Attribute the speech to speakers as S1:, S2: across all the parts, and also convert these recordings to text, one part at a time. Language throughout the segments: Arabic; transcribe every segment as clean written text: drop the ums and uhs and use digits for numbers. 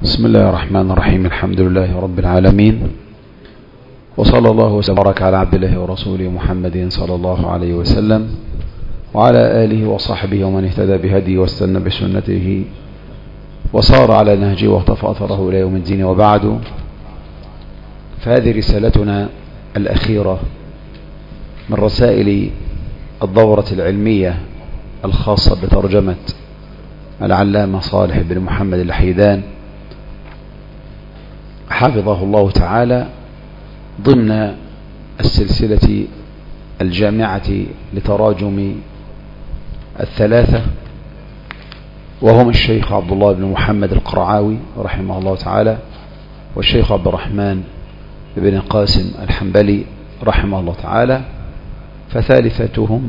S1: بسم الله الرحمن الرحيم. الحمد لله رب العالمين، وصلى الله وبارك على عبد الله ورسوله محمد صلى الله عليه وسلم وعلى آله وصحبه ومن اهتدى بهديه واستنى بسنته وصار على نهجه واقتفى أثره إلى يوم الدين. وبعد، فهذه رسالتنا الأخيرة من رسائل الدورة العلمية الخاصة بترجمة العلامة صالح بن محمد الحيدان حفظه الله تعالى، ضمن السلسلة الجامعة لتراجم الثلاثة، وهم الشيخ عبد الله بن محمد القرعاوي رحمه الله تعالى، والشيخ عبد الرحمن بن قاسم الحنبلي رحمه الله تعالى، فثالثتهم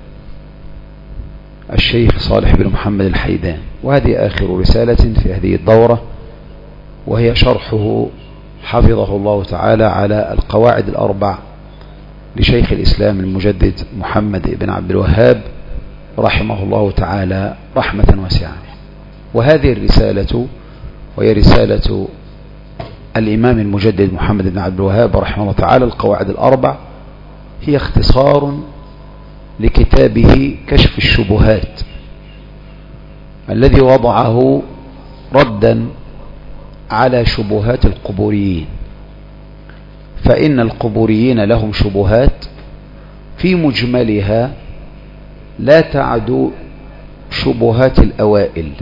S1: الشيخ صالح بن محمد الحيدان. وهذه آخر رسالة في هذه الدورة، وهي شرحه حفظه الله تعالى على القواعد الأربع لشيخ الإسلام المجدد محمد بن عبد الوهاب رحمه الله تعالى رحمة واسعة. وهذه الرسالة وهي رسالة الإمام المجدد محمد بن عبد الوهاب رحمه الله تعالى القواعد الأربع، هي اختصار لكتابه كشف الشبهات الذي وضعه ردا على شبهات القبوريين. فإن القبوريين لهم شبهات في مجملها لا تعد شبهات الأوائل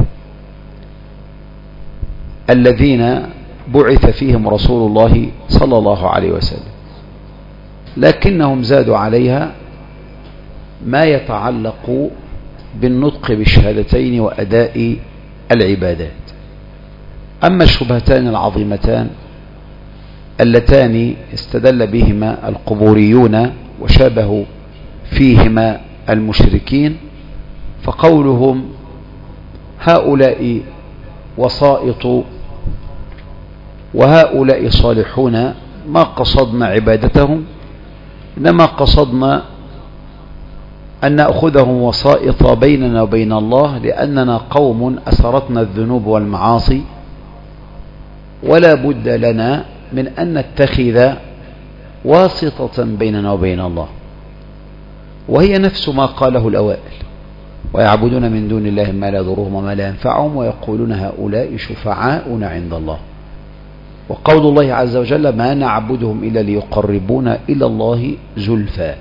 S1: الذين بعث فيهم رسول الله صلى الله عليه وسلم، لكنهم زادوا عليها ما يتعلق بالنطق بالشهادتين وأداء العبادات. أما الشبهتان العظيمتان اللتان استدل بهما القبوريون وشابهوا فيهما المشركين، فقولهم هؤلاء وسائط وهؤلاء صالحون، ما قصدنا عبادتهم، إنما قصدنا أن نأخذهم وسائط بيننا وبين الله، لأننا قوم أسرتنا الذنوب والمعاصي، ولا بد لنا من أن نتخذ واسطة بيننا وبين الله، وهي نفس ما قاله الأوائل: ويعبدون من دون الله ما لا يضرهم وما لا ينفعهم ويقولون هؤلاء شفعاؤنا عند الله. وقول الله عز وجل: ما نعبدهم إلا ليقربونا إلى الله زلفى.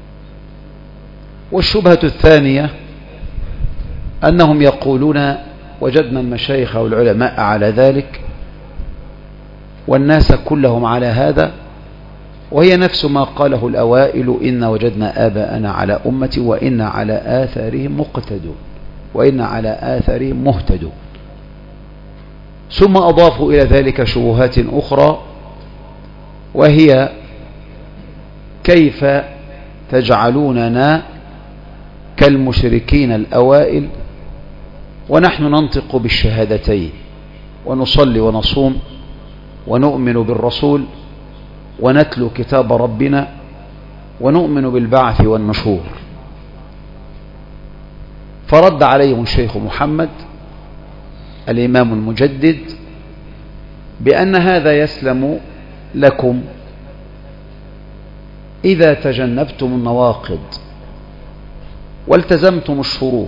S1: والشبهة الثانية أنهم يقولون وجدنا المشايخ والعلماء على ذلك والناس كلهم على هذا، وهي نفس ما قاله الأوائل: إن وجدنا آباءنا على أمة وإن على آثارهم مقتدون وإن على آثارهم مهتدون. ثم أضافوا إلى ذلك شبهات أخرى، وهي: كيف تجعلوننا كالمشركين الأوائل ونحن ننطق بالشهادتين ونصلي ونصوم ونؤمن بالرسول ونتلو كتاب ربنا ونؤمن بالبعث والنشور؟ فرد عليهم الشيخ محمد الإمام المجدد بأن هذا يسلم لكم إذا تجنبتم النواقض والتزمتم الشروط.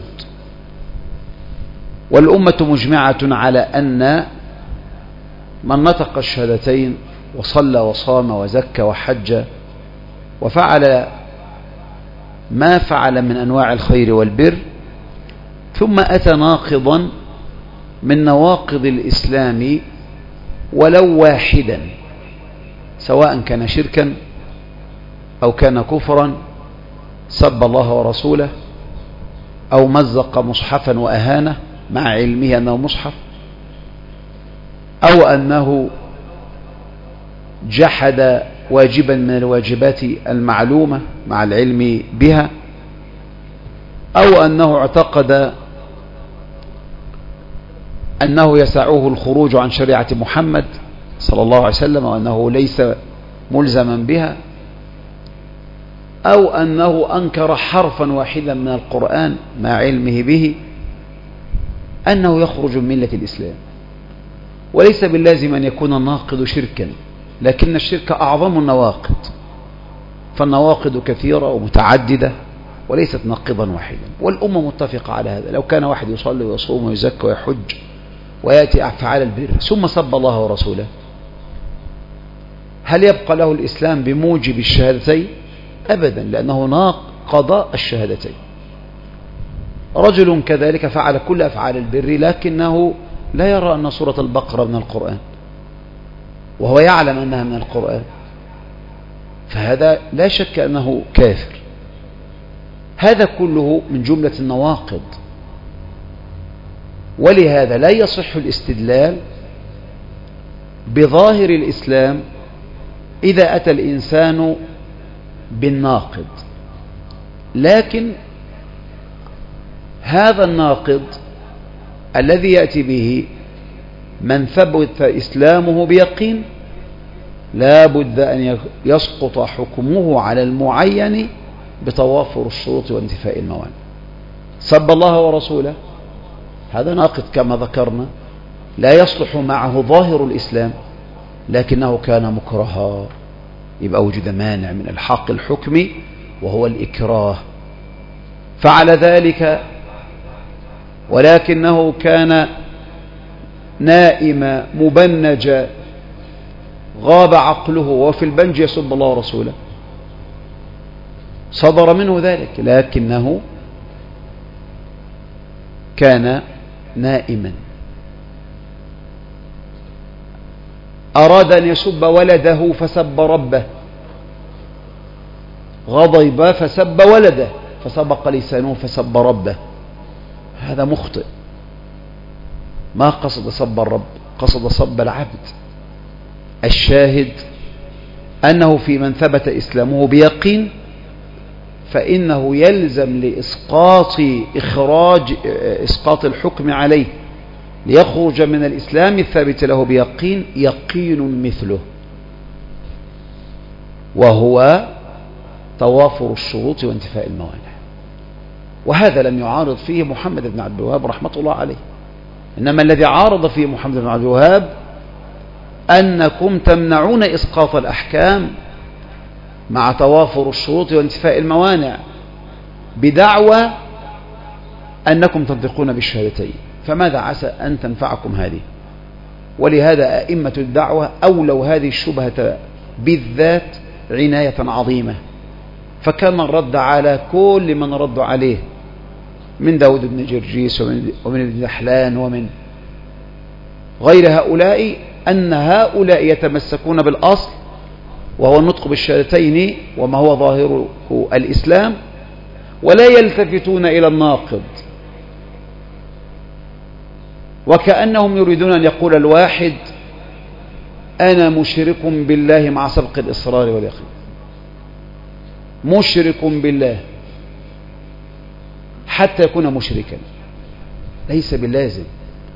S1: والأمة مجمعة على أن من نطق الشهادتين وصلى وصام وزكى وحج وفعل ما فعل من أنواع الخير والبر، ثم أتى ناقضا من نواقض الإسلام ولو واحدا، سواء كان شركا أو كان كفرا، سب الله ورسوله أو مزق مصحفا وأهانه مع علمه أنه مصحف، أو أنه جحد واجبا من الواجبات المعلومة مع العلم بها، أو أنه اعتقد أنه يسعه الخروج عن شريعة محمد صلى الله عليه وسلم وأنه ليس ملزما بها، أو أنه أنكر حرفا واحدا من القرآن مع علمه به، أنه يخرج من ملة الإسلام. وليس باللازم أن يكون الناقض شركا، لكن الشرك أعظم النواقض، فالنواقض كثيرة ومتعددة وليست ناقضا واحدا، والأمة متفقة على هذا. لو كان واحد يصلي ويصوم ويزكى ويحج ويأتي أفعال البر ثم سب الله ورسوله، هل يبقى له الإسلام بموجب الشهادتين؟ أبدا، لأنه ناقض الشهادتين. رجل كذلك فعل كل أفعال البر لكنه لا يرى أن سورة البقرة من القرآن وهو يعلم أنها من القرآن، فهذا لا شك أنه كافر. هذا كله من جملة النواقض، ولهذا لا يصح الاستدلال بظاهر الإسلام إذا أتى الإنسان بالناقض، لكن هذا الناقض الذي يأتي به من ثبت إسلامه بيقين لا بد أن يسقط حكمه على المعين بتوافر الشروط وانتفاء الموانع. سب الله ورسوله هذا ناقض كما ذكرنا، لا يصلح معه ظاهر الإسلام لكنه كان مكرها، يبقى وجد مانع من الحق الحكمي وهو الإكراه. فعل ذلك ولكنه كان نائم مبنج غاب عقله وفي البنج يسب الله ورسوله، صدر منه ذلك لكنه كان نائما. أراد أن يسب ولده فسب ربه، غضب فسب ولده فسبق لسانه فسب ربه، هذا مخطئ، ما قصد سب الرب، قصد سب العبد. الشاهد أنه في من ثبت إسلامه بيقين فإنه يلزم لإسقاط إسقاط الحكم عليه ليخرج من الإسلام الثابت له بيقين يقين مثله، وهو توافر الشروط وانتفاء الموانع. وهذا لم يعارض فيه محمد بن عبد الوهاب رحمة الله عليه، إنما الذي عارض فيه محمد بن عبد الوهاب أنكم تمنعون إسقاط الأحكام مع توافر الشروط وانتفاء الموانع بدعوى أنكم تنطقون بالشهادتين، فماذا عسى أن تنفعكم هذه؟ ولهذا أئمة الدعوة أولوا هذه الشبهة بالذات عناية عظيمة، فكان الرد على كل من رد عليه من داود بن جرجيس ومن ابن دحلان ومن غير هؤلاء أن هؤلاء يتمسكون بالأصل وهو النطق بالشهادتين وما هو ظاهر الإسلام، ولا يلتفتون إلى الناقض، وكأنهم يريدون أن يقول الواحد أنا مشرك بالله مع سبق الإصرار واليقين، مشرك بالله حتى يكون مشركا، ليس باللازم،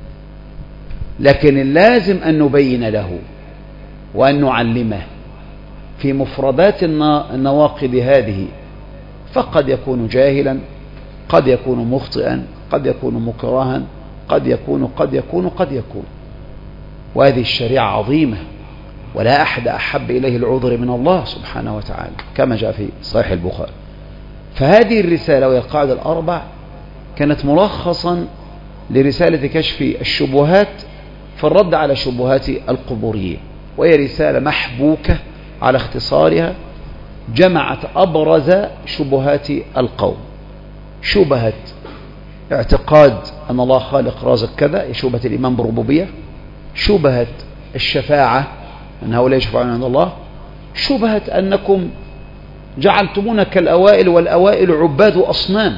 S1: لكن اللازم أن نبين له وأن نعلمه في مفردات النواقض هذه، فقد يكون جاهلا، قد يكون مخطئا، قد يكون مكرها، قد يكون وهذه الشريعة عظيمة ولا أحد أحب إليه العذر من الله سبحانه وتعالى كما جاء في صحيح البخاري. فهذه الرسالة وهي القاعدة الأربع كانت ملخصا لرسالة كشف الشبهات في الرد على شبهات القبوريين، وهي رسالة محبوكة على اختصارها جمعت أبرز شبهات القوم: شبهة اعتقاد أن الله خالق رازق كذا، شبهة الإيمان بالربوبية، شبهة الشفاعة أن هؤلاء يشفعون عند الله، شبهة أنكم جعلتمونا كالأوائل والأوائل عباد أصنام،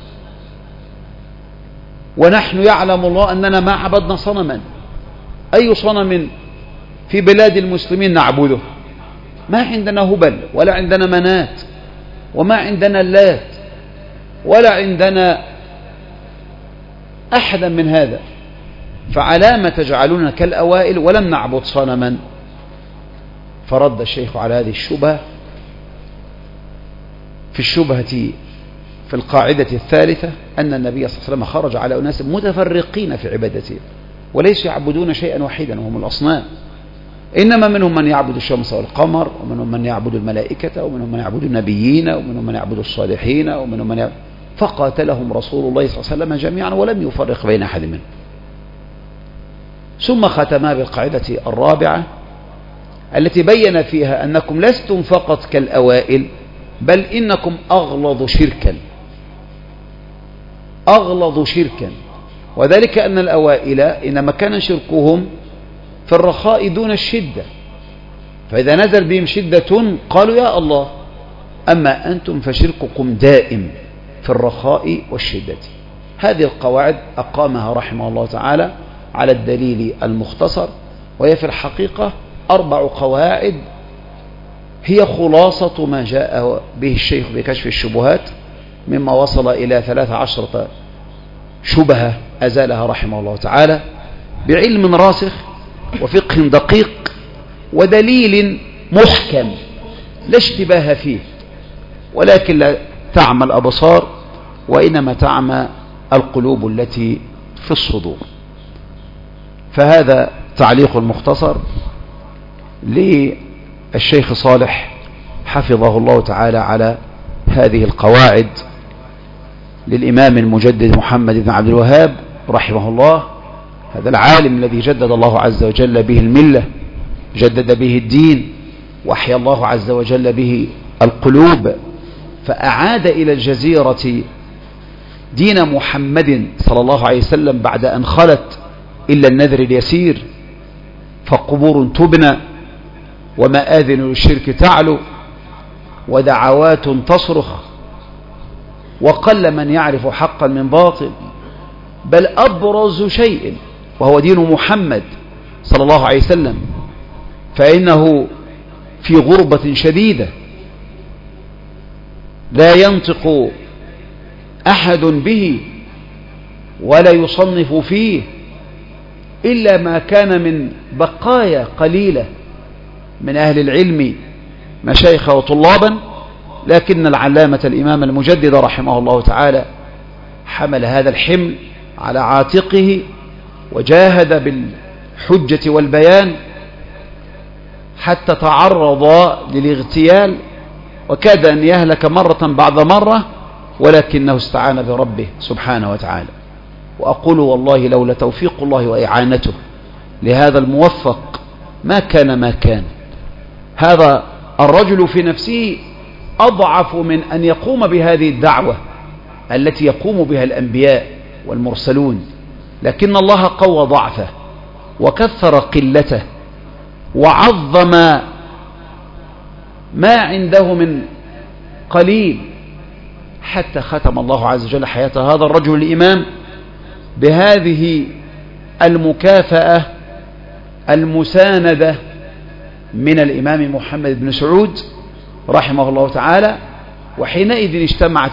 S1: ونحن يعلم الله أننا ما عبدنا صنما، أي صنم في بلاد المسلمين نعبده؟ ما عندنا هبل ولا عندنا منات وما عندنا اللات ولا عندنا أحدا من هذا، فعلام تجعلون كالأوائل ولم نعبد صنما؟ فرد الشيخ على هذه الشبهة في الشبهة في القاعدة الثالثة أن النبي صلى الله عليه وسلم خرج على أناس متفرقين في عبادته، وليسوا يعبدون شيئا واحدا وهم الأصنام، إنما منهم من يعبد الشمس والقمر، ومنهم من يعبد الملائكة، ومنهم من يعبد النبيين، ومنهم من يعبد الصالحين، ومنهم من يعبد. فقاتلهم رسول الله صلى الله عليه وسلم جميعا ولم يفرق بين أحد منهم. ثم ختما بالقاعدة الرابعة التي بين فيها أنكم لستم فقط كالأوائل، بل إنكم أغلظ شركا، وذلك أن الأوائل إنما كان شركهم في الرخاء دون الشدة، فإذا نزل بهم شدة قالوا يا الله، أما أنتم فشرككم دائم في الرخاء والشدة. هذه القواعد أقامها رحمه الله تعالى على الدليل المختصر، وهي في الحقيقة 4 قواعد هي خلاصة ما جاء به الشيخ بكشف الشبهات، مما وصل إلى 13 شبهة أزالها رحمه الله تعالى بعلم راسخ وفقه دقيق ودليل محكم لا اشتباه فيه، ولكن لا تعمى الأبصار وإنما تعمى القلوب التي في الصدور. فهذا تعليق مختصر للشيخ صالح حفظه الله تعالى على هذه القواعد للإمام المجدد محمد بن عبد الوهاب رحمه الله، هذا العالم الذي جدد الله عز وجل به الملة، جدد به الدين، وحيا الله عز وجل به القلوب، فأعاد إلى الجزيرة دين محمد صلى الله عليه وسلم بعد أن خلت إلا النذر اليسير، فقبور تبنى ومآذن للشرك تعلو ودعوات تصرخ، وقل من يعرف حقا من باطل، بل أبرز شيء وهو دين محمد صلى الله عليه وسلم، فإنه في غربة شديدة لا ينطق أحد به ولا يصنف فيه إلا ما كان من بقايا قليلة من أهل العلم مشايخ وطلابا، لكن العلامة الإمام المجدد رحمه الله تعالى حمل هذا الحمل على عاتقه وجاهد بالحجة والبيان حتى تعرض للاغتيال وكاد أن يهلك مرة بعد مرة، ولكنه استعان بربه سبحانه وتعالى. وأقول والله لولا توفيق الله وإعانته لهذا الموفق ما كان. هذا الرجل في نفسه أضعف من أن يقوم بهذه الدعوة التي يقوم بها الأنبياء والمرسلون، لكن الله قوى ضعفه وكثر قلته وعظم ما عنده من قليل، حتى ختم الله عز وجل حياة هذا الرجل الإمام بهذه المكافأة المساندة من الإمام محمد بن سعود رحمه الله تعالى. وحينئذ اجتمعت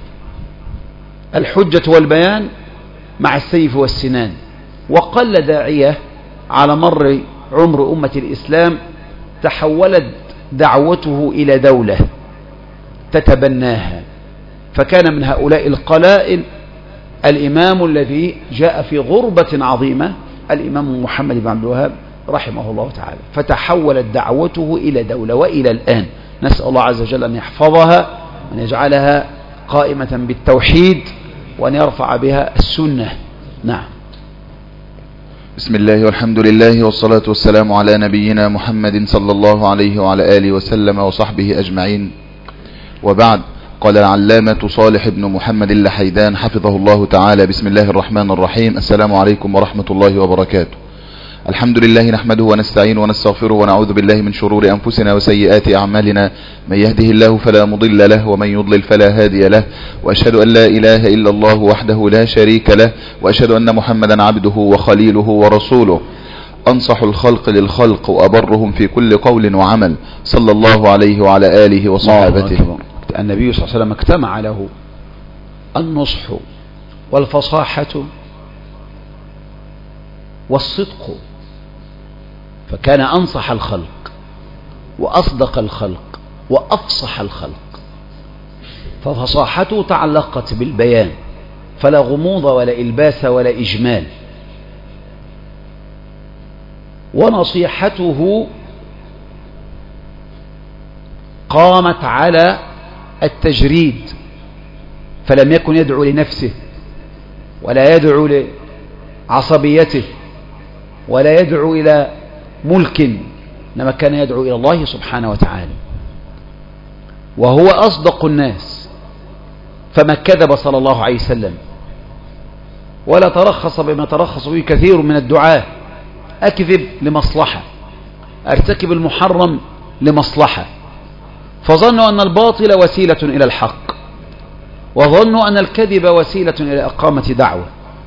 S1: الحجة والبيان مع السيف والسنان، وقل داعية على مر عمر أمة الإسلام تحولت دعوته إلى دولة تتبناها، فكان من هؤلاء القلائل الإمام الذي جاء في غربة عظيمة، الإمام محمد بن عبد الوهاب رحمه الله تعالى، فتحولت دعوته إلى دولة. وإلى الآن نسأل الله عز وجل أن يحفظها وأن يجعلها قائمة بالتوحيد وأن يرفع بها السنة. نعم.
S2: بسم الله والحمد لله والصلاة والسلام على نبينا محمد صلى الله عليه وعلى آله وسلم وصحبه أجمعين، وبعد. قال العلامة صالح بن محمد اللحيدان حفظه الله تعالى: بسم الله الرحمن الرحيم. السلام عليكم ورحمة الله وبركاته. الحمد لله نحمده ونستعينه ونستغفره ونعوذ بالله من شرور أنفسنا وسيئات أعمالنا، من يهده الله فلا مضل له ومن يضلل فلا هادي له، وأشهد أن لا إله إلا الله وحده لا شريك له، وأشهد أن محمدا عبده وخليله ورسوله، أنصح الخلق للخلق وأبرهم في كل قول وعمل، صلى الله عليه وعلى آله وصحابته.
S1: النبي صلى الله عليه وسلم اجتمع له النصح والفصاحة والصدق، فكان أنصح الخلق وأصدق الخلق وأفصح الخلق، ففصاحته تعلقت بالبيان فلا غموض ولا إلباس ولا إجمال، ونصيحته قامت على التجريد، فلم يكن يدعو لنفسه ولا يدعو لعصبيته ولا يدعو إلى ملك، إنما كان يدعو إلى الله سبحانه وتعالى، وهو أصدق الناس، فما كذب صلى الله عليه وسلم ولا ترخص بما ترخص به كثير من الدعاة. أكذب لمصلحة، أرتكب المحرم لمصلحة، فظنوا أن الباطل وسيلة إلى الحق، وظنوا أن الكذب وسيلة إلى إقامة دعوة،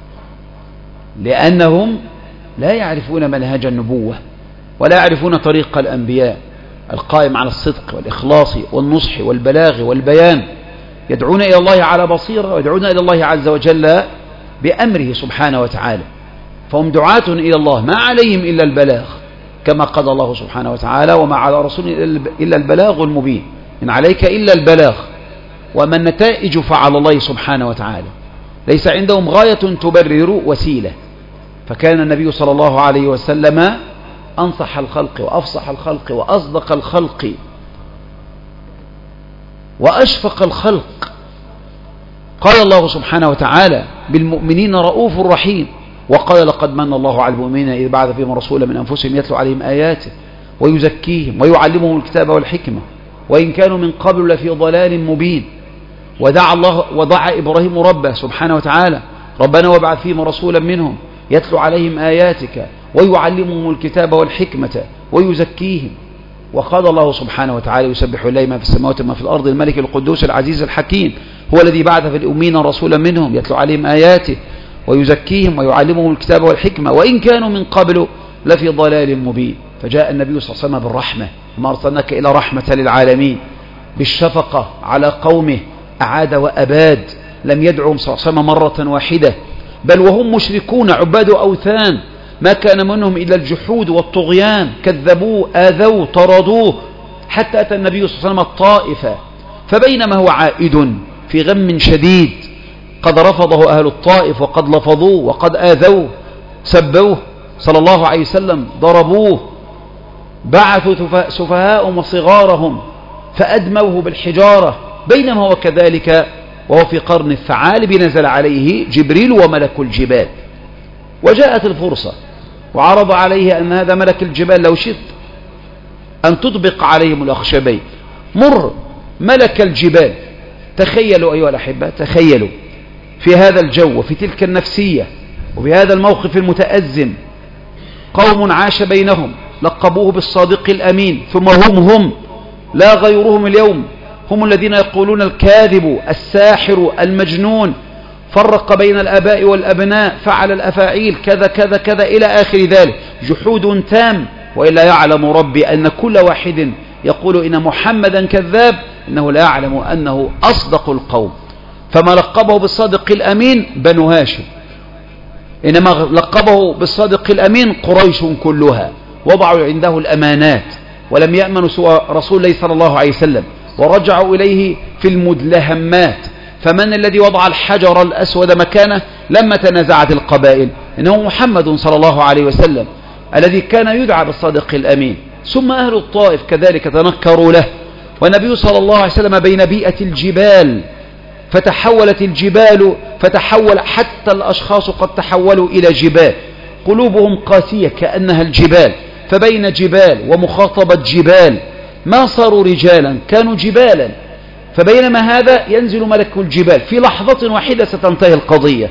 S1: لأنهم لا يعرفون منهج النبوة ولا يعرفون طريق الأنبياء القائم على الصدق والإخلاص والنصح والبلاغ والبيان. يدعون إلى الله على بصيرة ويدعون إلى الله عز وجل بأمره سبحانه وتعالى، فهم دعاة إلى الله ما عليهم إلا البلاغ، كما قال الله سبحانه وتعالى: وما على رسول إلا البلاغ المبين، إن عليك إلا البلاغ، وما النتائج فعلى الله سبحانه وتعالى. ليس عندهم غاية تبرر وسيلة. فكان النبي صلى الله عليه وسلم أنصح الخلق وأفصح الخلق وأصدق الخلق وأشفق الخلق. قال الله سبحانه وتعالى: بالمؤمنين رؤوف رحيم، وقال: لقد من الله على المؤمنين إذ بعث فيهم رسولا من أنفسهم يتلو عليهم آياته ويزكيهم ويعلمهم الكتاب والحكمة وإن كانوا من قبل لفي ضلال مبين. ودعا إبراهيم ربه سبحانه وتعالى: ربنا وابعث فيهم رسولا منهم يتلو عليهم آياتك ويعلمهم الكتاب والحكمة ويزكيهم. وقال الله سبحانه وتعالى: يسبح لله ما في السماوات وما في الأرض الملك القدوس العزيز الحكيم هو الذي بعث في الأمين رسولا منهم يتلو عليهم آياته ويزكيهم ويعلمهم الكتاب والحكمة وإن كانوا من قبل لفي ضلال مبين. فجاء النبي صلى الله عليه وسلم بالرحمة: ما أرسلناك إلى رحمة للعالمين، بالشفقة على قومه، أعاد وأباد، لم يدعهم صلى الله عليه وسلم مرة واحدة، بل وهم مشركون عباد أوثان، ما كان منهم إلا الجحود والطغيان، كذبوه آذوه طردوه، حتى أتى النبي صلى الله عليه وسلم الطائفة، فبينما هو عائد في غم شديد قد رفضه أهل الطائف وقد لفظوه وقد آذوه، سبوه صلى الله عليه وسلم، ضربوه، بعثوا سفهاءهم وصغارهم فأدموه بالحجارة. بينما هو كذلك وهو في قرن الثعالب نزل عليه جبريل وملك الجبال، وجاءت الفرصة وعرض عليه أن هذا ملك الجبال لو شئت أن تطبق عليهم الأخشبين، مر ملك الجبال. تخيلوا أيها الأحبة، تخيلوا في هذا الجو وفي تلك النفسية وفي هذا الموقف المتأزم، قوم عاش بينهم لقبوه بالصادق الأمين، ثم هم لا غيرهم اليوم، هم الذين يقولون الكاذب الساحر المجنون، فرق بين الآباء والأبناء، فعل الأفاعيل كذا كذا كذا إلى آخر ذلك، جحود تام. وإلا يعلم ربي أن كل واحد يقول إن محمدا كذاب إنه لا يعلم أنه أصدق القوم. فما لقبه بالصادق الأمين بنو هاشم، إنما لقبه بالصادق الأمين قريش كلها، وضعوا عنده الأمانات ولم يأمنوا سوى رسول الله صلى الله عليه وسلم، ورجعوا إليه في المدلهمات. فمن الذي وضع الحجر الأسود مكانه لما تنازعت القبائل؟ إنه محمد صلى الله عليه وسلم الذي كان يدعى بالصادق الأمين. ثم أهل الطائف كذلك تنكروا له، والنبي صلى الله عليه وسلم بين بيئة الجبال، فتحولت الجبال، فتحول حتى الأشخاص قد تحولوا إلى جبال، قلوبهم قاسية كأنها الجبال، فبين جبال ومخاطبة جبال ما صاروا رجالا، كانوا جبالا. فبينما هذا ينزل ملك الجبال في لحظة واحدة ستنتهي القضية.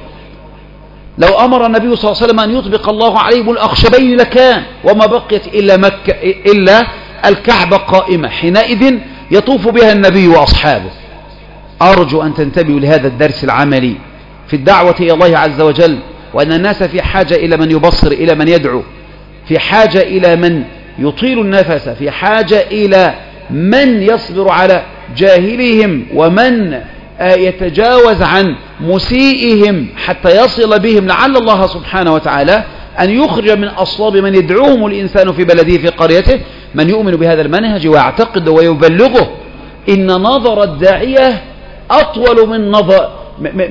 S1: لو أمر النبي صلى الله عليه وسلم أن يطبق الله عليهم الأخشبين لكان، وما بقيت إلا مكة إلا الكعبة قائمة، حينئذ يطوف بها النبي وأصحابه. أرجو أن تنتبهوا لهذا الدرس العملي في الدعوة إلى الله عز وجل، وأن الناس في حاجة إلى من يبصر، إلى من يدعو، في حاجة إلى من يطيل النفس، في حاجة إلى من يصبر على جاهلهم، ومن يتجاوز عن مسيئهم حتى يصل بهم، لعل الله سبحانه وتعالى أن يخرج من أصلاب من يدعوهم الإنسان في بلده في قريته من يؤمن بهذا المنهج ويعتقد ويبلغه. إن نظر الداعية أطول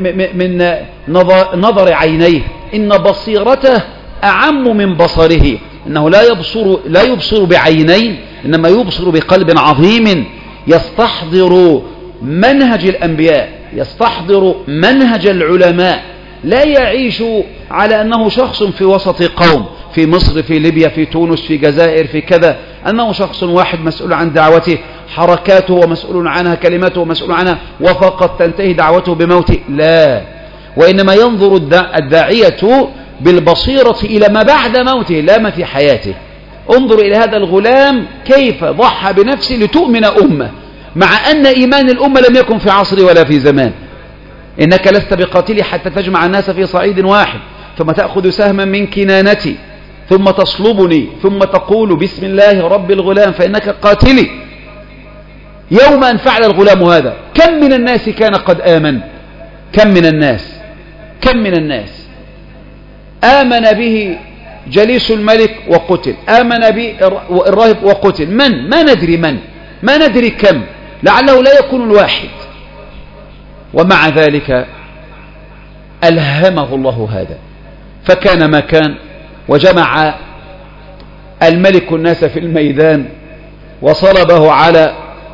S1: من نظر عينيه، إن بصيرته أعم من بصره، أنه لا يبصر بعينين، إنما يبصر بقلب عظيم يستحضر منهج الأنبياء، يستحضر منهج العلماء، لا يعيش على أنه شخص في وسط قوم، في مصر، في ليبيا، في تونس، في جزائر، في كذا، أنه شخص واحد مسؤول عن دعوته، حركاته ومسؤول عنها، كلماته ومسؤول عنها، وفقط تنتهي دعوته بموته. لا، وإنما ينظر الداعية بالبصيرة إلى ما بعد موته لا ما في حياته. انظر إلى هذا الغلام كيف ضحى بنفسه لتؤمن أمة، مع أن إيمان الأمة لم يكن في عصر ولا في زمان. إنك لست بقاتلي حتى تجمع الناس في صعيد واحد، ثم تأخذ سهما من كنانتي، ثم تصلبني، ثم تقول بسم الله رب الغلام فإنك قاتلي. يوم أن فعل الغلام هذا كم من الناس كان قد آمن؟ كم من الناس آمن به جليس الملك وقتل، آمن به الراهب وقتل، ما ندري كم، لعله لا يكون الواحد. ومع ذلك ألهمه الله هذا، فكان ما كان، وجمع الملك الناس في الميدان وصلبه على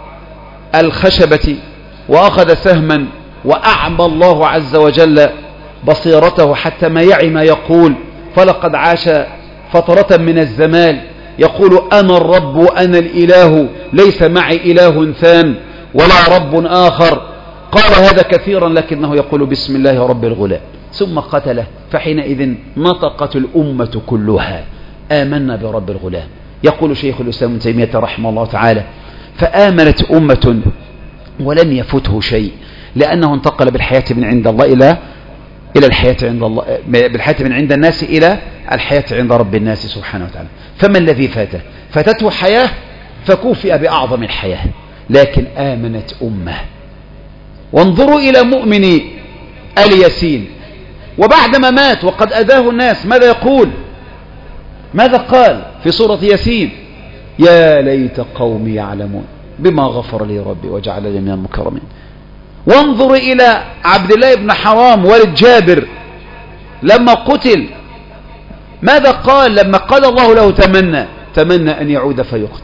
S1: الخشبة وأخذ سهما، وأعمى الله عز وجل بصيرته حتى ما يعي ما يقول. فلقد عاش فترة من الزمان يقول أنا الرب وأنا الإله، ليس معي إله ثان ولا رب آخر. قال هذا كثيرا لكنه يقول بسم الله رب الغلام، ثم قتله. فحينئذ نطقت الأمة كلها آمنا برب الغلام. يقول شيخ الإسلام ابن تيمية رحمه الله تعالى: فآمنت أمة ولم يفته شيء، لأنه انتقل بالحياة من عند الله إلى الحياة عند الله، بالحياة من عند الناس إلى الحياة عند رب الناس سبحانه وتعالى. فما الذي فاته؟ فاتته حياة فكوفئ بأعظم الحياة، لكن آمنت أمة. وانظروا إلى مؤمن آل ياسين، وبعدما مات وقد أذاه الناس ماذا يقول؟ ماذا قال في سورة ياسين؟ يا ليت قومي يعلمون بما غفر لي ربي وجعلني من المكرمين. وانظر إلى عبد الله بن حرام والد جابر لما قتل ماذا قال لما قال الله له تمنى أن يعود فيقتل،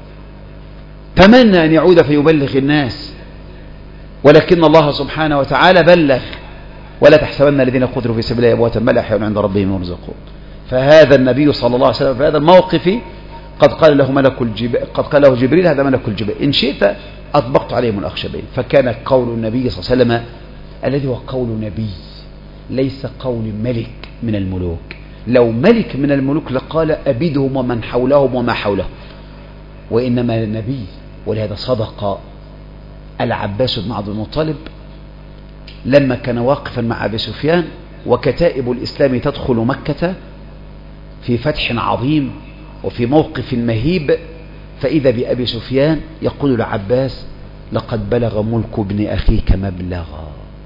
S1: تمنى أن يعود فيبلغ الناس، ولكن الله سبحانه وتعالى بلغ. ولا تحسبن الذين قتلوا في سبيل الله أمواتا بل أحياء عند ربهم يرزقون. فهذا النبي صلى الله عليه وسلم في هذا الموقف قد قال له جبريل هذا ملك الجبال إن شئت أطبقت عليهم الأخشبين. فكان قول النبي صلى الله عليه وسلم الذي هو قول نبي، ليس قول ملك من الملوك. لو ملك من الملوك لقال أبيدهم ومن حولهم وما حولهم، وإنما النبي. ولهذا صدق العباس بن عبد المطلب لما كان واقفا مع أبي سفيان وكتائب الإسلام تدخل مكة في فتح عظيم وفي موقف مهيب، فإذا بأبي سفيان يقول العباس لقد بلغ ملك ابن أخيك مبلغا،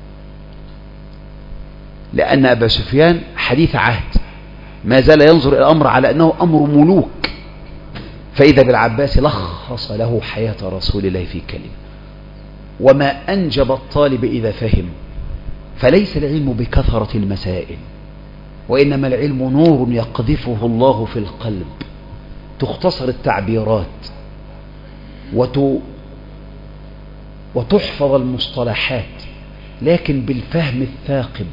S1: لأن أبا سفيان حديث عهد ما زال ينظر إلى الأمر على أنه أمر ملوك. فإذا بالعباس لخص له حياة رسول الله في كلمة: وما أنجب الطالب إذا فهم، فليس العلم بكثرة المسائل، وإنما العلم نور يقذفه الله في القلب، تختصر التعبيرات وتحفظ المصطلحات، لكن بالفهم الثاقب.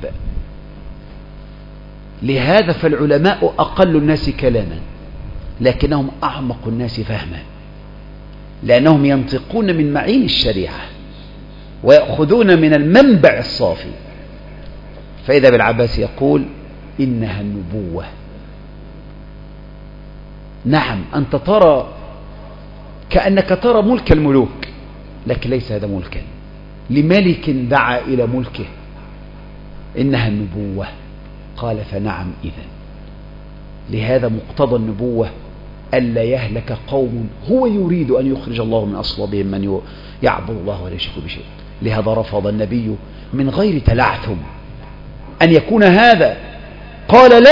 S1: لهذا فالعلماء أقل الناس كلاما لكنهم أعمق الناس فهما، لأنهم ينطقون من معين الشريعة ويأخذون من المنبع الصافي. فإذا بالعباس يقول إنها النبوة. نعم أنت ترى كأنك ترى ملك الملوك، لكن ليس هذا ملكا لملك دعا إلى ملكه، إنها النبوة. قال فنعم إذن. لهذا مقتضى النبوة ألا يهلك قوم هو يريد أن يخرج الله من أصلابهم من يعبد الله ولا يشرك بشيء. لهذا رفض النبي من غير تلعثم أن يكون هذا. قال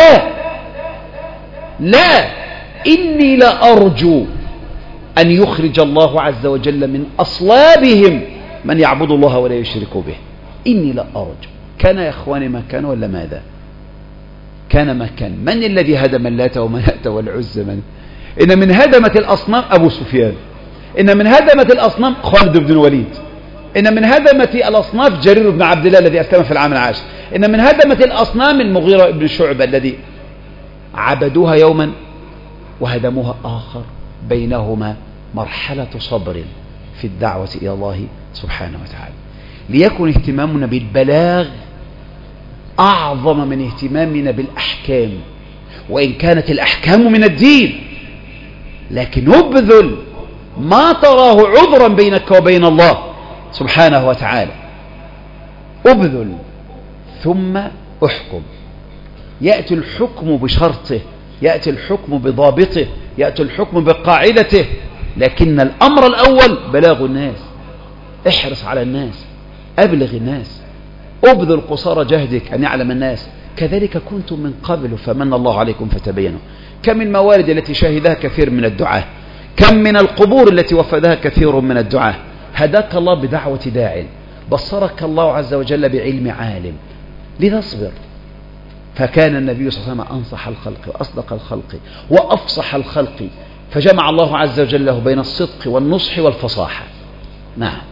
S1: لا إني لأرجو أن يخرج الله عز وجل من أصلابهم من يعبد الله ولا يشرك به. إني لأرجو. كان يا إخواني ما كان ولا ماذا؟ كان ما كان. من الذي هدم اللات ومناة والعزى؟ إن من هدمة الأصنام أبو سفيان، إن من هدمة الأصنام خالد بن الوليد، إن من هدمة الأصنام جرير بن عبد الله الذي أسلم في العام العاشر، إن من هدمة الأصنام المغيرة بن شعبة الذي عبدوها يوما وهدموها آخر، بينهما مرحلة صبر في الدعوة إلى الله سبحانه وتعالى. ليكن اهتمامنا بالبلاغ أعظم من اهتمامنا بالأحكام، وإن كانت الأحكام من الدين، لكن ابذل ما تراه عذرا بينك وبين الله سبحانه وتعالى، ابذل ثم احكم. يأتي الحكم بشرطه، يأتي الحكم بضابطه، يأتي الحكم بقاعدته، لكن الأمر الأول بلاغ الناس. احرص على الناس، أبلغ الناس، ابذل قصارى جهدك أن يعلم الناس. كذلك كنتم من قبل فمن الله عليكم فتبينوا. كم الموارد التي شهدها كثير من الدعاة، كم من القبور التي وفدها كثير من الدعاة. هداك الله بدعوة داع، بصرك الله عز وجل بعلم عالم، لذا اصبر. فكان النبي صلى الله عليه وسلم أنصح الخلق وأصدق الخلق وأفصح الخلق، فجمع الله عز وجل له بين الصدق والنصح والفصاحة. نعم.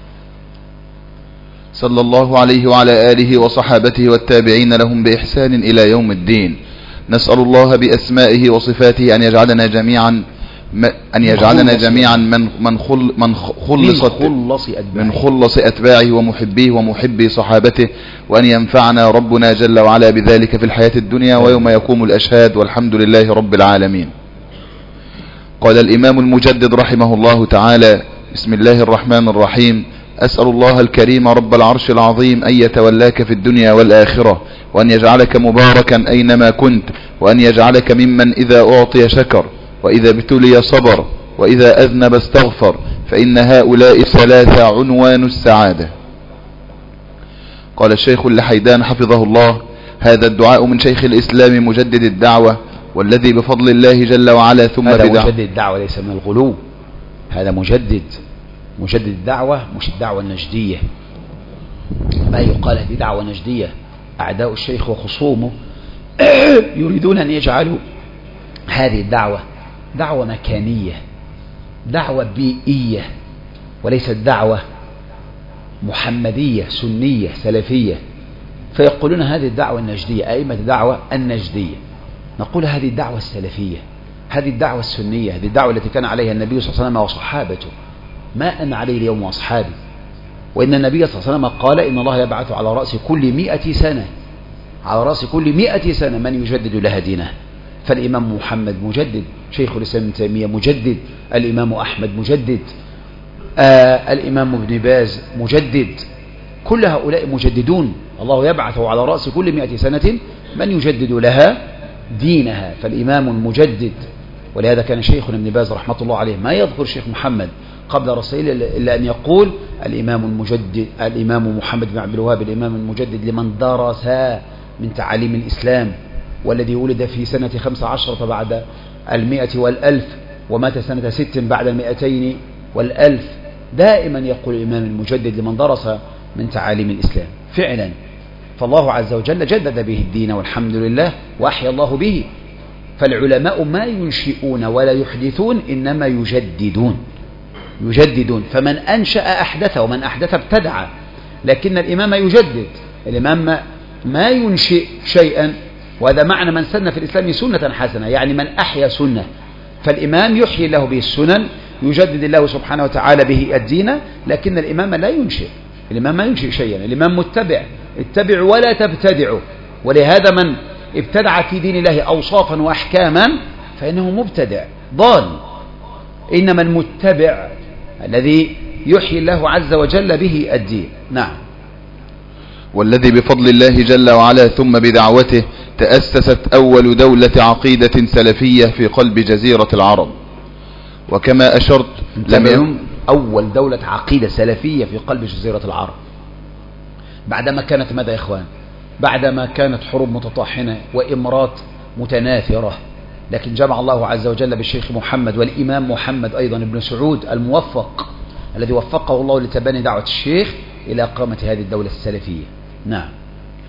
S2: صلى الله عليه وعلى آله وصحابته والتابعين لهم بإحسان إلى يوم الدين. نسأل الله بأسمائه وصفاته أن يجعلنا جميعا من خلص أتباعه ومحبيه ومحبي صحابته، وأن ينفعنا ربنا جل وعلا بذلك في الحياة الدنيا ويوم يقوم الأشهاد، والحمد لله رب العالمين. قال الإمام المجدد رحمه الله تعالى: بسم الله الرحمن الرحيم. أسأل الله الكريم رب العرش العظيم أن يتولاك في الدنيا والآخرة، وأن يجعلك مباركا أينما كنت، وأن يجعلك ممن إذا أعطي شكر، وإذا ابتلي صبر، وإذا أذنب استغفر، فإن هؤلاء الثلاثة عنوان السعادة. قال الشيخ اللحيدان حفظه الله: هذا الدعاء من شيخ الإسلام مجدد الدعوة، والذي بفضل الله جل وعلا ثم
S1: هذا مجدد الدعوة ليس من الغلو، هذا مجدد الدعوة، مش الدعوة النجدية. ما يقال هذه دعوة نجدية. أعداء الشيخ وخصومه يريدون أن يجعلوا هذه الدعوة دعوة مكانية، دعوة بيئية، وليست دعوة محمدية سنية سلفية. فيقولون هذه الدعوة النجدية، أئمة الدعوة النجدية. نقول هذه الدعوة السلفية، هذه الدعوة السنية، هذه الدعوة التي كان عليها النبي صلى الله عليه وسلم وصحابته، ما أنا عليه اليوم وأصحابي. وإن النبي صلى الله عليه وسلم قال: إن الله يبعث على رأس كل 100 سنة، على رأس كل 100 سنة من يجدد لها دينه. فالإمام محمد مجدد، شيخ الإسلام ابن تيمية مجدد، الإمام أحمد مجدد، الإمام ابن باز مجدد، كل هؤلاء مجددون. الله يبعث على رأس كل 100 سنة من يجدد لها دينها، فالإمام المجدد. ولهذا كان شيخنا ابن باز رحمة الله عليه ما يذكر شيخ محمد قبل رسائله إلا أن يقول: الإمام المجدد، الإمام محمد بن عبد الوهاب الإمام المجدد لمن درس من تعاليم الإسلام، والذي ولد في سنة 15 بعد 100 والألف، ومات سنة 6 بعد 200 والألف. دائما يقول الإمام المجدد لمن درس من تعاليم الإسلام. فعلا فالله عز وجل جدد به الدين والحمد لله، وأحيا الله به. فالعلماء ما ينشئون ولا يحدثون، إنما يجددون. فمن أنشأ أحدث، ومن أحدث ابتدع. لكن الإمام يجدد، الإمام ما ينشئ شيئا. وهذا معنى من سن في الإسلام سنة حسنة، يعني من أحيا سنة. فالإمام يحيي الله به السنن، يجدد الله سبحانه وتعالى به الدين. لكن الإمام لا ينشئ، الإمام ما ينشئ شيئا، الإمام متبع. اتبعوا ولا تبتدعوا. ولهذا من ابتدع في دين الله أوصافا وأحكاما فإنه مبتدع ضال. إنما المتبع الذي يحيي الله عز وجل به الدين. نعم.
S2: والذي بفضل الله جل وعلا ثم بدعوته تأسست أول دولة عقيدة سلفية في قلب جزيرة العرب. وكما أشرت
S1: أول دولة عقيدة سلفية في قلب جزيرة العرب، بعدما كانت ماذا يا إخوان؟ بعدما كانت حروب متطاحنة وإمارات متناثرة، لكن جمع الله عز وجل بالشيخ محمد والإمام محمد أيضا ابن سعود الموفق، الذي وفقه الله لتبني دعوة الشيخ إلى قامة هذه الدولة السلفية. نعم.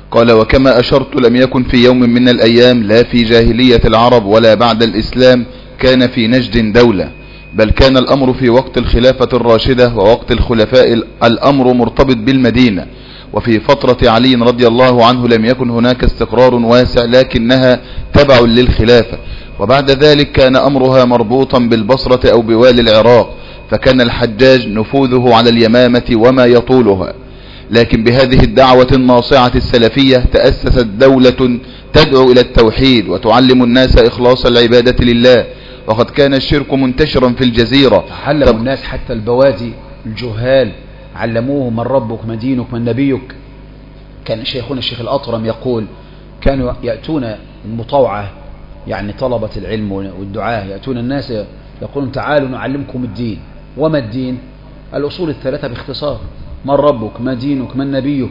S2: قال: وكما أشرت لم يكن في يوم من الأيام لا في جاهلية العرب ولا بعد الإسلام كان في نجد دولة، بل كان الأمر في وقت الخلافة الراشدة ووقت الخلفاء الأمر مرتبط بالمدينة، وفي فترة علي رضي الله عنه لم يكن هناك استقرار واسع لكنها تبع للخلافة، وبعد ذلك كان أمرها مربوطا بالبصرة أو بوالي العراق، فكان الحجاج نفوذه على اليمامة وما يطولها. لكن بهذه الدعوة الناصعة السلفية تأسست دولة تدعو إلى التوحيد وتعلم الناس إخلاص العبادة لله، وقد كان الشرك منتشرا في الجزيرة.
S1: علموا الناس حتى البوادي الجهال، علموه من ربك من دينك من نبيك. كان شيخنا الشيخ الأطرم يقول: كانوا يأتون المطوعة، يعني طلبة العلم والدعاة، يأتون الناس يقولون: تعالوا نعلمكم الدين. وما الدين؟ الأصول الثلاثة باختصار: من ربك من دينك من نبيك.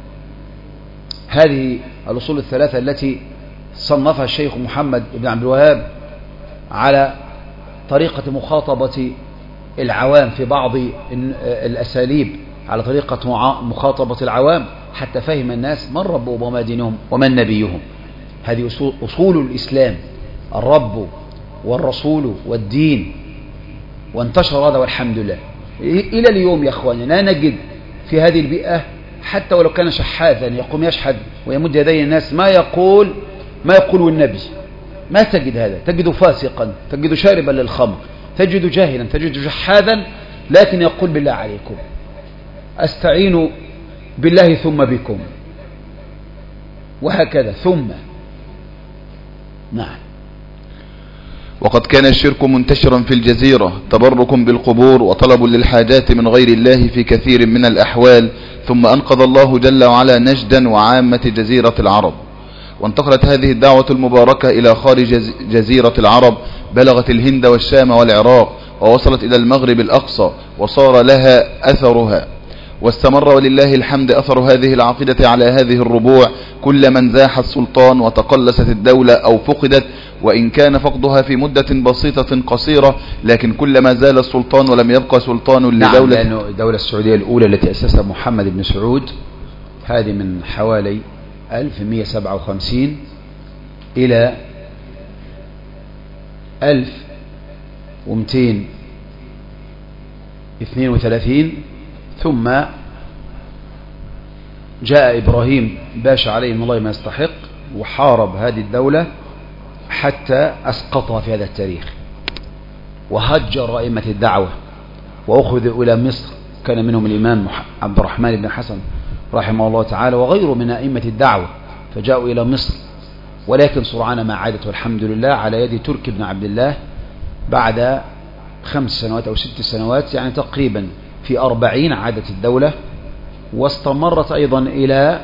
S1: هذه الأصول الثلاثة التي صنفها الشيخ محمد بن عبد الوهاب على طريقة مخاطبة العوام في بعض الأساليب، على طريقة مخاطبة العوام حتى فهم الناس من ربهم وما دينهم ومن نبيهم. هذه أصول الإسلام: الرب والرسول والدين. وانتشر هذا والحمد لله إلى اليوم. يا أخواني، لا نجد في هذه البيئة حتى ولو كان شحاذا يقوم يشحذ ويمد يدي الناس ما يقول النبي. ما تجد هذا، تجد فاسقا، تجد شاربا للخمر، تجد جاهلا، تجد شحاذا، لكن يقول: بالله عليكم أستعين بالله ثم بكم، وهكذا ثم. نعم.
S2: وقد كان الشرك منتشرا في الجزيرة، تبرك بالقبور وطلب للحاجات من غير الله في كثير من الأحوال، ثم أنقذ الله جل وعلا نجدا وعامة جزيرة العرب، وانتقلت هذه الدعوة المباركة إلى خارج جزيرة العرب، بلغت الهند والشام والعراق، ووصلت إلى المغرب الأقصى، وصار لها أثرها، واستمر ولله الحمد أثر هذه العقيدة على هذه الربوع كل من زاح السلطان وتقلست الدولة أو فقدت، وإن كان فقدها في مدة بسيطة قصيرة، لكن كلما زال السلطان ولم يبقى سلطان لدولة.
S1: نعم، لأنه الدولة السعودية الأولى التي أسسها محمد بن سعود، هذه من حوالي 1157 إلى 1232، ثم جاء إبراهيم باشا عليه من الله ما يستحق وحارب هذه الدولة حتى أسقطها في هذا التاريخ، وهجر أئمة الدعوة وأخذوا إلى مصر. كان منهم الإمام عبد الرحمن بن حسن رحمه الله تعالى وغيره من أئمة الدعوة، فجاءوا إلى مصر، ولكن سرعان ما عادت والحمد لله على يد ترك بن عبد الله بعد 5 سنوات أو 6 سنوات، يعني تقريبا في 40 عادت الدولة، واستمرت أيضا إلى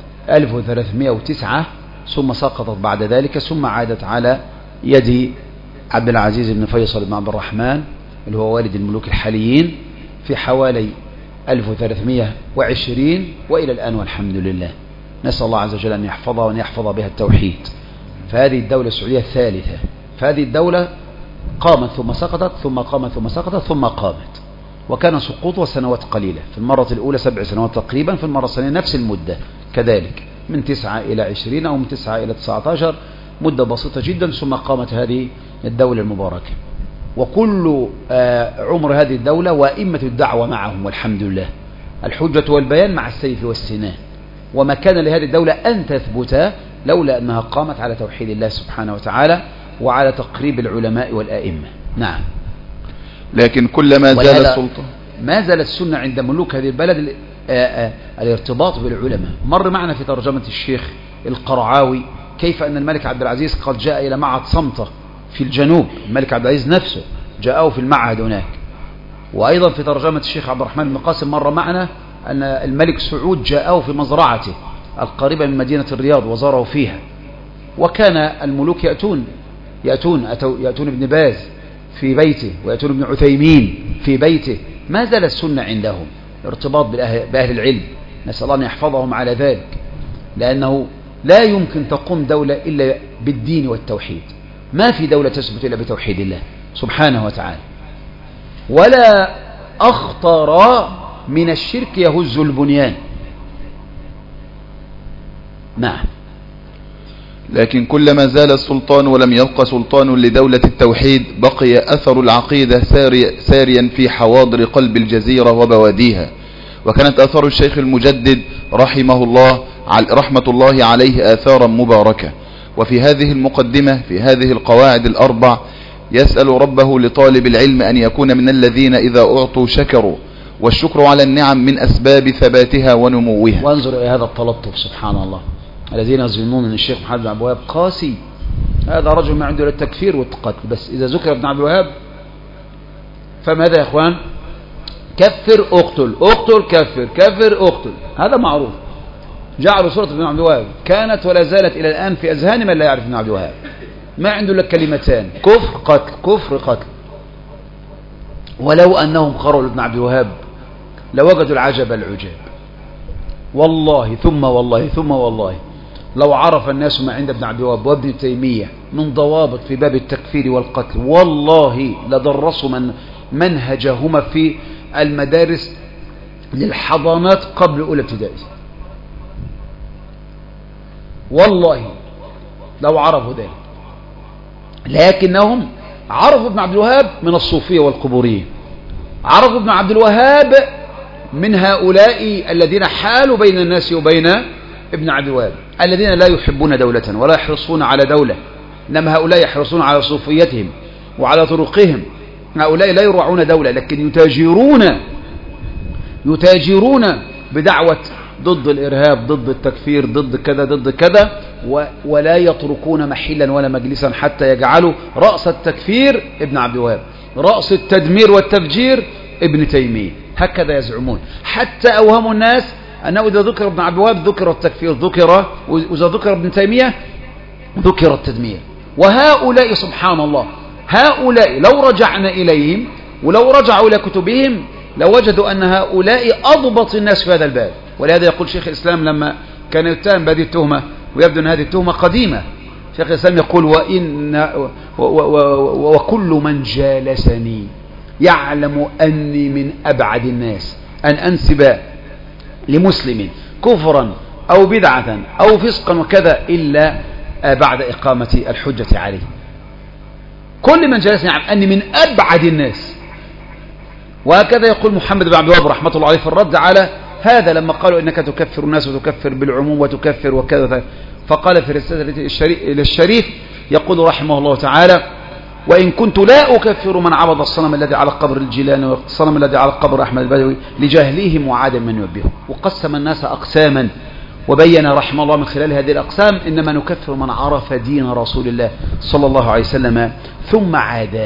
S1: 1309 ثم سقطت بعد ذلك، ثم عادت على يد عبد العزيز بن فيصل بن عبد الرحمن اللي هو والد الملوك الحاليين في حوالي 1320 وإلى الآن والحمد لله. نسأل الله عز وجل أن يحفظها وأن يحفظ بها التوحيد. فهذه الدولة السعودية الثالثة، فهذه الدولة قامت ثم سقطت ثم قامت ثم سقطت ثم قامت، وكان سقوطها سنوات قليلة، في المرة الأولى 7 سنوات تقريبا، في المرة الثانية نفس المدة كذلك، من 9 إلى 20 أو من 9 إلى 19، مدة بسيطة جدا، ثم قامت هذه الدولة المباركة. وكل عمر هذه الدولة وأئمة الدعوة معهم والحمد لله، الحجة والبيان مع السيف والسنان، وما كان لهذه الدولة أن تثبت لولا أنها قامت على توحيد الله سبحانه وتعالى وعلى تقريب العلماء والآئمة. نعم.
S2: لكن كلما زال السلطة
S1: ما زالت السنة عند ملوك هذه البلد الارتباط بالعلماء. مر معنا في ترجمة الشيخ القرعاوي كيف أن الملك عبد العزيز قد جاء إلى معهد صمتة في الجنوب، الملك عبد العزيز نفسه جاءه في المعهد هناك. وأيضا في ترجمة الشيخ عبد الرحمن بن قاسم مر معنا أن الملك سعود جاءه في مزرعته القريبة من مدينة الرياض وزاره فيها. وكان الملوك يأتون ابن باز في بيته، ويأتون ابن عثيمين في بيته. ما زال السنة عندهم ارتباط بأهل العلم، نسأل الله أن يحفظهم على ذلك، لأنه لا يمكن تقوم دولة إلا بالدين والتوحيد. ما في دولة تثبت إلا بتوحيد الله سبحانه وتعالى. ولا أخطر من الشرك يهز البنيان. نعم.
S2: لكن كلما زال السلطان ولم يبق سلطان لدولة التوحيد بقي أثر العقيدة ساريا في حواضر قلب الجزيرة وبواديها. وكانت أثر الشيخ المجدد رحمة الله عليه آثارا مباركة. وفي هذه المقدمة في هذه القواعد الأربع يسأل ربه لطالب العلم أن يكون من الذين إذا أعطوا شكروا، والشكر على النعم من أسباب ثباتها ونموها.
S1: وانظر إلى هذا التلطف سبحان الله، الذين يظنون أن الشيخ محمد بن عبد الوهاب قاسي، هذا رجل ما عنده للتكفير والقتل، بس إذا ذكر ابن عبد الوهاب فماذا يا إخوان؟ كفر اقتل، اقتل كفر، كفر اقتل، هذا معروف. جعلوا صورة ابن عبد الوهاب كانت ولا زالت إلى الآن في أذهان من لا يعرف ابن عبد الوهاب، ما عنده لك كلمتان: كفر قتل، كفر قتل. ولو أنهم قرأوا ابن عبد الوهاب لوجدوا العجب العجاب، والله ثم والله ثم والله لو عرف الناس ما عند ابن عبد الوهاب وابن تيمية من ضوابط في باب التكفير والقتل، والله لدرسوا منهجهما في المدارس للحضانات قبل أولى ابتدائي، والله لو عرفوا ذلك. لكنهم عرفوا ابن عبد الوهاب من الصوفية والقبورية، عرفوا ابن عبد الوهاب من هؤلاء الذين حالوا بين الناس وبين ابن عبد الوهاب، الذين لا يحبون دولة ولا يحرصون على دولة، إنما هؤلاء يحرصون على صوفيتهم وعلى طرقهم. هؤلاء لا يرعون دولة، لكن يتاجرون بدعوة ضد الإرهاب، ضد التكفير، ضد كذا ضد كذا، ولا يتركون محلا ولا مجلسا حتى يجعلوا رأس التكفير ابن عبد الوهاب، رأس التدمير والتفجير ابن تيمية، هكذا يزعمون. حتى أوهموا الناس أنه إذا ذكر ابن عبد الوهاب ذكر التكفير، وإذا ذكر ابن تيمية ذكر التدمير. وهؤلاء سبحان الله، هؤلاء لو رجعنا إليهم ولو رجعوا إلى كتبهم لوجدوا أن هؤلاء أضبط الناس في هذا الباب. ولهذا يقول شيخ الإسلام لما كان يتهم بهذه التهمة، ويبدو أن هذه التهمة قديمة، شيخ الإسلام يقول: وكل من جالسني يعلم أني من أبعد الناس أن أنسب لمسلم كفرا أو بدعة أو فسقا وكذا إلا بعد إقامة الحجة عليه. كل من جالسني يعلم أني من أبعد الناس. وهكذا يقول محمد بن عبد الوهاب رحمة الله عليه في الرد على هذا لما قالوا إنك تكفر الناس وتكفر بالعموم وتكفر وكذا، فقال في رسالة الشريف يقول رحمه الله تعالى: وإن كنت لا أكفر من عبد الصنم الذي على قبر الجيلاني والصنم الذي على قبر أحمد البدوي لجهلهم وعدم من ينبههم. وقسم الناس أقساما، وبين رحمه الله من خلال هذه الأقسام إنما نكفر من عرف دين رسول الله صلى الله عليه وسلم ثم عاداه.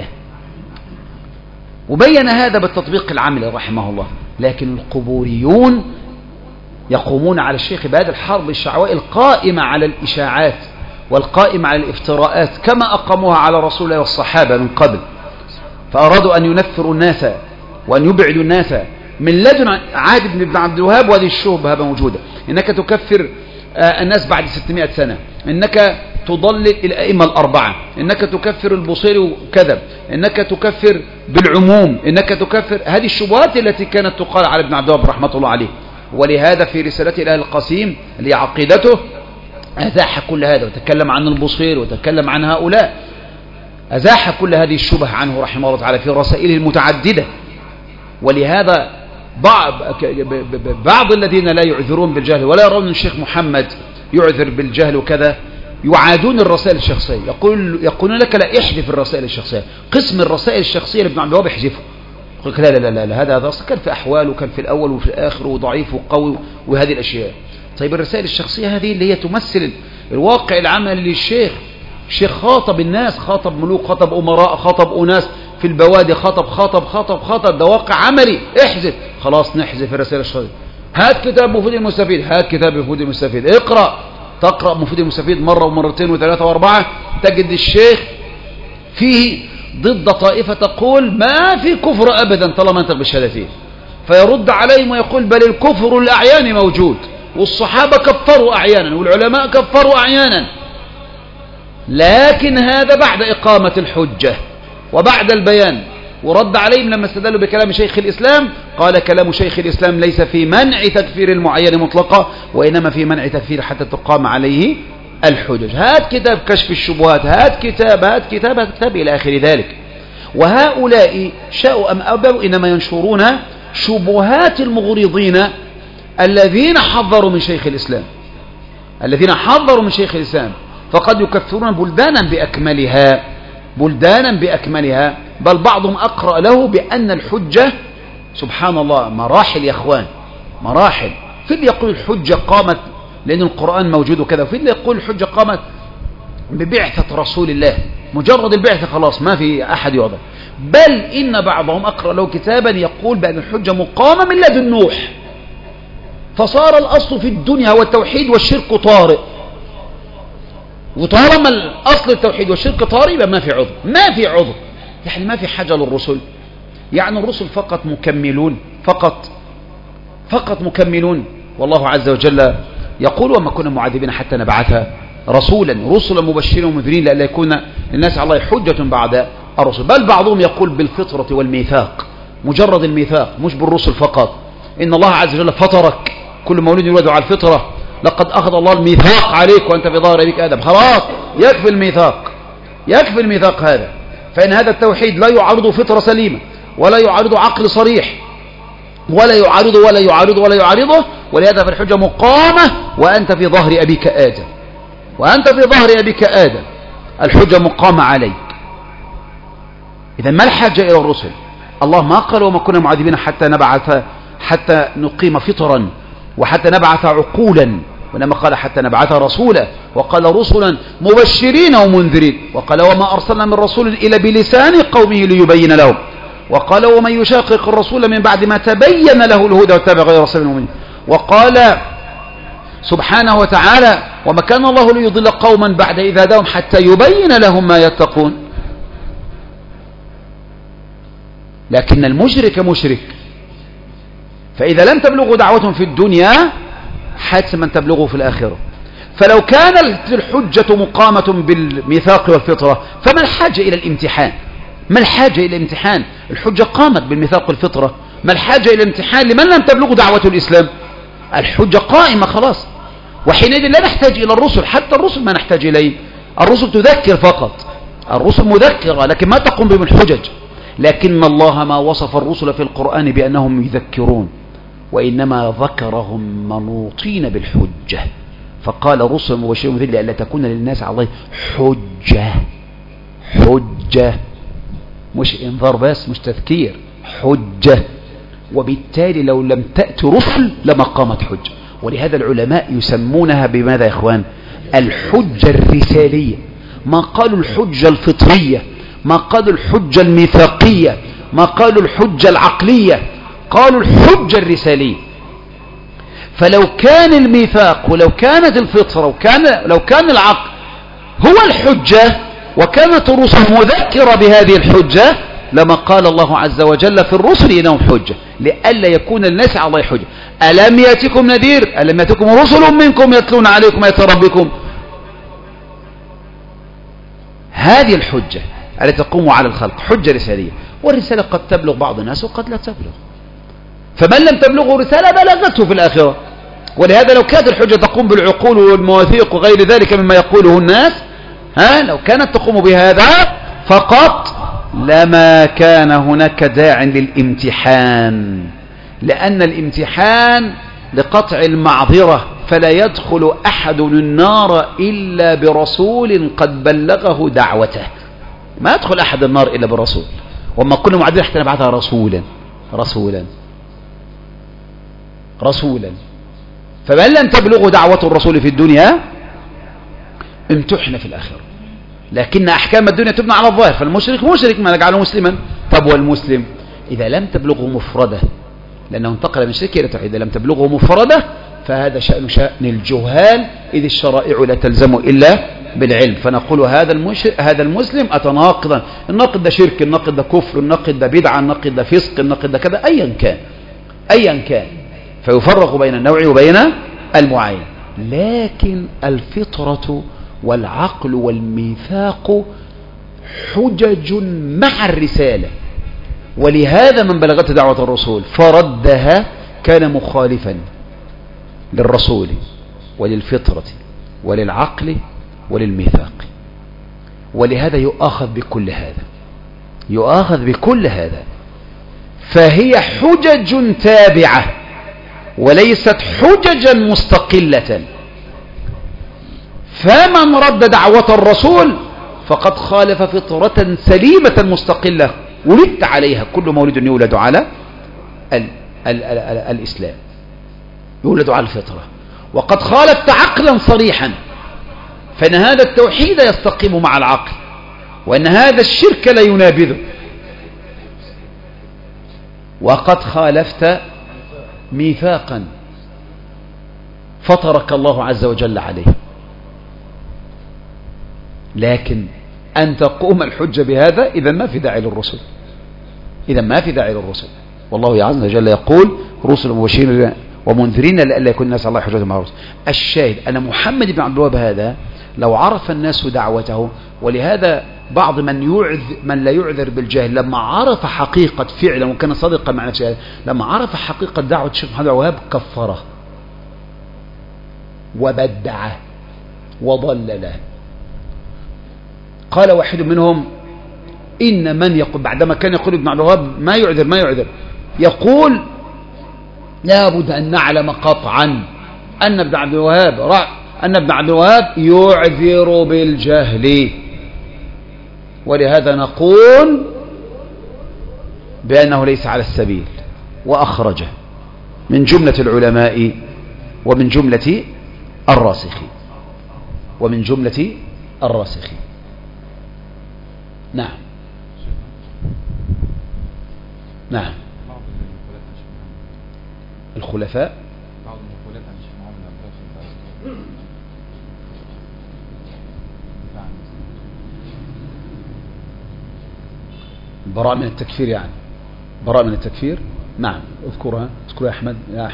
S1: وبين هذا بالتطبيق العملي رحمه الله. لكن القبوريون يقومون على الشيخ بهذه الحرب الشعواء القائمة على الإشاعات والقائمة على الافتراءات كما أقاموها على رسول الله والصحابة من قبل، فأرادوا أن ينفروا الناس وأن يبعدوا الناس من لدن عهد بن عبد الوهاب. وهذه الشبهة موجودة: إنك تكفر الناس بعد 600 سنة، إنك تضلل الأئمة الأربعة، إنك تكفر البصيري وكذا، إنك تكفر بالعموم، إنك تكفر. هذه الشبهات التي كانت تقال على ابن عبد الوهاب رحمة الله عليه. ولهذا في رسالته إلى القسيم اللي عقيدته أزاح كل هذا، وتكلم عن البصيري وتكلم عن هؤلاء، أزاح كل هذه الشبه عنه رحمه الله تعالى في رسائله المتعددة. ولهذا بعض الذين لا يعذرون بالجهل ولا يرون أن الشيخ محمد يعذر بالجهل وكذا يعادون الرسائل الشخصية، يقولون لك: لا احذف الرسائل الشخصية، قسم الرسائل الشخصية لابن عبد الوهاب احذفه. يقول لك: لا لا لا لا، هذا أصلا كان في أحوال وكان في الأول وفي الآخر وضعيف وقوي وهذه الأشياء. طيب الرسائل الشخصية هذه اللي هي تمثل الواقع العمل للشيخ. الشيخ خاطب الناس، خاطب ملوك، خاطب أمراء، خاطب أناس في البوادي، خاطب، ده واقع عملي. احذف، خلاص نحذف الرسائل الشخصية. هات كتاب مفيد المستفيد، هات كتاب مفيد المستفيد، تقرأ مفيد المستفيد مرة ومرتين وثلاثة وأربعة، تجد الشيخ فيه ضد طائفة تقول ما في كفر أبدا طالما أنت بالشهادتين، فيرد عليهم ويقول: بل الكفر الأعيان موجود، والصحابة كفروا أعيانا والعلماء كفروا أعيانا، لكن هذا بعد إقامة الحجة وبعد البيان. ورد عليهم لما استدلوا بكلام شيخ الإسلام، قال كلام شيخ الإسلام ليس في منع تكفير المعين مطلقا، وإنما في منع تكفير حتى تقام عليه الحجج. هات كتاب كشف الشبهات، هات كتاب إلى آخر ذلك. وهؤلاء شاءوا أم أبوا إنما ينشرون شبهات المغرضين الذين حذروا من شيخ الإسلام، فقد يكفرون بلدانا بأكملها، بل بعضهم أقرأ له بأن الحجة سبحان الله مراحل يا أخوان، مراحل. في اللي يقول الحجة قامت لأن القرآن موجود وكذا، وفي اللي يقول الحجة قامت ببعثة رسول الله، مجرد البعثة خلاص ما في أحد يعذر. بل إن بعضهم أقرأ له كتابا يقول بأن الحجة مقامة من لدن نوح، فصار الأصل في الدنيا هو التوحيد والشرك طارئ، وطالما الأصل التوحيد والشرك طارئ يبقى ما في عذر، يعني ما في حاجة للرسل، يعني الرسل فقط مكملون، فقط مكملون. والله عز وجل يقول وما كنا معذبين حتى نبعث رسلا مبشرين ومنذرين لئلا يكون للناس على الله حجة بعد الرسل. بل بعضهم يقول بالفطرة والميثاق، مجرد الميثاق مش بالرسل فقط. إن الله عز وجل فطرك، كل مولود يولد على الفطرة، لقد أخذ الله الميثاق عليك وأنت في ظهر أبيك آدم، خلاص يكفي الميثاق هذا. فإن هذا التوحيد لا يعارض فطرة سليمة، ولا يعارض عقل صريح، ولا يعارضه، ولهذا فالحجة مقامة وأنت في ظهر أبيك آدم، الحجة مقامة عليك. إذا ما الحاجة إلى الرسل؟ الله ما قال وما كنا معذبين حتى نقيم فطرا وحتى نبعث عقولا، وإنما قال حتى نبعث رسولا، وقال رسلا مبشرين ومنذرين، وقال وما أرسلنا من رسول إلا بلسان قومه ليبين لهم، وقال ومن يشاقق الرسول من بعد ما تبين له الهدى واتبع غير سبيل المؤمنين، وقال سبحانه وتعالى وما كان الله ليضل قوما بعد إذ هداهم حتى يبين لهم ما يتقون. لكن المشرك مشرك، فإذا لم تبلغوا دعوتهم في الدنيا حتما تبلغوا في الآخرة. فلو كانت الحجة مقامة بالميثاق والفطرة فما الحاجة إلى الامتحان؟ الحجة قامت بالميثاق والفطرة، ما الحاجة إلى الامتحان لمن لم تبلغ دعوة الإسلام؟ الحجة قائمة خلاص. وحينئذ لا نحتاج إلى الرسل، حتى الرسل ما نحتاج إليه، الرسل تذكر فقط، الرسل مذكرة لكن ما تقوم بهم الحجج. لكن الله ما وصف الرسل في القرآن بأنهم يذكرون، وإنما ذكرهم منوطين بالحجة، فقال رسل مبشرين ومنذرين لئلا تكون للناس على الله حجة، مش انذار بس، مش تذكير، حجة. وبالتالي لو لم تأتي رسل لما قامت حجة. ولهذا العلماء يسمونها بماذا يا إخوان؟ الحجة الرسالية. ما قالوا الحجة الفطرية، ما قالوا الحجة الميثاقية، ما قالوا الحجة العقلية، قالوا الحجة الرسالية. فلو كان الميثاق ولو كانت الفطرة لو كان العقل هو الحجة وكانت الرسل مذكرة بهذه الحجة لما قال الله عز وجل في الرسل إنهم حجة، لئلا يكون الناس على الله حجة. ألم يأتكم نذير؟ ألم يأتكم رسل منكم يتلون عليكم آيات ربكم؟ هذه الحجة التي تقوم على الخلق حجة رسالية. والرسالة قد تبلغ بعض الناس وقد لا تبلغ، فمن لم تبلغه رسالة بلغته في الآخرة. ولهذا لو كانت الحجة تقوم بالعقول والمواثيق وغير ذلك مما يقوله الناس، لو كانت تقوم بهذا فقط لما كان هناك داع للامتحان، لأن الامتحان لقطع المعذرة، فلا يدخل أحد النار إلا برسول قد بلغه دعوته. ما يدخل أحد النار إلا برسول، وما كنا معذرين حتى نبعثها رسولا. فمن لم تبلغ دعوة الرسول في الدنيا امتحن في الآخرة. لكن أحكام الدنيا تبنى على الظاهر، فالمشرك مشرك ما نجعله مسلما. طب والمسلم إذا لم تبلغه مفردة، لأنه انتقل من شرك إلى توحيد، إذا لم تبلغه مفردة فهذا شأن الجهال، إذ الشرائع لا تلزم إلا بالعلم. فنقول هذا المسلم أتناقضا، الناقض ده شرك، الناقض ده كفر، الناقض ده بدعة، الناقض ده فسق، الناقض ده كذا، أيا كان فيفرق بين النوع وبين المعين. لكن الفطرة والعقل والميثاق حجج مع الرسالة، ولهذا من بلغته دعوة الرسول فردها كان مخالفا للرسول وللفطرة وللعقل وللميثاق. ولهذا يؤاخذ بكل هذا، يؤاخذ بكل هذا. فهي حجج تابعة وليست حججا مستقلة. فمن رد دعوة الرسول فقد خالف فطرة سليمة مستقلة ولدت عليها. كل مولد يولد على الإسلام، يولد على الفطرة. وقد خالفت عقلا صريحا، فإن هذا التوحيد يستقيم مع العقل، وأن هذا الشرك لا ينابذه. وقد خالفت ميثاقا فطرك الله عز وجل عليه. لكن أن تقوم الحجة بهذا إذا ما في داعي للرسل، إذا ما في داعي للرسل. والله عز وجل يقول رسل مبشرين ومنذرين لئلا يكون الناس على الله حجة مع الرسل. الشاهد أن محمد بن عبد الوهاب هذا لو عرف الناس دعوته، ولهذا بعض من لا يعذر بالجهل لما عرف حقيقة فعلا وكان صادقا مع نفسه، لما عرف حقيقة دعوة الشيخ محمد بن عبد الوهاب كفره وبدعه وضلله. قال واحد منهم إن من يقول بعدما كان يقول ابن عبد الوهاب ما يعذر يقول لابد أن نعلم قطعا أن ابن عبد الوهاب يعذر بالجهل. ولهذا نقول بأنه ليس على السبيل، وأخرجه من جملة العلماء ومن جملة الراسخين. نعم الخلفاء براء من التكفير، يعني براء من التكفير. نعم اذكرها يا أحمد. نعم.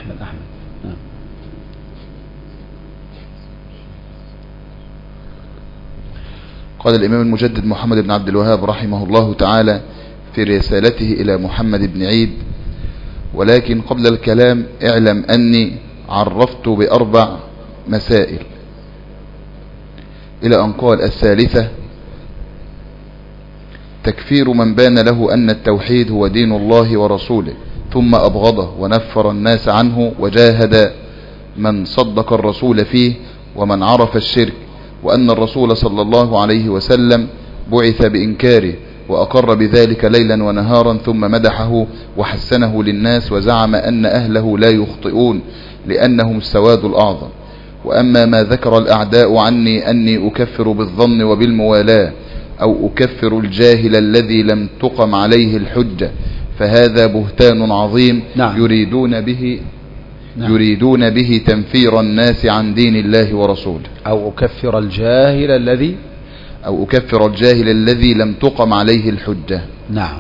S2: قال الإمام المجدد محمد بن عبد الوهاب رحمه الله تعالى في رسالته إلى محمد بن عيد: ولكن قبل الكلام اعلم أني عرفت ب4 مسائل، إلى أن قال: الثالثة تكفير من بان له أن التوحيد هو دين الله ورسوله ثم أبغضه ونفر الناس عنه وجاهد من صدق الرسول فيه ومن عرف الشرك، وأن الرسول صلى الله عليه وسلم بعث بإنكاره وأقر بذلك ليلا ونهارا، ثم مدحه وحسنه للناس وزعم أن أهله لا يخطئون لأنهم السواد الأعظم. وأما ما ذكر الأعداء عني أني أكفر بالظن وبالموالاة أو أكفر الجاهل الذي لم تقم عليه الحجة فهذا بهتان عظيم.
S1: نعم.
S2: يريدون به تنفير الناس عن دين الله ورسوله.
S1: أو أكفر الجاهل الذي
S2: لم تقم عليه الحجة.
S1: نعم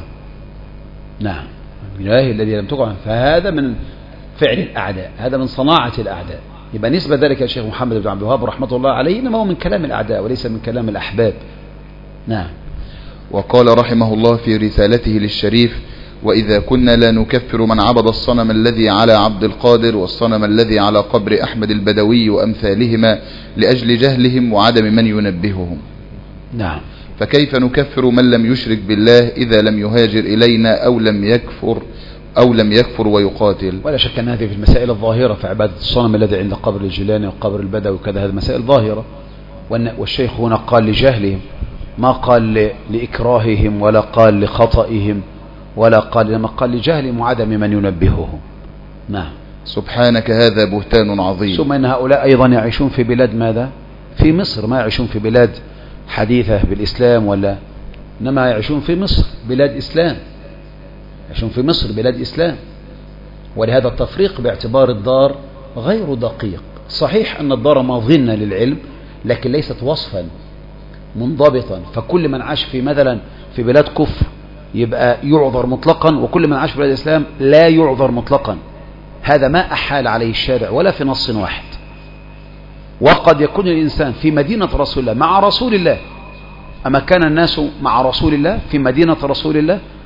S1: الجاهل الذي لم تقم، فهذا من فعل الأعداء، هذا من صناعة الأعداء. يبقى نسبة ذلك يا شيخ محمد بن عبد الوهاب رحمة الله عليه إنما هو من كلام الأعداء وليس من كلام الأحباب. نعم.
S2: وقال رحمه الله في رسالته للشريف: وإذا كنا لا نكفر من عبد الصنم الذي على عبد القادر والصنم الذي على قبر أحمد البدوي وأمثالهما لأجل جهلهم وعدم من ينبههم.
S1: نعم.
S2: فكيف نكفر من لم يشرك بالله إذا لم يهاجر إلينا أو لم يكفر ويقاتل؟
S1: ولا شك أن هذه في المسائل الظاهرة، في عبادة الصنم الذي عند قبر الجيلاني وقبر البدوي وكذا، هذه مسائل ظاهرة. والشيخ هنا قال لجهلهم، ما قال لإكراههم ولا قال لخطئهم ولا قال، لما قال لجهلهم وعدم من ينبههم. نعم.
S2: سبحانك هذا بهتان عظيم.
S1: ثم إن هؤلاء أيضا يعيشون في بلاد ماذا؟ في مصر، ما يعيشون في بلاد حديثة بالإسلام ولا، إنما يعيشون في مصر بلاد إسلام، يعيشون في مصر بلاد إسلام. ولهذا التفريق باعتبار الدار غير دقيق. صحيح أن الدار مظنة للعلم لكن ليست وصفا منضبطا، فكل من عاش في مثلا في بلاد كفر يبقى يعذر مطلقا، وكل من عاش في بلاد الإسلام لا يعذر مطلقا. هذا ما أحال عليه الشارع ولا في نص واحد. وقد يكون الإنسان في مدينة رسول الله مع رسول الله، أما كان الناس مع رسول الله في مدينة رسول الله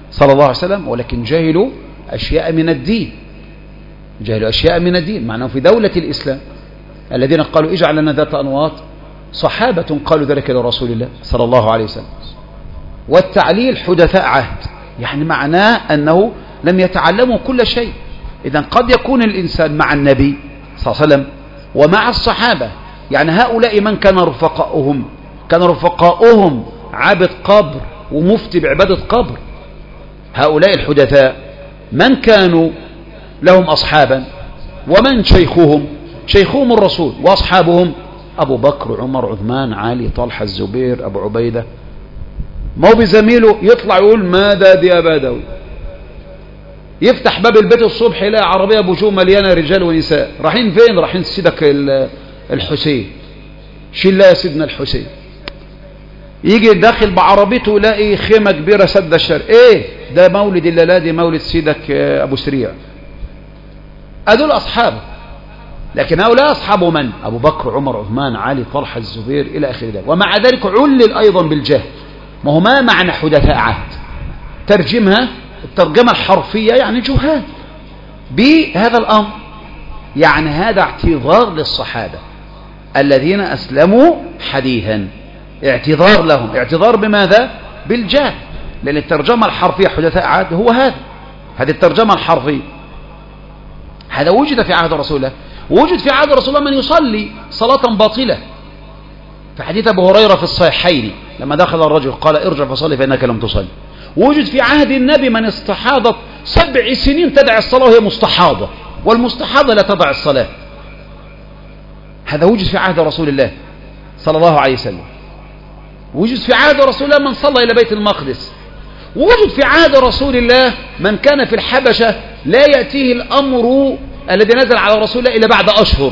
S1: صلى الله عليه وسلم، ولكن جهلوا أشياء من الدين، جهلوا أشياء من الدين، معناه في دولة الإسلام الذين قالوا اجعل لنا ذات أنواط صحابة قالوا ذلك لرسول الله صلى الله عليه وسلم. والتعليل حدثاء عهد، يعني معناه أنه لم يتعلموا كل شيء. إذن قد يكون الإنسان مع النبي صلى الله عليه وسلم ومع الصحابة، يعني هؤلاء من كان رفقاؤهم؟ كان رفقاؤهم عابد قبر ومفتي بعبادة قبر. هؤلاء الحدثاء من كانوا لهم أصحابا، ومن شيخهم؟ شيخهم الرسول، وأصحابهم أبو بكر عمر عثمان علي طلحة الزبير أبو عبيدة. ما هو بزميله يطلع يقول ماذا دي يا بدوي، يفتح باب البيت الصبح يلاقي عربية بوجوه مليانة رجال ونساء. رايحين فين؟ رايحين سيدك الحسين، شيل يا سيدنا الحسين. يجي داخل بعربيته يلاقي خيمة كبيرة سد الشرق، ايه ده؟ مولد الليلة دي مولد سيدك ابو سريع. هذول اصحابه، لكن هؤلاء اصحابه من؟ ابو بكر عمر عثمان علي طلحة الزبير الى اخر ذلك. ومع ذلك علل ايضا بالجهل. ما هو ما معنى حدثاء عهد؟ ترجمها الترجمة الحرفية يعني جهال بهذا الامر، يعني هذا اعتذار للصحابة الذين اسلموا حديثا، اعتذار لهم. اعتذار بماذا؟ بالجهل، لأن الترجمة الحرفية حدثاء عهد هو هذه الترجمة الحرفية. هذا وجد في عهد رسول الله، ووجد في عهد رسول الله من يصلي صلاة باطلة. في حديث أبو هريرة في الصحيحين لما دخل الرجل قال ارجع فصلي فإنك لم تصلي. ووجد في عهد النبي من استحاضت 7 سنين تدع الصلاة وهي مستحاضة، والمستحاضة لا تضع الصلاة. هذا وجد في عهد رسول الله صلى الله عليه وسلم. وجد في عهد رسول الله من صلى إلى بيت المقدس. وجد في عهد رسول الله من كان في الحبشة لا يأتيه الأمر الذي نزل على رسول الله إلا بعد أشهر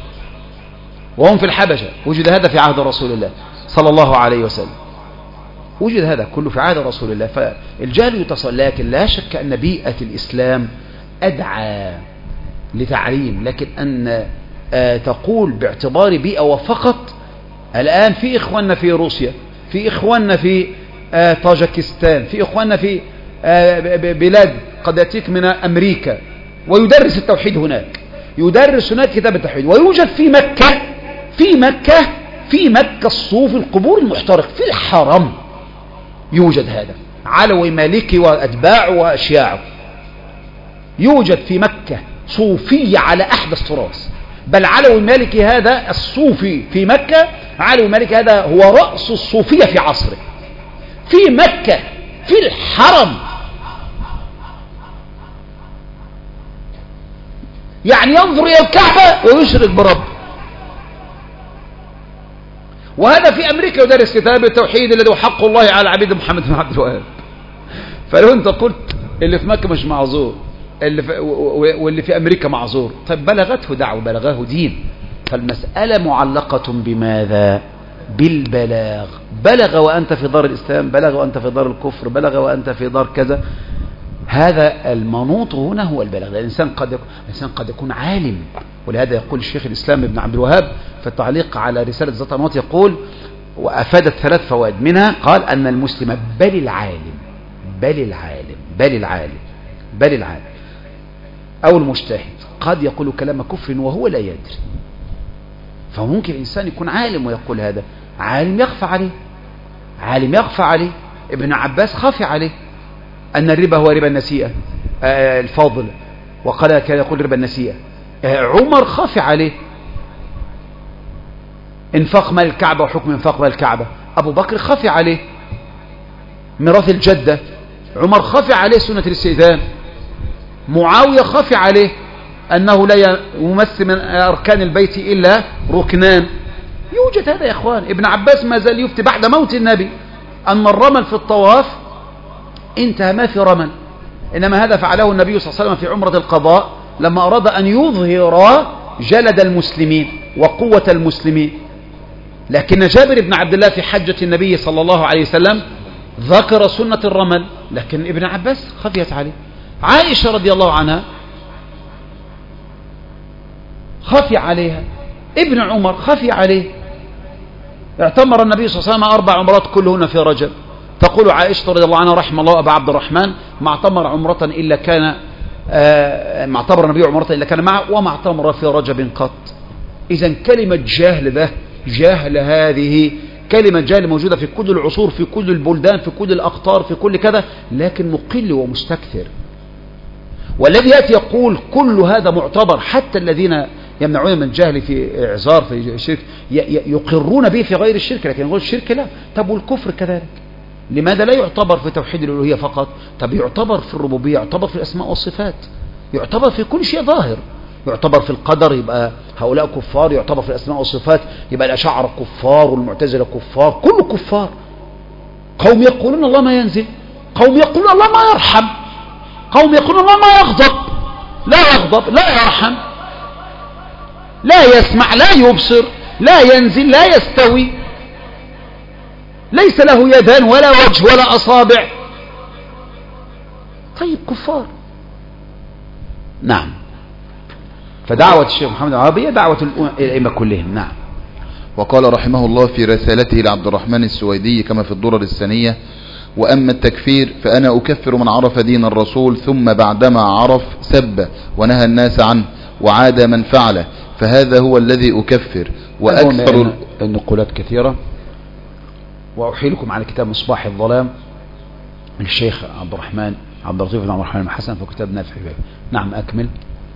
S1: وهم في الحبشة. وجد هذا في عهد رسول الله صلى الله عليه وسلم. وجد هذا كله في عهد رسول الله. فالجهل يتصل، لكن لا شك أن بيئة الإسلام أدعى لتعليم. لكن أن تقول باعتبار بيئة وفقط. الآن في إخواننا في روسيا، في إخواننا في طاجكستان، في إخواننا في بلاد قد يأتيك من أمريكا ويدرس التوحيد هناك، يدرس هناك كتاب التوحيد. ويوجد في مكة الصوفي القبور المحترق في الحرم، يوجد هذا علوي مالكي وأتباعه وأشياعه. يوجد في مكة صوفية على أحدث طراز، بل علوي مالكي هذا الصوفي في مكة، علوي مالكي هذا هو رأس الصوفية في عصره، في مكة في الحرم. يعني ينظر إلى الكعبة ويشرك برب. وهذا في أمريكا يدرس كتاب التوحيد الذي هو حق الله على عبيد محمد بن عبد الوهاب. فلو أنت قلت اللي في مكة مش معذور واللي في أمريكا معذور، طيب بلغته دعوة، بلغه دين. فالمسألة معلقة بماذا؟ بالبلاغ. بلغ وأنت في دار الإسلام، بلغ وأنت في دار الكفر، بلغ وأنت في دار كذا. هذا المنوط هنا هو البلاغ. الإنسان قد يكون عالم، ولهذا يقول الشيخ الإسلام ابن عبد الوهاب في التعليق على رسالة ذات أنواط، يقول وأفادت 3 فوائد، منها قال أن المسلم بل العالم أو المجتهد قد يقول كلام كفر وهو لا يدري. فممكن الإنسان يكون عالم ويقول هذا، عالم يخفى عليه. ابن عباس خفي عليه أن الربا هو ربا النسيئة الفاضل، وقال كان يقول ربا النسيئة. عمر خفي عليه انفاق مال الكعبة وحكم انفاق مال الكعبة. أبو بكر خفي عليه ميراث الجدة. عمر خفي عليه سنة الاستئذان. معاوية خفي عليه أنه لا يمثل من أركان البيت إلا ركنان. يوجد هذا يا إخوان. ابن عباس ما زال يفتي بعد موت النبي أن الرمل في الطواف انتهى ما في رمل، إنما هذا فعله النبي صلى الله عليه وسلم في عمرة القضاء لما أراد أن يظهر جلد المسلمين وقوة المسلمين. لكن جابر بن عبد الله في حجة النبي صلى الله عليه وسلم ذكر سنة الرمل، لكن ابن عباس خفيت عليه. عائشة رضي الله عنها خفي عليها. ابن عمر خفي عليه. اعتمر النبي صلى الله عليه وسلم 4 عمرات كلهن في رجب. تقول عائشة رضي الله عنها رحم الله أبا عبد الرحمن ما اعتمر عمرة إلا كان ما اعتمر النبي عمرة إلا كان معه وما اعتمر في رجب قط. إذا كلمة جهل ده جهل هذه كلمة جهل موجودة في كل العصور في كل البلدان في كل الأقطار في كل كذا، لكن مقل ومستكثر. والذي يأتي يقول كل هذا معتبر، حتى الذين يمنعون من الجهل في إعذار في الشرك يقرون به في غير الشرك، لكن يقول الشرك لا. طب والكفر كذلك، لماذا لا يعتبر في توحيد الألوهية فقط؟ طب يعتبر في الربوبية، يعتبر في الأسماء والصفات، يعتبر في كل شيء ظاهر، يعتبر في القدر يبقى هؤلاء كفار، يعتبر في الأسماء والصفات يبقى الأشاعرة كفار والمعتزلة كفار، كل كفار. قوم يقولون الله ما ينزل، قوم يقولون الله ما يرحم، قوم يقولون الله ما يغضب، لا يغضب لا يرحم لا يسمع لا يبصر لا ينزل لا يستوي، ليس له يدان ولا وجه ولا أصابع. طيب كفار. نعم. فدعوة الشيخ محمد العربية دعوة الأئمة كلهم. نعم.
S2: وقال رحمه الله في رسالته لعبد الرحمن السويدي كما في الدرر الثانية: وأما التكفير فأنا أكفر من عرف دين الرسول ثم بعدما عرف سب ونهى الناس عنه وعاد من فعله، فهذا هو الذي أكفر. وأكثر
S1: النقولات كثيرة، وأحيلكم على كتاب مصباح الظلام من الشيخ عبد الرحمن عبد اللطيف بن عبد الرحمن الحسن في كتاب نافع. نعم أكمل.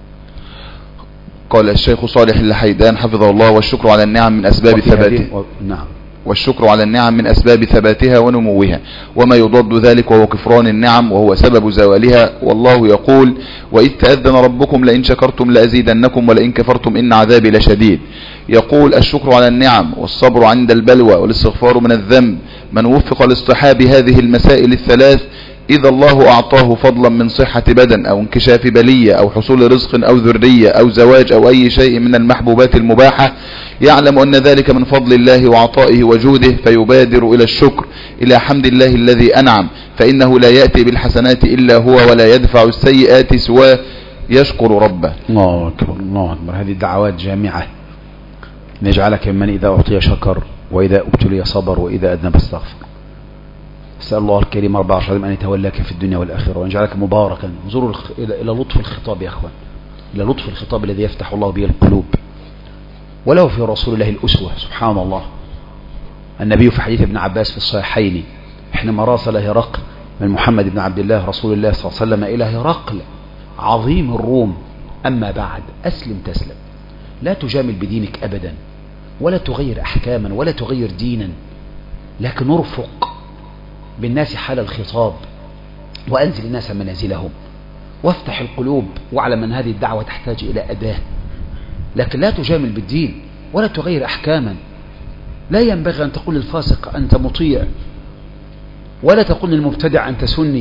S2: قال الشيخ صالح اللحيدان حفظه الله: والشكر على النعم من أسباب ثباتها.
S1: نعم.
S2: والشكر على النعم من أسباب ثباتها ونموها، وما يضاد ذلك وهو كفران النعم وهو سبب زوالها. والله يقول: وإذ تأذن ربكم لئن شكرتم لأزيدنكم ولئن كفرتم إن عذابي لشديد. يقول: الشكر على النعم والصبر عند البلوى والاستغفار من الذنب. من وفق لاصطحاب هذه المسائل الثلاث إذا الله أعطاه فضلا من صحة بدن أو انكشاف بلية أو حصول رزق أو ذرية أو زواج أو أي شيء من المحبوبات المباحة، يعلم أن ذلك من فضل الله وعطائه وجوده، فيبادر إلى الشكر، إلى حمد الله الذي أنعم، فإنه لا يأتي بالحسنات إلا هو ولا يدفع السيئات سواه، يشكر ربه.
S1: الله أكبر الله أكبر. هذه الدعوات جامعة، نجعلك ممن إذا أعطي شكر وإذا ابتلي صبر وإذا أذنب استغفر. أسأل الله الكريم رب العرش العظيم أن يتولاك في الدنيا والآخرة وأن يجعلك مباركا. انظروا إلى لطف الخطاب يا أخوان، إلى لطف الخطاب الذي يفتح الله به القلوب. ولو في رسول الله الأسوة. سبحان الله. النبي في حديث ابن عباس في الصحيحين حينما راسل هرقل من محمد بن عبد الله رسول الله صلى الله عليه وسلم إلى هرقل عظيم الروم: أما بعد أسلم تسلم، لا تجامل بدينك أبدا، ولا تغير أحكاما ولا تغير دينا، لكن ارفق بالناس حال الخطاب وأنزل الناس منازلهم وافتح القلوب، واعلم أن هذه الدعوة تحتاج إلى أداة، لكن لا تجامل بالدين ولا تغير أحكاما. لا ينبغي أن تقول للفاسق أنت مطيع، ولا تقول للمبتدع أنت سني،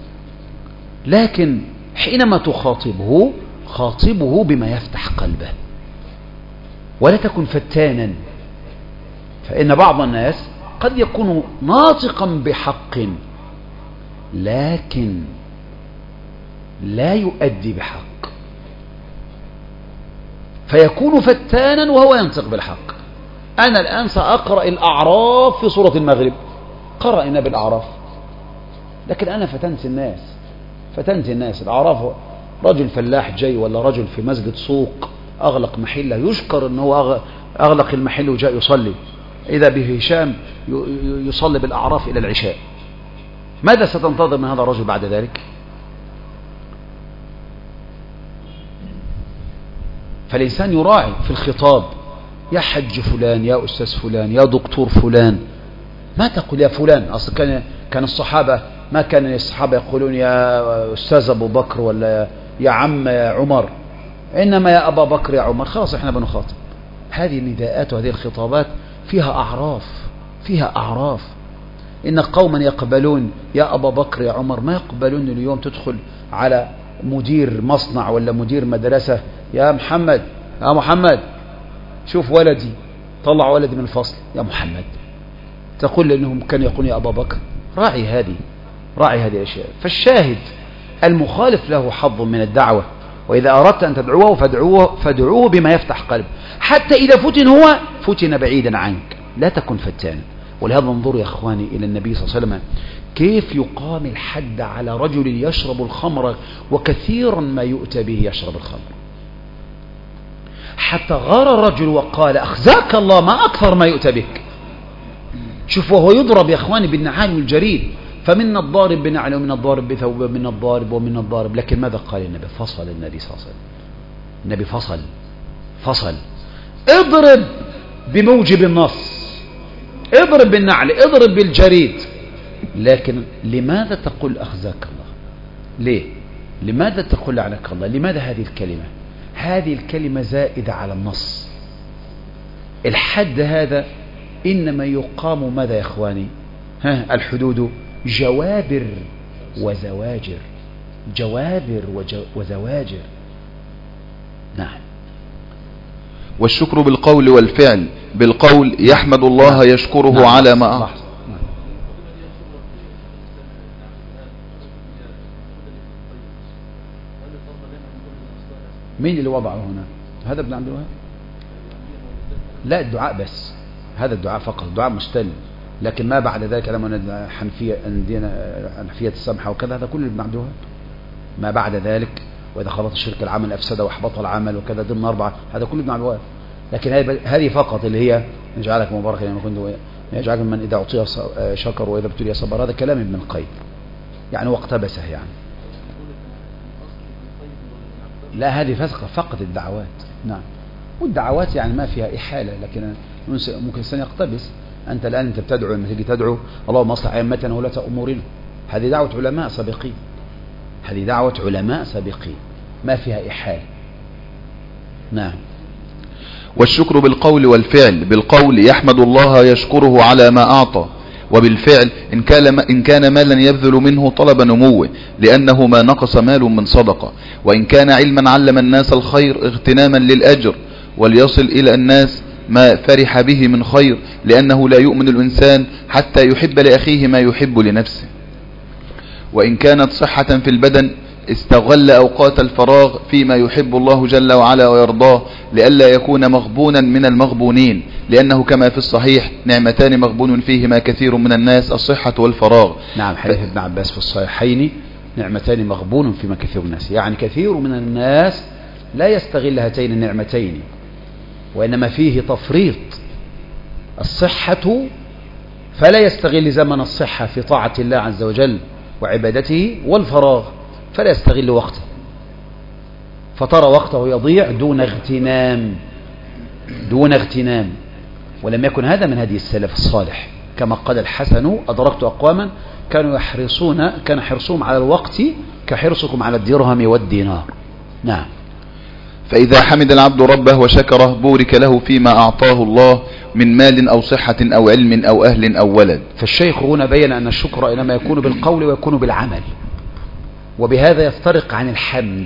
S1: لكن حينما تخاطبه خاطبه بما يفتح قلبه، ولا تكن فتانا. فإن بعض الناس قد يكون ناطقا بحق لكن لا يؤدي بحق، فيكون فتانا وهو ينطق بالحق. أنا الآن سأقرأ الأعراف في سورة المغرب، قرأنا بالأعراف، لكن أنا فتنت الناس. الأعراف رجل فلاح جاي ولا رجل في مسجد سوق أغلق محله، يشكر أنه أغلق المحل وجاء يصلي، إذا به هشام يصلي بالأعراف إلى العشاء. ماذا ستنتظر من هذا الرجل بعد ذلك؟ فالإنسان يراعي في الخطاب: يا حج فلان، يا أستاذ فلان، يا دكتور فلان. ما تقول يا فلان. أصل كان الصحابة ما كان الصحابة يقولون يا أستاذ أبو بكر ولا يا عم يا عمر، إنما يا أبا بكر يا عمر. خلاص إحنا بنخاطب. هذه النداءات وهذه الخطابات فيها أعراف. إن قوما يقبلون يا أبا بكر يا عمر، ما يقبلون اليوم تدخل على مدير مصنع ولا مدير مدرسة: يا محمد شوف ولدي، طلع ولدي من الفصل يا محمد. تقول لأنهم كانوا يقولون يا أبا بكر. راعي هذه الأشياء. فالشاهد المخالف له حظ من الدعوة، وإذا أردت أن تدعوه فادعوه بما يفتح قلب، حتى إذا فتن هو فتن بعيدا عنك. لا تكن فتانا. ولهذا انظروا يا أخواني إلى النبي صلى الله عليه وسلم كيف يقام الحد على رجل يشرب الخمر وكثيرا ما يؤتى به يشرب الخمر، حتى غار الرجل وقال أخزاك الله ما أكثر ما يؤتى بك. شوف وهو يضرب يا أخواني بالنعال والجريد، فمن الضارب بنعل ومن الضارب بثوب ومن الضارب ومن الضارب. لكن ماذا قال النبي؟ فصل النبي صلى الله عليه وسلم، النبي فصل اضرب بموجب النص، اضرب بالنعل، اضرب بالجريد. لكن لماذا تقول أخزاك الله؟ ليه؟ لماذا تقول لعنك الله؟ لماذا هذه الكلمة؟ هذه الكلمة زائدة على النص. الحد هذا إنما يقام ماذا يا إخواني؟ الحدود جوابر وزواجر، جوابر وزواجر. نعم.
S2: والشكر بالقول والفعل. بالقول يحمد الله يشكره
S1: نعم.
S2: على ما
S1: مين اللي وضعه هنا؟ هذا ابن عبد الوهاب؟ لا، الدعاء بس، هذا الدعاء فقط، الدعاء مستل. لكن ما بعد ذلك لما حنفية السمحة وكذا هذا كله ابن عبد الوهاب. ما بعد ذلك وإذا خلط الشرك العمل أفسده وأحبط العمل وكذا ضمن 4، هذا كله ابن عبد الوهاب. لكن هذه فقط اللي هي يجعلك مباركا لما كنت يجعلك من إذا أعطي شكر وإذا ابتلي صبر، هذا كلام ابن القيم يعني واقتبسه يعني. لا، هذه فقط الدعوات. نعم. والدعوات يعني ما فيها إحالة، لكن ممكن الإنسان يقتبس. أنت الآن أنت بتدعو، لما تيجي تدعو اللهم اصلح أئمتنا ولاة أمورنا، هذه دعوة علماء سابقين، هذه دعوة علماء سابقين ما فيها إحالة. نعم.
S2: والشكر بالقول والفعل. بالقول يحمد الله يشكره على ما أعطى، وبالفعل إن كان مالا يبذل منه طلب نموه لأنه ما نقص مال من صدقة، وإن كان علما علم الناس الخير اغتناما للأجر، وليصل إلى الناس ما فرح به من خير، لأنه لا يؤمن الإنسان حتى يحب لأخيه ما يحب لنفسه. وإن كانت صحة في البدن استغل أوقات الفراغ فيما يحب الله جل وعلا ويرضاه، لئلا يكون مغبونا من المغبونين، لأنه كما في الصحيح نعمتان مغبون فيهما كثير من الناس، الصحة والفراغ.
S1: نعم، حديث ابن عباس في الصحيحين نعمتان مغبون فيما كثير من الناس، يعني كثير من الناس لا يستغل هاتين النعمتين، وإنما فيه تفريط. الصحة فلا يستغل زمن الصحة في طاعة الله عز وجل وعبادته، والفراغ فلا يستغل وقته، فترى وقته يضيع دون اغتنام. ولم يكن هذا من هدي السلف الصالح، كما قال الحسن أدركت أقواما كان حرصهم على الوقت كحرصكم على الدرهم والدينار. نعم.
S2: فإذا حمد العبد ربه وشكره بورك له فيما أعطاه الله من مال أو صحة أو علم أو أهل أو ولد.
S1: فالشيخ هنا بين أن الشكر إنما يكون بالقول ويكون بالعمل، وبهذا يفترق عن الحمد.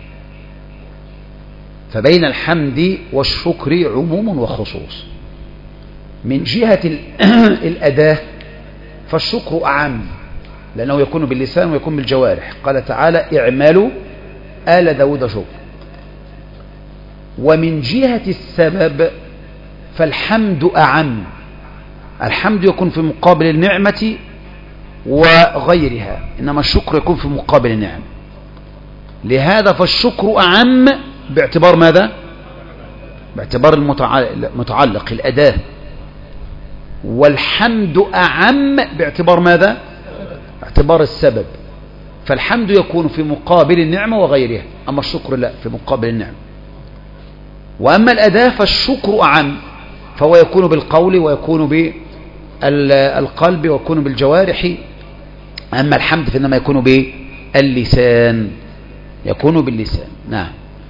S1: فبين الحمد والشكر عموم وخصوص. من جهة الأداة فالشكر أعم، لأنه يكون باللسان ويكون بالجوارح. قال تعالى اعملوا آل داود شكر. ومن جهة السبب فالحمد أعم، الحمد يكون في مقابل النعمة وغيرها، إنما الشكر يكون في مقابل النعم. لهذا فالشكر أعم باعتبار ماذا؟ باعتبار المتعلق الأداة، والحمد أعم باعتبار ماذا؟ باعتبار السبب. فالحمد يكون في مقابل النعمة وغيرها، أما الشكر لا، في مقابل النعمة. وأما الأداة فالشكر أعم، فهو يكون بالقول ويكون بالقلب ويكون بالجوارح. أما الحمد فإنما يكون باللسان، يكون باللسان. نعم.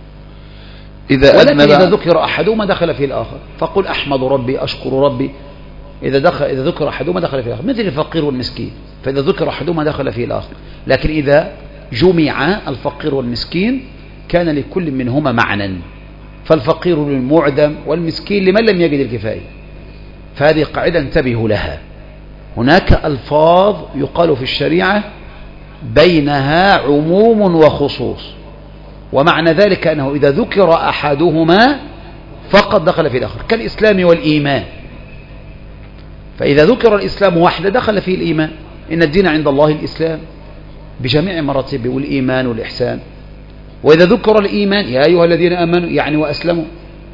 S1: ولكن إذا ذكر أحدهما دخل فيه الآخر، فقل أحمد ربي أشكر ربي، إذا ذكر أحدهما دخل فيه الآخر، مثل الفقير والمسكين، فإذا ذكر أحدهما دخل فيه الآخر. لكن إذا جمع الفقير والمسكين كان لكل منهما معنى، فالفقير للمعدم والمسكين لمن لم يجد الكفاية. فهذه قاعدة انتبهوا لها. هناك ألفاظ يقال في الشريعة بينها عموم وخصوص، ومعنى ذلك أنه إذا ذكر أحدهما فقد دخل في الآخر، كالإسلام والإيمان. فإذا ذكر الإسلام وحده دخل فيه الإيمان. إن الدين عند الله الإسلام بجميع مراتبه والإيمان والإحسان. وإذا ذكر الإيمان يا أيها الذين آمنوا يعني وأسلموا.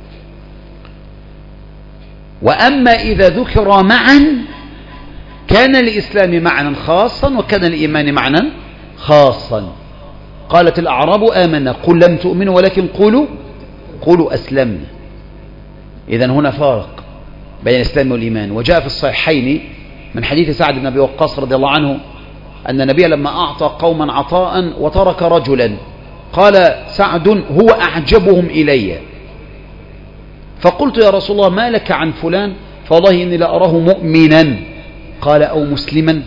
S1: وأما إذا ذكر معا كان الإسلام معنى خاصا وكان الإيمان معنى خاصا. قالت الأعراب آمنا قل لم تؤمنوا ولكن قولوا أسلمنا. إذن هنا فارق بين الإسلام والإيمان. وجاء في الصحيحين من حديث سعد بن أبي وقاص رضي الله عنه أن النبي لما أعطى قوما عطاء وترك رجلا قال سعد هو أعجبهم إلي، فقلت يا رسول الله ما لك عن فلان؟ فوالله إني لأراه مؤمنا. قال أو مسلما؟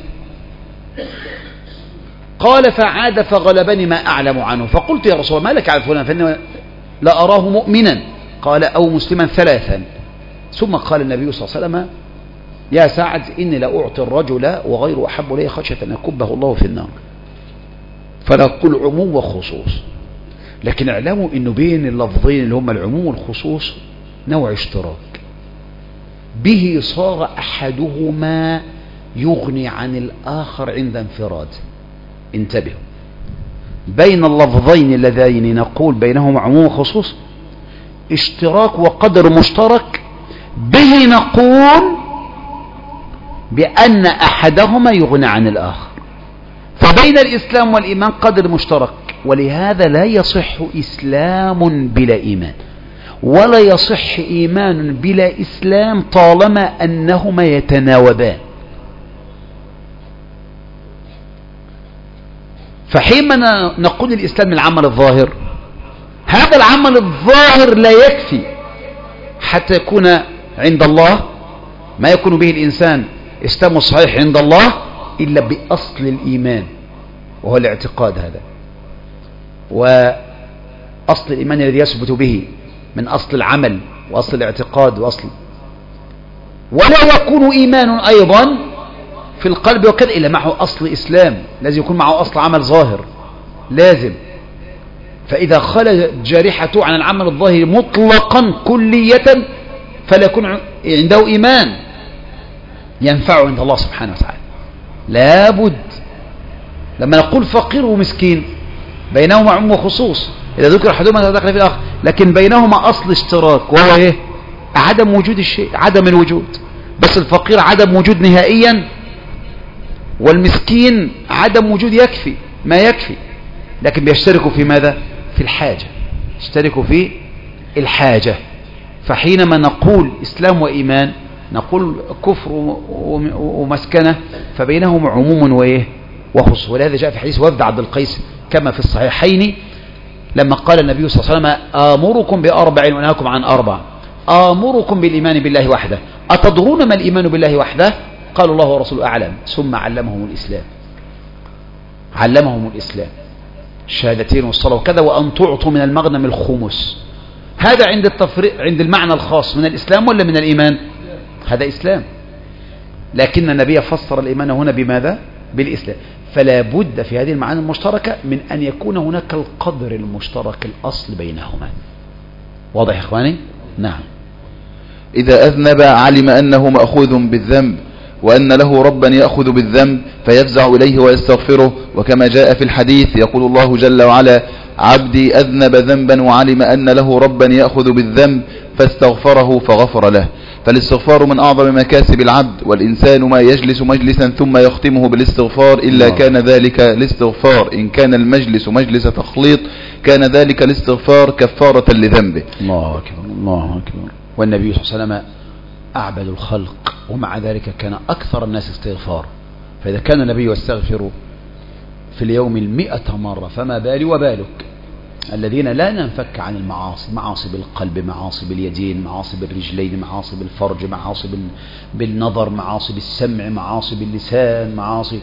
S1: قال فعاد فغلبني ما أعلم عنه. فقلت يا رسول الله ما لك عن فلان؟ فإني لأراه مؤمنا. قال أو مسلما ثلاثا. ثم قال النبي صلى الله عليه وسلم يا سعد إني لأعطي الرجل وغير أحب لي خشية أن يكبه الله في النار. فنقول عموم وخصوص، لكن اعلموا أنه بين اللفظين اللي هم العموم والخصوص نوع اشتراك به صار أحدهما يغني عن الآخر عند انفراد. انتبهوا، بين اللفظين اللذين نقول بينهما عموم وخصوص اشتراك وقدر مشترك به نقول بأن أحدهما يغني عن الآخر. فبين الإسلام والإيمان قدر مشترك، ولهذا لا يصح إسلام بلا إيمان ولا يصح إيمان بلا إسلام طالما أنهما يتناوبان. فحينما نقول الإسلام العمل الظاهر، هذا العمل الظاهر لا يكفي حتى يكون عند الله ما يكون به الإنسان إسلام صحيح عند الله إلا بأصل الإيمان وهو الاعتقاد. هذا وأصل الإيمان الذي يثبت به من أصل العمل وأصل الاعتقاد ولا يكون إيمان أيضا في القلب وكذا إلا معه أصل إسلام. لازم يكون معه أصل عمل ظاهر لازم. فإذا خلت جارحته عن العمل الظاهر مطلقا كلية فلا يكون عنده إيمان ينفعه عند الله سبحانه وتعالى. لابد لما نقول فقير ومسكين بينهما عموم وخصوص، إذا ذكر أحدهما دخل في الآخر، لكن بينهما أصل اشتراك وهو إيه؟ عدم وجود الشيء، عدم الوجود. بس الفقير عدم وجود نهائيا والمسكين عدم وجود يكفي ما يكفي، لكن بيشتركوا في ماذا؟ في الحاجة، يشتركوا في الحاجة. فحينما نقول إسلام وإيمان نقول كفر ومسكنة، فبينهم عموم وإيه وخصوص. ولهذا جاء في حديث وفد عبد القيس كما في الصحيحين لما قال النبي صلى الله عليه وسلم آمركم بأربع وأنهاكم عن أربع. آمركم بالإيمان بالله وحده. أتدرون ما الإيمان بالله وحده؟ قالوا الله ورسوله أعلم. ثم علمهم الإسلام، علمهم الإسلام الشهادتين والصلاة وكذا، وأن تعطوا من المغنم الخمس. هذا عند التفريق، عند المعنى الخاص من الإسلام ولا من الإيمان؟ هذا إسلام، لكن النبي فسر الإيمان هنا بماذا؟ بالإسلام. فلا بد في هذه المعاني المشتركة من أن يكون هناك القدر المشترك الأصل بينهما. واضح يا إخواني؟ نعم.
S2: إذا أذنب علم أنه مأخوذ بالذنب وأن له ربا يأخذ بالذنب فيفزع إليه ويستغفره، وكما جاء في الحديث يقول الله جل وعلا عبدي أذنب ذنبا وعلم أن له ربا يأخذ بالذنب فاستغفره فغفر له. فالاستغفار من أعظم مكاسب العبد، والإنسان ما يجلس مجلسا ثم يختمه بالاستغفار إلا كان ذلك الاستغفار، إن كان المجلس مجلس تخليط كان ذلك الاستغفار كفارة لذنبه.
S1: الله أكبر الله أكبر. والنبي صلى الله عليه وسلم أعبد الخلق ومع ذلك كان أكثر الناس استغفار. فإذا كان النبي يستغفر في اليوم 100 مرة فما بالي وبالك الذين لا ننفك عن المعاصي، معاصي بالقلب، معاصي باليدين، معاصي بالرجلين، معاصي بالفرج، معاصي بالنظر، معاصي بالسمع، معاصي باللسان، معاصي.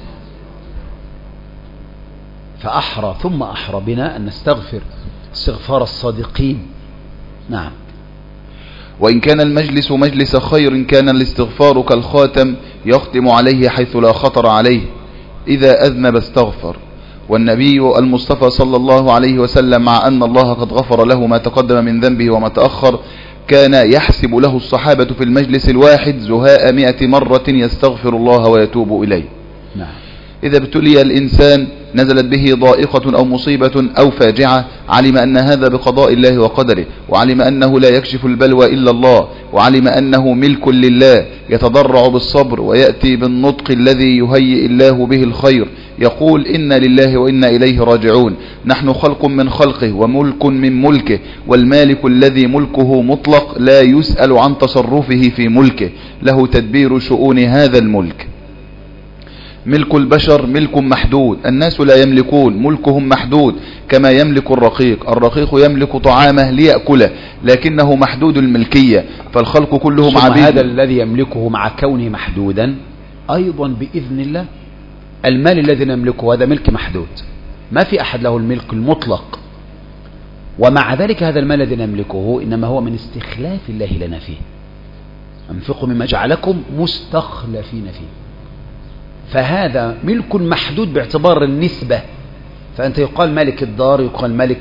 S1: فأحرى ثم أحرى بنا أن نستغفر استغفار الصادقين. نعم.
S2: وإن كان المجلس مجلس خير كان الاستغفار كالخاتم يختم عليه حيث لا خطر عليه. إذا أذنب استغفر. والنبي المصطفى صلى الله عليه وسلم مع أن الله قد غفر له ما تقدم من ذنبه وما تأخر كان يحسب له الصحابة في المجلس الواحد زهاء 100 مرة يستغفر الله ويتوب إليه.
S1: نعم.
S2: إذا ابتلي الإنسان نزلت به ضائقة أو مصيبة أو فاجعة علم أن هذا بقضاء الله وقدره، وعلم أنه لا يكشف البلوى إلا الله، وعلم أنه ملك لله، يتضرع بالصبر ويأتي بالنطق الذي يهيئ الله به الخير، يقول إنا لله وإنا إليه راجعون، نحن خلق من خلقه وملك من ملكه، والمالك الذي ملكه مطلق لا يسأل عن تصرفه في ملكه، له تدبير شؤون هذا الملك. ملك البشر ملك محدود، الناس لا يملكون، ملكهم محدود كما يملك الرقيق يملك طعامه ليأكله لكنه محدود الملكية، فالخلق كلهم عبيد.
S1: هذا الذي يملكه مع كونه محدودا أيضا بإذن الله. المال الذي نملكه هذا ملك محدود، ما في أحد له الملك المطلق، ومع ذلك هذا المال الذي نملكه إنما هو من استخلاف الله لنا فيه. أنفقوا مما جعلكم مستخلفين فيه، فهذا ملك محدود باعتبار النسبة. فأنت يقال مالك الدار، يقال مالك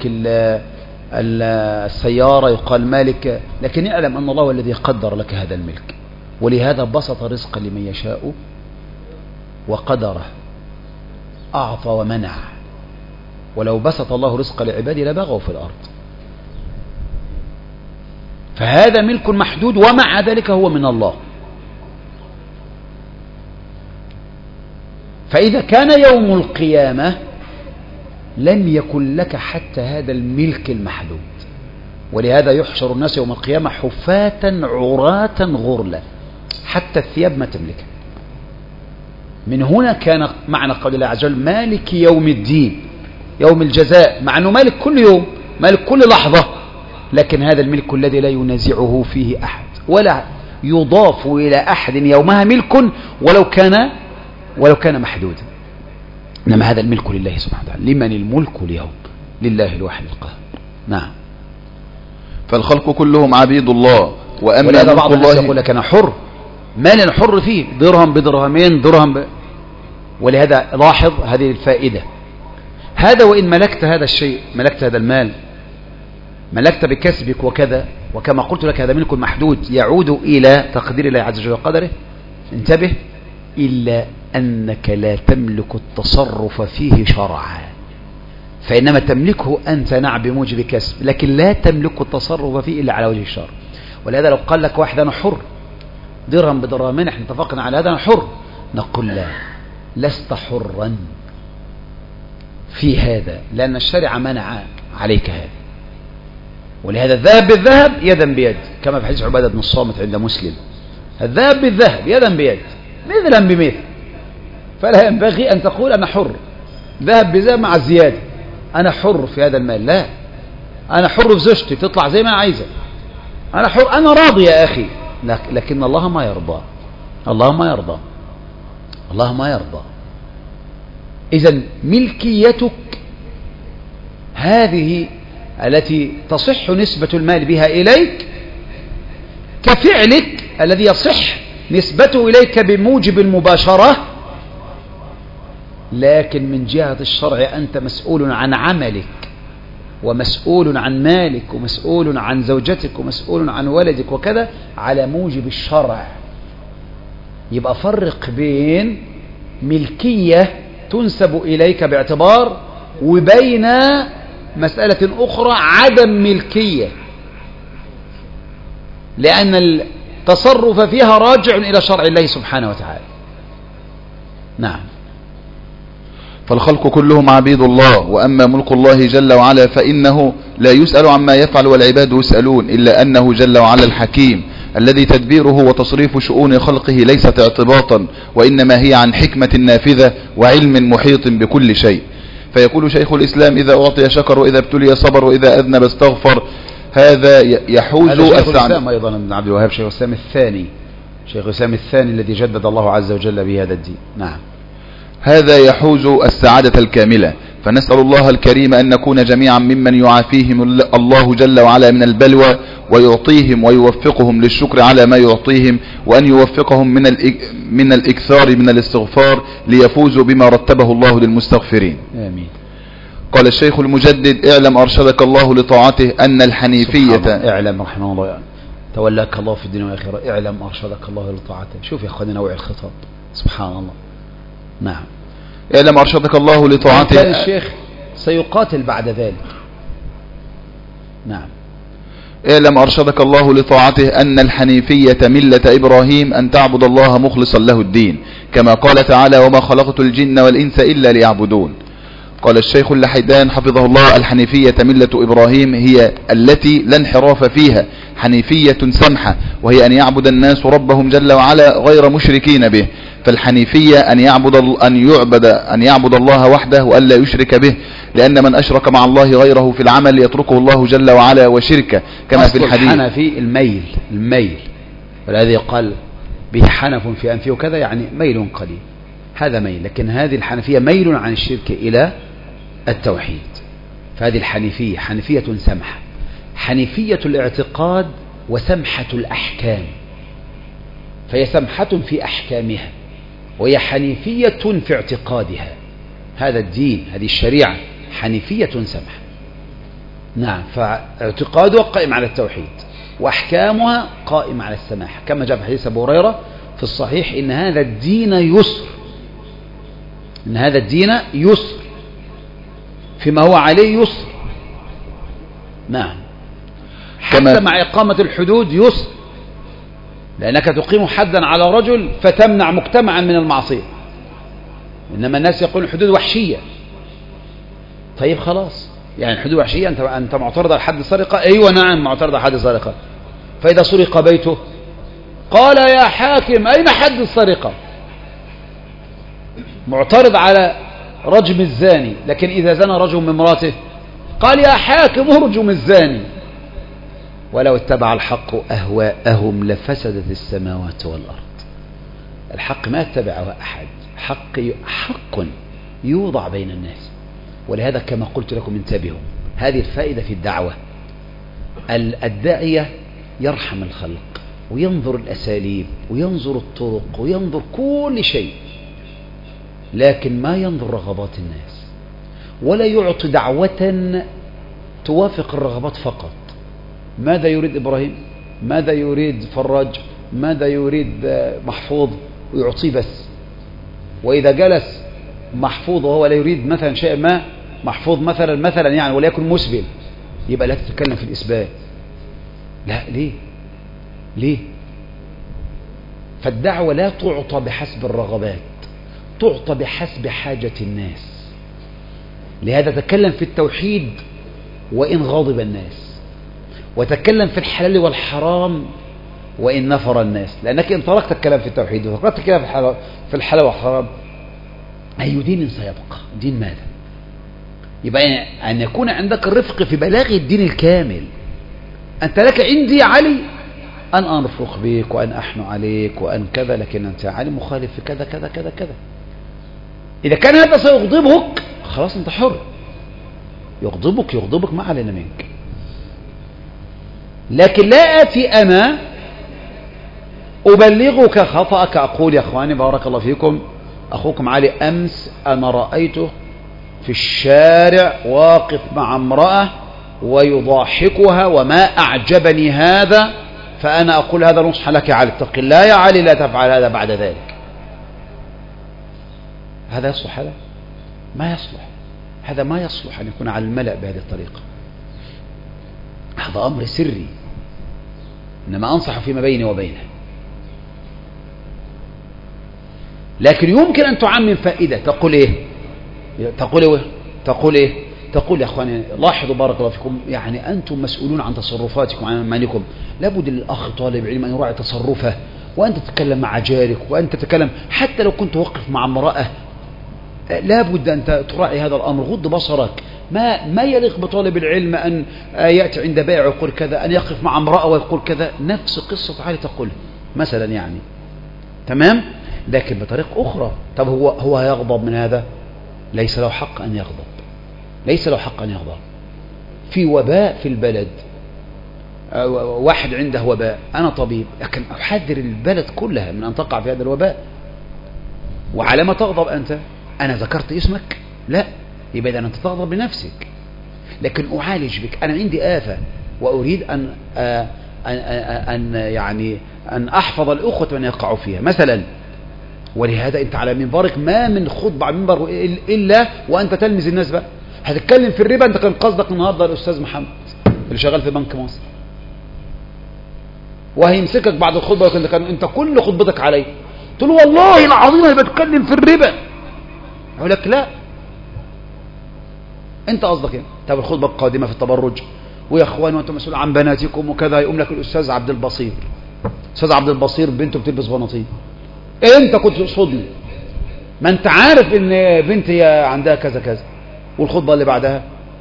S1: السيارة، يقال مالك، لكن اعلم أن الله هو الذي قدر لك هذا الملك، ولهذا بسط رزق لمن يشاء وقدره، أعطى ومنع. ولو بسط الله رزق لعباده لبغوا في الأرض. فهذا ملك محدود ومع ذلك هو من الله. فإذا كان يوم القيامة لم يكن لك حتى هذا الملك المحدود، ولهذا يحشر الناس يوم القيامة حفاة عراة غرلا، حتى الثياب ما تملكها. من هنا كان معنى قول الله عز وجل مالك يوم الدين، يوم الجزاء، مع أنه مالك كل يوم، مالك كل لحظة، لكن هذا الملك الذي لا ينازعه فيه أحد ولا يضاف إلى أحد يومها ملك ولو كان محدودا. إنما هذا الملك لله سبحانه وتعالى. لمن الملك اليوم؟ لله الواحد القهار. نعم.
S2: فالخلق كلهم عبيد الله.
S1: وأما بعض الناس يقول لك أنا حر، مال أنا حر فيه، درهم بدرهمين، ولهذا لاحظ هذه الفائدة. هذا وإن ملكت هذا الشيء، ملكت هذا المال، ملكت بكسبك وكذا، وكما قلت لك هذا ملك محدود يعود إلى تقدير الله عز وجل وقدره، انتبه، إلا أنك لا تملك التصرف فيه شرعا، فإنما تملكه أنت نعم بموجب كسب، لكن لا تملك التصرف فيه إلا على وجه الشرع. ولهذا لو قال لك واحد أنا حر، درهم بدرهمين، احنا اتفقنا على هذا، أنا حر، نقول لا، لست حرا في هذا، لأن الشرع منع عليك هذا. ولهذا الذهب بالذهب يدا بيد، كما في حديث عبادة بن الصامت عند مسلم، الذهب بالذهب يدا بيد، مثلا بمثل، فلا ينبغي أن تقول أنا حر، ذهب بذهب مع الزيادة، أنا حر في هذا المال، لا، أنا حر في زوجتي تطلع زي ما عايزة، أنا حر، أنا راضي يا أخي، لكن الله ما يرضى، الله ما يرضى. إذن ملكيتك هذه التي تصح نسبة المال بها إليك كفعلك الذي يصح نسبته إليك بموجب المباشرة، لكن من جهة الشرع أنت مسؤول عن عملك، ومسؤول عن مالك، ومسؤول عن زوجتك، ومسؤول عن ولدك وكذا على موجب الشرع. يبقى فرق بين ملكية تنسب إليك باعتبار، وبين مسألة أخرى عدم ملكية، لأن التصرف فيها راجع إلى شرع الله سبحانه وتعالى. نعم.
S2: فالخلق كلهم عبيد الله، وأما ملك الله جل وعلا فإنه لا يسأل عما يفعل والعباد يسألون، إلا أنه جل وعلا الحكيم الذي تدبيره وتصريف شؤون خلقه ليست اعتباطا، وإنما هي عن حكمة نافذة وعلم محيط بكل شيء. فيقول شيخ الإسلام إذا أعطي شكر، وإذا ابتلي صبر، وإذا أذنب استغفر. هذا يحوز
S1: شيخ الإسلام أيضا ابن عبد الوهاب، شيخ الإسلام الثاني الذي جدد الله عز وجل بهذا الدين. نعم.
S2: هذا يحوز السعادة الكاملة، فنسأل الله الكريم أن نكون جميعا ممن يعافيهم الله جل وعلا من البلوى، ويعطيهم ويوفقهم للشكر على ما يعطيهم، وأن يوفقهم من الإكثار من الاستغفار ليفوزوا بما رتبه الله للمستغفرين.
S1: آمين.
S2: قال الشيخ المجدد: اعلم أرشدك الله لطاعته أن الحنيفية،
S1: اعلم رحمه الله، تولاك الله في الدنيا والآخرة اعلم أرشدك الله لطاعته. شوف يا أخواني نوع الخطاب، سبحان الله. نعم.
S2: اعلم أرشدك الله لطاعته.
S1: كان الشيخ سيقاتل بعد ذلك. نعم.
S2: اعلم أرشدك الله لطاعته أن الحنيفية ملة إبراهيم أن تعبد الله مخلصا له الدين، كما قال تعالى وما خلقت الجن والإنس إلا ليعبدون. قال الشيخ اللحيدان حفظه الله الحنيفية ملة إبراهيم هي التي لا انحراف فيها، حنيفية سمحة، وهي أن يعبد الناس ربهم جل وعلا غير مشركين به. فالحنيفية أن يعبد الله وحده وأن لا يشرك به، لأن من أشرك مع الله غيره في العمل يتركه الله جل وعلا وشركه، كما في الحديث.
S1: الحنفي الميل، والذي قال به حنف في أنفه وكذا يعني ميل قليل، هذا ميل. لكن هذه الحنفية ميل عن الشرك إلى التوحيد. فهذه الحنيفية حنيفية سمحة، حنيفية الاعتقاد وسمحة الأحكام، فهي سمحة في أحكامها وهي حنيفية في اعتقادها. هذا الدين، هذه الشريعة حنيفية سمحة. نعم. فاعتقادها قائم على التوحيد وأحكامها قائمة على السماحة، كما جاء في حديث أبو هريرة في الصحيح إن هذا الدين يسر، إن هذا الدين يسر، فيما هو عليه يسر. نعم. حتى مع إقامة الحدود يسر، لأنك تقيم حدا على رجل فتمنع مجتمعا من المعصية. إنما الناس يقولون الحدود وحشية. طيب خلاص، يعني الحدود وحشية، أنت معترض على حد السرقة؟ أيوة نعم معترض على حد السرقة. فإذا سرق بيته قال يا حاكم أين حد السرقة؟ معترض على رجم الزاني، لكن إذا زنى رجل من امراته قال يا حاكم ارجم الزاني. ولو اتبع الحق أهواءهم لفسدت السماوات والأرض. الحق ما اتبعه أحد، حق يوضع بين الناس. ولهذا كما قلت لكم انتبهوا، هذه الفائدة في الدعوة. الداعية يرحم الخلق وينظر الأساليب وينظر الطرق وينظر كل شيء، لكن ما ينظر رغبات الناس، ولا يعطي دعوة توافق الرغبات فقط. ماذا يريد إبراهيم؟ ماذا يريد فراج؟ ماذا يريد محفوظ؟ ويعطيه بس. وإذا جلس محفوظ وهو لا يريد مثلا شيء ما، محفوظ مثلا يعني وليكن مسبل، يبقى لا تتكلم في الإسبال. لا، ليه؟ فالدعوة لا تعطى بحسب الرغبات، تعطى بحسب حاجة الناس. لهذا تكلم في التوحيد وإن غاضب الناس، وتكلم في الحلال والحرام وإن نفر الناس. لأنك إن تركت الكلام في التوحيد وتركت الكلام في الحلال والحرام، أي دين سيبقى؟ دين ماذا؟ يبقى أن يكون عندك الرفق في بلاغ الدين الكامل. أنت لك عندي علي أن أنفق بك وأن أحن عليك وأن كذا، لكن أنت علي مخالف في كذا كذا كذا كذا. إذا كان هذا سيغضبك خلاص أنت حر، يغضبك ما علينا منك. لكن لا آتي أنا أبلغك خطأك، أقول يا أخواني بارك الله فيكم أخوكم علي أمس أنا رأيته في الشارع واقف مع امرأة ويضاحكها وما أعجبني هذا، فأنا أقول هذا نصح لك يا علي، اتق الله يا علي لا تفعل هذا بعد ذلك. هذا يصلح؟ هذا ما يصلح. هذا ما يصلح أن يكون على الملأ بهذه الطريقة. هذا أمر سري، إنما أنصح فيما بيني وبينه. لكن يمكن أن تعمم فائدة. تقول إيه؟ تقول يا أخواني لاحظوا بارك الله فيكم، يعني أنتم مسؤولون عن تصرفاتكم وعن أعمالكم. لابد للأخ طالب علم أن يراعي تصرفه، وأن تتكلم مع جارك، وأن تتكلم حتى لو كنت وقف مع امرأة، لابد أن تراعي هذا الأمر. غض بصرك. ما يليق بطالب العلم أن يأتي عند بائع ويقول كذا، أن يقف مع امرأة ويقول كذا. نفس قصة علي تقول مثلا يعني، تمام؟ لكن بطريقة أخرى. طب هو يغضب من هذا؟ ليس له حق أن يغضب. في وباء في البلد، واحد عنده وباء، أنا طبيب لكن أحذر البلد كلها من أن تقع في هذا الوباء. وعلى ما تغضب أنت؟ أنا ذكرت اسمك؟ لا، يبقى إذا أنت تغضب لنفسك. لكن أعالج بك، أنا عندي آفة وأريد أن أن أحفظ الأخوة من يقعوا فيها مثلا. ولهذا أنت على منبرك ما من خطبة على المنبر إلا وأنت تلمز الناس بقى. هتتكلم في الربا، أنت كان قصدك النهاردة الأستاذ محمد اللي شغال في بنك مصر، وهيمسكك بعد الخطبة أنت كل خطبتك عليه، تقول له والله العظيم أنا بتكلم في الربا، يقول لك لا أنت قصدك إيه؟ طب الخطبة القادمة في التبرج، ويا اخوان وانتم مسؤول عن بناتكم وكذا، يقوم لك الاستاذ عبد البصير، استاذ عبد البصير بنته بتلبس بناطيل، انت كنت تقصدني، ما انت عارف ان بنتي عندها كذا كذا. والخطبه اللي بعدها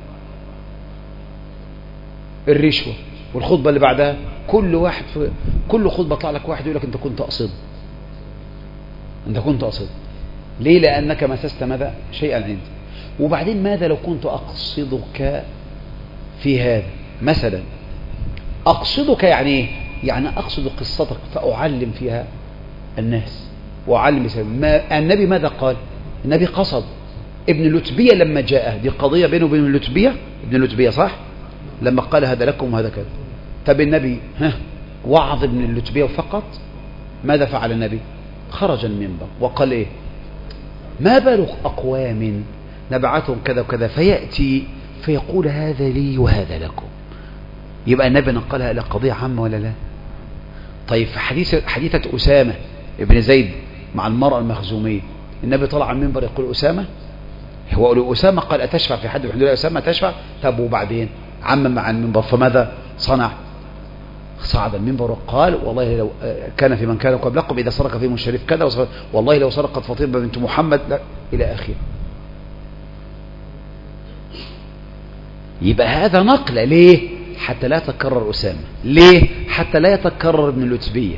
S1: الرشوه، والخطبه اللي بعدها كل خطبه طلع لك واحد يقول لك انت كنت قصد، انت كنت قصد. ليه؟ لانك مسست ماذا؟ شيئا عندي. وبعدين ماذا لو كنت اقصدك في هذا مثلا؟ أقصدك يعني إيه؟ يعني أقصد قصتك فأعلم فيها الناس وأعلم ما النبي ماذا قال؟ النبي قصد ابن لتبية لما جاء، دي قضية بينه وبين ابن لتبية صح؟ لما قال هذا لكم وهذا كذا. طب النبي وعظ ابن لتبية فقط؟ ماذا فعل النبي؟ خرج المنبر وقال إيه؟ ما بال أقوام نبعثهم كذا وكذا فيأتي فيقول هذا لي وهذا لكم. يبقى النبي نقلها إلى قضية عامة ولا لا؟ طيب في حديثة أسامة ابن زيد مع المرأة المخزومية، النبي طلع على المنبر يقول أسامة، هو قال أسامة قال أتشفع في حد؟ يقول أسامة تشفع. طب وبعدين عمم مع المنبر، فماذا صنع؟ صعد المنبر وقال والله لو كان في من كان قبلكم إذا سرق فيهم الشريف كذا، والله لو سرقت فاطمة بنت محمد لا، إلى آخره. يبقى هذا نقل ليه؟ حتى لا يتكرر أسامة. ليه؟ حتى لا يتكرر ابن لتبية.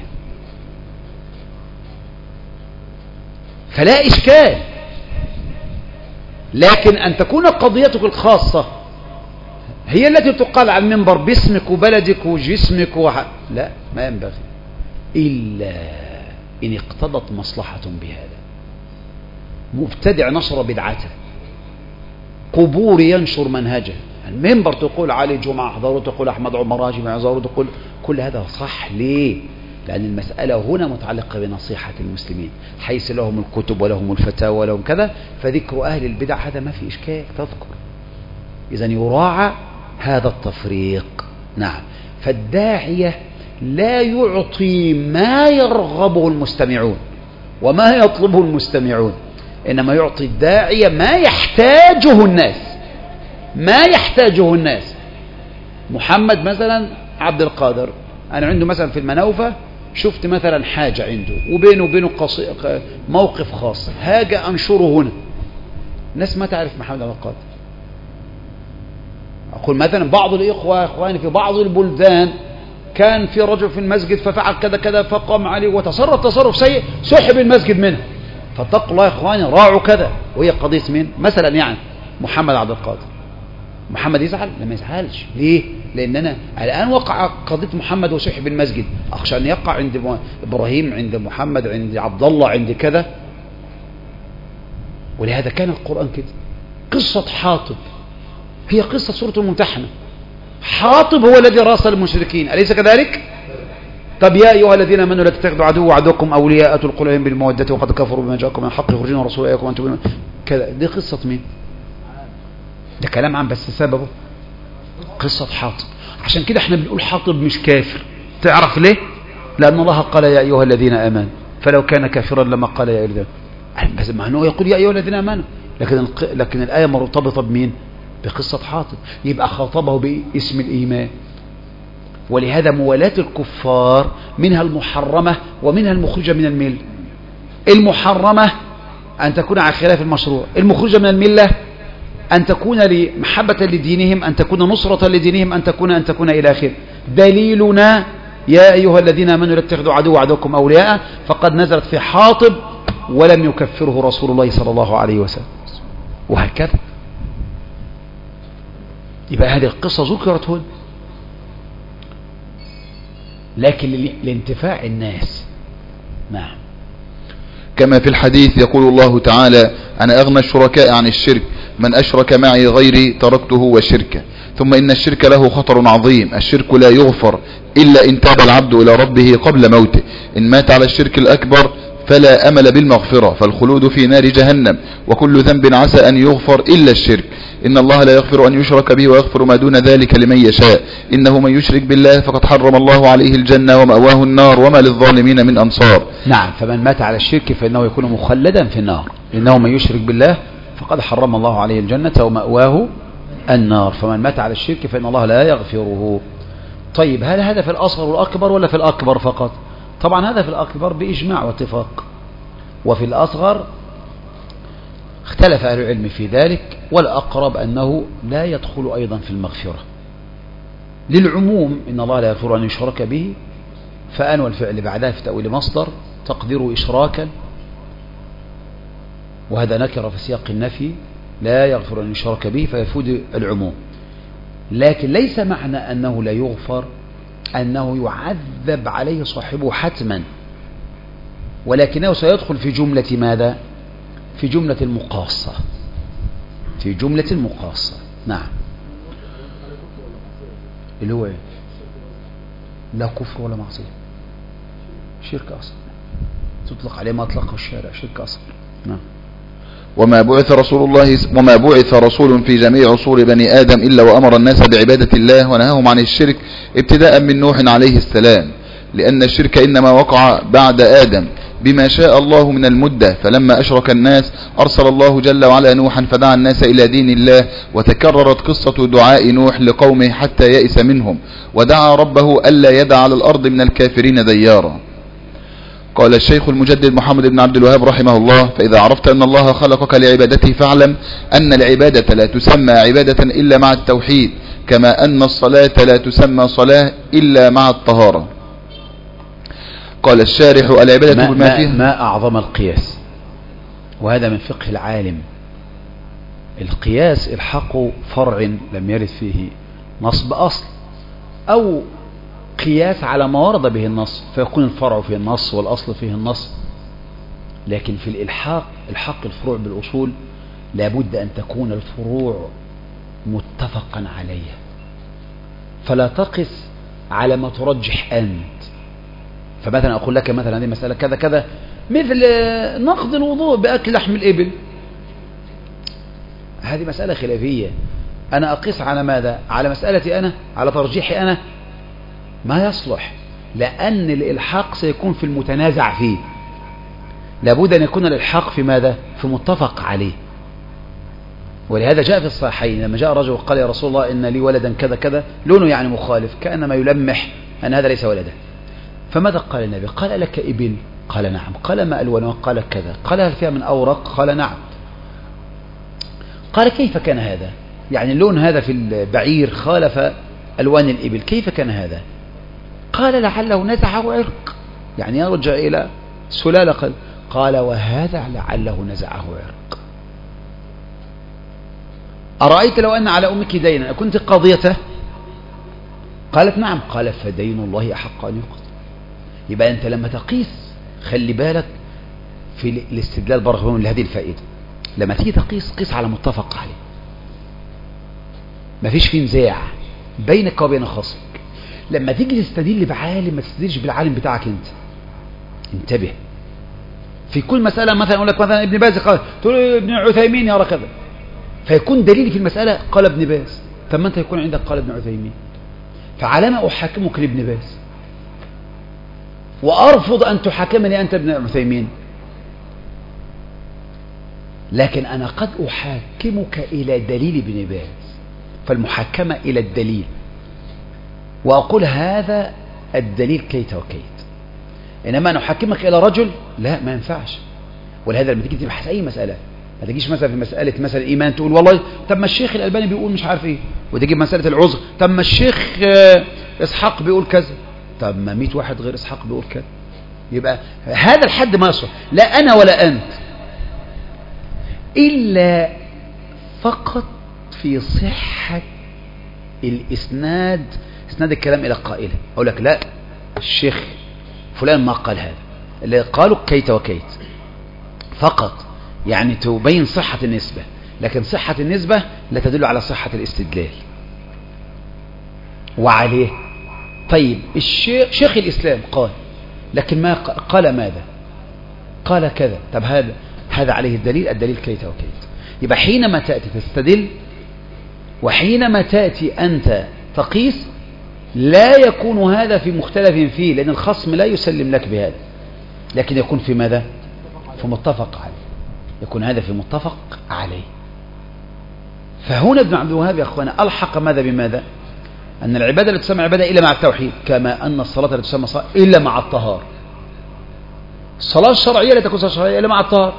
S1: فلا إشكال، لكن أن تكون قضيتك الخاصة هي التي تقال على المنبر باسمك وبلدك وجسمك لا، ما ينبغي إلا إن اقتضت مصلحة بهذا. مبتدع نشر بدعته، قبور ينشر منهجه، المنبر تقول علي جمعة حضروا، تقول أحمد عمر راجي حضروا، تقول كل هذا صح. ليه؟ لأن المسألة هنا متعلقة بنصيحة المسلمين، حيث لهم الكتب ولهم الفتاوى ولهم كذا، فذكر أهل البدع هذا ما في إشكال تذكر. إذن يراعى هذا التفريق. نعم. فالداعية لا يعطي ما يرغبه المستمعون وما يطلبه المستمعون، إنما يعطي الداعية ما يحتاجه الناس. محمد مثلا عبد القادر، أنا عنده مثلا في المنوفة شفت مثلا حاجة عنده وبينه وبينه موقف خاص، هاجي أنشره هنا، الناس ما تعرف محمد عبد القادر. أقول مثلا بعض الإخوة إخواني في بعض البلدان كان في رجل في المسجد ففعل كذا كذا فقام عليه وتصرف سيء، سحب المسجد منه، فاتقوا الله يا إخواني راعوا كذا. وهي قضية مين مثلا؟ يعني محمد عبد القادر، محمد يزعل؟ لا ما يزعلش. ليه؟ لأن أنا الآن وقع قضية محمد وسحب المسجد، أخشى أن يقع عند إبراهيم، عند محمد، عند عبد الله، عند كذا. ولهذا كان القرآن كده. قصة حاطب هي قصة سورة الممتحنة. حاطب هو الذي راسل المشركين، أليس كذلك؟ طب يا أيها الذين آمنوا لا تتخذوا عدو وعدوكم أولياء تلقون إليهم بالمودة وقد كفروا بما جاءكم من الحق يخرجون رسول إليكم وأنتم كذا. دي قصة مين؟ ده كلام عام، بس سببه قصة حاطب. عشان كده احنا بنقول حاطب مش كافر. تعرف ليه؟ لأن الله قال يا أيها الذين آمنوا، فلو كان كافرا لما قال يا أيها الذين آمنوا، بس مع أنه يقول يا أيها الذين آمنوا، لكن الآية مرتبطة بمين؟ بقصة حاطب. يبقى خاطبه باسم الإيمان. ولهذا موالاة الكفار منها المحرمة ومنها المخرجة من الملة. المحرمة أن تكون على خلاف المشروع، المخرجة من الملة أن تكون محبة لدينهم، أن تكون نصرة لدينهم، أن تكون إلى آخره. دليلنا يا أيها الذين آمنوا لا تتخذوا عدو وعدوكم أولياء، فقد نزلت في حاطب ولم يكفره رسول الله صلى الله عليه وسلم، وهكذا. يبقى هذه القصة ذكرت هنا، لكن لانتفاع الناس. نعم.
S2: كما في الحديث يقول الله تعالى: أنا أغنى الشركاء عن الشرك، من أشرك معي غيري تركته وشركه. ثم إن الشرك له خطر عظيم، الشرك لا يغفر إلا إن تاب العبد إلى ربه قبل موته. إن مات على الشرك الأكبر فلا أمل بالمغفرة، فالخلود في نار جهنم، وكل ذنب عسى أن يغفر إلا الشرك. إن الله لا يغفر أن يشرك به ويغفر ما دون ذلك لمن يشاء. إنه من يشرك بالله فقد حرم الله عليه الجنة ومأواه النار وما للظالمين من أنصار.
S1: نعم، فمن مات على الشرك فإنه يكون مخلدا في النار. إنه من يشرك بالله فقد حرم الله عليه الجنة ومأواه النار. فمن مات على الشرك فإن الله لا يغفره. طيب، هل هذا في الأصغر والأكبر ولا في الأكبر فقط؟ طبعا هذا في الأكبر بإجماع واتفاق، وفي الأصغر اختلف أهل العلم في ذلك، والأقرب أنه لا يدخل أيضا في المغفرة للعموم. إن الله لا يغفر أن يشرك به، فأن والفعل بعدها في تأويل مصدر تقديره إشراكا، وهذا نكر في سياق النفي، لا يغفر أن يشرك به فيفيد العموم. لكن ليس معنى أنه لا يغفر أنه يعذب عليه صاحبه حتما، ولكنه سيدخل في جملة ماذا؟ في جملة المقاصة، في جملة المقاصة. نعم، اللي هو لا كفر ولا معصية، شرك أصلا، تطلق عليه ما أطلقه الشارع، شرك أصلا. نعم.
S2: وما بعث رسول في جميع عصور بني آدم إلا وأمر الناس بعبادة الله ونهاهم عن الشرك، ابتداء من نوح عليه السلام، لأن الشرك إنما وقع بعد آدم بما شاء الله من المدة. فلما أشرك الناس أرسل الله جل وعلا نوحا فدعا الناس إلى دين الله، وتكررت قصة دعاء نوح لقومه حتى يئس منهم، ودعا ربه ألا يدع على الأرض من الكافرين ديارا. قال الشيخ المجدد محمد بن عبد الوهاب رحمه الله: فإذا عرفت أن الله خلقك لعبادته فاعلم أن العبادة لا تسمى عبادة إلا مع التوحيد، كما أن الصلاة لا تسمى صلاة إلا مع الطهارة. قال الشارح: العبادة بما فيها
S1: ما أعظم القياس، وهذا من فقه العالم. القياس الحق فرع لم يرد فيه نص بأصل، أو قياس على ما ورد به النص، فيكون الفرع فيه النص والأصل فيه النص. لكن في الحق الفروع بالأصول لابد أن تكون الفروع متفقا عليها، فلا تقس على ما ترجح أنت. فمثلا أقول لك مثلا هذه مسألة كذا كذا، مثل نقض الوضوء بأكل لحم الإبل، هذه مسألة خلافية، أنا أقيس على ماذا؟ على مسألتي أنا، على ترجيحي أنا، ما يصلح، لأن الإلحاق سيكون في المتنازع فيه. لابد أن يكون الإلحاق في ماذا؟ في متفق عليه. ولهذا جاء في الصحيحين لما جاء رجل وقال: يا رسول الله إن لي ولدا كذا كذا، لونه يعني مخالف، كأنما يلمح أن هذا ليس ولده. فماذا قال النبي؟ قال: لك إبل؟ قال: نعم. قال: ما ألوانها؟ قال: كذا. قال: هل فيها من أورق؟ قال: نعم. قال: كيف كان هذا؟ يعني اللون هذا في البعير خالف ألوان الإبل، كيف كان هذا؟ قال: لعله نزعه عرق، يعني يرجع إلى سلالة. قال: وهذا لعله نزعه عرق. أرأيت لو أن على أمك دينا كنت قاضيته؟ قالت: نعم. قال: فدين الله أحق أن يقضى. يبقى أنت لما تقيس خلي بالك في الاستدلال برغم لهذه الفائدة، لما تيجي تقيس قيس على متفق عليه، ما فيش فيه نزاع بينك وبين خصمك. لما تيجي تستدل بعالم ما تستدلش بالعالم بتاعك انت، انتبه في كل مسألة. مثلا أقول لك مثلا ابن باز قال، تقول ابن عثيمين يرى كذا، فيكون دليلي في المسألة قال ابن باز، ثم أنت يكون عندك قال ابن عثيمين، فعلى ما أحاكمك لابن باز وأرفض أن تحاكمني أنت ابن عثيمين؟ لكن أنا قد أحاكمك إلى دليل ابن باز، فالمحاكمة إلى الدليل، وأقول هذا الدليل كيت وكيت. إنما نحاكمك إلى رجل، لا، ما ينفعش. ولهذا لما تيجي تبحث أي مسألة، ما تجيش مثلا في مسألة مثلا الإيمان تقول والله طب ما الشيخ الألباني بيقول مش عارف إيه، وتجيب مسألة العذر طب ما الشيخ إسحاق بيقول كذا، طب ما 100 واحد غير إسحاق بيقول كذا. يبقى هذا الحد ما يصلح، لا أنا ولا أنت، إلا فقط في صحة الإسناد، إسناد الكلام إلى قائله. أقول لك لا، الشيخ فلان ما قال هذا، اللي قالوا كيت وكيت، فقط، يعني تبين صحة النسبة، لكن صحة النسبة لا تدل على صحة الاستدلال. وعليه طيب شيخ الإسلام قال، لكن ما قال ماذا؟ قال كذا. طب هذا عليه الدليل كيت وكيت. يبقى حينما تأتي تستدل وحينما تأتي أنت تقيس لا يكون هذا في مختلف فيه، لأن الخصم لا يسلم لك بهذا، لكن يكون في ماذا؟ في متفق عليه، يكون هذا في متفق عليه. فهنا ابن عبد الوهاب يا أخوانا ألحق ماذا بماذا؟ أن العبادة لا تسمى عبادة إلا مع التوحيد، كما أن الصلاة لا تسمى صلاة إلا مع الطهارة. الصلاة الشرعية لا تكون صلاة شرعية إلا مع الطهارة.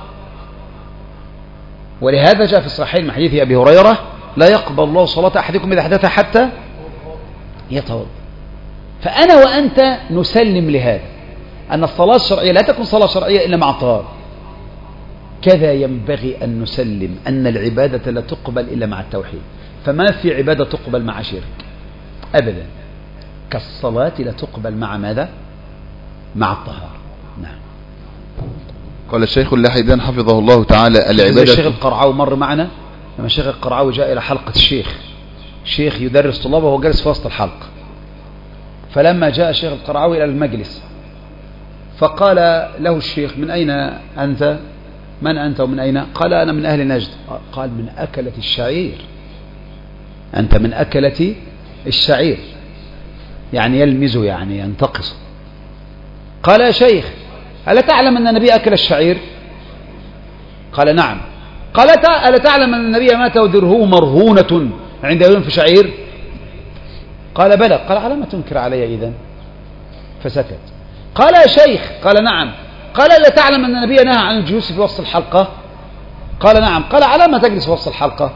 S1: ولهذا جاء في الصحيحين من حديث أبي هريرة: لا يقبل الله صلاة أحدكم إذا أحدث حتى يتوضأ. فأنا وأنت نسلم لهذا، أن الصلاة الشرعية لا تكون صلاة شرعية إلا مع الطهارة. كذا ينبغي أن نسلم أن العبادة لا تقبل إلا مع التوحيد، فما في عبادة تقبل مع شرك أبدا، كالصلاة لا تقبل مع ماذا؟ مع الطهارة. نعم.
S2: قال الشيخ اللحيدان حفظه الله تعالى: العبادة.
S1: الشيخ القرعاوي مر معنا، لما الشيخ القرعاوي جاء إلى حلقة الشيخ يدرس طلابه وهو جالس في وسط الحلقة، فلما جاء الشيخ القرعاوي إلى المجلس فقال له الشيخ: من أين أنت؟ من أنت ومن أين؟ قال: أنا من أهل نجد. قال: من أكلة الشعير، أنت من أكلة الشعير، يعني يلمزه، يعني ينتقص. قال: يا شيخ، ألا تعلم أن النبي أكل الشعير؟ قال: نعم. قال: ألا تعلم أن النبي مات ودرهه مرهونة عند يوم في شعير؟ قال: بلى. قال: على ما تنكر علي إذن؟ فسكت. قال: يا شيخ. قال: نعم. قال: ألا تعلم أن النبي نهى عن الجلوس في وسط الحلقة؟ قال: نعم. قال: على ما تجلس في وسط الحلقة؟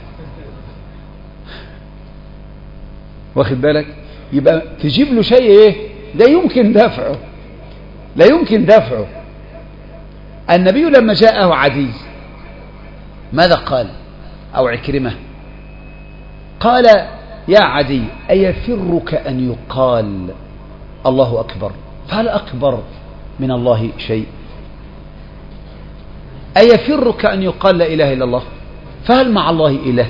S1: واخد بالك؟ يبقى تجيب له شيء ايه لا يمكن دفعه. النبي لما جاءه عدي ماذا قال؟ أو عكرمة قال: يا عدي، أيفرك أن يقال الله أكبر؟ فهل أكبر من الله شيء؟ أيفرك أن يقال لا إله إلا الله؟ فهل مع الله إله؟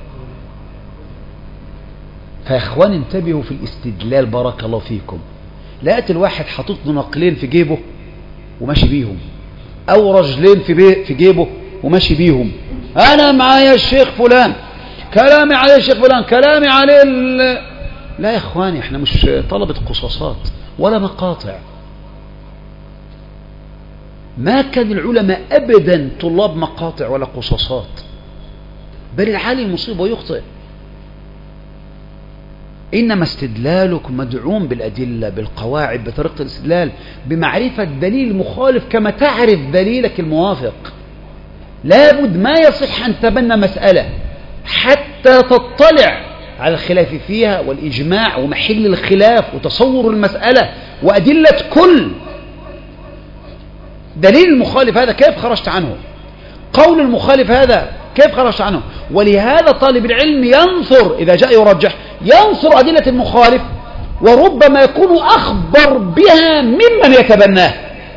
S1: فيا إخوان انتبهوا في الاستدلال، بارك الله فيكم. لا يأتي الواحد حاطط له نقلين في جيبه وماشي بيهم، أو رجلين في جيبه وماشي بيهم: أنا معايا الشيخ فلان، كلامي عليه الشيخ فلان، كلامي عليه لا يا إخواني، احنا مش طلبة قصاصات ولا مقاطع. ما كان العلماء أبدا طلاب مقاطع ولا قصاصات، بل العالم مصيب ويخطئ. إنما استدلالكم مدعوم بالأدلة، بالقواعد، بطريقة الاستدلال، بمعرفة دليل المخالف كما تعرف دليلك الموافق. لابد ما يصح أن تبنى مسألة حتى تطلع على الخلاف فيها والإجماع ومحل الخلاف وتصور المسألة وأدلة كل دليل المخالف هذا كيف خرجت عنه، قول المخالف هذا كيف خرجت عنه. ولهذا طالب العلم ينظر إذا جاء يرجح، ينظر أدلة المخالف، وربما يكون أخبر بها ممن يتبناه.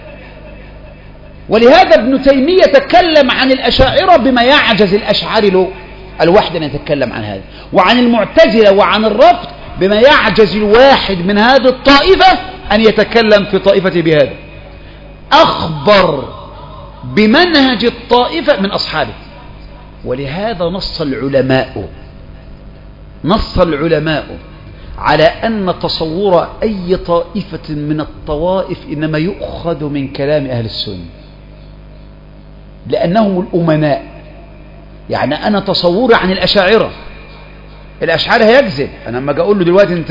S1: ولهذا ابن تيمية تكلم عن الأشاعرة بما يعجز الأشعري له الواحد أن يتكلم عن هذا، وعن المعتزلة وعن الرفض بما يعجز الواحد من هذه الطائفة أن يتكلم في طائفته بهذا. أخبر بمنهج الطائفة من أصحابه. ولهذا نص العلماء على أن تصور أي طائفة من الطوائف إنما يؤخذ من كلام أهل السنة، لأنهم الأمناء. يعني أنا تصوري عن الأشاعرة هيكذب. أنا لما أقول له دلوقتي أنت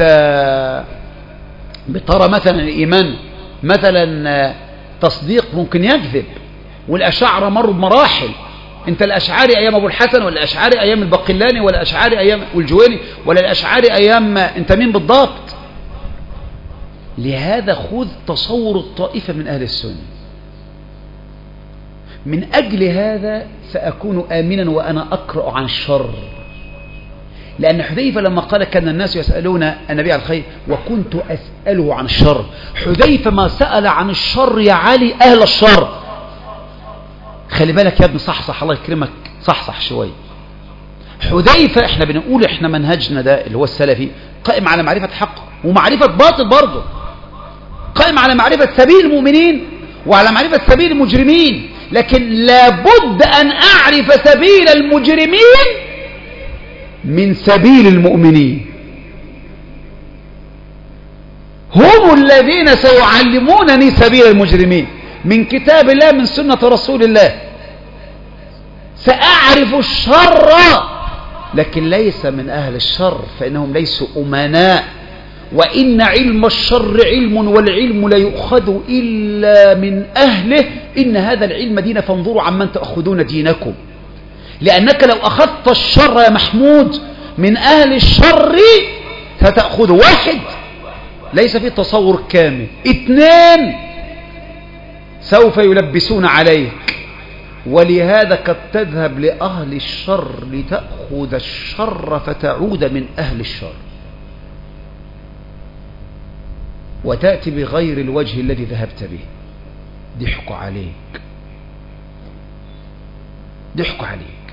S1: بترى مثلا الإيمان مثلا تصديق، ممكن يكذب، والأشاعرة مروا بمراحل. انت الاشعري ايام ابو الحسن، ولا الاشعري ايام البقلاني، ولا الاشعري ايام الجويني، ولا الاشعري ايام انت مين بالضبط؟ لهذا خذ تصور الطائفة من اهل السنة. من اجل هذا ساكون امنا وانا اقرأ عن الشر، لان حذيفة لما قال كان الناس يسألون النبي عن الخير وكنت اسأله عن الشر، حذيفة ما سأل عن الشر يا علي اهل الشر، خلي بالك يا ابن صحصح، الله يكرمك، صحصح شوي. حذيفة احنا بنقول احنا منهجنا ده اللي هو السلفي قائم على معرفة حق ومعرفة باطل برضه، قائم على معرفة سبيل المؤمنين وعلى معرفة سبيل المجرمين، لكن لابد أن أعرف سبيل المجرمين من سبيل المؤمنين. هم الذين سيعلمونني سبيل المجرمين من كتاب الله من سنة رسول الله. سأعرف الشر لكن ليس من أهل الشر، فإنهم ليسوا أمناء. وإن علم الشر علم والعلم لا يؤخذ إلا من أهله، إن هذا العلم دين فانظروا عمن تأخذون دينكم. لأنك لو أخذت الشر يا محمود من أهل الشر فتأخذ واحد ليس فيه تصور كامل، اثنين سوف يلبسون عليك، ولهذا قد تذهب لأهل الشر لتأخذ الشر فتعود من أهل الشر وتأتي بغير الوجه الذي ذهبت به. ضحكوا عليك، ضحكوا عليك،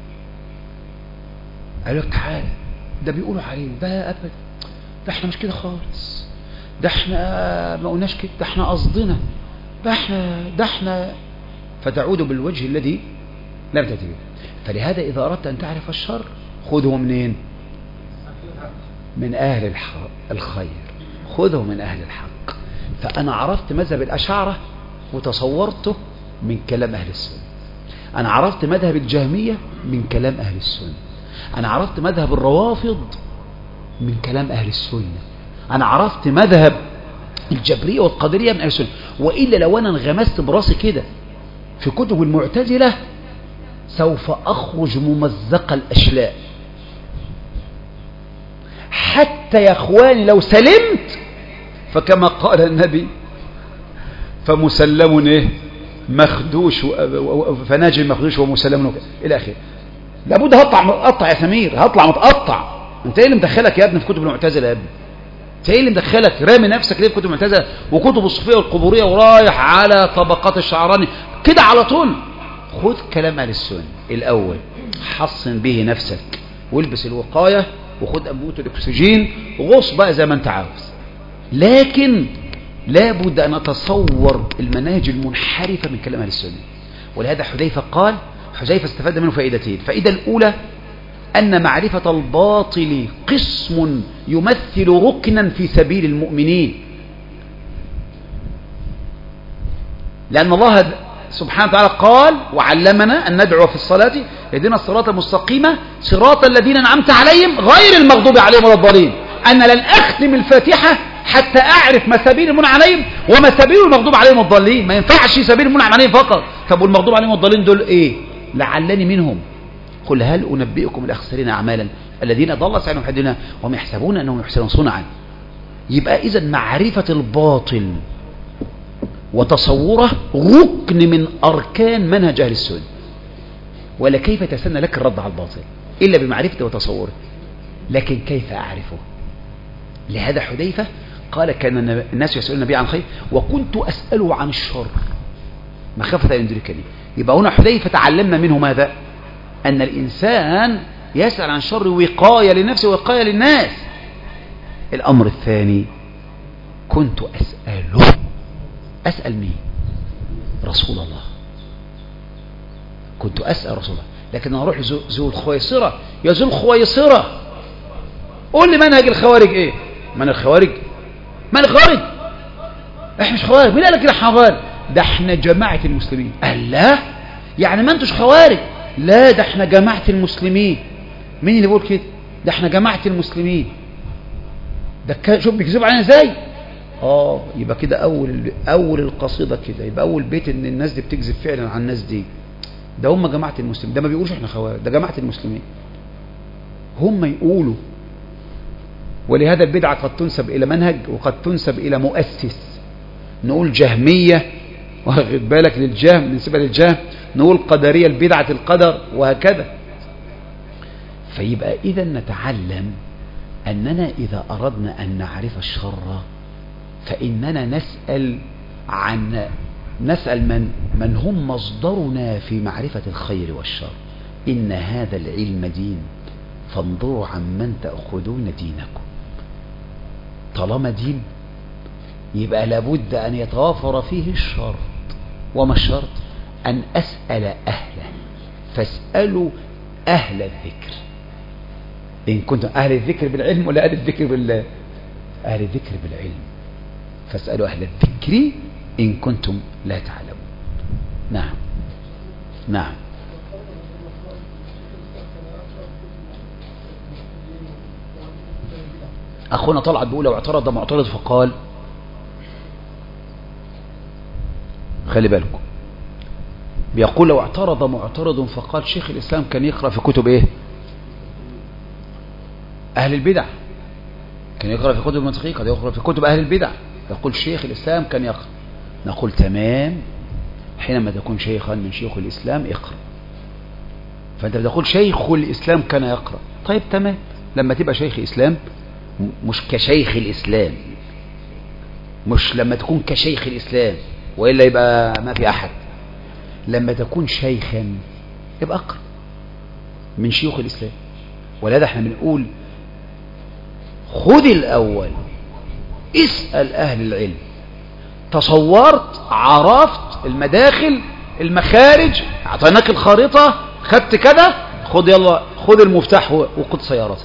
S1: قالوا لك تعالى ده بيقولوا علينا ده أبدا، ده احنا مش كده خالص، ده احنا ما قلناش كده، ده احنا قصدنا، ده احنا فتعود بالوجه الذي لم تأتي به. فلهذا إذا أردت أن تعرف الشر خذه منين؟ من أهل الخير، خذه من أهل الحق. فأنا عرفت مذهب الأشاعرة وتصورته من كلام أهل السنة، أنا عرفت مذهب الجهمية من كلام أهل السنة، أنا عرفت مذهب الروافض من كلام أهل السنة، أنا عرفت مذهب الجبرية والقدرية من أهل السنة. وإلا لو أنا انغمست براسي كده في كتب المعتزلة سوف أخرج ممزق الأشلاء. حتى يا أخواني لو سلمت فكما قال النبي فمسلم إيه مخدوش فناجي مخدوش ومسلم إلى آخره. لابد هطلع يا سمير، هطلع متقطع. أنت إيه اللي مدخلك يا ابني في كتب المعتزلة يا ابني؟ أنت إيه اللي مدخلك رامي نفسك ليه في كتب المعتزلة وكتب الصوفية والقبورية ورايح على طبقات الشعراني كده على طول؟ خذ كلام أهل السنة الأول، حصن به نفسك والبس الوقاية وخذ أنبوبة الأكسجين وغص بقى زي ما أنت عاوز. لكن لابد أن أتصور المناهج المنحرفة من كلام أهل السنة. ولهذا حذيفة قال، حذيفة استفاد منه فائدتين. الفائدة الأولى أن معرفة الباطل قسم يمثل ركنا في سبيل المؤمنين، لأن الله سبحانه وتعالى قال وعلمنا أن ندعو في الصلاة اهدنا الصراط المستقيم صراط الذين أنعمت عليهم غير المغضوب عليهم ولا الضالين. أنا لن أختم الفاتحة حتى أعرف ما سبيل المنعم عليهم وما سبيل المغضوب عليهم والضالين. ما ينفعش سبيل المنعم عليهم فقط. طب والمغضوب عليهم والضالين دول إيه؟ لعلني منهم. قل هل أنبئكم الأخسرين أعمالا الذين ضل سعيهم في الدنيا وهم يحسبون أنهم يحسنون صنعا. يبقى إذا معرفة الباطل وتصوره ركن من أركان منهج أهل السنة. ولا كيف تسنى لك الرد على الباطل إلا بمعرفته وتصوره. لكن كيف أعرفه؟ لهذا حذيفة قال كان الناس يسألون النبي عن الخير وكنت أسأله عن الشر مخافة أن يدركني. يبقى هنا حذيفة تعلمنا منه ماذا؟ أن الإنسان يسأل عن الشر وقاية لنفسه ووقاية للناس. الأمر الثاني كنت أسأله. أسأل مين؟ رسول الله. كنت أسأل رسول الله. لكن أروح ذو الخويصرة، يا ذو الخويصرة قول لي منهج الخوارج إيه؟ من الخوارج؟ من الخوارج؟ إحنا مش خوارج. مين قال لك إحنا خوارج؟ ده إحنا جماعة المسلمين. قال لا يعني ما أنتوش خوارج. لا ده إحنا جماعة المسلمين. مين اللي بيقول كده؟ ده إحنا جماعة المسلمين. ده شوف بيكذب علينا إزاي؟ يبقى كده أول القصيدة كده، يبقى أول بيت إن الناس دي بتكذب فعلا عن الناس دي. ده هم جماعة المسلمين. ده ما بيقولوش إحنا خوارج، ده جماعة المسلمين. هم يقولوا. ولهذا البدعة قد تنسب إلى منهج وقد تنسب إلى مؤسس. نقول جهمية واخد بالك للجهم، نسبة للجهم. نقول قدرية البدعة القدر وهكذا. فيبقى إذا نتعلم أننا إذا أردنا أن نعرف الشر فإننا نسأل عن نسأل من هم مصدرنا في معرفة الخير والشر. إن هذا العلم دين فانظروا عمن تأخذون دينكم. طالما دين يبقى لابد أن يتوافر فيه الشرط. وما الشرط؟ أن أسأل أهله، فاسألوا أهل الذكر إن كنتم أهل الذكر بالعلم ولا أهل الذكر بالله؟ أهل الذكر بالعلم. فاسألوا أهل الذكر إن كنتم لا تعلمون. نعم نعم. أخونا طلعت بيقول لو اعترض معترض فقال، خلي بالكم، بيقول لو اعترض معترض فقال شيخ الإسلام كان يقرأ في كتب إيه؟ أهل البدع. كان يقرأ في كتب المنطقية، قد يقرأ في كتب أهل البدع. يقول شيخ الإسلام كان يقرأ. نقول تمام، حينما تكون شيخا من شيوخ الإسلام اقرأ. فأنت بتقول شيخ الإسلام كان يقرأ، طيب تمام. لما تبقى شيخ إسلام، مش كشيخ الإسلام، مش لما تكون كشيخ الإسلام وإلا يبقى ما في أحد. لما تكون شيخا يبقى أقرأ من شيوخ الإسلام. ولهذا احنا بنقول خذ الأول، اسأل أهل العلم. تصورت، عرفت المداخل المخارج، اعطيناك الخارطة، خدت كده، خذ يلا، خذ المفتاح وقود سيارتك.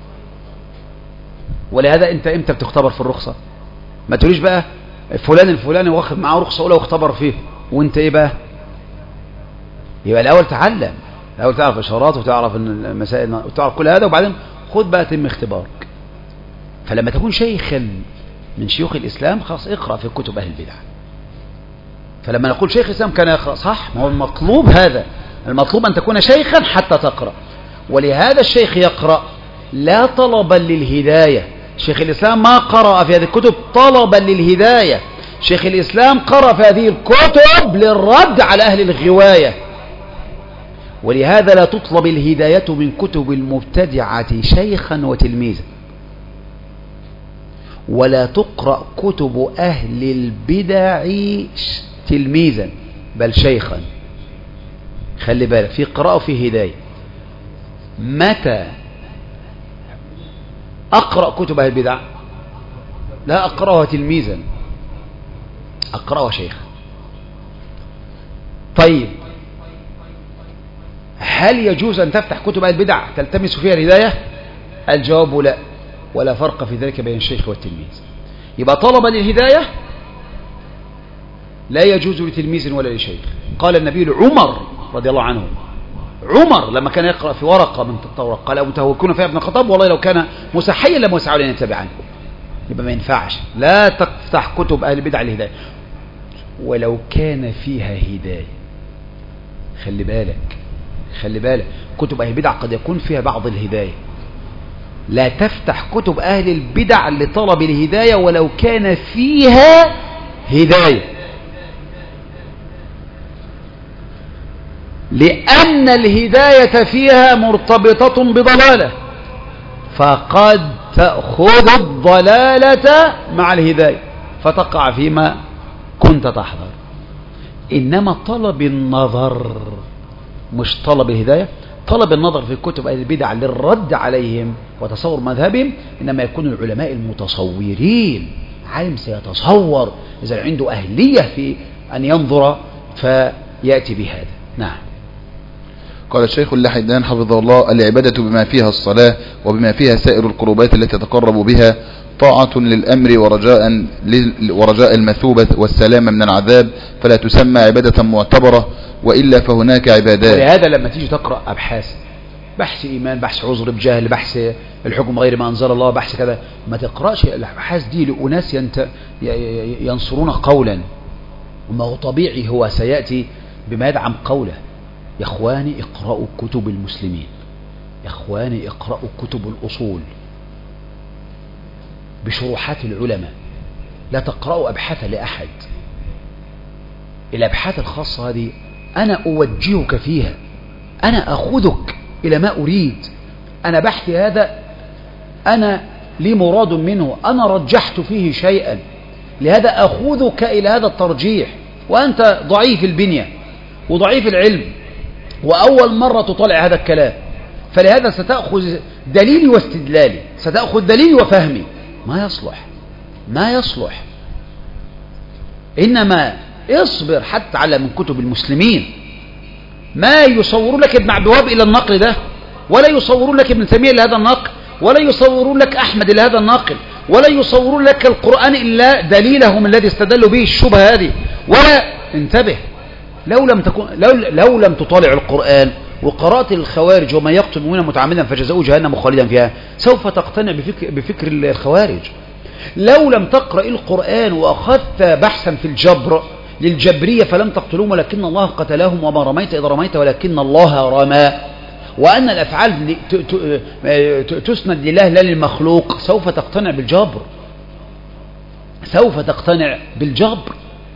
S1: ولهذا انت امتى بتختبر في الرخصة؟ ما تقوليش بقى فلان الفلاني واخد معاه رخصة اولى واختبر فيه وانت ايه بقى؟ يبقى الاول تعلم، الاول تعرف اشارات وتعرف ان المسائل وتعرف كل هذا، وبعدين خد بقى تم اختبارك. فلما تكون شيخا من شيوخ الاسلام خلاص اقرأ في كتب اهل البدع. فلما نقول شيخ الاسلام كان يقرأ، صح، ما هو المطلوب هذا، المطلوب ان تكون شيخا حتى تقرأ. ولهذا الشيخ يقرأ لا طلبا للهداية. شيخ الإسلام ما قرأ في هذه الكتب طلبا للهداية، شيخ الإسلام قرأ في هذه الكتب للرد على أهل الغواية. ولهذا لا تطلب الهداية من كتب المبتدعة شيخا وتلميذا، ولا تقرأ كتب أهل البدع تلميذا بل شيخا. خلي بالك، في قراءة وفي هداية. متى أقرأ كتب أهل البدع؟ لا أقرأها تلميذا، أقرأها شيخا. طيب هل يجوز أن تفتح كتب أهل البدع تلتمس فيها الهداية؟ الجواب لا، ولا فرق في ذلك بين الشيخ والتلميذ. يبقى طلب للهداية لا يجوز لتلميذ ولا لشيخ. قال النبي لعمر رضي الله عنه، عمر لما كان يقرأ في ورقة من التوراة قال أمتهكون فيها ابن الخطاب والله لو كان مسحيا لم يسعوا لن يتبعني. يبقى ما ينفعش، لا تفتح كتب أهل البدع الهداية ولو كان فيها هداية. خلي بالك، خلي بالك، كتب أهل البدع قد يكون فيها بعض الهداية. لا تفتح كتب أهل البدع لطلب الهداية ولو كان فيها هداية، لأن الهداية فيها مرتبطة بضلالة، فقد تأخذ الضلالة مع الهداية فتقع فيما كنت تحذر. إنما طلب النظر مش طلب الهداية، طلب النظر في كتب أهل البدع للرد عليهم وتصور مذهبهم، إنما يكون العلماء المتصورين، عالم سيتصور إذا عنده أهلية في أن ينظر فيأتي بهذا. نعم.
S2: قال الشيخ اللحيدان حفظه الله: العبادة بما فيها الصلاة وبما فيها سائر القربات التي تتقرب بها طاعة للأمر ورجاء المثوبة والسلام من العذاب، فلا تسمى عبادة معتبرة، وإلا فهناك عبادات.
S1: ولهذا لما تيجي تقرأ أبحاث، بحث إيمان، بحث عذر بجهل، بحث الحكم غير ما أنزل الله، بحث كذا، ما تقرأش الأبحاث دي لأناس ينصرون قولا، وما هو طبيعي هو سيأتي بما يدعم قوله. يا إخواني اقرأوا كتب المسلمين، يا إخواني اقرأوا كتب الأصول بشروحات العلماء، لا تقرأوا أبحاثا لأحد. الأبحاث الخاصة هذه أنا أوجهك فيها، أنا أخذك إلى ما أريد. أنا بحثي هذا أنا لي مراد منه، أنا رجحت فيه شيئا، لهذا أخذك إلى هذا الترجيح. وأنت ضعيف البنية وضعيف العلم وأول مرة تطلع هذا الكلام، فلهذا ستأخذ دليلي واستدلالي، ستأخذ دليلي وفهمي. ما يصلح. إنما اصبر حتى على من كتب المسلمين. ما يصورون لك ابن عبد الوهاب إلى النقل ده، ولا يصورون لك ابن تيمية إلى هذا النقل، ولا يصورون لك أحمد إلى هذا النقل، ولا يصورون لك القرآن إلا دليلهم الذي استدلوا به الشبهة هذه. ولا انتبه، لو لم تطالع القرآن وقرأت الخوارج وما يقتل المؤمن متعمدا فجزاؤه جهنم خالدا فيها سوف تقتنع بفكر الخوارج. لو لم تقرأ القرآن وأخذت بحثا في الجبر للجبرية فلم تقتلوهم ولكن الله قتلهم وما رميت إذ رميت ولكن الله رمى، وأن الأفعال تسند لله لا للمخلوق، سوف تقتنع بالجبر.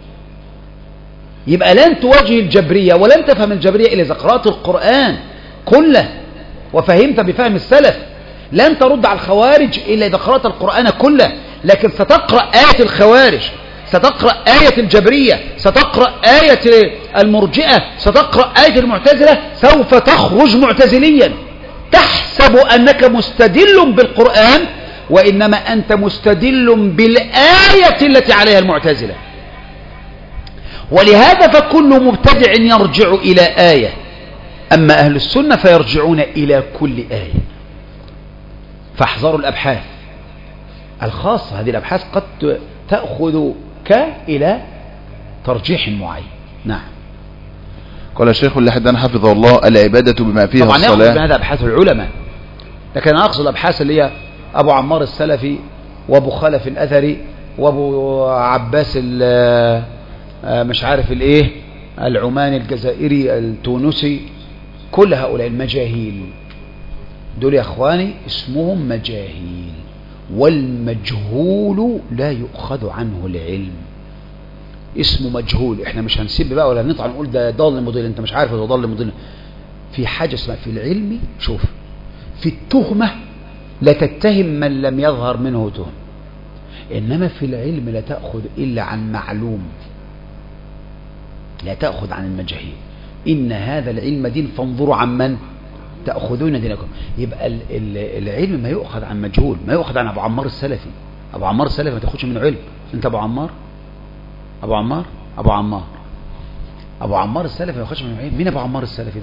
S1: يبقى لن تواجه الجبرية ولن تفهم الجبرية إلا إذا قرأت القرآن كله وفهمت بفهم السلف. لن ترد على الخوارج إلا إذا قرأت القرآن كله. لكن ستقرأ آية الخوارج، ستقرأ آية الجبرية، ستقرأ آية المرجئة، ستقرأ آية المعتزلة، سوف تخرج معتزليا تحسب أنك مستدل بالقرآن، وإنما أنت مستدل بالآية التي عليها المعتزلة. ولهذا فكل مبتدع يرجع إلى آية، أما أهل السنة فيرجعون إلى كل آية. فاحذروا الأبحاث الخاصة، هذه الأبحاث قد تأخذك إلى ترجيح معين. نعم.
S2: قال الشيخ اللحدان حفظه الله: العبادة بما فيها
S1: طبعا
S2: الصلاة.
S1: طبعا هذا أبحاث العلماء، لكن أنا أقصد الأبحاث اللي هي أبو عمار السلفي وأبو خلف الأثري وأبو عباس مش عارف الإيه العماني الجزائري التونسي، كل هؤلاء المجاهيل دول يا أخواني اسمهم مجاهيل، والمجهول لا يؤخذ عنه العلم. اسمه مجهول، احنا مش هنسيب بقى ولا نطلع نقول ده ضال مضل، انت مش عارف ده ضال مضل. في حاجة اسمها في العلم، شوف، في التهمة لا تتهم من لم يظهر منه تهم، انما في العلم لا تأخذ الا عن معلوم، لا تأخذ عن المجاهيل. ان هذا العلم دين فانظروا عن من تأخذون دينكم. يبقى العلم ما يؤخذ عن مجهول، ما يؤخذ عن أبو عمار السلفي. أبو عمار السلفي ما تأخذش منه علم. أنت أبو عمار السلفي ما يأخذش منه علم. مين أبو عمار السلفي ده؟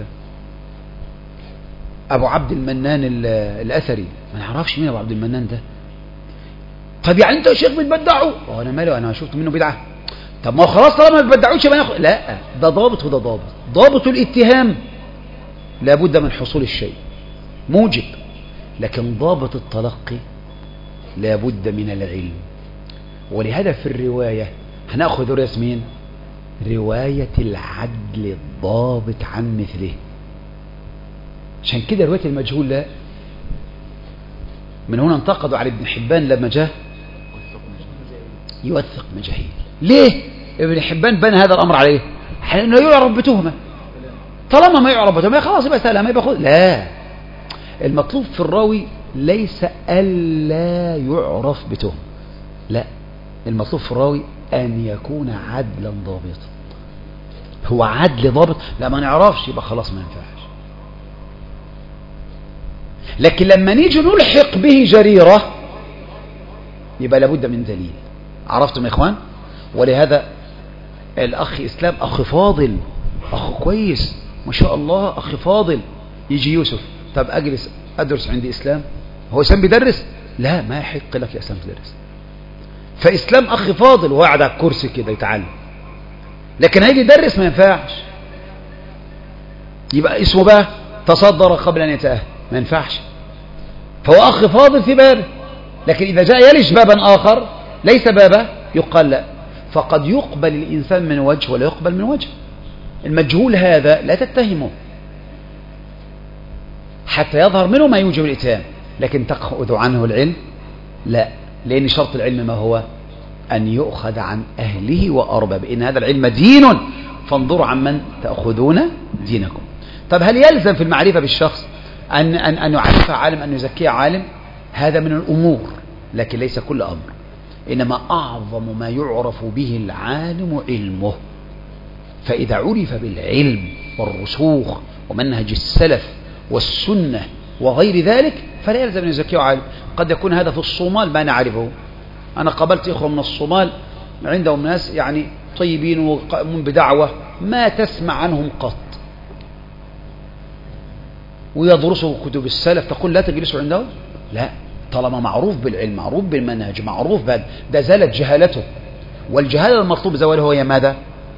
S1: أبو عبد المنان الأثري، ما نعرفش مين أبو عبد المنان ده. طب يعني أنت يا شيخ بتبدعوا؟ أنا مالي، أنا شفت منه بدعة. طب ما خلاص طالما ما بتبدعوش ما ياخذ. لا، ده ضابط وده ضابط. ضابط الاتهام لا بد من حصول الشيء موجب، لكن ضابط التلقي لا بد من العلم. ولهذا في الرواية هنأخذ رواية مين؟ رواية العدل الضابط عن مثله. عشان كده رواية المجهول لا. من هنا انتقدوا على ابن حبان لما جاء يوثق مجاهيل. ليه؟ ابن حبان بنى هذا الأمر عليه انه يعرف بتهمة. طالما ما يعرف بتهمة خلاص يبقى سهل، ما يبقى. لا، المطلوب في الراوي ليس ألا يعرف بتهمة، لا، المطلوب في الراوي أن يكون عدلا ضابطا. هو عدل ضابط، لا ما نعرفش يبقى خلاص ما ينفعش. لكن لما نيجي نلحق به جريرة يبقى لابد من دليل. عرفتم يا إخوان؟ ولهذا الأخ إسلام أخ فاضل، أخ كويس ما شاء الله، أخ فاضل. يجي يوسف: طب أجلس أدرس عند إسلام. هو إسلام بيدرس؟ لا، ما يحق لك يا إسلام تدرس. فإسلام أخ فاضل وقاعد على الكرسي كده يتعلم، لكن هيجي يدرس ما ينفعش. يبقى اسمه بقى تصدر قبل أن يتأهل، ما ينفعش. فهو أخ فاضل في بابه، لكن إذا جاء يلج بابا آخر ليس بابه يقال لا. فقد يقبل الإنسان من وجه ولا يقبل من وجه. المجهول هذا لا تتهمه حتى يظهر منه ما يوجب الاتهام، لكن تأخذ عنه العلم لا، لأن شرط العلم ما هو؟ أن يؤخذ عن أهله وأربابه. إن هذا العلم دين فانظروا عن من تأخذون دينكم. طب هل يلزم في المعرفة بالشخص أن يعرف عالم، أن يزكيه عالم؟ هذا من الأمور، لكن ليس كل أمر. إنما أعظم ما يعرف به العالم علمه، فإذا عرف بالعلم والرسوخ ومنهج السلف والسنة وغير ذلك فلا يلزم أن يزكيه عالم. قد يكون هذا في الصومال ما نعرفه. أنا قابلت إخوة من الصومال عندهم ناس يعني طيبين وقائمون بدعوة ما تسمع عنهم قط، ويدرسوا كتب السلف، تقول لا تجلسوا عندهم؟ لا، طالما معروف بالعلم، معروف بالمنهج، معروف بهذا، ده زالت جهالته. والجهالة المطلوب زواله هي ماذا؟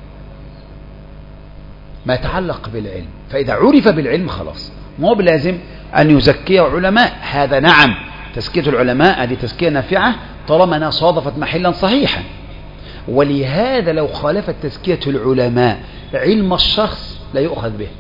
S1: ما يتعلق بالعلم. فإذا عرف بالعلم خلاص، مو بلازم أن يزكيه علماء. هذا نعم تزكية العلماء هذه تزكية نافعة طالما أنها صادفت محلا صحيحا. ولهذا لو خالفت تزكية العلماء علم الشخص لا يؤخذ به.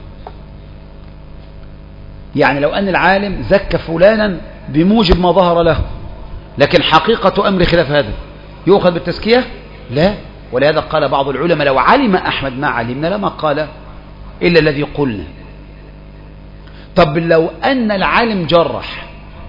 S1: يعني لو أن العالم زكى فلانا بموجب ما ظهر له، لكن حقيقة أمر خلاف هذا، يؤخذ بالتزكية؟ لا. ولهذا قال بعض العلماء لو علم أحمد ما علمنا لما قال إلا الذي قلنا. طب لو أن العالم جرح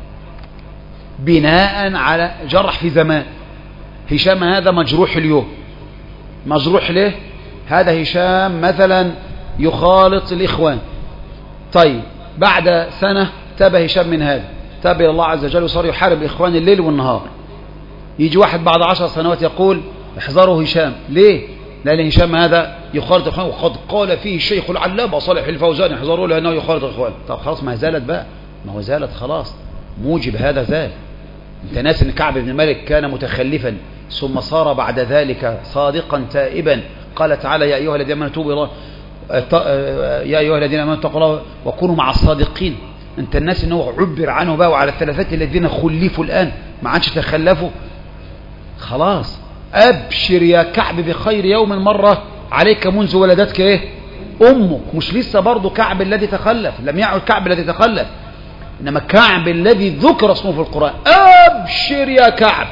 S1: بناء على جرح في زمان، هشام هذا مجروح اليوم، مجروح ليه؟ هذا هشام مثلا يخالط الإخوان، طيب بعد سنة تاب هشام من هذا، تاب إلى الله عز وجل وصار يحارب الإخوان الليل والنهار. يجي واحد بعد 10 سنوات يقول احذروا هشام، ليه؟ لأن هشام هذا يخالط الإخوان وقد قال فيه الشيخ العلامة صالح الفوزان احذروا لأنه يخالط الإخوان. طب خلاص ما زالت بقى، ما هو زالت خلاص، موجب هذا زال. انت ناس ان كعب بن مالك كان متخلفا ثم صار بعد ذلك صادقا تائبا. قال تعالى يا أيها الذين آمنوا توبوا إلى يا أيها الذين آمنوا اتقوا الله وكونوا مع الصادقين. انت الناس انه عبر عنه بقى وعلى الثلاثة الذين خلفوا الآن ما عادش تخلفوا خلاص. أبشر يا كعب بخير يوم مرة عليك منذ ولدتك ايه أمك. مش لسه برضو كعب الذي تخلف، لم يعد كعب الذي تخلف، إنما كعب الذي ذكر اسمه في القرآن. أبشر يا كعب.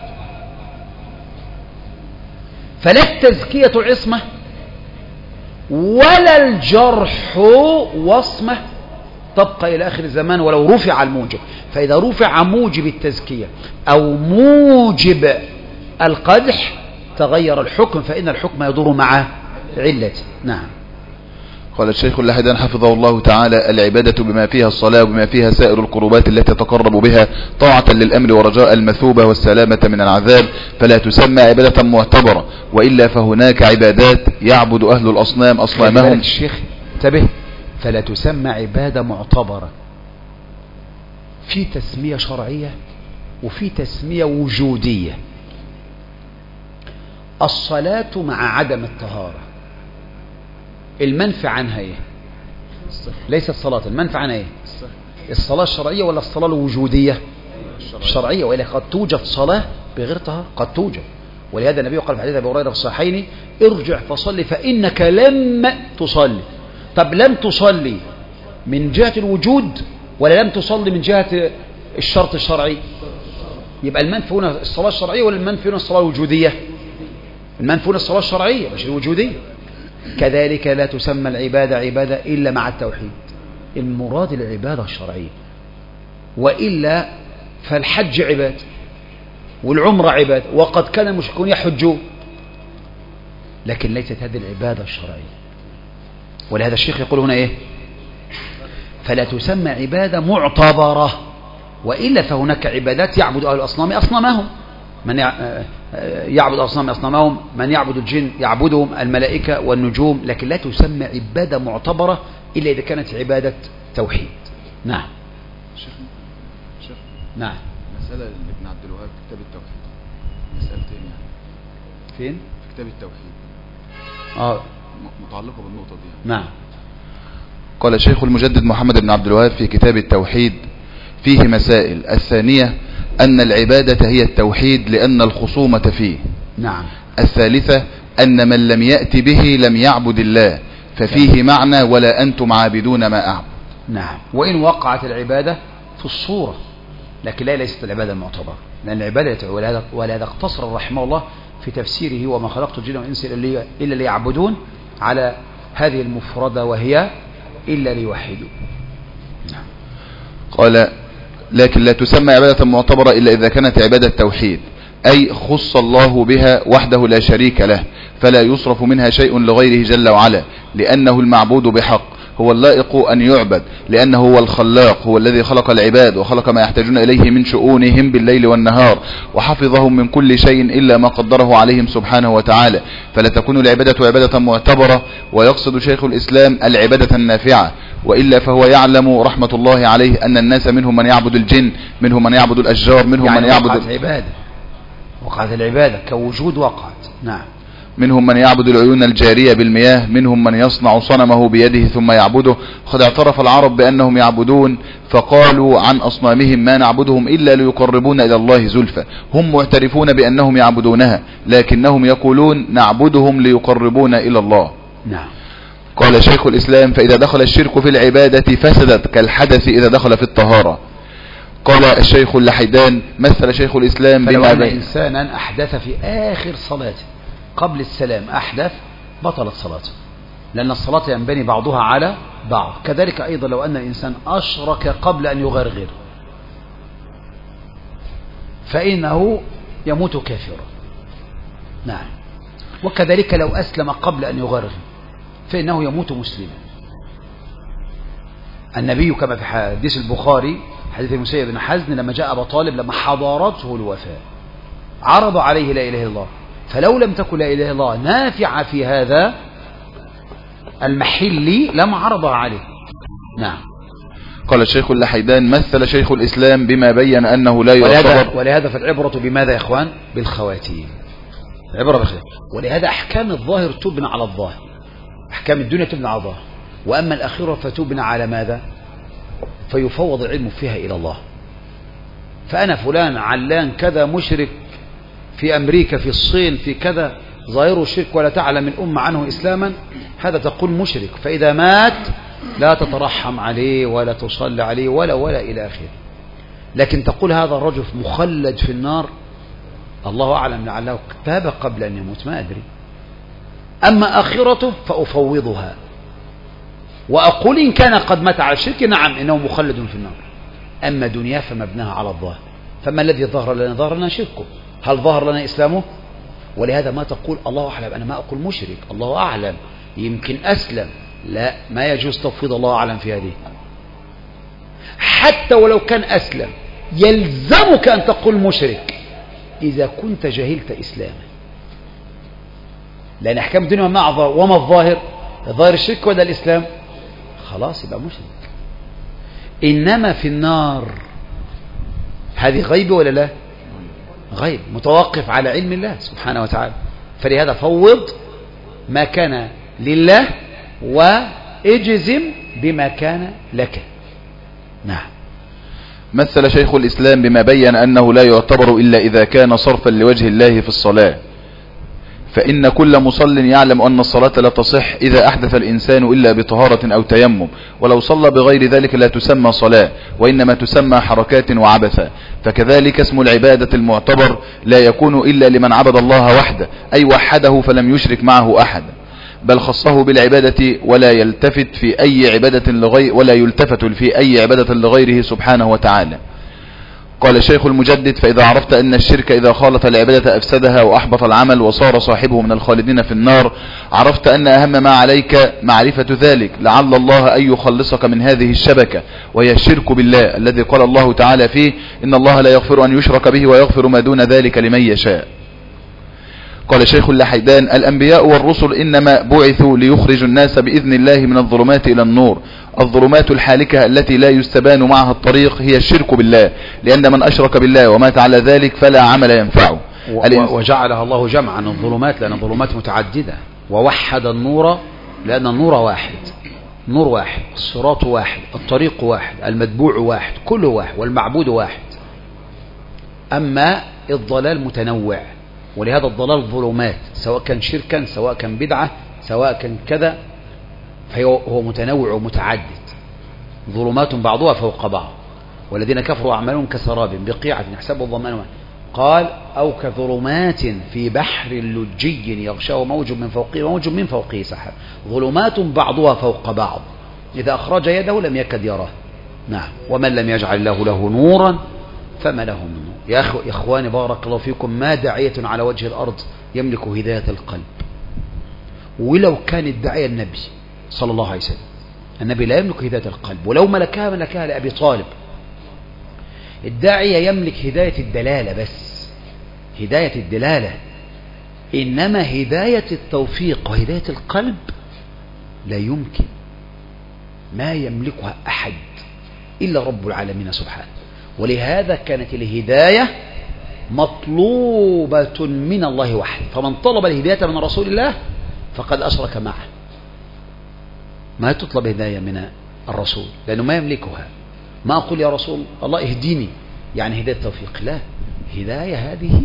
S1: فلا التزكية عصمة ولا الجرح وصمة، تبقى إلى آخر الزمان ولو رفع الموجب. فإذا رفع موجب التزكية أو موجب القدح تغير الحكم، فإن الحكم يدور مع علته. نعم.
S2: قال الشيخ اللحدان حفظه الله تعالى العبادة بما فيها الصلاة وبما فيها سائر القربات التي تتقرب بها طاعة للأمر ورجاء المثوبة والسلامة من العذاب فلا تسمى عبادة معتبرة، وإلا فهناك عبادات يعبد أهل الأصنام أصنامهم.
S1: الشيخ انتبه، فلا تسمى عبادة معتبرة، في تسمية شرعية وفي تسمية وجودية. الصلاة مع عدم الطهارة المنفع عنها ايه؟ ليس الصلاة المنفع عنها ايه؟ الصلاة الشرعية ولا الصلاة الوجودية؟ الشرعية. وإلا قد توجد صلاة بغير طهارة، قد توجد. ولهذا النبي قال في حديث أبي هريرة في الصحيحين ارجع فصلي فإنك لم تصلي. طب لم تصلي من جهة الوجود ولا لم تصلي من جهة الشرط الشرعي؟ يبقى المنفع هنا الصلاة الشرعية ولا المنفع هنا الصلاة الوجودية؟ المنفع هنا الصلاة الشرعية مش الوجودية. كذلك لا تسمى العبادة عبادة إلا مع التوحيد، المراد العبادة الشرعية، وإلا فالحج عبادة والعمرة عبادة، وقد كان المشركون يحجون، لكن ليست هذه العبادة الشرعية. ولهذا الشيخ يقول هنا إيه؟ فلا تسمى عبادة معتبرة، وإلا فهناك عبادات يعبد أهل الأصنام أصنامهم، من يعبد أصنام أصنامهم، من يعبد الجن يعبدهم الملائكة والنجوم، لكن لا تسمى عبادة معتبرة إلا إذا كانت عبادة توحيد. نعم.
S2: شيخ
S1: نعم.
S2: مسألة ابن عبد الوهاب في كتاب التوحيد، مسألتين يعني.
S1: فين؟
S2: في كتاب التوحيد. متعلقة بالنقطة دي.
S1: نعم.
S2: قال الشيخ المجدد محمد بن عبد الوهاب في كتاب التوحيد فيه مسائل. الثانية أن العبادة هي التوحيد لأن الخصومة فيه.
S1: نعم.
S2: الثالثة أن من لم يأتي به لم يعبد الله، ففيه معنى ولا أنتم عابدون ما أعبد.
S1: نعم. وإن وقعت العبادة في الصورة، لكن لا ليست العبادة المعتبرة، لأن العبادة ولهذا اقتصر رحمه الله في تفسيره وما خلقت الجن والإنس إلا ليعبدون على هذه المفردة وهي إلا ليوحدوا. نعم.
S2: قال لكن لا تسمى عبادة معتبرة إلا إذا كانت عبادة توحيد، أي خص الله بها وحده لا شريك له، فلا يصرف منها شيء لغيره جل وعلا، لأنه المعبود بحق، هو اللائق أن يعبد، لأنه هو الخلاق، هو الذي خلق العباد وخلق ما يحتاجون إليه من شؤونهم بالليل والنهار، وحفظهم من كل شيء إلا ما قدره عليهم سبحانه وتعالى، فلا تكون العبادة عبادة معتبرة. ويقصد شيخ الإسلام العبادة النافعة، وإلا فهو يعلم رحمة الله عليه أن الناس منهم من يعبد الجن، منهم من يعبد الأشجار، منهم
S1: يعني
S2: من يعبد
S1: وقعت العبادة كوجود وقعت. نعم.
S2: منهم من يعبد العيون الجارية بالمياه، منهم من يصنع صنمه بيده ثم يعبده. قد اعترف العرب بأنهم يعبدون، فقالوا عن أصنامهم ما نعبدهم إلا ليقربونا إلى الله زلفى. هم معترفون بأنهم يعبدونها، لكنهم يقولون نعبدهم ليقربونا إلى الله.
S1: نعم.
S2: قال شيخ الإسلام: فإذا دخل الشرك في العبادة فسدت كالحدث إذا دخل في الطهارة. قال الشيخ اللحيدان: مثل شيخ الإسلام
S1: فلو أن إنسانا أحدث في آخر صلاته قبل السلام أحدث، بطلت صلاته، لأن الصلاة ينبني بعضها على بعض. كذلك أيضا لو أن الإنسان أشرك قبل أن يغرغر فإنه يموت كافرا. نعم. وكذلك لو أسلم قبل أن يغرغر فإنه يموت مسلما. النبي كما في حديث البخاري حديث المسيب بن حزن لما جاء أبا طالب لما حضرته الوفاة عرض عليه لا إله إلا الله، فلو لم تكن لا إله إلا الله نافعة في هذا المحل لم عرض عليه. نعم.
S2: قال الشيخ اللحيدان: مثل شيخ الإسلام بما بين أنه لا يعتبر.
S1: ولهذا فالعبرة بماذا يا إخوان؟ بالخواتيم. العبرة بالخواتيم. ولهذا أحكام الظاهر تبنى على الظاهر، أحكام الدنيا تبنى على الظاهر، وأما الآخرة فتبنى على ماذا؟ فيفوض العلم فيها إلى الله. فأنا فلان علان كذا مشرك في أمريكا في الصين في كذا ظاهره الشرك ولا تعلم الأمة عنه إسلاما، هذا تقول مشرك، فإذا مات لا تترحم عليه ولا تصلي عليه ولا إلى آخره. لكن تقول هذا الرجل مخلد في النار، الله أعلم لعله تاب قبل أن يموت، ما أدري. أما آخرته فأفوضها وأقول إن كان قد مات على الشرك نعم إنه مخلد في النار، أما دنيا فمبناها على الظاهر. فما الذي ظهر لنا؟ ظهر لنا شركه. هل ظهر لنا إسلامه؟ ولهذا ما تقول الله أعلم، أنا ما أقول مشرك، الله أعلم يمكن أسلم، لا، ما يجوز تفويض الله أعلم في هذه. حتى ولو كان أسلم يلزمك أن تقول مشرك إذا كنت جهلت إسلامه، لأن أحكام الدنيا وما الظاهر؟ الظاهر الشرك ولا الإسلام؟ خلاص يبقى مشرك. إنما في النار هذه غيب ولا لا؟ غيب، متوقف على علم الله سبحانه وتعالى. فلهذا فوض ما كان لله واجزم بما كان لك. نعم.
S2: مثل شيخ الإسلام بما بين أنه لا يعتبر إلا إذا كان صرفا لوجه الله في الصلاة، فإن كل مصل يعلم أن الصلاة لا تصح إذا أحدث الإنسان إلا بطهارة أو تيمم، ولو صلى بغير ذلك لا تسمى صلاة، وإنما تسمى حركات وعبثا. فكذلك اسم العبادة المعتبر لا يكون إلا لمن عبد الله وحده، أي وحده فلم يشرك معه أحد، بل خصه بالعبادة ولا يلتفت في أي عبادة لغيره سبحانه وتعالى. قال الشيخ المجدد: فإذا عرفت أن الشرك إذا خالط العبادة أفسدها وأحبط العمل وصار صاحبه من الخالدين في النار، عرفت أن أهم ما عليك معرفة ذلك، لعل الله أن يخلصك من هذه الشبكة، وهي الشرك بالله الذي قال الله تعالى فيه: إن الله لا يغفر أن يشرك به ويغفر ما دون ذلك لمن يشاء. قال شيخ اللحيدان: الأنبياء والرسل إنما بعثوا ليخرجوا الناس بإذن الله من الظلمات إلى النور. الظلمات الحالكة التي لا يستبان معها الطريق هي الشرك بالله، لأن من أشرك بالله ومات على ذلك فلا عمل ينفعه.
S1: وجعلها الله جمعا الظلمات لأن الظلمات متعددة، ووحد النور لأن النور واحد، نور واحد، الصراط واحد، الطريق واحد، المتبوع واحد، كله واحد، والمعبود واحد. أما الضلال متنوع، ولهذا الضلال ظلمات، سواء كان شركا سواء كان بدعة سواء كان كذا، فهو متنوع ومتعدد. ظلمات بعضها فوق بعض، والذين كفروا أعمالهم كسراب بقيعة يحسبه الظمآن قال أو كظلمات في بحر لجي يغشاه موج من فوقه وموج من فوقه سحاب. ظلمات بعضها فوق بعض، إذا أخرج يده لم يكد يراه. نعم. ومن لم يجعل له نورا فما له من نور. يا إخواني بارك الله فيكم، ما داعية على وجه الأرض يملك هداية القلب، ولو كان الداعية النبي صلى الله عليه وسلم. النبي لا يملك هداية القلب، ولو ملكها لأبي طالب. الداعية يملك هداية الدلالة بس، هداية الدلالة، إنما هداية التوفيق وهداية القلب لا يمكن، ما يملكها أحد إلا رب العالمين سبحانه. ولهذا كانت الهداية مطلوبة من الله وحده، فمن طلب الهداية من رسول الله فقد أشرك معه. ما تطلب هداية من الرسول لأنه ما يملكها. ما أقول يا رسول الله اهديني يعني هداية التوفيق، لا، هداية هذه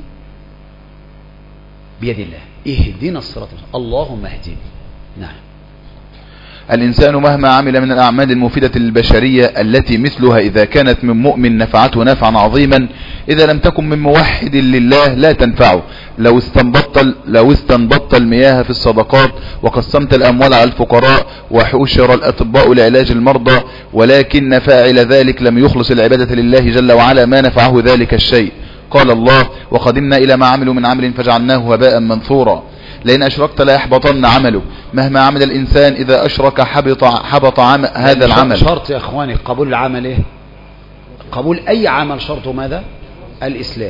S1: بيد الله. اهدنا الصراط اللهم اهدني. نعم.
S2: الإنسان مهما عمل من الأعمال المفيدة للبشرية التي مثلها إذا كانت من مؤمن نفعته نفعا عظيما، إذا لم تكن من موحد لله لا تنفعه. لو استنبطت المياه في الصدقات، وقسمت الأموال على الفقراء، وحشر الأطباء لعلاج المرضى، ولكن فاعل ذلك لم يخلص العبادة لله جل وعلا، ما نفعه ذلك الشيء. قال الله: وقدمنا إلى ما عملوا من عمل فجعلناه هباء منثورا. لئن أشركت لا يحبطن عمله. مهما عمل الإنسان إذا أشرك حبط هذا العمل.
S1: شرط يا أخواني قبول العمل إيه؟ قبول أي عمل شرطه ماذا؟ الإسلام.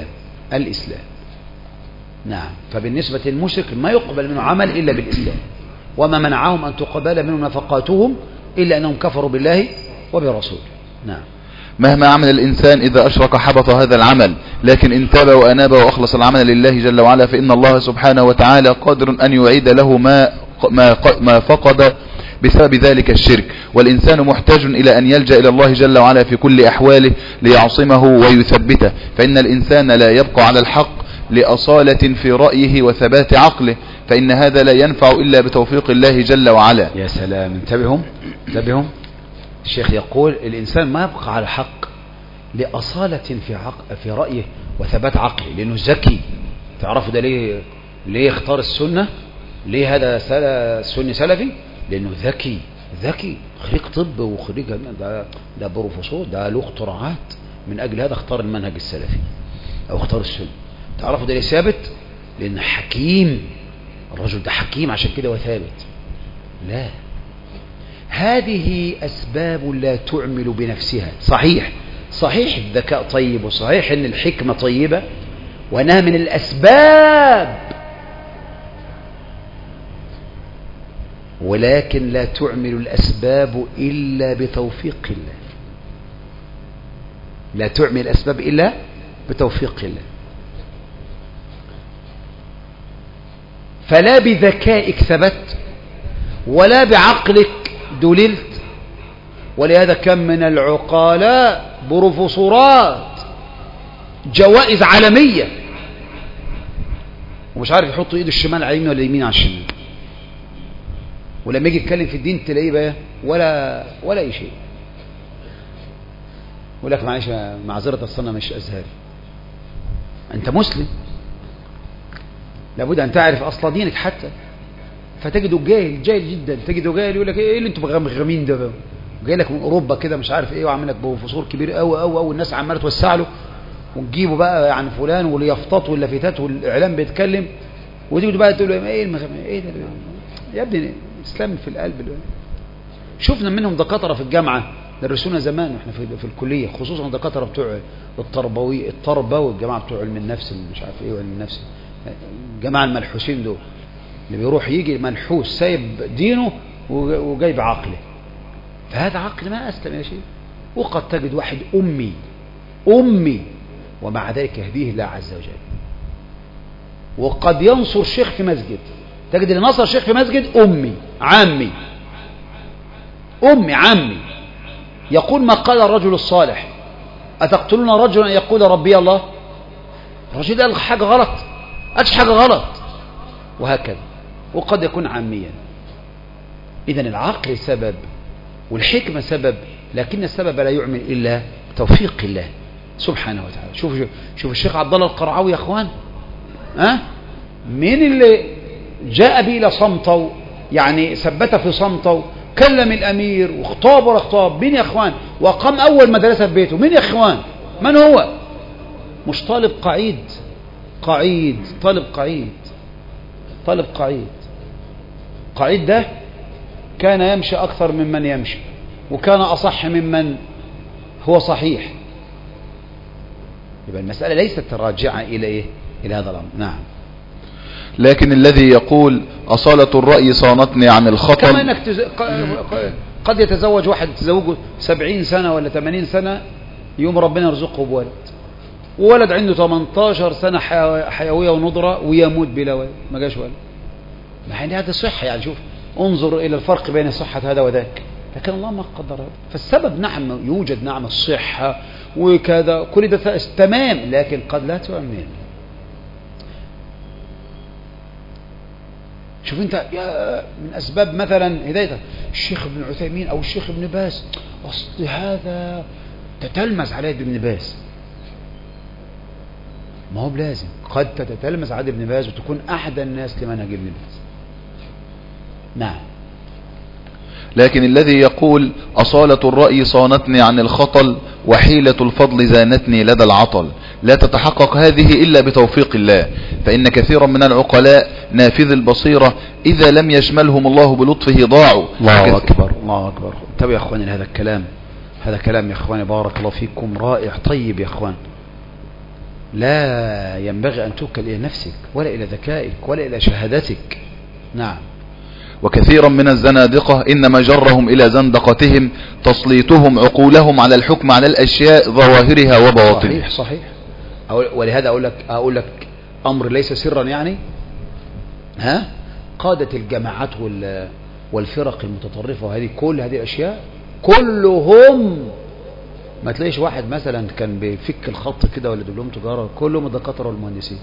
S1: نعم. فبالنسبة للمشرك ما يقبل منه عمل إلا بالإسلام، وما منعهم أن تقبل منهم نفقاتهم إلا أنهم كفروا بالله وبرسوله. نعم.
S2: مهما عمل الإنسان إذا أشرك حبط هذا العمل، لكن إن تاب وأناب وأخلص العمل لله جل وعلا فإن الله سبحانه وتعالى قادر أن يعيد له ما فقد بسبب ذلك الشرك. والإنسان محتاج إلى أن يلجأ إلى الله جل وعلا في كل أحواله ليعصمه ويثبته، فإن الإنسان لا يبقى على الحق لأصالة في رأيه وثبات عقله، فإن هذا لا ينفع إلا بتوفيق الله جل وعلا.
S1: يا سلام، انتبهوا. الشيخ يقول الإنسان ما يبقى على حق لأصالة في رأيه وثبات عقله، لأنه ذكي. تعرفوا ده ليه اختار السنة؟ ليه هذا السني سلفي؟ لأنه ذكي، خريج طب وخريج ده بروفيسور، ده له اختراعات. من أجل هذا اختار المنهج السلفي أو اختار السنة. تعرفوا ده ليه ثابت؟ لأنه حكيم. الرجل ده حكيم، عشان كده وثابت. لا، هذه أسباب لا تعمل بنفسها. صحيح الذكاء طيب، وصحيح أن الحكمة طيبة، وأنها من الأسباب، ولكن لا تعمل الأسباب إلا بتوفيق الله. لا تعمل الأسباب إلا بتوفيق الله. فلا بذكائك ثبت ولا بعقلك دللت. ولهذا كم من العقلاء بروفيسورات، جوائز عالمية، ومش عارف يحط ايده الشمال على اليمين ولا اليمين على الشمال، ولما يجي يتكلم في الدين تلاقيه بقى ولا اي شيء. يقول لك معلش معذرة الصنة مش أزهري. أنت مسلم، لابد أن تعرف أصل دينك حتى. فتجده جاهل جدا، تجده جاهل يقول لك ايه اللي انتوا مغمين ده بقى؟ جاي لك من اوروبا كده مش عارف ايه، وعامل لك بروفيسور كبير قوي قوي قوي، الناس عماله توسع له، وتجيبه بقى يعني فلان واليافطات واللافتات والاعلام بيتكلم، وتيجي بقى تقول له ايه المغمين ايه ده يا ابني؟ الاسلام في القلب. شفنا منهم دكاتره في الجامعه درسونا زمان واحنا في الكليه، خصوصا الدكاتره بتوع التربه والجماعه بتوع علم النفس مش عارف ايه وعلم النفس، الجماعه الملحوسين دول اللي بيروح يجي منحوس سايب دينه وجايب عقله. فهذا عقل ما أسلم يا شيخ. وقد تجد واحد أمي ومع ذلك يهديه الله عز وجل. وقد ينصر شيخ في مسجد، تجد اللي نصر شيخ في مسجد عمي يقول ما قال الرجل الصالح: أتقتلون رجلا أن يقول ربي الله؟ الرجل قال حاجة غلط، قالش حاجة غلط، وهكذا. وقد يكون عاميا. إذن العقل سبب والحكمة سبب، لكن السبب لا يعمل إلا توفيق الله سبحانه وتعالى. شوف الشيخ عبد الله القرعاوي يا أخوان، مين اللي جاء به إلى صمته، يعني ثبت في صمته، كلم الأمير واخطاب، مين يا أخوان؟ وقام أول مدرسة في بيته، مين يا أخوان؟ من هو؟ مش طالب قعيد، طالب قعيد ده كان يمشي أكثر ممن يمشي، وكان أصح ممن هو صحيح. يبقى المسألة ليست راجعة إلى إيه؟ إلى هذا الأمر. نعم.
S2: لكن الذي يقول أصالة الرأي صانتني عن الخطأ،
S1: كما أنك قد يتزوج واحد تزوجه 70 سنة ولا 80 سنة، يوم ربنا يرزقه بولد، وولد عنده 18 سنة حيوية ونضرة ويموت بلا ولد، ما جاش ولد. مع ان هذا صحة، يعني شوف انظر إلى الفرق بين صحة هذا وذاك، لكن الله ما قدر هذا. فالسبب نعم يوجد، نعم الصحة وكذا كل ده تمام، لكن قد لا تؤمن. شوف انت من اسباب مثلا هدايتك الشيخ ابن عثيمين او الشيخ ابن باز، اصل هذا تتلمذ على يد ابن باز. ما هو بلازم، قد تتلمذ على يد ابن باز وتكون احد الناس لمنهج ابن باز. نعم.
S2: لكن الذي يقول أصالة الرأي صانتني عن الخطل وحيلة الفضل زانتني لدى العطل، لا تتحقق هذه إلا بتوفيق الله، فإن كثيرا من العقلاء نافذ البصيرة إذا لم يشملهم الله بلطفه ضاعوا.
S1: الله أكبر، الله أكبر. انتبهوا يا أخواني، هذا الكلام، هذا كلام يا أخواني بارك الله فيكم رائع طيب يا أخوان. لا ينبغي أن توكل إلى نفسك ولا إلى ذكائك ولا إلى شهادتك. نعم.
S2: وكثيرا من الزنادقة إنما جرهم إلى زندقتهم تسليطهم عقولهم على الحكم على الأشياء ظواهرها وبواطنها.
S1: صحيح. ولهذا أقول لك أمر ليس سرا، يعني قادة الجماعات والفرق المتطرفة وهذه كل هذه الأشياء كلهم ما تلاقيش واحد مثلا كان بيفك الخط كده ولا دبلوم تجارة، كلهم الدكاترة والمهندسين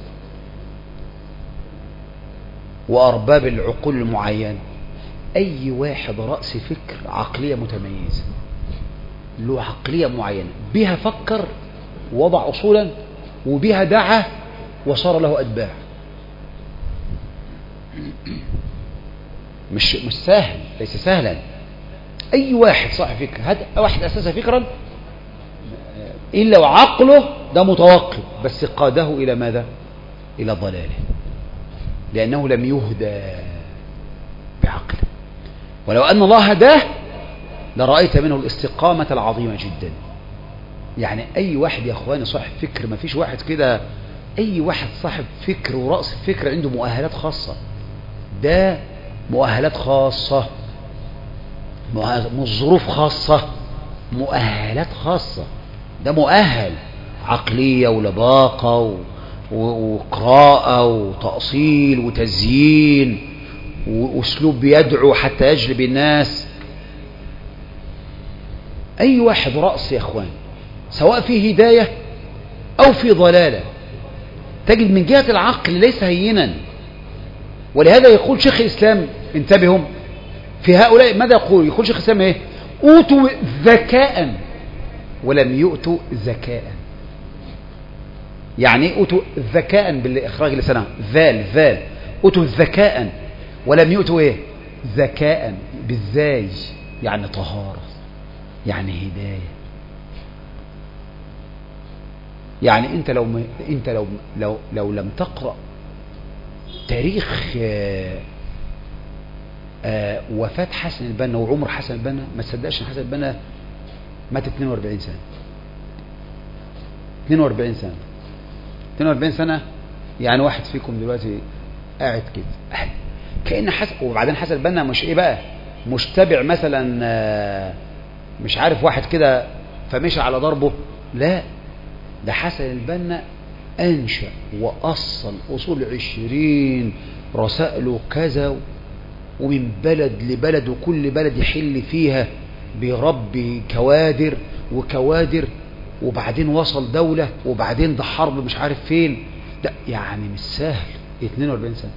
S1: وأرباب العقول المعينة. أي واحد رأس فكر عقلية متميزة له عقلية معينة، بها فكر ووضع أصولا وبها دعا وصار له أتباع. مش سهل، ليس سهلا. أي واحد صاحب فكر، هذا واحد أساس فكرا إلا وعقله ده متوقف، بس قاده إلى ماذا؟ إلى ضلاله، لأنه لم يهدى بعقله. ولو أن الله هداه لرأيت منه الاستقامة العظيمة جدا. يعني أي واحد يا أخواني صاحب فكر، ما فيش واحد كده، أي واحد صاحب فكر ورأس فكر عنده مؤهلات خاصة، ده مؤهلات خاصة، مش ظروف خاصة، مؤهلات خاصة. ده مؤهل عقلية ولباقة وقراءة وتأصيل وتزيين وأسلوب بيدعو حتى يجلب الناس. أي واحد رأس يا أخوان سواء في هداية أو في ضلالة، تجد من جهة العقل ليس هينا. ولهذا يقول شيخ الإسلام، انتبهوا في هؤلاء ماذا يقول؟ يقول شيخ الإسلام إيه؟ أوتوا ذكاء ولم يؤتوا ذكاء. يعني أوتوا ذكاء بالإخراج لسانه، ذال أوتوا ذكاء ولم يؤتوا إيه؟ ذكاء بالزاي، يعني طهارة، يعني هداية. يعني أنت لو لم تقرأ تاريخ وفاة حسن البنا وعمر حسن البنا ما تصدقش ان حسن البنا مات 42 سنة. 42 سنة يعني واحد فيكم دلوقتي قاعد كده كأن حسن. وبعدين حسن البنا مش ايه بقى، مش تابع مثلا مش عارف واحد كده فمشي على ضربه، لا، ده حسن البنا أنشأ وأصل أصول 20 رسائله كذا، ومن بلد لبلد وكل بلد يحل فيها بربي كوادر وكوادر، وبعدين وصل دولة، وبعدين ده حرب مش عارف فين. ده يعني مش سهل. 42 سنة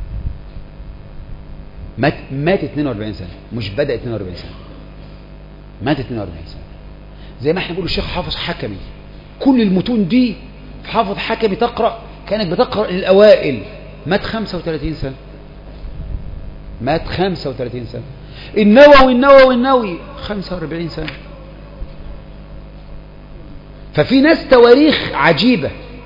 S1: مات 42 سنة، مش بدأ 42 سنة، مات 42 سنة. زي ما احنا بنقول الشيخ حافظ حكمي، كل المتون دي في حافظ حكمي تقرأ كانت بتقرأ للأوائل، مات 35 سنة، مات 35 سنة. النووي 45 سنة. ففي ناس تواريخ عجيبة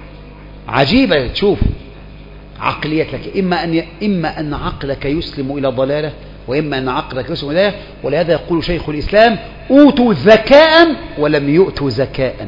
S1: عجيبة تشوف عقليتك، إما أن عقلك يسلم إلى ضلالة، وإما أن عقلك يسلم إلى ضلالة. ولهذا يقول شيخ الإسلام: أوتوا ذكاء ولم يؤتوا زكاء.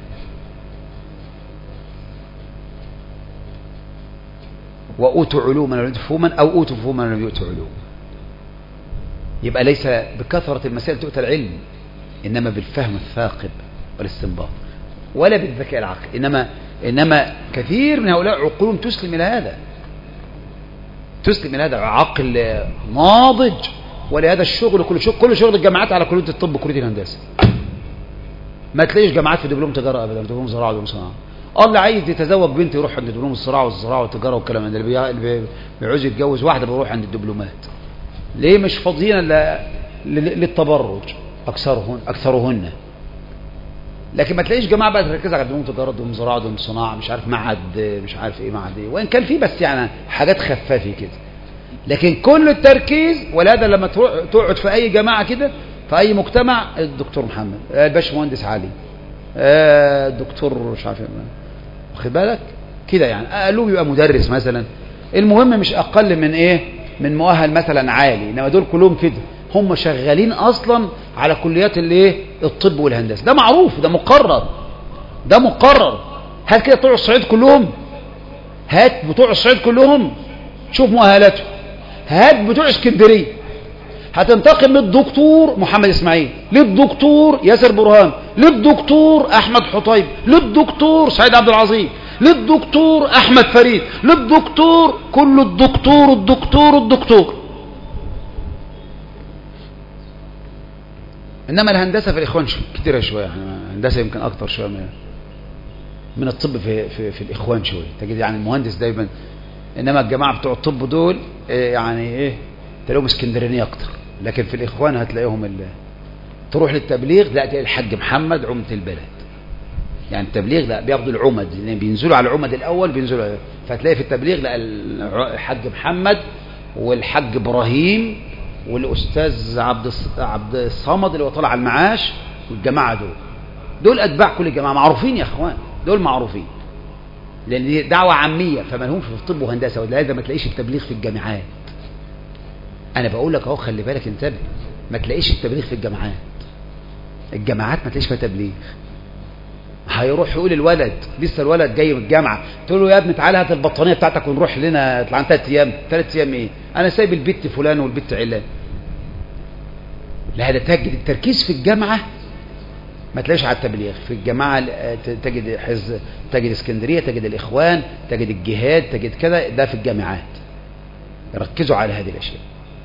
S1: وأوتوا علوما ولم يؤتوا فهما، أو أوتوا فهما ولم يؤتوا علوما. يبقى ليس بكثرة المسائل تؤتى العلم، إنما بالفهم الثاقب والاستنباط، ولا بالذكاء العقلي. إنما كثير من هؤلاء عقولهم تسلم إلى هذا، تسلم إلى هذا عقل ناضج. ولهذا الشغل كل شغل الجامعات على كلية الطب وكلية الهندسة. ما تلاقيش جامعات في دبلوم تجارة أبدا، دبلوم زراعة ودبلوم صناعة. اللي عايز يتزوج بنت يروح عند دبلوم الزراعة والتجارة والكلام ده. اللي بيعوز يتجوز واحدة بيروح عند الدبلومات. ليه؟ مش فاضيين للتبرج أكثرهن. لكن ما تلاقيش جماعة بقى تركز على دبلوم تجارة، دبلوم زراعة، دبلوم صناعة، مش عارف معهد، مش عارف ايه معهد ايه، وان كان في بس يعني حاجات خفافة كده. لكن كل التركيز. ولهذا لما تقعد في اي جماعة كده في اي مجتمع، الدكتور محمد، الباشمهندس علي، الدكتور مش عارف واخد بالك كده، يعني قالوا يبقى مدرس مثلا. المهم مش اقل من ايه، من مؤهل مثلا عالي. انما دول كلهم كده هم شغالين اصلا على كليات الايه، الطب والهندسه. ده معروف، ده مقرر. هات كده بتوع الصعيد كلهم، هات بتوع الصعيد كلهم شوف مؤهلاته. هات بتوع اسكندريه، هتنتقل للدكتور محمد اسماعيل، للدكتور ياسر برهان، للدكتور احمد حطيب، للدكتور سعيد عبد العظيم، للدكتور احمد فريد، للدكتور كل الدكتور. انما الهندسه في الاخوان كتيره شويه، يعني الهندسه يمكن اكتر شويه من الطب في الاخوان شويه. تجد يعني المهندس دايما. انما الجماعه بتوع الطب دول يعني ايه، تلاقيهم اسكندرانيه اكتر. لكن في الاخوان هتلاقيهم تروح للتبليغ لا تلاقي الحاج محمد عمده البلد. يعني التبليغ لا بياخدوا العمد، لان بينزلوا على العمد الاول، فتلاقي في التبليغ لا الحاج محمد والحاج ابراهيم والاستاذ عبد الصمد اللي هو طالع على المعاش، والجماعه دول اتباع كل الجماعه، معروفين يا اخوان، دول معروفين لان دي دعوه عاميه، فما لهمش في الطب وهندسه. ولهذا ما تلاقيش التبليغ في الجامعات. انا بقول لك اهو خلي بالك انتبه، ما تلاقيش التبليغ في الجامعات ما تلاقيش فيها تبليغ. هيروح يقول لسه الولد جاي من الجامعه، تقول له يا ابني تعالى هات البطانيه بتاعتك ونروح لنا طلعنا 3 ايام ايه، انا سايب البت فلان والبت علان. لهذا تجد التركيز في الجامعه ما تلاقيش على التبليغ. في الجامعه تجد اسكندريه، تجد الاخوان، تجد الجهاد، تجد كذا. ده في الجامعات ركزوا على هذه الاشياء.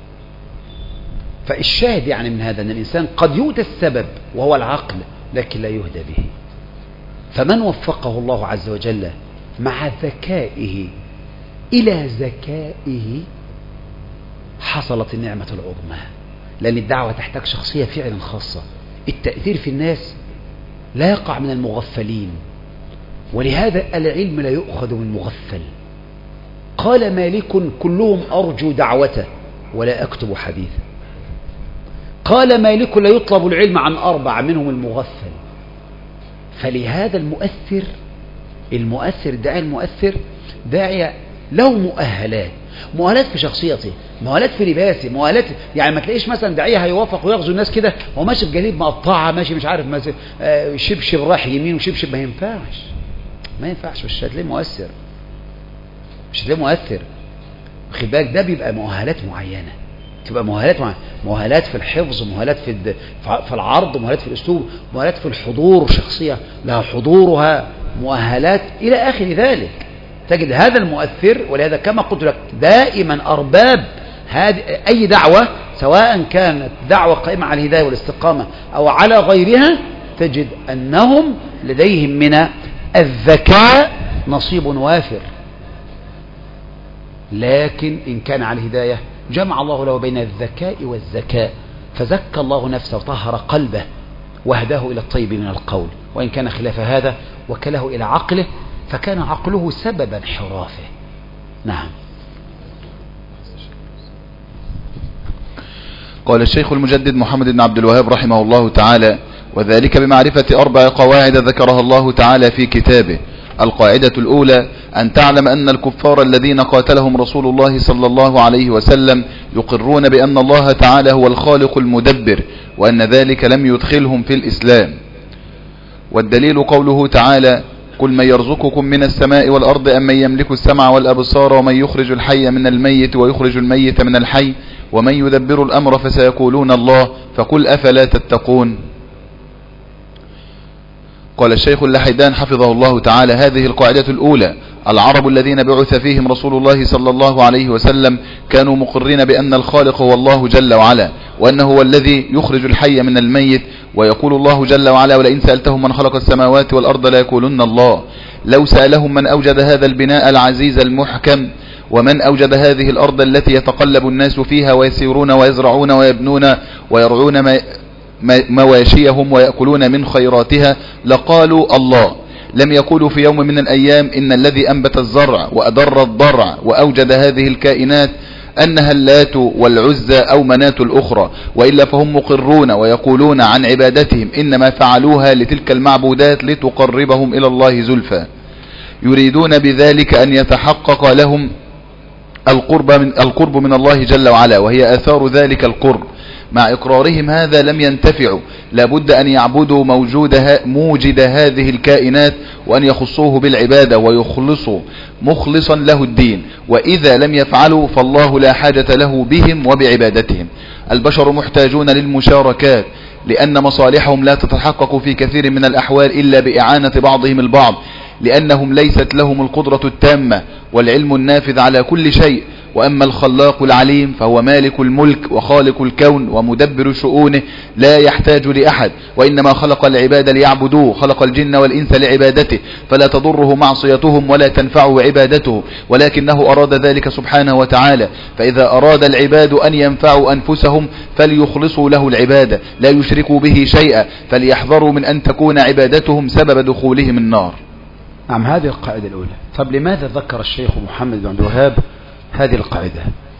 S1: فالشاهد يعني من هذا ان الانسان قد يؤتى السبب وهو العقل لكن لا يهدى به. فمن وفقه الله عز وجل مع ذكائه إلى ذكائه حصلت النعمة العظمى. لأن الدعوة تحتاج شخصية فعلا خاصة. التأثير في الناس لا يقع من المغفلين، ولهذا العلم لا يؤخذ من مغفل. قال مالك: كلهم أرجو دعوته ولا أكتب حديثا. قال مالك: لا يطلب العلم عن 4 منهم المغفل. فلهذا المؤثر داعية له مؤهلات في شخصيته، مؤهلات في لباسه، مؤهلات. يعني ما تلاقيش مثلا داعية هيوافق ويغزو الناس كده هو ماشي بجليب مقطعة، ماشي مش عارف شبشب رايح يمين وشبشب، ما ينفعش. مش هتلاقيه مؤثر. خد بالك، ده بيبقى مؤهلات معينة، تبقى مؤهلات في الحفظ، مؤهلات في العرض، مؤهلات في الاسلوب، مؤهلات في الحضور، شخصية لها حضورها، مؤهلات إلى آخر ذلك. تجد هذا المؤثر. ولهذا كما قلت لك دائما أرباب أي دعوة سواء كانت دعوة قائمة على الهداية والاستقامة أو على غيرها، تجد أنهم لديهم من الذكاء نصيب وافر. لكن إن كان على الهداية جمع الله له بين الذكاء والذكاء، فزكى الله نفسه وطهر قلبه وهداه إلى الطيب من القول. وإن كان خلاف هذا وكله إلى عقله، فكان عقله سبب انحرافه. نعم.
S2: قال الشيخ المجدد محمد بن عبد الوهاب رحمه الله تعالى: وذلك بمعرفة 4 قواعد ذكرها الله تعالى في كتابه، القاعدة الأولى أن تعلم أن الكفار الذين قاتلهم رسول الله صلى الله عليه وسلم يقرون بأن الله تعالى هو الخالق المدبر، وأن ذلك لم يدخلهم في الإسلام. والدليل قوله تعالى: قل من يرزقكم من السماء والأرض أم من يملك السمع والأبصار ومن يخرج الحي من الميت ويخرج الميت من الحي ومن يدبر الأمر فسيقولون الله فقل أفلا تتقون. قال الشيخ اللحيدان حفظه الله تعالى: هذه القاعدة الأولى. العرب الذين بعث فيهم رسول الله صلى الله عليه وسلم كانوا مقرين بأن الخالق هو الله جل وعلا، وأنه هو الذي يخرج الحي من الميت، ويقول الله جل وعلا: ولئن سألتهم من خلق السماوات والأرض ليقولن الله. لو سألهم من أوجد هذا البناء العزيز المحكم، ومن أوجد هذه الأرض التي يتقلب الناس فيها ويسيرون ويزرعون ويبنون ويرعون مواشيهم ويأكلون من خيراتها، لقالوا الله. لم يقولوا في يوم من الأيام إن الذي أنبت الزرع وأدر الضرع وأوجد هذه الكائنات أنها اللات والعزى أو منات الأخرى، وإلا فهم مقرون ويقولون عن عبادتهم إنما فعلوها لتلك المعبودات لتقربهم إلى الله زلفى. يريدون بذلك أن يتحقق لهم القرب من الله جل وعلا، وهي آثار ذلك القرب. مع إقرارهم هذا لم ينتفعوا، لابد أن يعبدوا موجد هذه الكائنات، وأن يخصوه بالعبادة ويخلصوا مخلصا له الدين، وإذا لم يفعلوا فالله لا حاجة له بهم وبعبادتهم. البشر محتاجون للمشاركات، لأن مصالحهم لا تتحقق في كثير من الأحوال إلا بإعانة بعضهم البعض، لأنهم ليست لهم القدرة التامة والعلم النافذ على كل شيء. وأما الخلاق العليم فهو مالك الملك وخالق الكون ومدبر شؤونه، لا يحتاج لأحد، وإنما خلق العباد ليعبدوه، خلق الجن والإنس لعبادته، فلا تضره معصيتهم ولا تنفعه عبادته، ولكنه أراد ذلك سبحانه وتعالى. فإذا أراد العباد أن ينفعوا أنفسهم فليخلصوا له العبادة، لا يشركوا به شيئا، فليحذروا من أن تكون عبادتهم سبب دخولهم النار.
S1: نعم، هذه القاعدة الأولى. طب لماذا ذكر الشيخ محمد بن عبد الوهاب هذه القاعدة؟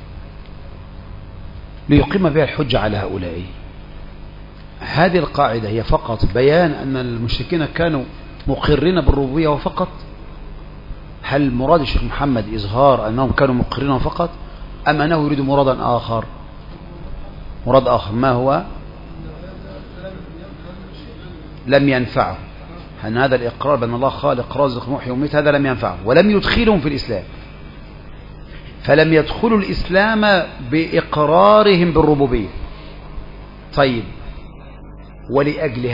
S1: ليقيم بها الحجة على هؤلاء. هذه القاعدة هي فقط بيان أن المشركين كانوا مقرين بالربوبية وفقط. هل مراد الشيخ محمد إظهار أنهم كانوا مقرين فقط، أم أنه يريد مرادا آخر؟ مراد آخر ما هو؟ لم ينفعه أن هذا الإقرار بأن الله خالق رازق محيي وميت، هذا لم ينفعه ولم يدخلهم في الإسلام، فلم يدخلوا الإسلام بإقرارهم بالربوبية. طيب، ولأجل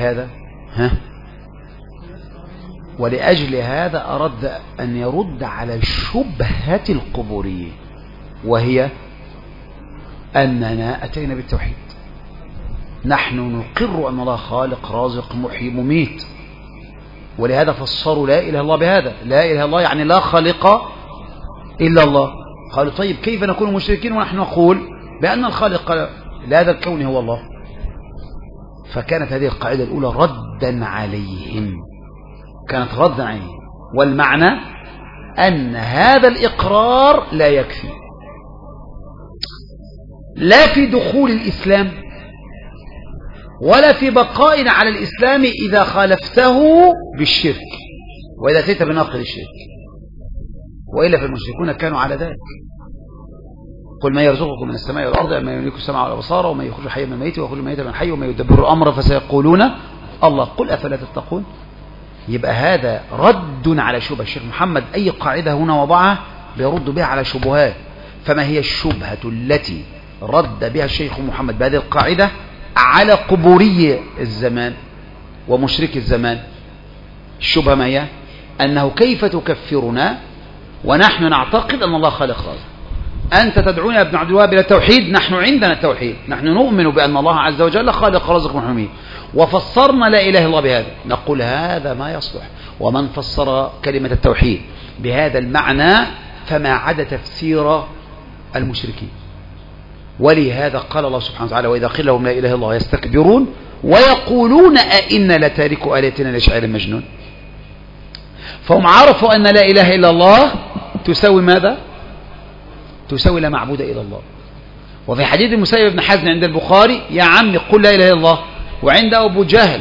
S1: هذا أرد أن يرد على شبهة القبورية، وهي أننا أتينا بالتوحيد، نحن نقر أن الله خالق رازق محيي مميت، ولهذا فسروا لا إله إلا الله بهذا. لا إله إلا الله يعني لا خالق إلا الله. قالوا طيب كيف نكون مشركين ونحن نقول بأن الخالق لهذا الكون هو الله؟ فكانت هذه القاعدة الأولى ردا عليهم، كانت ردا عليهم، والمعنى أن هذا الإقرار لا يكفي، لا في دخول الإسلام ولا في بقاء على الإسلام إذا خالفته بالشرك، وإذا أتيت بناقض الشرك، وإلا فالمشركون كانوا على ذلك. قل ما يرزقكم من السماء والأرض أم يملك السمع والأبصار ومن يخرج الحي من الميت ويخرج الميت من الحي ومن يدبر الأمر فسيقولون الله قل أفلا تتقون. يبقى هذا رد على شبهة الشيخ محمد. أي قاعدة هنا وضعها بيرد بها على شبهات. فما هي الشبهة التي رد بها الشيخ محمد بهذه القاعدة على قبوري الزمان ومشرك الزمان؟ الشبهة ما هي؟ أنه كيف تكفرنا ونحن نعتقد أن الله خالق رازق؟ أنت تدعون يا ابن عبد الوهاب إلى التوحيد، نحن عندنا التوحيد، نحن نؤمن بأن الله عز وجل خالق رازق محمي، وفسرنا لا إله إلا الله بهذا. نقول هذا ما يصلح، ومن فسر كلمة التوحيد بهذا المعنى فما عدا تفسير المشركين. ولهذا قال الله سبحانه وتعالى وإذا قيل لهم لا إله إلا الله يستكبرون ويقولون أئنا لتاركو آلهتنا لشاعر مجنون. فهم عرفوا أن لا إله إلا الله تساوي ماذا؟ تساوي لا معبود إلا الله. وفي حديث المسيب بن حزم عند البخاري يا عمي قل لا إله إلا الله، وعند أبو جهل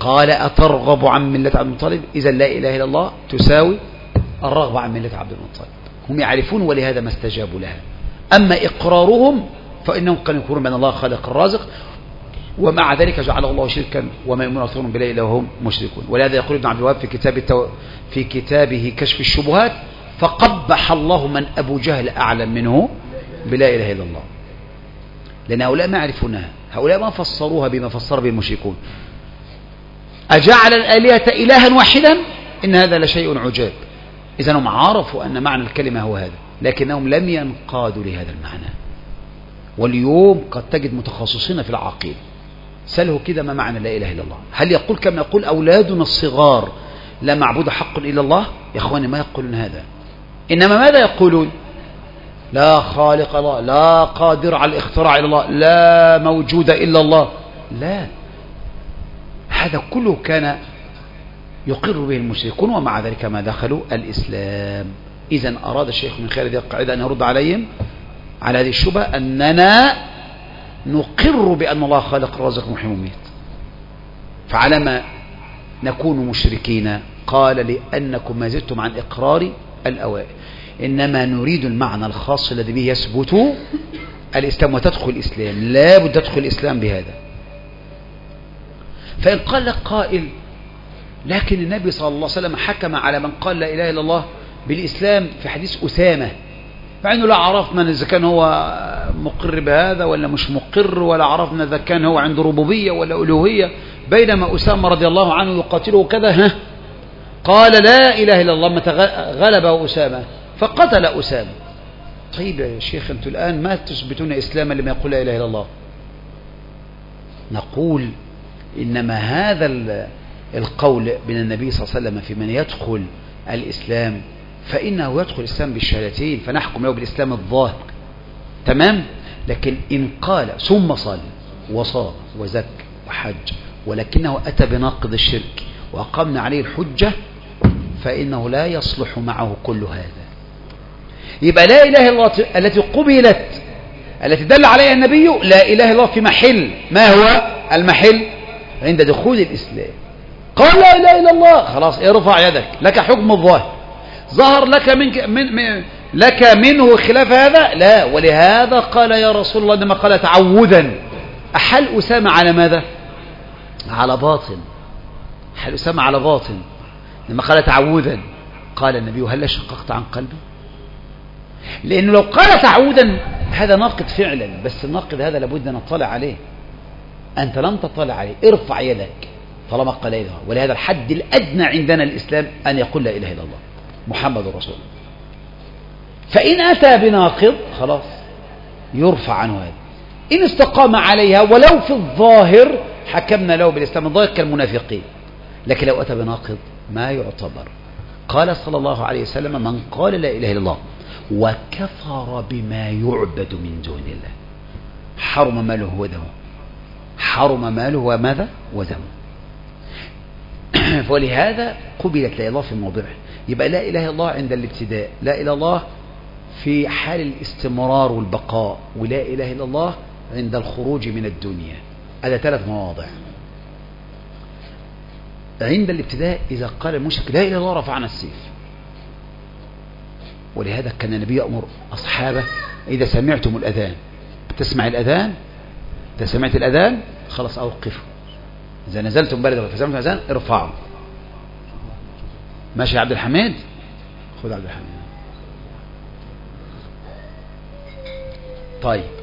S1: قال أترغب عن ملة عبد المطلب؟ إذا لا إله إلا الله تساوي الرغبة عن ملة عبد المطلب. هم يعرفون ولهذا ما استجابوا لها. أما إقرارهم فإنهم كانوا يقولون بأن الله خالق الرازق، ومع ذلك جعل الله شركا وما يؤمن أكثرهم بالله إلا وهم مشركون. ولهذا يقول ابن عبد الوهاب في كتابه كشف الشبهات: فقبح الله من أبو جهل أعلم منه بلا إله إلا الله. لأن هؤلاء ما يعرفونها، هؤلاء ما فسروها بما فسر به المشركون. أجعل الآلهة إلها واحدا؟ إن هذا لشيء عجاب. إذن هم عرفوا أن معنى الكلمة هو هذا، لكنهم لم ينقادوا لهذا المعنى. واليوم قد تجد متخصصين في العقيدة سأله كده: ما معنى لا إله إلا الله؟ هل يقول كما يقول أولادنا الصغار لا معبود حق إلا الله؟ يا أخواني ما يقولون هذا، إنما ماذا يقولون؟ لا خالق الله، لا قادر على الاختراع إلا الله، لا موجود إلا الله. لا، هذا كله كان يقر به المشركون، ومع ذلك ما دخلوا الإسلام. إذن أراد الشيخ من خلال هذه القاعدة أن يرد عليهم على هذه الشبهة أننا نقر بأن الله خالق الرازق محيي وميت. فعلى ما نكون مشركين؟ قال: لأنكم ما زدتم عن إقرار الأوائل، إنما نريد المعنى الخاص الذي به يثبت الإسلام وتدخل الإسلام. لا بد تدخل الإسلام بهذا. فإن قال لك قائل: لكن النبي صلى الله عليه وسلم حكم على من قال لا إله إلا الله بالإسلام في حديث أسامة، مع أنه لا عرفنا إذا كان هو مقر بهذا ولا مش مقر، ولا عرفنا إذا كان هو عنده ربوبية ولا ألوهية، بينما أسامة رضي الله عنه يقاتله كذا قال لا إله إلا الله متى غلبه أسامة فقتل أسامة. طيب يا شيخ أنتم الآن ما تثبتون إسلاما لما يقول لا إله إلا الله؟ نقول إنما هذا القول من النبي صلى الله عليه وسلم في من يدخل الإسلام فإنه يدخل الإسلام بالشهادتين، فنحكم له بالإسلام الظاهر، تمام. لكن إن قال ثم صلى وصام وزكى وحج ولكنه أتى بناقض الشرك وأقمنا عليه الحجة فإنه لا يصلح معه كل هذا. يبقى لا إله إلا الله التي قبلت التي دل عليها النبي لا إله إلا الله في محل، ما هو المحل؟ عند دخول الإسلام. قال لا إله إلا الله، خلاص ارفع يدك، لك حكم الظاهر. ظهر لك لك منه خلاف هذا؟ لا. ولهذا قال يا رسول الله لما قال تعوذا، أحل أسامة على ماذا؟ على باطن. أحل أسامة على باطن. لما قال تعوذا قال النبي هل شققت عن قلبي؟ لأنه لو قال تعوذا هذا ناقض فعلا، بس الناقض هذا لابد أن نطلع عليه. أنت لم تطلع عليه، ارفع يدك طالما قال لا إله. ولهذا الحد الأدنى عندنا الإسلام أن يقول لا إله إلا الله محمد رسول الله. فإن أتى بناقض خلاص يرفع عنه هذا. إن استقام عليها ولو في الظاهر حكمنا له بالإسلام الظاهر كالمنافقين، لكن لو أتى بناقض ما يعتبر. قال صلى الله عليه وسلم من قال لا إله إلا الله وكفر بما يعبد من دون الله حرم ماله ودمه. حرم ماله وماذا؟ ودمه. ولهذا قبلت لا إله إلا الله في موضعه. يبقى لا إله إلا الله عند الابتداء، لا إله إلا الله في حال الاستمرار والبقاء، ولا إله إلا الله عند الخروج من الدنيا. هذا 3 مواضع. عند الابتداء إذا قال المشرك لا إله إلا الله رفعنا السيف. ولهذا كان النبي يأمر أصحابه إذا سمعتم الأذان، تسمع الأذان، إذا سمعت الأذان خلاص أوقفوا. إذا نزلتم بلد فسمعتم الأذان ارفعوا. ماشي يا عبد الحميد؟ خذ عبد الحميد. طيب،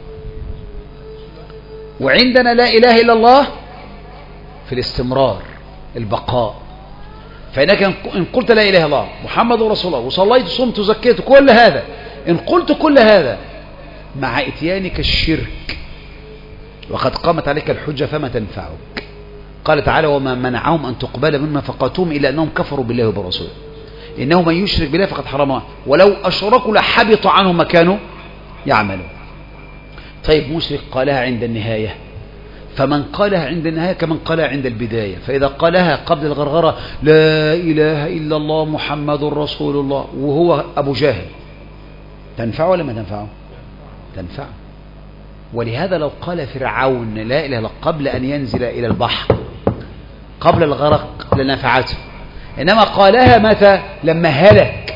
S1: وعندنا لا إله إلا الله في الاستمرار البقاء. فإنك إن قلت لا إله إلا الله محمد رسول الله وصليت صمت وزكيت كل هذا، إن قلت كل هذا مع إتيانك الشرك وقد قامت عليك الحجة فما تنفعك. قال تعالى وما منعهم أن تقبل مما فقاتهم إلا أنهم كفروا بالله وبرسوله إنه من يشرك بالله فقد حرمه ولو أشركوا لحبط عنهم ما كانوا يعملون. طيب مشرك قالها عند النهاية، فمن قالها عند النهاية كمن قالها عند البداية. فإذا قالها قبل الغرغرة لا إله إلا الله محمد رسول الله وهو أبو جاهل تنفعه ولا ما تنفعه؟ تنفعه. ولهذا لو قال فرعون لا إله إلا قبل أن ينزل إلى البحر قبل الغرق لنفعته، إنما قالها متى؟ لما هلك،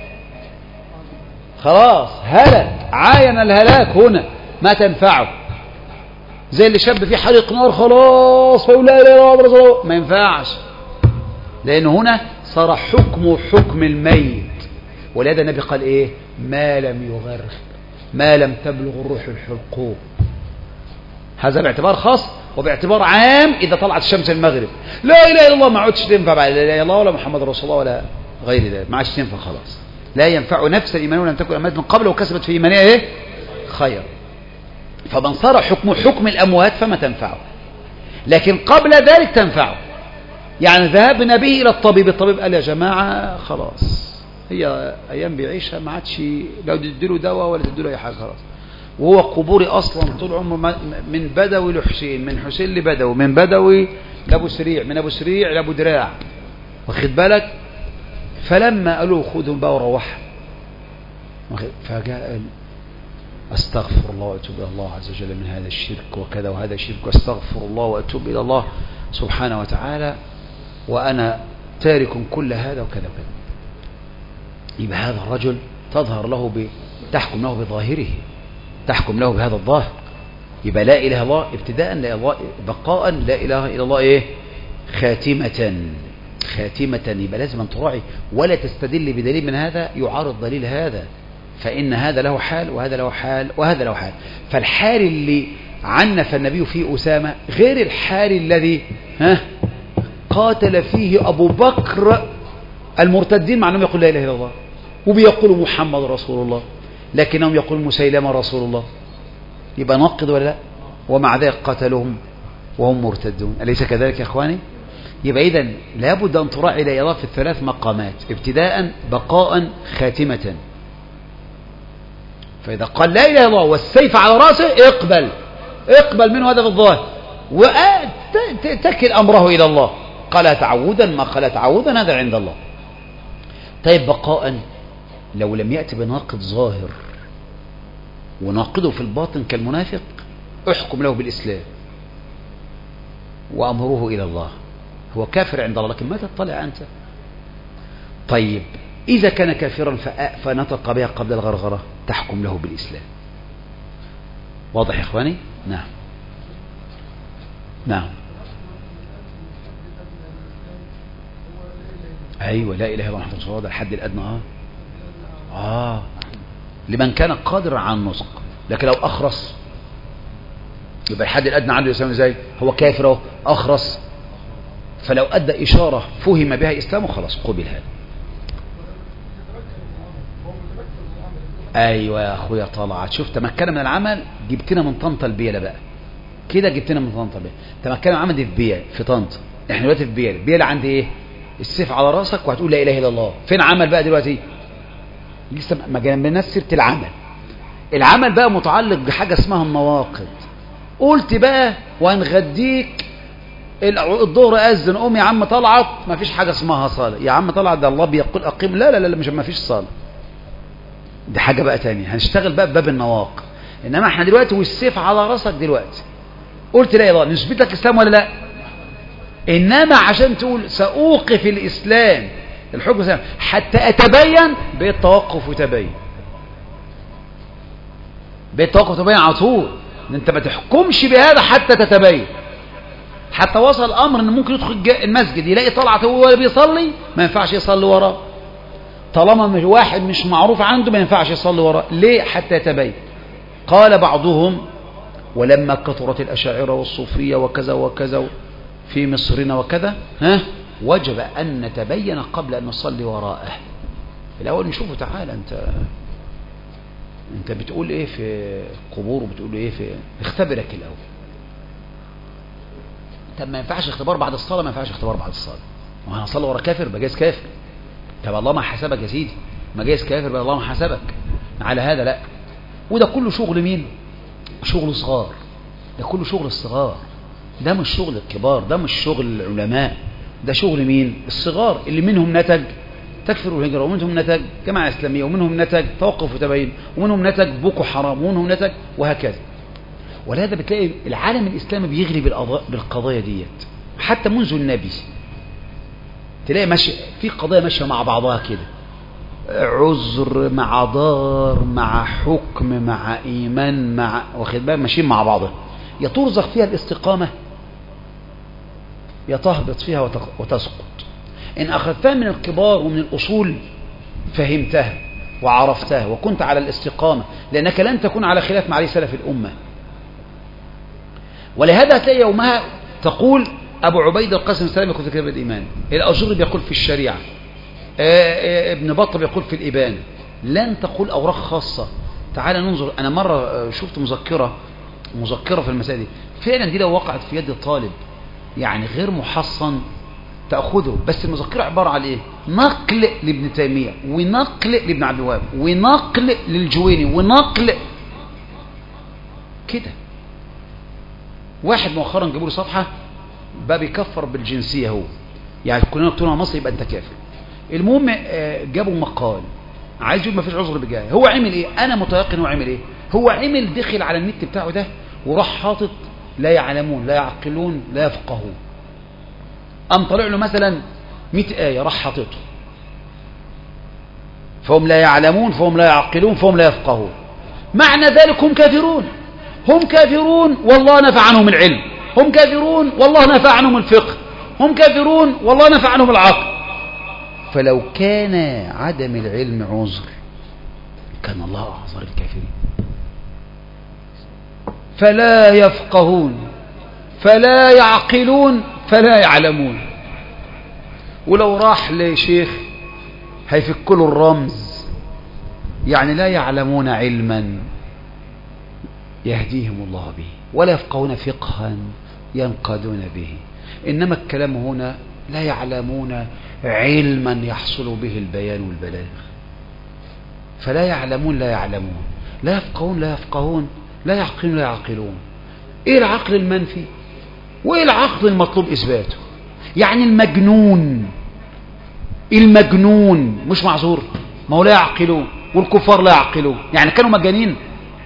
S1: خلاص هلك، عاين الهلاك هنا ما تنفعه. زي اللي شاب في حريق نار خلاص فيقول لا اله الا الله، ما ينفعش، لأنه هنا صار حكم الميت. ولهذا النبي قال ايه؟ ما لم يغرق، ما لم تبلغ الروح الحلقوم. هذا باعتبار خاص، وباعتبار عام إذا طلعت الشمس المغرب لا إله إلا الله ما عادش تنفع بعد لا إله إلا الله ولا محمد رسول الله ولا غير ذلك، ما عادش تنفع خلاص. لا ينفع نفس الإيمان ولم تكن أمانة من قبل وكسبت في إيمانها إيه؟ خير. فمن صار حكم الأموات فما تنفعه، لكن قبل ذلك تنفعه. يعني ذهبنا به إلى الطبيب، الطبيب قال يا جماعة خلاص هي أيام بيعيشها ما عادش لا تديله دواء ولا تديله أي حاجة خلاص. وهو قبوري أصلا طول عمره من بدوي لحسين، من حسين لبدوي، من بدوي لأبو سريع، من أبو سريع لأبو دراع، واخد بالك. فلما قالوا خذهم بقى وروحهم، فجاء أستغفر الله وأتوب إلى الله عز وجل من هذا الشرك وكذا وهذا شرك، وأستغفر الله وأتوب إلى الله سبحانه وتعالى وأنا تارك كل هذا وكذا وكذا. يبقى هذا الرجل تظهر له تحكم له بظاهره، تحكم له بهذا الظاهر. يبقى لا إله إلا الله ابتداء، لا إله إلا الله بقاء، لا إله إلا الله إيه؟ خاتمة. يبقى لازم أن تراعي ولا تستدل بدليل من هذا يعارض دليل هذا، فإن هذا له حال وهذا له حال وهذا له حال. فالحال اللي عنف النبي فيه أسامة غير الحال الذي قاتل فيه أبو بكر المرتدين، مع أنهم يقول لا إله إلا الله وبيقولوا محمد رسول الله، لكنهم يقول مسيلمة رسول الله. يبقى نقض ولا لا؟ ومع ذلك قتلهم وهم مرتدون، أليس كذلك يا أخواني؟ يبقى إذن لابد أن تراعي لا إله في الثلاث مقامات، ابتداء بقاء خاتمة. فإذا قال لا إله إلا الله والسيف على رأسه اقبل منه هذا في الظاهر، وتكل أمره إلى الله. قال تعودا، ما قال تعودا هذا عند الله. طيب بقاء لو لم يأتي بناقض ظاهر وناقضه في الباطن كالمنافق، احكم له بالإسلام وأمره إلى الله، هو كافر عند الله لكن ما تطلع أنت. طيب إذا كان كافرا فنطق بها قبل الغرغرة، تحكم له بالإسلام. واضح يا إخواني؟ نعم أيوة، لا إله إلا الله محمد رسول الله، ده الحد الأدنى. لمن كان قادرا على النطق، لكن لو أخرس يبقى الحد الأدنى عنده يسمى ازاي؟ هو كافر اهو أخرس، فلو أدى إشارة فهم بها إسلامه خلاص قبل هذا. أيوة يا أخويا طلعت، شوف تمكن من العمل، جبتنا من طنطا البيلة بقى كده، جبتنا من طنطا البيلة. تمكن من العمل دي في بيلة في طنطا، احنا دلوقتي في بيلة عندي ايه؟ السيف على راسك وهتقول لا إله إلا الله. فين عمل بقى دلوقتي؟ لسه ما جنبناش سيرة العمل بقى متعلق بحاجة اسمها النواقض. قلت بقى وهنغديك الظهر أذن، قوم يا عم طلعت، ما فيش حاجة اسمها صلاة يا عم طلعت، ده الله بيقول أقيم، لا مش ما فيش صلاة، دي حاجة بقى تانية، هنشتغل بقى بباب النواقض. إنما احنا دلوقتي والسيف على راسك دلوقتي، قلت لا الله نثبت لك إسلام ولا لا؟ إنما عشان تقول سأوقف الإسلام الحكم الإسلام حتى أتبين، بقيت توقف وتبين، بقيت توقف وتبين على طول. أنت ما تحكمش بهذا حتى تتبين. حتى وصل الأمر أن ممكن يدخل المسجد يلاقي طلعت هو بيصلي، ما ينفعش يصلي وراه، طالما واحد مش معروف عنده ما ينفعش يصلي وراه. ليه؟ حتى يتبين. قال بعضهم ولما كثرت الأشاعرة والصوفية وكذا وكذا في مصرنا وكذا، وجب أن نتبين قبل أن نصلي وراءه. الأول نشوفه، تعالى أنت بتقول إيه في قبور وبتقول إيه في، اختبرك الأول. طب ما ينفعش اختبار بعد الصلاة، ما ينفعش اختبار بعد الصلاة، وأنا أصلي ورا كافر بجاز كافر. طب الله ما حسبك يا سيدي، ما جاز كافر بقى الله ما حسبك على هذا، لا. وده كله شغل مين؟ شغل صغار، ده كله شغل الصغار، ده مش شغل الكبار، ده مش شغل العلماء، ده شغل مين؟ الصغار اللي منهم نتج تكفر والهجرة، ومنهم نتج جماعة إسلامية، ومنهم نتج توقف وتبين، ومنهم نتج بوكو حرام، ومنهم نتج وهكذا. ولهذا بتلاقي العالم الإسلامي بيغلي بالقضايا ديت، حتى منذ النبي تلاقي ماشي في قضايا ماشية مع بعضها كده، عذر مع ضار مع حكم مع إيمان مع واخد بالك، ماشيين مع بعضها، يا ترزق فيها الاستقامة يا تهبط فيها وتسقط. إن أخذتها من الكبار ومن الأصول فهمتها وعرفتها وكنت على الاستقامة، لأنك لن تكون على خلاف مع عليه سلف الأمة. ولهذا تلاقي يومها تقول أبو عبيد القاسم السلام يقول في كتاب الإيمان، الأجري بيقول في الشريعة، ابن بطة بيقول في الإبان، لن تقول أوراق خاصة. تعال ننظر، أنا مرة شفت مذكرة في المسائل دي، فعلا دي لو وقعت في يد طالب يعني غير محصن تأخذه، بس المذكرة عبارة عن إيه؟ نقل لابن تيمية ونقل لابن عبد الوهاب ونقل للجويني ونقل كده. واحد مؤخرا جابوا له صفحة بقى بيكفر بالجنسية، هو يعني كلنا نكتبها مصري يبقى أنت كافر. المهم جابوا مقال عايز يقول ما فيش عذر بجاه. هو عمل ايه؟ انا متيقن هو عمل ايه. هو عمل دخل على النت بتاعه ده وراح حاطط لا يعلمون لا يعقلون لا يفقهون، قام طلع له مثلا 100 آية راح حاططه، فهم لا يعلمون فهم لا يعقلون فهم لا يفقهون، معنى ذلك هم كافرون. هم كافرون والله نفع عنهم العلم، هم كافرون والله نفع عنهم الفقه، هم كافرون والله نفع عنهم العقل. فلو كان عدم العلم عذر كان الله أعذر الكافرين. فلا يفقهون فلا يعقلون فلا يعلمون. ولو راح لشيخ هيفك له الرمز، يعني لا يعلمون علما يهديهم الله به ولا يفقهون فقها ينقادون به، إنما الكلام هنا لا يعلمون علما يحصل به البيان والبلاغ. فلا يعلمون لا يعلمون، لا يفقهون لا يفقهون، لا يعقلون لا يعقلون. ايه العقل المنفي وايه العقل المطلوب اثباته؟ يعني المجنون مش معذور، ما هو لا يعقلون والكفار لا يعقلون، يعني كانوا مجانين.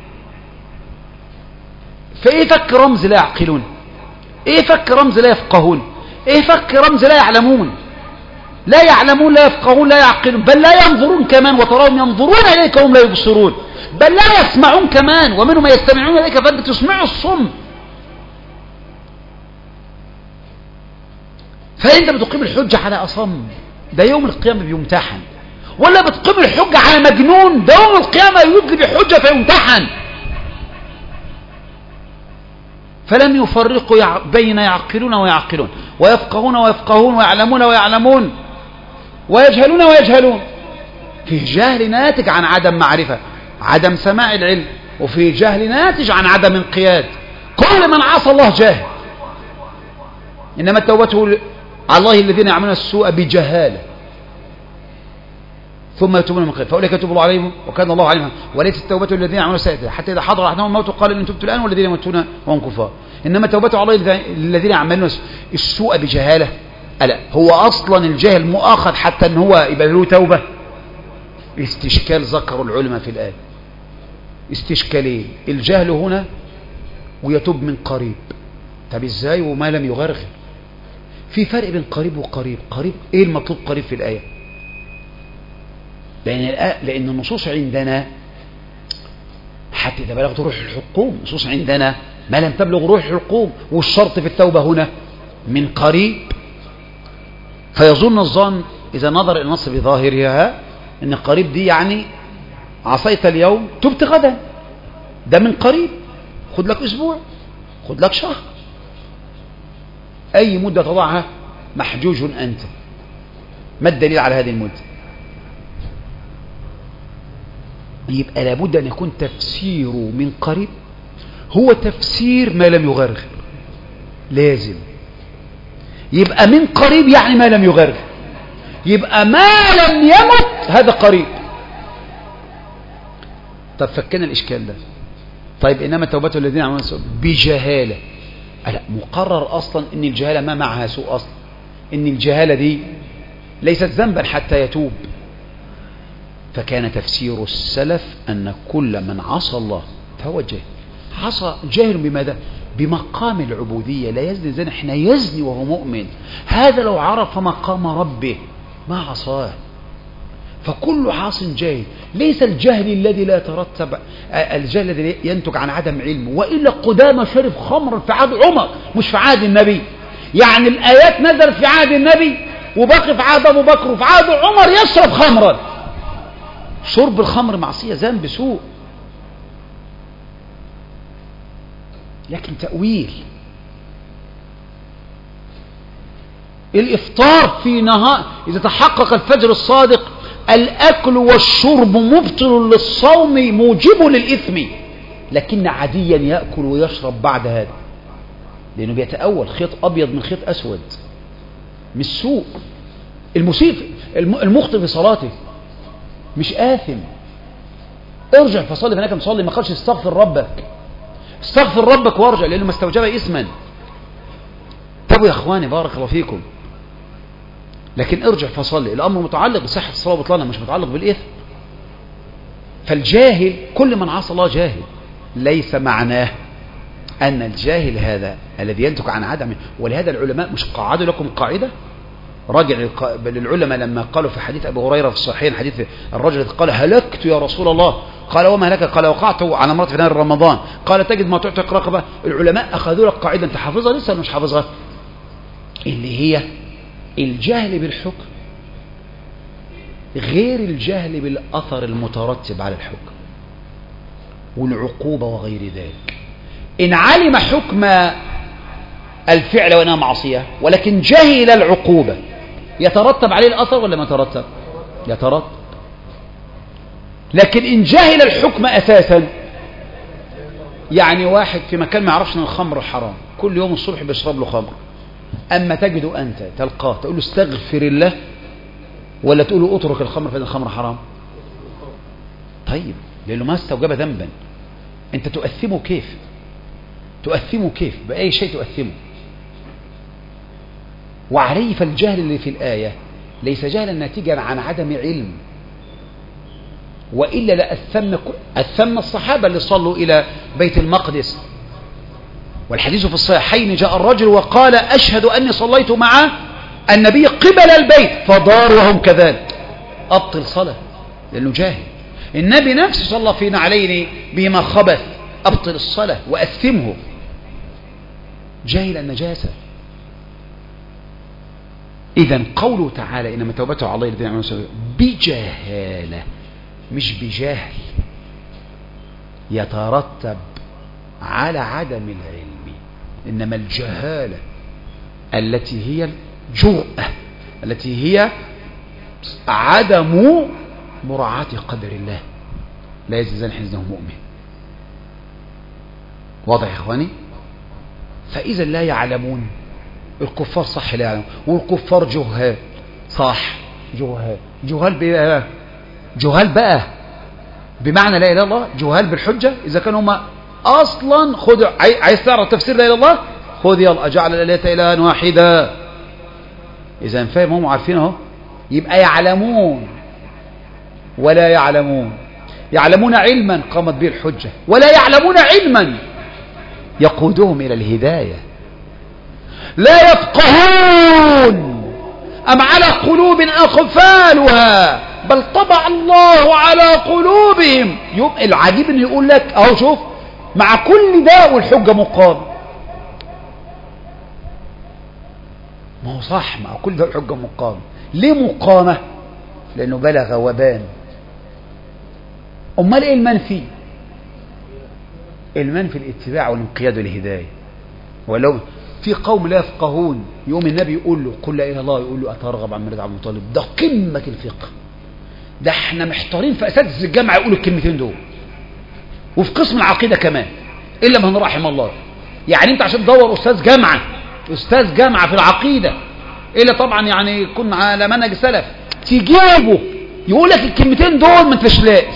S1: فايه فك رمز لا يعقلون؟ ايه فك رمز لا يفقهون؟ ايه فك رمز لا يعلمون؟ لا يعلمون لا يفقهون لا يعقلون، بل لا ينظرون كمان، وتراهم ينظرون إليك وهم لا يبصرون، بل لا يسمعون كمان، ومنهم يستمعون إليك فأنت تسمع الصم. فأنت بتقيم الحجة على أصم، ده يوم القيامة بيمتحن، ولا بتقيم الحجة على مجنون، ده يوم القيامة يدلي بحجة فيمتحن. فلم يفرقوا بين يعقلون ويعقلون ويفقهون ويفقهون ويعلمون ويعلمون ويجهلون ويجهلون. فيه جهل ناتج عن عدم معرفة، عدم سماع العلم، وفيه جهل ناتج عن عدم انقياد. كل من عصى الله جاهل، إنما التوبة على الله الذين يعملون السوء بجهالة ثم يتوبون من قريب فأولئك يتوب الله عليهم وكان الله عليهم. وليست التوبة الذين يعملون السيئات حتى إذا حضر أحدهم الموت قال إن تبت الآن والذين يموتون وهم كفار. إنما التوبة على الله الذين يعملون السوء بجهالة. ألا هو أصلا الجاهل مؤاخذ حتى أن هو يبقى له توبة؟ استشكال ذكر العلماء في الآية، استشكالين: الجهل هنا ويتوب من قريب. طب إزاي وما لم يغرغر؟ في فرق بين قريب وقريب. قريب إيه المطلوب قريب في الآية؟ لأن النصوص عندنا حتى إذا بلغت روح الحقوم، النصوص عندنا ما لم تبلغ روح الحقوم، والشرط في التوبة هنا من قريب. فيظن الظن إذا نظر إلى النص بظاهرها أن قريب دي يعني عصيت اليوم تبت غدا، ده من قريب، خد لك أسبوع، خد لك شهر، أي مدة تضعها محجوج أنت. ما الدليل على هذه المدة؟ يبقى لابد أن يكون تفسيره من قريب هو تفسير ما لم يغرغر، لازم يبقى من قريب يعني ما لم يغرغر، يبقى ما لم يمت هذا قريب. طب فكنا الإشكال ده. طيب إنما توبة الذين يعملون السوء بجهالة، لا مقرر أصلا إن الجهالة ما معها سوء أصلا، إن الجهالة دي ليست ذنبا حتى يتوب. فكان تفسير السلف أن كل من عصى الله فهو جاهل. عصى جاهل بماذا؟ بمقام العبودية. لا يزني زاني حين يزني وهو مؤمن، هذا لو عرف مقام ربه ما عصاه. فكل عاص جاهل. ليس الجهل الذي لا يترتب، الجهل الذي ينتج عن عدم علم، وإلا قدامى شرب خمر في عهد عمر مش في عهد النبي. يعني الآيات نزلت في عهد النبي وبقي في عهد أبو بكر وفي عهد عمر يشرب خمرا. شرب الخمر معصية، ذنب سوء، لكن تأويل. الإفطار في نهار، إذا تحقق الفجر الصادق الأكل والشرب مبطل للصوم موجب للإثم، لكن عاديا يأكل ويشرب بعد هذا، لأنه بيتأول خيط أبيض من خيط أسود، مش سوء. المسيء المخطئ في صلاته مش آثم. ارجع فصلي فإنك مصلي، ما قالش استغفر ربك، استغفر ربك وارجع، لأنه ما استوجب إثما. طب يا أخواني بارك الله فيكم، لكن ارجع فصلي، الأمر متعلق بصحة الصلاة وبطلانها، مش متعلق بالإثم. فالجاهل كل من عصى الله جاهل، ليس معناه أن الجاهل هذا الذي ينتج عن عدم. ولهذا العلماء مش قاعدوا لكم قاعدة، راجع للعلماء لما قالوا في حديث أبي هريرة في الصحيحين، حديث الرجل قال هلكت يا رسول الله، قال وما هلك؟ قال وقعت على امرأة في نهار رمضان، قال تجد ما تعتق رقبة. العلماء أخذوا لك قاعدة أنت حافظها لسه مش حافظها، اللي هي الجهل بالحكم غير الجهل بالأثر المترتب على الحكم والعقوبة وغير ذلك. إن علم حكم الفعل وإنها معصية ولكن جهل العقوبة، يترتب عليه الأثر ولا ما يترتب؟ يترتب. لكن إن جهل الحكم أساسا، يعني واحد في مكان ما يعرفش أن الخمر حرام، كل يوم الصبح بيشرب له خمر، أما تجد أنت تلقاه تقول له استغفر الله ولا تقول له اترك الخمر فإن الخمر حرام؟ طيب لأنه ما استوجب ذنبا، أنت تؤثمه كيف؟ تؤثمه كيف؟ بأي شيء تؤثمه؟ وعليه فالجهل اللي في الآية ليس جهلا ناتجا عن عدم علم، وإلا لأثم الصحابة اللي صلوا إلى بيت المقدس. والحديث في الصحيحين جاء الرجل وقال أشهد أني صليت مع النبي قبل البيت فدار وهم كذلك، أبطل صلاة لأنه جاهل. النبي نفسه صلى فينا عليه بما خبث، أبطل الصلاة وأثمه، جاهل النجاسة. إذن قوله تعالى إنما توبته على الله الذين يعملون السوء بجهالة مش بجهل يترتب على عدم العلم، إنما الجهالة التي هي الجرأة، التي هي عدم مراعاة قدر الله، لا يزال حزنه مؤمن. واضح يا إخواني؟ فإذا لا يعلمون، الكفار صح لا يعلمون، والكفار جهال صح، جهال بقى بمعنى لا إله إلا الله، جهال بالحجة. إذا كانوا هم أصلا خذ عايز تعرف تفسير لا إله إلا الله، خذ يلا أجعل الآلهة إلها واحدا. إذا فهم هم عارفينه، يبقى يعلمون ولا يعلمون. يعلمون علما قامت به الحجة، ولا يعلمون علما يقودهم إلى الهداية. لا يفقهون أم على قلوب أقفالها بل طبع الله على قلوبهم. يبقى العجيب أن يقول لك أهو شوف مع كل ده والحجة مقام. ما هو صح، مع كل ده والحجة مقام. ليه مقامة؟ لأنه بلغ وبان. أمال إيه المنفي؟ المنفي الاتباع والانقياد والهداية. ولو في قوم لا يفقهون يوم النبي يقول له قل لا إله إلا الله، يقول له أترغب عن ملة عبد المطلب. ده قمة الفقه. ده احنا محتارين في أساتذة الجامعة يقولوا الكلمتين دول، وفي قسم العقيدة كمان إلا من رحم الله. يعني أنت عشان تدور أستاذ جامعة في العقيدة، إلا طبعا يعني يكون على منهج سلف، تجيبه يقول لك الكلمتين دول ما انتش لاقي.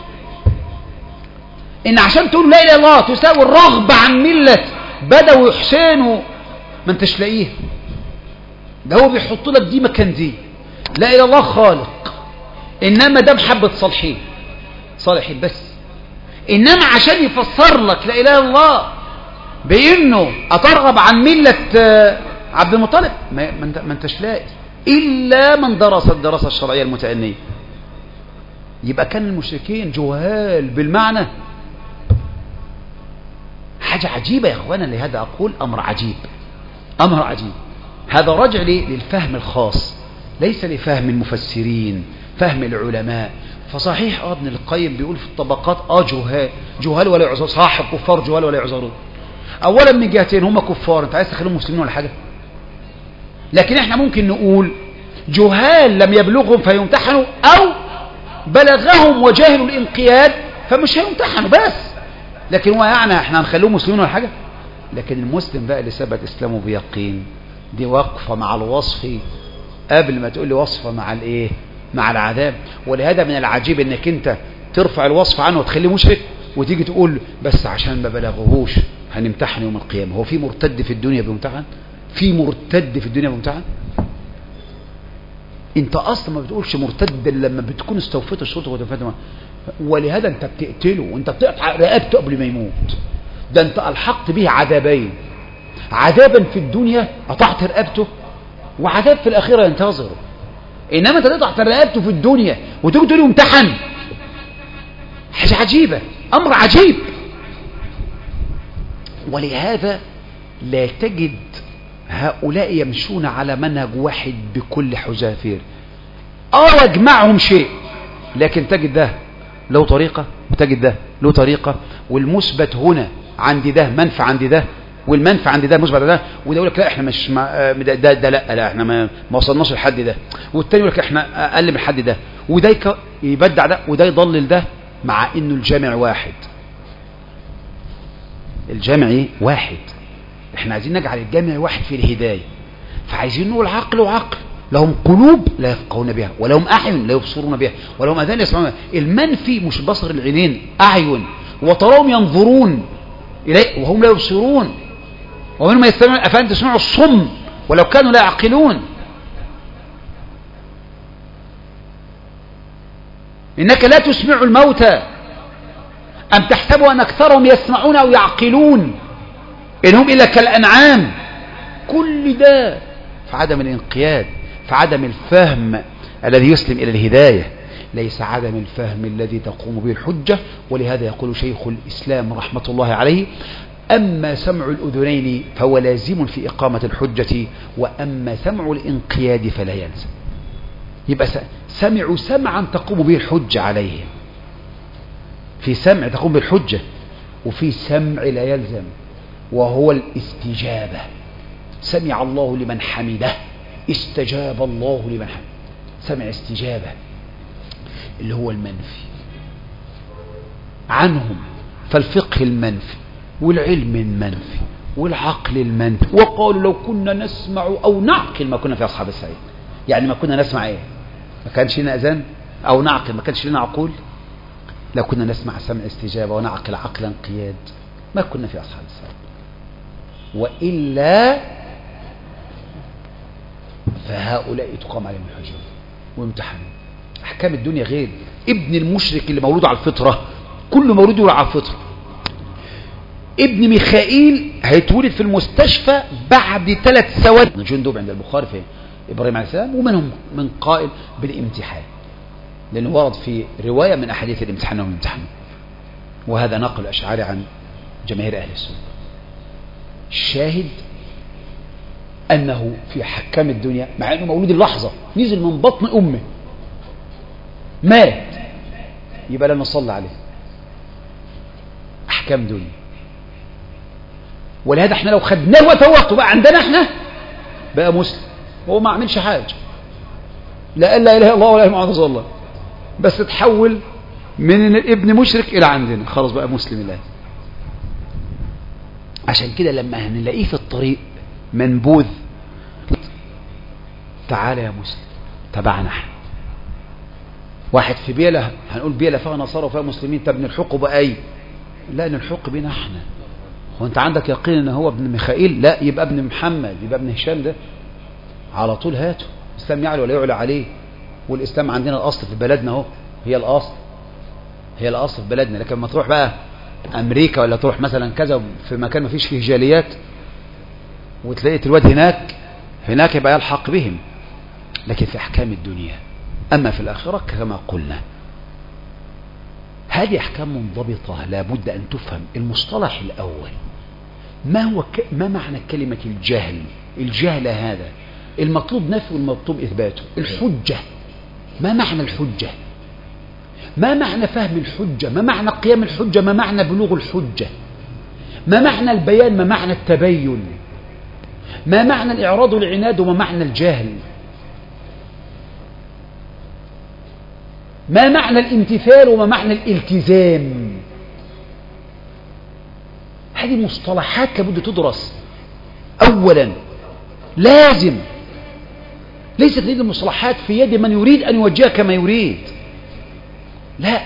S1: إن عشان تقول لا إله إلا الله تساوي الرغبة عن ملة بدوي حسين ما انتش لاقيه. ده هو بيحط لك دي مكان دي، لا إله إلا الله خالق، إنما ده محبة صالحين بس. إنما عشان يفسر لك لا إله إلا الله بانه اترغب عن ملة عبد المطلب؟ ما انتش لاقي الا من درس الدراسة الشرعية المتأنية. يبقى كان المشركين جهال بالمعنى. حاجة عجيبة يا اخوانا، لهذا اقول امر عجيب، امر عجيب. هذا راجع للفهم الخاص، ليس لفهم المفسرين، فهم العلماء. فصحيح ابن القيم بيقول في الطبقات جهال ولا يعذرون، صح الكفار جهال ولا يعذرون. اولا من جهتين، هم كفار، انت عايز تخليهم مسلمين ولا حاجة؟ لكن احنا ممكن نقول جهال لم يبلغهم فيمتحنوا، او بلغهم وجاهلوا الانقياد فمش هيمتحنوا بس. لكن هو يعني احنا هنخليهم مسلمين ولا حاجة؟ لكن المسلم بقى اللي ثبت اسلامه بيقين، دي وقفة مع الوصف قبل ما تقول لي وصفة مع الايه، مع العذاب. ولهذا من العجيب انك انت ترفع الوصف عنه وتخليه مشرك، وتيجي تقول بس عشان ما بلغوهوش هنمتحن يوم القيامة. هو في مرتد في الدنيا بيمتحن؟ في مرتد في الدنيا بيمتحن؟ انت اصلا ما بتقولش مرتد لما بتكون استوفيت الشروط وتفادى. ولهذا انت بتقتله وانت بتقطع رقبته قبل ما يموت. ده انت الحقت به عذابين، عذابا في الدنيا قطعت رقبته، وعذاب في الاخره ينتظره. انما انت تقطع رقبته في الدنيا وتيجي تقول له امتحن، حاجه عجيبه، امر عجيب. ولهذا لا تجد هؤلاء يمشون على منهج واحد بكل حذافير. يجمعهم شيء، لكن تجد ده له طريقة وتجد ده له طريقة، والمثبت هنا عند ده منفع عند ده، والمنفع عند ده مثبت عند ده. وده يقول لك لا احنا مش ده لا احنا ما وصلناش للحد ده، والتاني يقول لك احنا اقل من الحد ده، وده يبدع ده وده يضلل ده، مع انه الجامع واحد. الجامع واحد. احنا عايزين نجعل الجامع واحد في الهداية، فعايزين نقول عقل وعقل، لهم قلوب لا يفقهون بها، ولهم أعين لا يبصرون بها، ولهم أذان يسمعون بها. المنفي مش بصر العينين، أعين، وتراهم ينظرون إليه وهم لا يبصرون، ومنهم يستمعون أفأنت تسمعوا الصم ولو كانوا لا يعقلون. إنك لا تسمع الموتى أم تحسبوا أن أكثرهم يسمعون أو يعقلون إنهم إلا كالأنعام. كل ده في عدم الانقياد، في عدم الفهم الذي يسلم إلى الهداية، ليس عدم الفهم الذي تقوم به الحجة. ولهذا يقول شيخ الإسلام رحمة الله عليه: أما سمع الأذنين فهو لازم في إقامة الحجة، وأما سمع الانقياد فلا يلزم. يبقى سمعوا سمعا تقوم به الحجة عليه، في سمع تقوم بالحجة، وفي سمع لا يلزم، وهو الاستجابة. سمع الله لمن حمده، استجاب الله لمن حمده. سمع استجابة اللي هو المنفي عنهم. فالفقه المنفي، والعلم المنفي، والعقل المنفي. وقالوا لو كنا نسمع أو نعقل ما كنا في أصحاب السعير. يعني ما كنا نسمع ايه؟ ما كانش لنا أذان؟ أو نعقل ما كانش لنا عقول؟ لو كنا نسمع سمع استجابة ونعقل عقلا انقياد ما كنا في أصحاب السعير. وإلا فهؤلاء تقام عليهم الحجة وامتحنوا. أحكام الدنيا غير. ابن المشرك اللي مولود على الفطرة، كل مولود يولد على الفطرة. ابن ميخائيل هيتولد في المستشفى بعد 3 سواد. جندب عند البخاري في إبراهيم عليه السلام، ومنهم من قائل بالامتحان، لأنه ورد في رواية من أحاديث الامتحان والامتحان. وهذا نقل أشعاري عن جماهير أهل السنة. الشاهد أنه في حكام الدنيا، مع أنه مولود اللحظة، نزل من بطن أمه مات، يبقى لا نصلي عليه. أحكام دنيا. ولهذا احنا لو خدناه وتوقته بقى عندنا احنا بقى مسلم، وهو ما عملش حاجة، لا إله إلا الله ولا إله محمد رسول الله، بس تحول من ابن مشرك إلى عندنا، خلاص بقى مسلم الله. عشان كده لما هنلاقيه في الطريق منبوذ، تعالى يا مسلم تبعنا احنا. واحد في بيلة، هنقول بيلة فيها نصارى وفيها مسلمين، طب نلحقه بقى ايه؟ لا، نلحق بينا احنا. هو انت عندك يقين ان هو ابن ميخائيل؟ لا، يبقى ابن محمد، يبقى ابن هشام. ده على طول هاته. الاسلام يعلى ولا يعلى عليه. والاسلام عندنا الاصل في بلدنا اهو، هي الاصل في بلدنا. لكن لما تروح بقى أمريكا ولا تروح مثلا كذا في مكان ما فيش فيه جاليات وتلاقي الواد هناك يبقى يلحق بهم. لكن في أحكام الدنيا. أما في الآخرة كما قلنا هذه أحكام منضبطة لابد أن تفهم. المصطلح الأول ما معنى كلمة الجهل هذا المطلوب نفي والمطلوب إثباته. الحجة ما معنى الحجة؟ ما معنى فهم الحجة؟ ما معنى قيام الحجة؟ ما معنى بلوغ الحجة؟ ما معنى البيان؟ ما معنى التبين؟ ما معنى الإعراض والعناد؟ وما معنى الجهل؟ ما معنى الامتثال وما معنى الالتزام؟ هذه مصطلحات لابد تدرس أولا. لازم ليست هذه المصطلحات في يد من يريد أن يوجهها كما يريد، لا،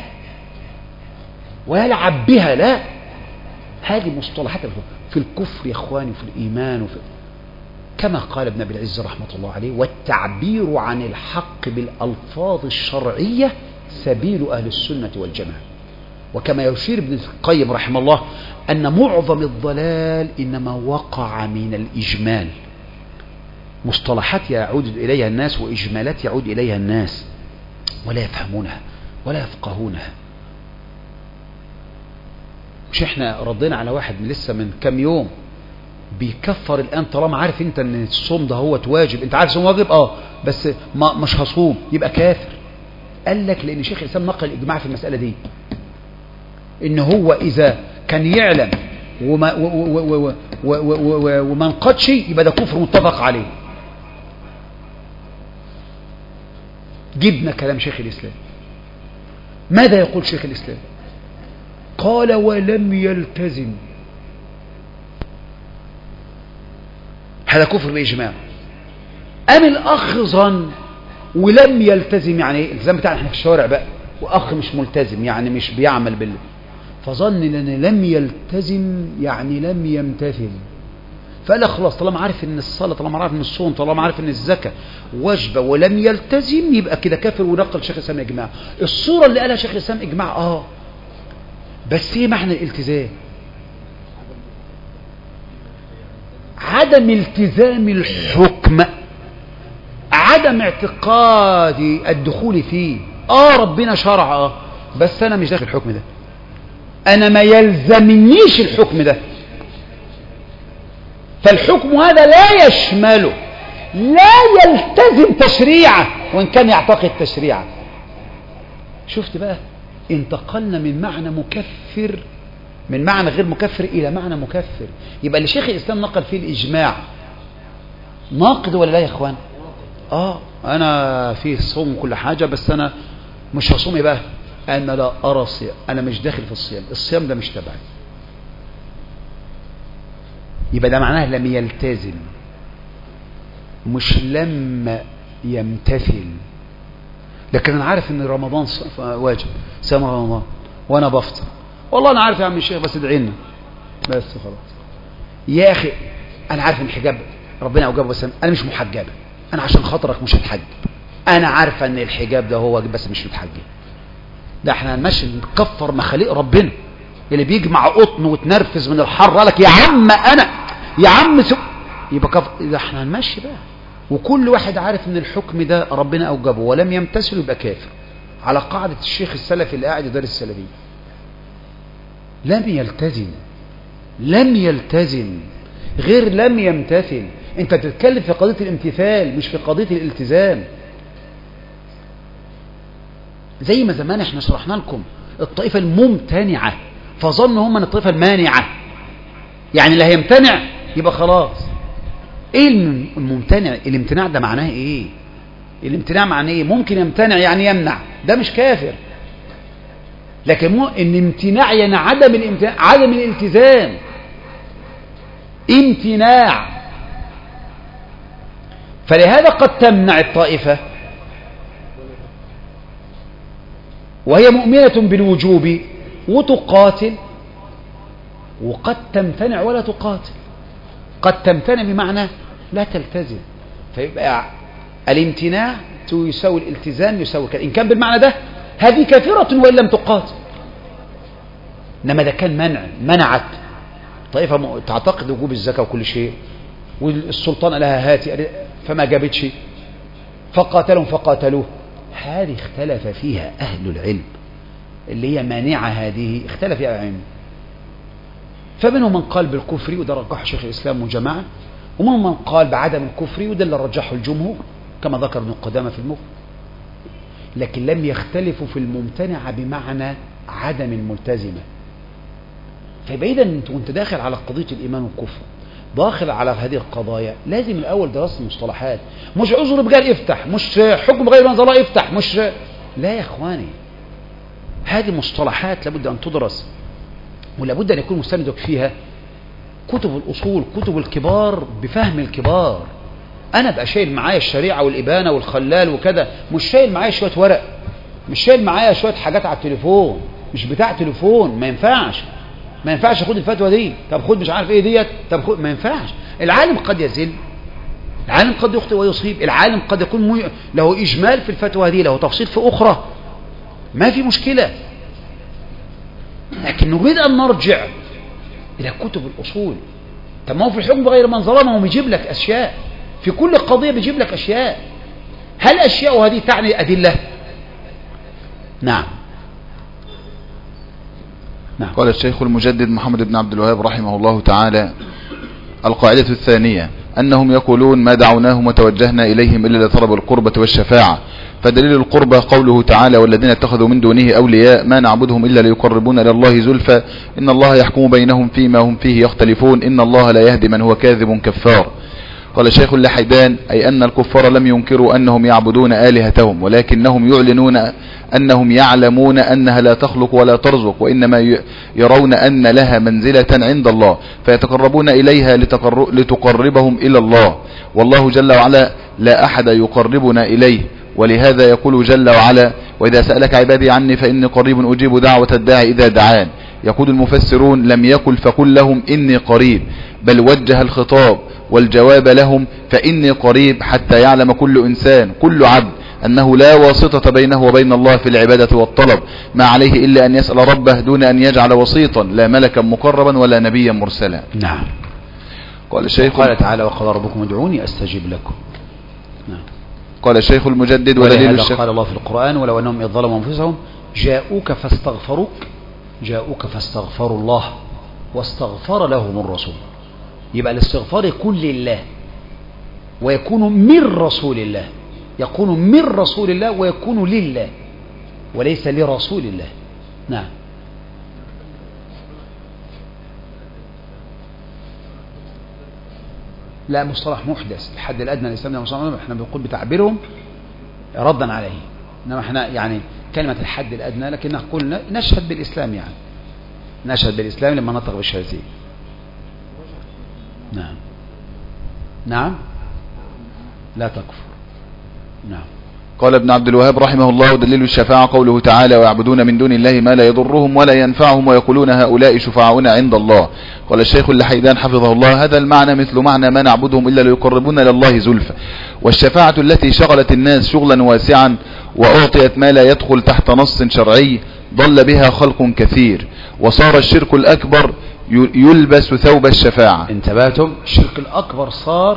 S1: ويلعب بها، لا. هذه مصطلحات في الكفر يا إخواني، في الإيمان، كما قال ابن أبي العز رحمة الله عليه: والتعبير عن الحق بالألفاظ الشرعية سبيل أهل السنة والجماعة. وكما يشير ابن القيم رحمه الله أن معظم الضلال إنما وقع من الإجمال. مصطلحات يعود إليها الناس وإجمالات يعود إليها الناس ولا يفهمونها ولا يفقهونها. مش احنا ردينا على واحد لسه من كم يوم بيكفر الآن طالما عارف انت ان الصوم ده هو واجب، انت عارف الصوم واجب بس مش هصوم، يبقى كافر. قال لك لان شيخ الإسلام نقل الإجماع في المسألة دي، ان هو اذا كان يعلم وما انقضش يبقى ده كفر متفق عليه. جبنا كلام شيخ الإسلام. ماذا يقول شيخ الإسلام؟ قال: ولم يلتزم. هذا كفر بإجماع. أم الأخ ظن ولم يلتزم، يعني ايه الالتزام بتاعنا احنا في الشوارع بقى، وأخ مش ملتزم يعني مش بيعمل فظن لأن لم يلتزم يعني لم يمتثل، فقال خلاص طالما عارف ان الصلاة، طالما عارف ان الصوم، طالما عارف ان الزكاة واجبة ولم يلتزم يبقى كده كافر. ونقل شيخ الإسلام إجماع. الصورة اللي قالها شيخ الإسلام إجماع بس ايه معنى الالتزام؟ عدم التزام الحكم، عدم اعتقاد الدخول فيه. ربنا شرع بس انا مش داخل الحكم ده، انا ما يلزمنيش الحكم ده. فالحكم هذا لا يشمله، لا يلتزم تشريعه وان كان يعتقد تشريعه. شفت بقى، انتقلنا من معنى مكفر، من معنى غير مكفر الى معنى مكفر. يبقى اللي شيخ الإسلام نقل فيه الإجماع ناقض ولا لا يا اخوان؟ انا فيه صوم وكل حاجة بس انا مش هصوم. بقى انا لا ارى صيام، انا مش داخل في الصيام، الصيام ده مش تبعي. يبقى ده معناه لم يلتزم، مش لم يمتثل. لكن انا عارف ان رمضان واجب، صيام رمضان، وانا بفطر، والله انا عارف يا عم الشيخ بس ادعي لنا بس خلاص. يا اخي انا عارف ان الحجاب ربنا اوجبه بس انا مش محجبه، انا عشان خاطرك مش هتحجب، انا عارفه ان الحجاب ده هو واجب بس مش متحجب. ده احنا هنمشي نكفر مخاليق ربنا اللي بيجمع قطن وتنرفز من الحر. قالك يا عم انا يا عم يبقى كفر. ده احنا هنمشي بقى، وكل واحد عارف ان الحكم ده ربنا اوجبه ولم يمتثل يبقى كافر، على قاعدة الشيخ السلفي اللي قاعد يدرس السلفية. لم يلتزم غير لم يمتثل. انت بتتكلم في قضية الامتثال مش في قضية الالتزام. زي ما زمان احنا شرحنا لكم الطائفة الممتنعة فظنوا هم ان الطائفة المانعة، يعني اللي هيمتنع يبقى خلاص. ايه الممتنع؟ الامتناع ده معناه ايه؟ الامتناع معناه ايه؟ ممكن يمتنع يعني يمنع، ده مش كافر. لكن الامتناع يعني عدم الامتناع، عدم الالتزام، امتناع. فلهذا قد تمنع الطائفة وهي مؤمنة بالوجوب وتقاتل، وقد تمتنع ولا تقاتل. قد تمتنع بمعنى لا تلتزم، فيبقى الامتناع يساوي الالتزام يساوي كذا. إن كان بالمعنى ده هذه كافرة وإن لم تقاتل. إنما ده كان منعت طائفة تعتقد وجوب الزكاة وكل شيء، والسلطان لها هاتي فما جابتش، فقاتلوه. هذه اختلف فيها أهل العلم، اللي هي مانعة هذه اختلف فيها العلم، فمنهم من قال بالكفر وده رجحه شيخ الإسلام وجماعة، ومنهم من قال بعدم الكفر وده اللي رجحه الجمهور كما ذكر ابن قدامة في المغني. لكن لم يختلفوا في الممتنعة بمعنى عدم الملتزمة. فيبقى إذا وانت داخل على قضية الإيمان والكفر، داخل على هذه القضايا، لازم الأول دراسة المصطلحات، مش عذر بجال افتح، مش حكم غير منزل الله افتح، مش لا يا إخواني، هذه مصطلحات لابد أن تدرس، ولابد أن يكون مستندك فيها كتب الأصول، كتب الكبار بفهم الكبار. أنا بقى شايل معايا الشريعة والإبانة والخلال وكذا، مش شايل معايا شوية ورق، مش شايل معايا شوية حاجات على التليفون، مش بتاع تليفون، ما ينفعش أخد الفتوى دي، طب خد مش عارف إيه ديت، طب خد، ما ينفعش. العالم قد يزل، العالم قد يخطئ ويصيب، العالم قد يكون له إجمال في الفتوى دي، له تفصيل في أخرى، ما في مشكلة. لكن نريد أن نرجع إلى كتب الأصول. طب ما هو في الحكم بغير من ظلم، هو بيجيب لك أشياء في كل قضية، بيجيب لك أشياء، هل أشياء هذه تعني أدلة؟ نعم.
S2: قال الشيخ المجدد محمد بن عبد الوهاب رحمه الله تعالى: القاعدة الثانية أنهم يقولون ما دعوناهم وتوجهنا إليهم إلا لطلب القربة والشفاعة، فدليل القربة قوله تعالى: والذين اتخذوا من دونه أولياء ما نعبدهم إلا ليقربونا إلى الله زلفى إن الله يحكم بينهم فيما هم فيه يختلفون إن الله لا يهدي من هو كاذب كفار. قال الشيخ اللحيدان: أي أن الكفار لم ينكروا أنهم يعبدون آلهتهم، ولكنهم يعلنون أنهم يعلمون أنها لا تخلق ولا ترزق، وإنما يرون أن لها منزلة عند الله فيتقربون إليها لتقربهم إلى الله، والله جل وعلا لا أحد يقربنا إليه، ولهذا يقول جل وعلا: وإذا سألك عبادي عني فإني قريب أجيب دعوة الداعي إذا دعان. يقول المفسرون: لم يقل فقل لهم إني قريب، بل وجه الخطاب والجواب لهم فإني قريب حتى يعلم كل إنسان كل عبد أنه لا واسطة بينه وبين الله في العبادة والطلب، ما عليه إلا أن يسأل ربه دون أن يجعل وسيطا لا ملكا مقربا ولا نبيا مرسلا.
S1: نعم.
S2: قال الشيخ:
S1: قال تعالى: وقال ربكم ادعوني أستجب لكم. نعم.
S2: قال الشيخ المجدد: ودليل الشيخ
S1: قال الله في القرآن: ولو أنهم إذ ظلموا أنفسهم جاءوك فاستغفروا الله واستغفر لهم الرسول. يبقى الاستغفار يكون لله ويكون من رسول الله، يكون من رسول الله ويكون لله وليس لرسول الله. نعم. لا، مصطلح محدث، الحد الأدنى للإسلام مصطلح احنا بنقول بتعبيرهم ردا عليه، إنما احنا يعني كلمة الحد الأدنى، لكن نقول نشهد بالإسلام، يعني نشهد بالإسلام لما نطق بالشهادتين. نعم. نعم. لا تكفر. نعم.
S2: قال ابن عبد الوهاب رحمه الله: ودليل الشفاعة قوله تعالى: ويعبدون من دون الله ما لا يضرهم ولا ينفعهم ويقولون هؤلاء شفعاؤنا عند الله. قال الشيخ اللحيدان حفظه الله: هذا المعنى مثل معنى ما نعبدهم إلا ليقربونا إلى الله زلفى. والشفاعة التي شغلت الناس شغلا واسعا وأعطيت ما لا يدخل تحت نص شرعي ضل بها خلق كثير، وصار الشرك الأكبر يلبس ثوب الشفاعة.
S1: انتبهتم؟ الشرك الأكبر صار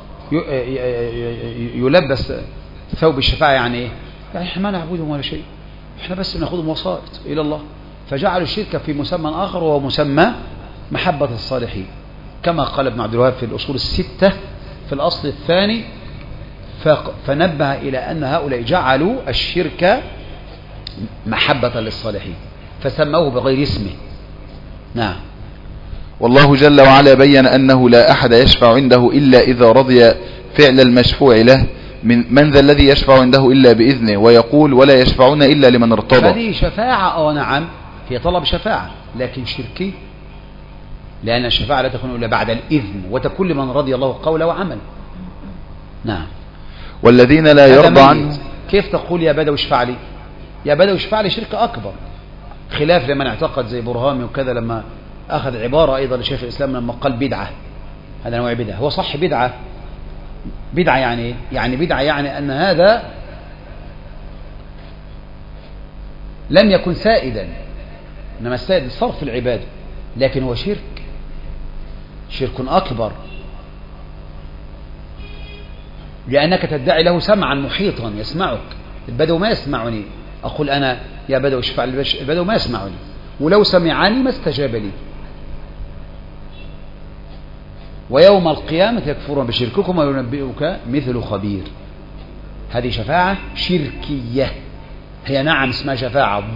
S1: يلبس ثوب الشفاعة. يعني ايه؟ يعني احنا ما نعبدهم ولا شيء، احنا بس بناخذهم وسائط الى الله، فجعلوا الشرك في مسمى اخر وهو مسمى محبة الصالحين، كما قال ابن عبد الوهاب في الاصول الستة في الاصل الثاني، فنبه الى ان هؤلاء جعلوا الشرك محبة للصالحين فسموه بغير اسمه. نعم.
S2: والله جل وعلا بين أنه لا أحد يشفع عنده إلا إذا رضي فعل المشفوع له، من ذا الذي يشفع عنده إلا بإذنه، ويقول: ولا يشفعون إلا لمن ارتضى.
S1: هذه شفاعة، نعم، هي طلب شفاعة لكن شركي، لأن الشفاعة لا تكون إلا بعد الإذن، وتكون لمن رضي الله قوله وعمل. نعم.
S2: والذين لا يرضى عنه.
S1: كيف تقول يا بدوي اشفع لي؟ يا بدوي اشفع لي شرك أكبر، خلاف لمن اعتقد زي برهامي وكذا لما أخذ عبارة أيضا لشيخ الإسلام لما قال بدعة، هذا نوع بدعة. هو صح بدعة يعني يعني بدعة يعني أن هذا لم يكن سائدا، إنما السائد صرف العبادة، لكن هو شرك أكبر، لأنك تدعي له سمعا محيطا يسمعك. البدو ما يسمعني، أقول أنا يا بدو اشفع لي، البدو ما يسمعني، ولو سمعني ما استجاب لي. ويوم القيامة يكفرون بشرككم وينبئك مثل خبير. هذه شفاعة شركية، هي نعم اسمها شفاعة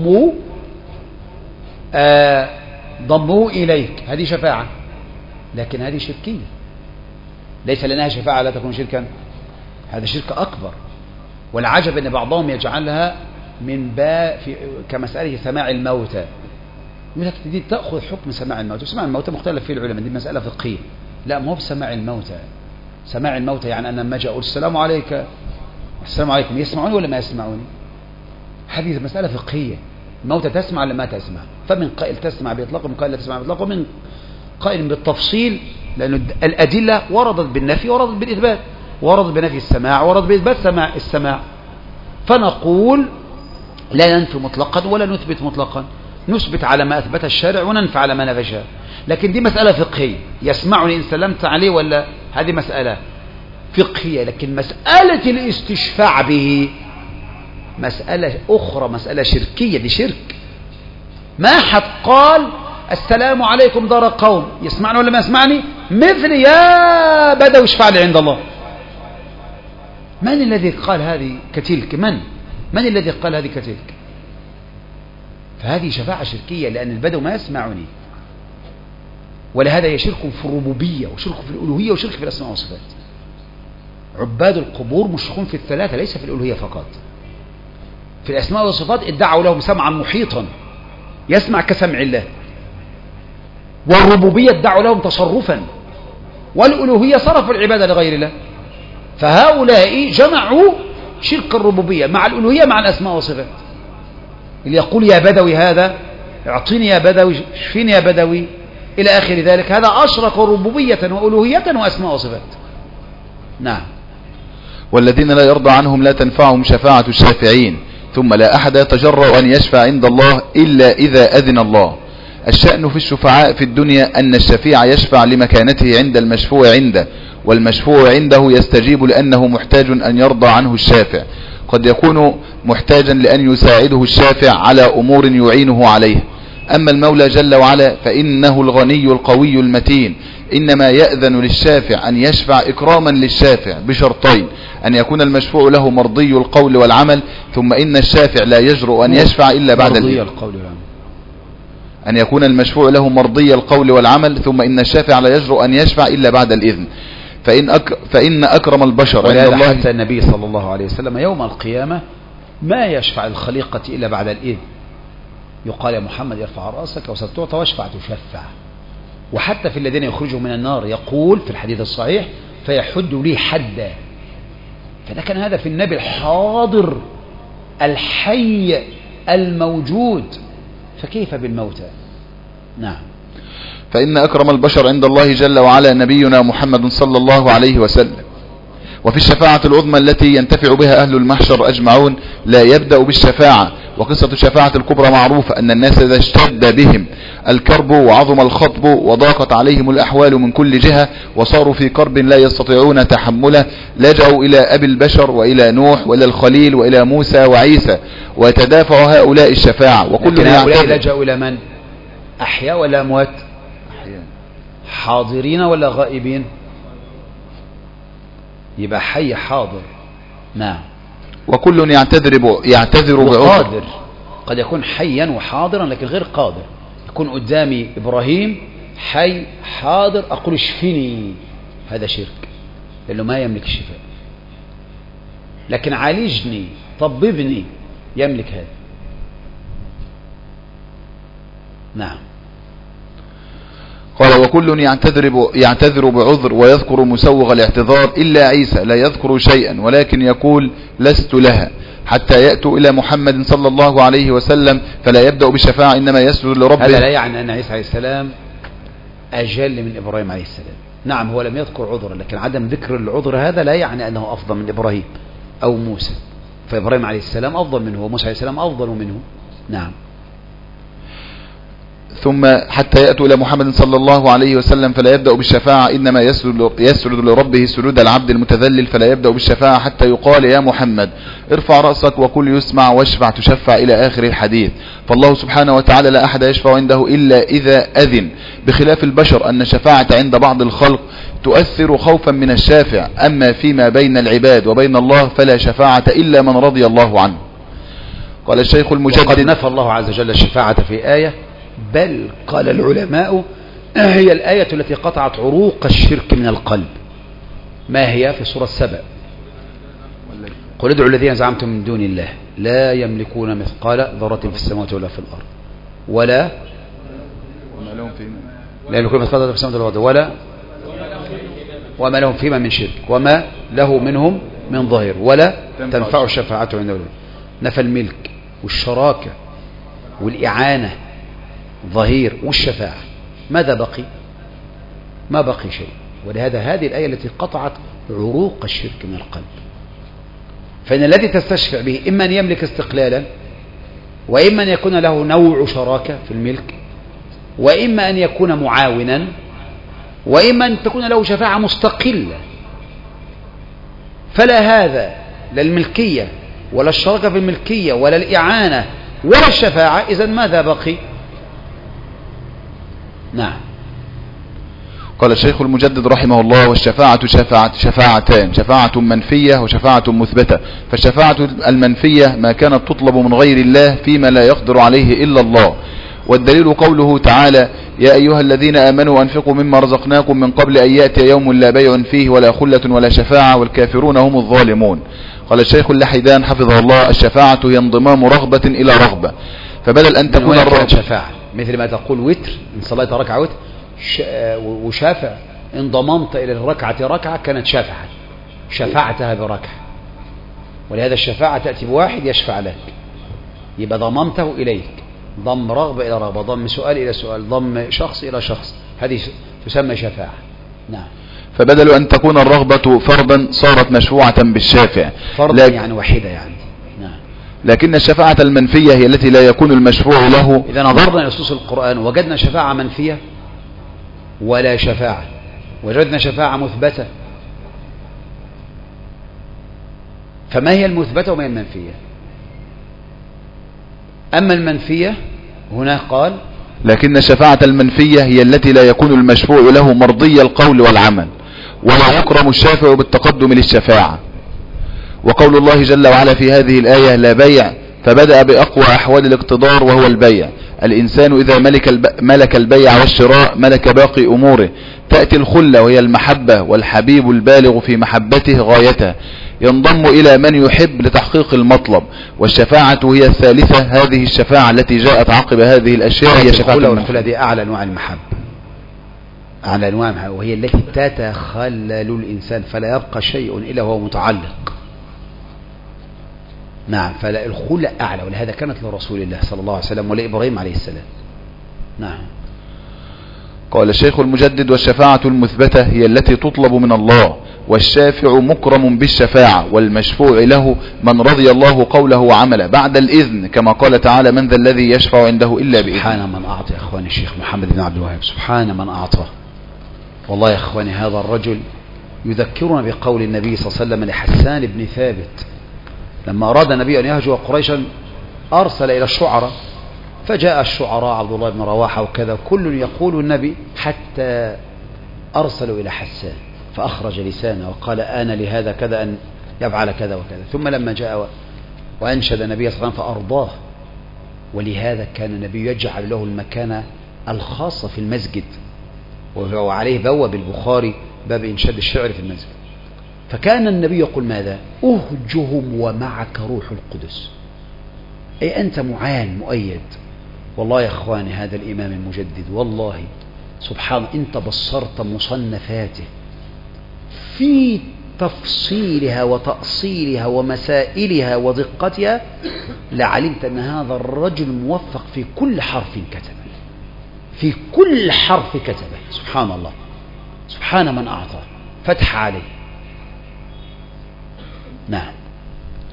S1: ضموا إليك، هذه شفاعة، لكن هذه شركية، ليس لأنها شفاعة لا تكون شركا، هذا شرك أكبر. والعجب أن بعضهم يجعلها من باب كمسألة سماع الموتى، دي تأخذ حكم سماع الموتى. سماع الموتى مختلف فيه العلماء، دي مسألة فقهية. لا، ما هو بسماع الموتى. سماع الموتى يعني أنا لما أجي أقول السلام عليك السلام عليكم، يسمعوني ولا ما يسمعوني؟ هذه مسألة فقهية. الموتى تسمع ولا ما تسمع؟ فمن قائل تسمع بإطلاق، ومن قائل لا تسمع بإطلاق، ومن قائل بالتفصيل، لأن الأدلة وردت بالنفي وردت بالإثبات، وردت بنفي السماع وردت بإثبات السماع. فنقول لا ننفي مطلقا ولا نثبت مطلقا، نثبت على ما أثبت الشارع وننفي على ما نفى الشارع. لكن دي مسألة فقهية، يسمعني إن سلمت عليه ولا، هذه مسألة فقهية. لكن مسألة الاستشفاع به مسألة أخرى، مسألة شركية، دي شرك. ما حد قال السلام عليكم دار قوم، يسمعني ولا ما يسمعني؟ مثل يا بدوي اشفع لي عند الله. من الذي قال هذه كتلك؟ من الذي قال هذه كتلك؟ فهذه شفاعة شركية، لأن البدو ما يسمعني. ولهذا هي شرك في الربوبية، وشرك في الألوهية، وشرك في الأسماء والصفات. عباد القبور مشركون في الثلاثة، ليس في الألوهية فقط. في الأسماء والصفات ادعوا لهم سمعا محيطا يسمع كسمع الله، والربوبية ادعوا لهم تصرفا، والألوهية صرفوا العبادة لغير الله. فهؤلاء جمعوا شرك الربوبية مع الألوهية مع الأسماء والصفات. اللي يقول يا بدوي هذا، اعطيني يا بدوي، اشفيني يا بدوي، إلى آخر ذلك، هذا أشرك ربوبية وألوهية وأسماء وصفات. نعم.
S2: والذين لا يرضى عنهم لا تنفعهم شفاعة الشافعين، ثم لا أحد يتجرأ أن يشفع عند الله إلا إذا أذن الله. الشأن في الشفعاء في الدنيا أن الشفيع يشفع لمكانته عند المشفوع عنده، والمشفوع عنده يستجيب لأنه محتاج أن يرضى عنه الشافع. قد يكون محتاجا لأن يساعده الشافع على أمور يعينه عليه. أما المولى جل وعلا فإنه الغني القوي المتين، إنما يأذن للشافع أن يشفع إكراما للشافع بشرطين: أن يكون المشفوع له مرضي القول والعمل، ثم إن الشافع لا يجرؤ أن يشفع إلا بعد الإذن. أن يكون المشفوع له مرضي القول والعمل، ثم إن الشافع لا يجرؤ أن يشفع إلا بعد الإذن. فإن أكرم البشر عند الله،
S1: حتى النبي صلى الله عليه وسلم يوم القيامة ما يشفع الخليقة إلا بعد الإذن. يقال يا محمد ارفع رأسك وستعطى واشفع تشفع. وحتى في الذين يخرجوا من النار يقول في الحديث الصحيح: فيحد لي حدا. فده كان هذا في النبي الحاضر الحي الموجود، فكيف بالموتى؟ نعم.
S2: فإن أكرم البشر عند الله جل وعلا نبينا محمد صلى الله عليه وسلم. وفي الشفاعة العظمى التي ينتفع بها أهل المحشر أجمعون لا يبدأ بالشفاعة. وقصة الشفاعة الكبرى معروفة، أن الناس إذا اشتد بهم الكرب وعظم الخطب وضاقت عليهم الأحوال من كل جهة وصاروا في كرب لا يستطيعون تحمله، لجأوا إلى أبي البشر وإلى نوح وإلى الخليل وإلى موسى وعيسى، ويتدافع هؤلاء الشفاعة. وكل
S1: هؤلاء لجأوا إلى من؟ أحياء ولا أموات؟ حاضرين ولا غائبين؟ يبقى حي حاضر. نعم.
S2: وكل يعتذر بعذر.
S1: قد يكون حيا وحاضرا لكن غير قادر. يكون قدامي إبراهيم حي حاضر، أقول اشفني، هذا شرك لأنه ما يملك الشفاء. لكن عالجني طببني يملك هذا. نعم.
S2: قال: وكل يعتذر بعذر ويذكر مسوغ الاعتذار إلا عيسى لا يذكر شيئا ولكن يقول لست لها، حتى يأتوا إلى محمد صلى الله عليه وسلم فلا يبدأ بالشفاعة إنما يسجد لربه.
S1: هذا لا يعني أن عيسى عليه السلام أجل من إبراهيم عليه السلام. نعم، هو لم يذكر عذرا، لكن عدم ذكر العذر هذا لا يعني أنه أفضل من إبراهيم أو موسى. فإبراهيم عليه السلام أفضل منه، وموسى عليه السلام أفضل منه. نعم.
S2: ثم حتى يأتوا إلى محمد صلى الله عليه وسلم فلا يبدأ بالشفاعة، إنما يسجد لربه سجود العبد المتذلل، فلا يبدأ بالشفاعة حتى يقال يا محمد ارفع رأسك وكل يسمع واشفع تشفع إلى آخر الحديث. فالله سبحانه وتعالى لا أحد يشفع عنده إلا إذا أذن، بخلاف البشر أن الشفاعة عند بعض الخلق تؤثر خوفا من الشافع، أما فيما بين العباد وبين الله فلا شفاعة إلا من رضي الله عنه. قال الشيخ المجدد:
S1: وقد نفى الله عز وجل الشفاعة في آية، بل قال العلماء هي الآية التي قطعت عروق الشرك من القلب. ما هي؟ في سورة سبأ: قل ادعوا الذين زعمتم من دون الله لا يملكون مثقال ذرة في السماوات ولا في الأرض ولا لا يملكون مثقال ذرة في السماوات ولا في الأرض وما لهم فيما من شرك وما له منهم من ظهير ولا تنفع الشفاعة عنده. نفى الملك والشراكة والإعانة ظهير والشفاعة، ماذا بقي؟ ما بقي شيء. ولهذا هذه الآية التي قطعت عروق الشرك من القلب. فإن الذي تستشفع به إما أن يملك استقلالا، وإما أن يكون له نوع شراكة في الملك، وإما أن يكون معاونا، وإما أن تكون له شفاعة مستقلة. فلا هذا، لا الملكية ولا الشراكة في الملكية ولا الإعانة ولا الشفاعة، إذن ماذا بقي؟ نعم.
S2: قال الشيخ المجدد رحمه الله: والشفاعة شفاعتان، شفاعة منفية وشفاعة مثبتة. فالشفاعة المنفية ما كانت تطلب من غير الله فيما لا يقدر عليه إلا الله، والدليل قوله تعالى: يا أيها الذين آمنوا أنفقوا مما رزقناكم من قبل أن يأتي يوم لا بيع فيه ولا خلة ولا شفاعة والكافرون هم الظالمون. قال الشيخ اللحيدان حفظه الله: الشفاعة هي انضمام رغبة إلى رغبة، فبدل أن تكون الرغبة
S1: شفاعة مثل ما تقول وتر، إن صليت ركعة وتر وشافع، إن ضممت إلى الركعة ركعة كانت شافعة، شفعتها بركعة. ولهذا الشفاعة تأتي بواحد يشفع لك، يبقى ضممته إليك، ضم رغبة إلى رغبة، ضم سؤال إلى سؤال، ضم شخص إلى شخص، هذه تسمى شفاعة. نعم.
S2: فبدل أن تكون الرغبة فرضا صارت مشروعة بالشافع،
S1: فرضا يعني واحدة يعني. نعم.
S2: لكن الشفاعة المنفية هي التي لا يكون المشفوع له.
S1: إذا نظرنا إلى نصوص القرآن وجدنا شفاعة منفية ولا شفاعة، وجدنا شفاعة مثبتة. فما هي المثبتة وما هي المنفية؟ أما المنفية هنا قال:
S2: لكن الشفاعة المنفية هي التي لا يكون المشفوع له مرضي القول والعمل، ولا يكرم الشافع بالتقدم للشفاعة. وقول الله جل وعلا في هذه الآية: لا بيع، فبدأ بأقوى أحوال الاقتدار وهو البيع. الإنسان إذا ملك البيع والشراء ملك باقي أموره. تأتي الخلة وهي المحبة، والحبيب البالغ في محبته غايته ينضم إلى من يحب لتحقيق المطلب. والشفاعة هي الثالثة، هذه الشفاعة التي جاءت عقب هذه الأشياء هي شفاعة
S1: الخلة. دي أعلى أنواع المحبة، أعلى أنواع المحبة، وهي التي تتخلل الإنسان فلا يبقى شيء إلا هو متعلق. نعم. فالخلة أعلى، ولهذا كانت لرسول الله صلى الله عليه وسلم ولإبراهيم عليه السلام. نعم.
S2: قال الشيخ المجدد: والشفاعة المثبتة هي التي تطلب من الله، والشافع مكرم بالشفاعة، والمشفوع له من رضي الله قوله وعمله بعد الإذن، كما قال تعالى: من ذا الذي يشفع عنده إلا بإذنه.
S1: سبحان من أعطى. يا أخواني الشيخ محمد بن عبد الوهاب، سبحان من أعطى. والله يا أخواني هذا الرجل يذكرنا بقول النبي صلى الله عليه وسلم لحسان بن ثابت لما أراد النبي أن يهجو قريشا، أرسل إلى الشعراء، فجاء الشعراء عبد الله بن رواحة وكذا، كل يقول النبي، حتى أرسلوا إلى حسان فأخرج لسانه وقال: أنا لهذا كذا أن يفعل كذا وكذا. ثم لما جاء وأنشد النبي صلى الله عليه وسلم فأرضاه. ولهذا كان النبي يجعل له المكانة الخاصة في المسجد، وعليه بواب البخاري باب إنشاد الشعر في المسجد. فكان النبي يقول ماذا؟ أهجهم ومعك روح القدس، أي أنت معان مؤيد. والله يا أخواني هذا الإمام المجدد والله سبحان، أنت بصرت مصنفاته في تفصيلها وتأصيلها ومسائلها ودقتها، لعلمت أن هذا الرجل موفق في كل حرف كتبه، في كل حرف كتبه. سبحان الله، سبحان من أعطى، فتح عليه. نعم.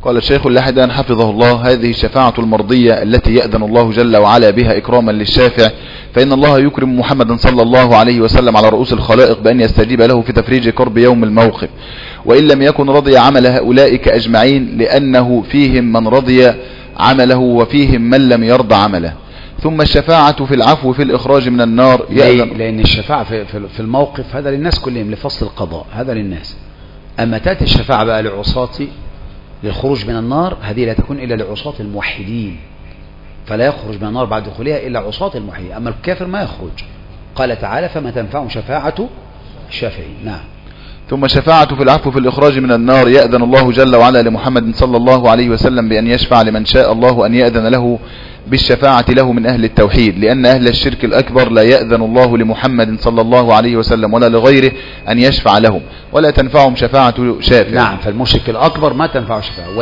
S2: قال الشيخ اللاحدان حفظه الله: هذه الشفاعة المرضية التي يأذن الله جل وعلا بها إكراما للشافع، فإن الله يكرم محمدا صلى الله عليه وسلم على رؤوس الخلائق بأن يستجيب له في تفريج كرب يوم الموقف، وإن لم يكن رضي عمل هؤلاء أجمعين، لأنه فيهم من رضي عمله وفيهم من لم يرضى عمله. ثم الشفاعة في العفو في الإخراج من النار
S1: لأن الشفاعة في الموقف هذا للناس كلهم لفصل القضاء، هذا للناس. أما تأتي الشفاعة بقى لعصاة للخروج من النار، هذه لا تكون إلا لعصاة الموحدين، فلا يخرج من النار بعد دخولها إلا عصاة الموحدين، أما الكافر ما يخرج. قال تعالى: فما تنفعهم شفاعة الشافعين. نعم.
S2: ثم الشفاعة في العفو في الإخراج من النار، يأذن الله جل وعلا لمحمد صلى الله عليه وسلم بأن يشفع لمن شاء الله أن يأذن له بالشفاعة له من أهل التوحيد، لأن أهل الشرك الأكبر لا يأذن الله لمحمد صلى الله عليه وسلم ولا لغيره أن يشفع لهم، ولا تنفعهم شفاعة شافع.
S1: نعم، فالمشرك الأكبر ما تنفعه شفاعة،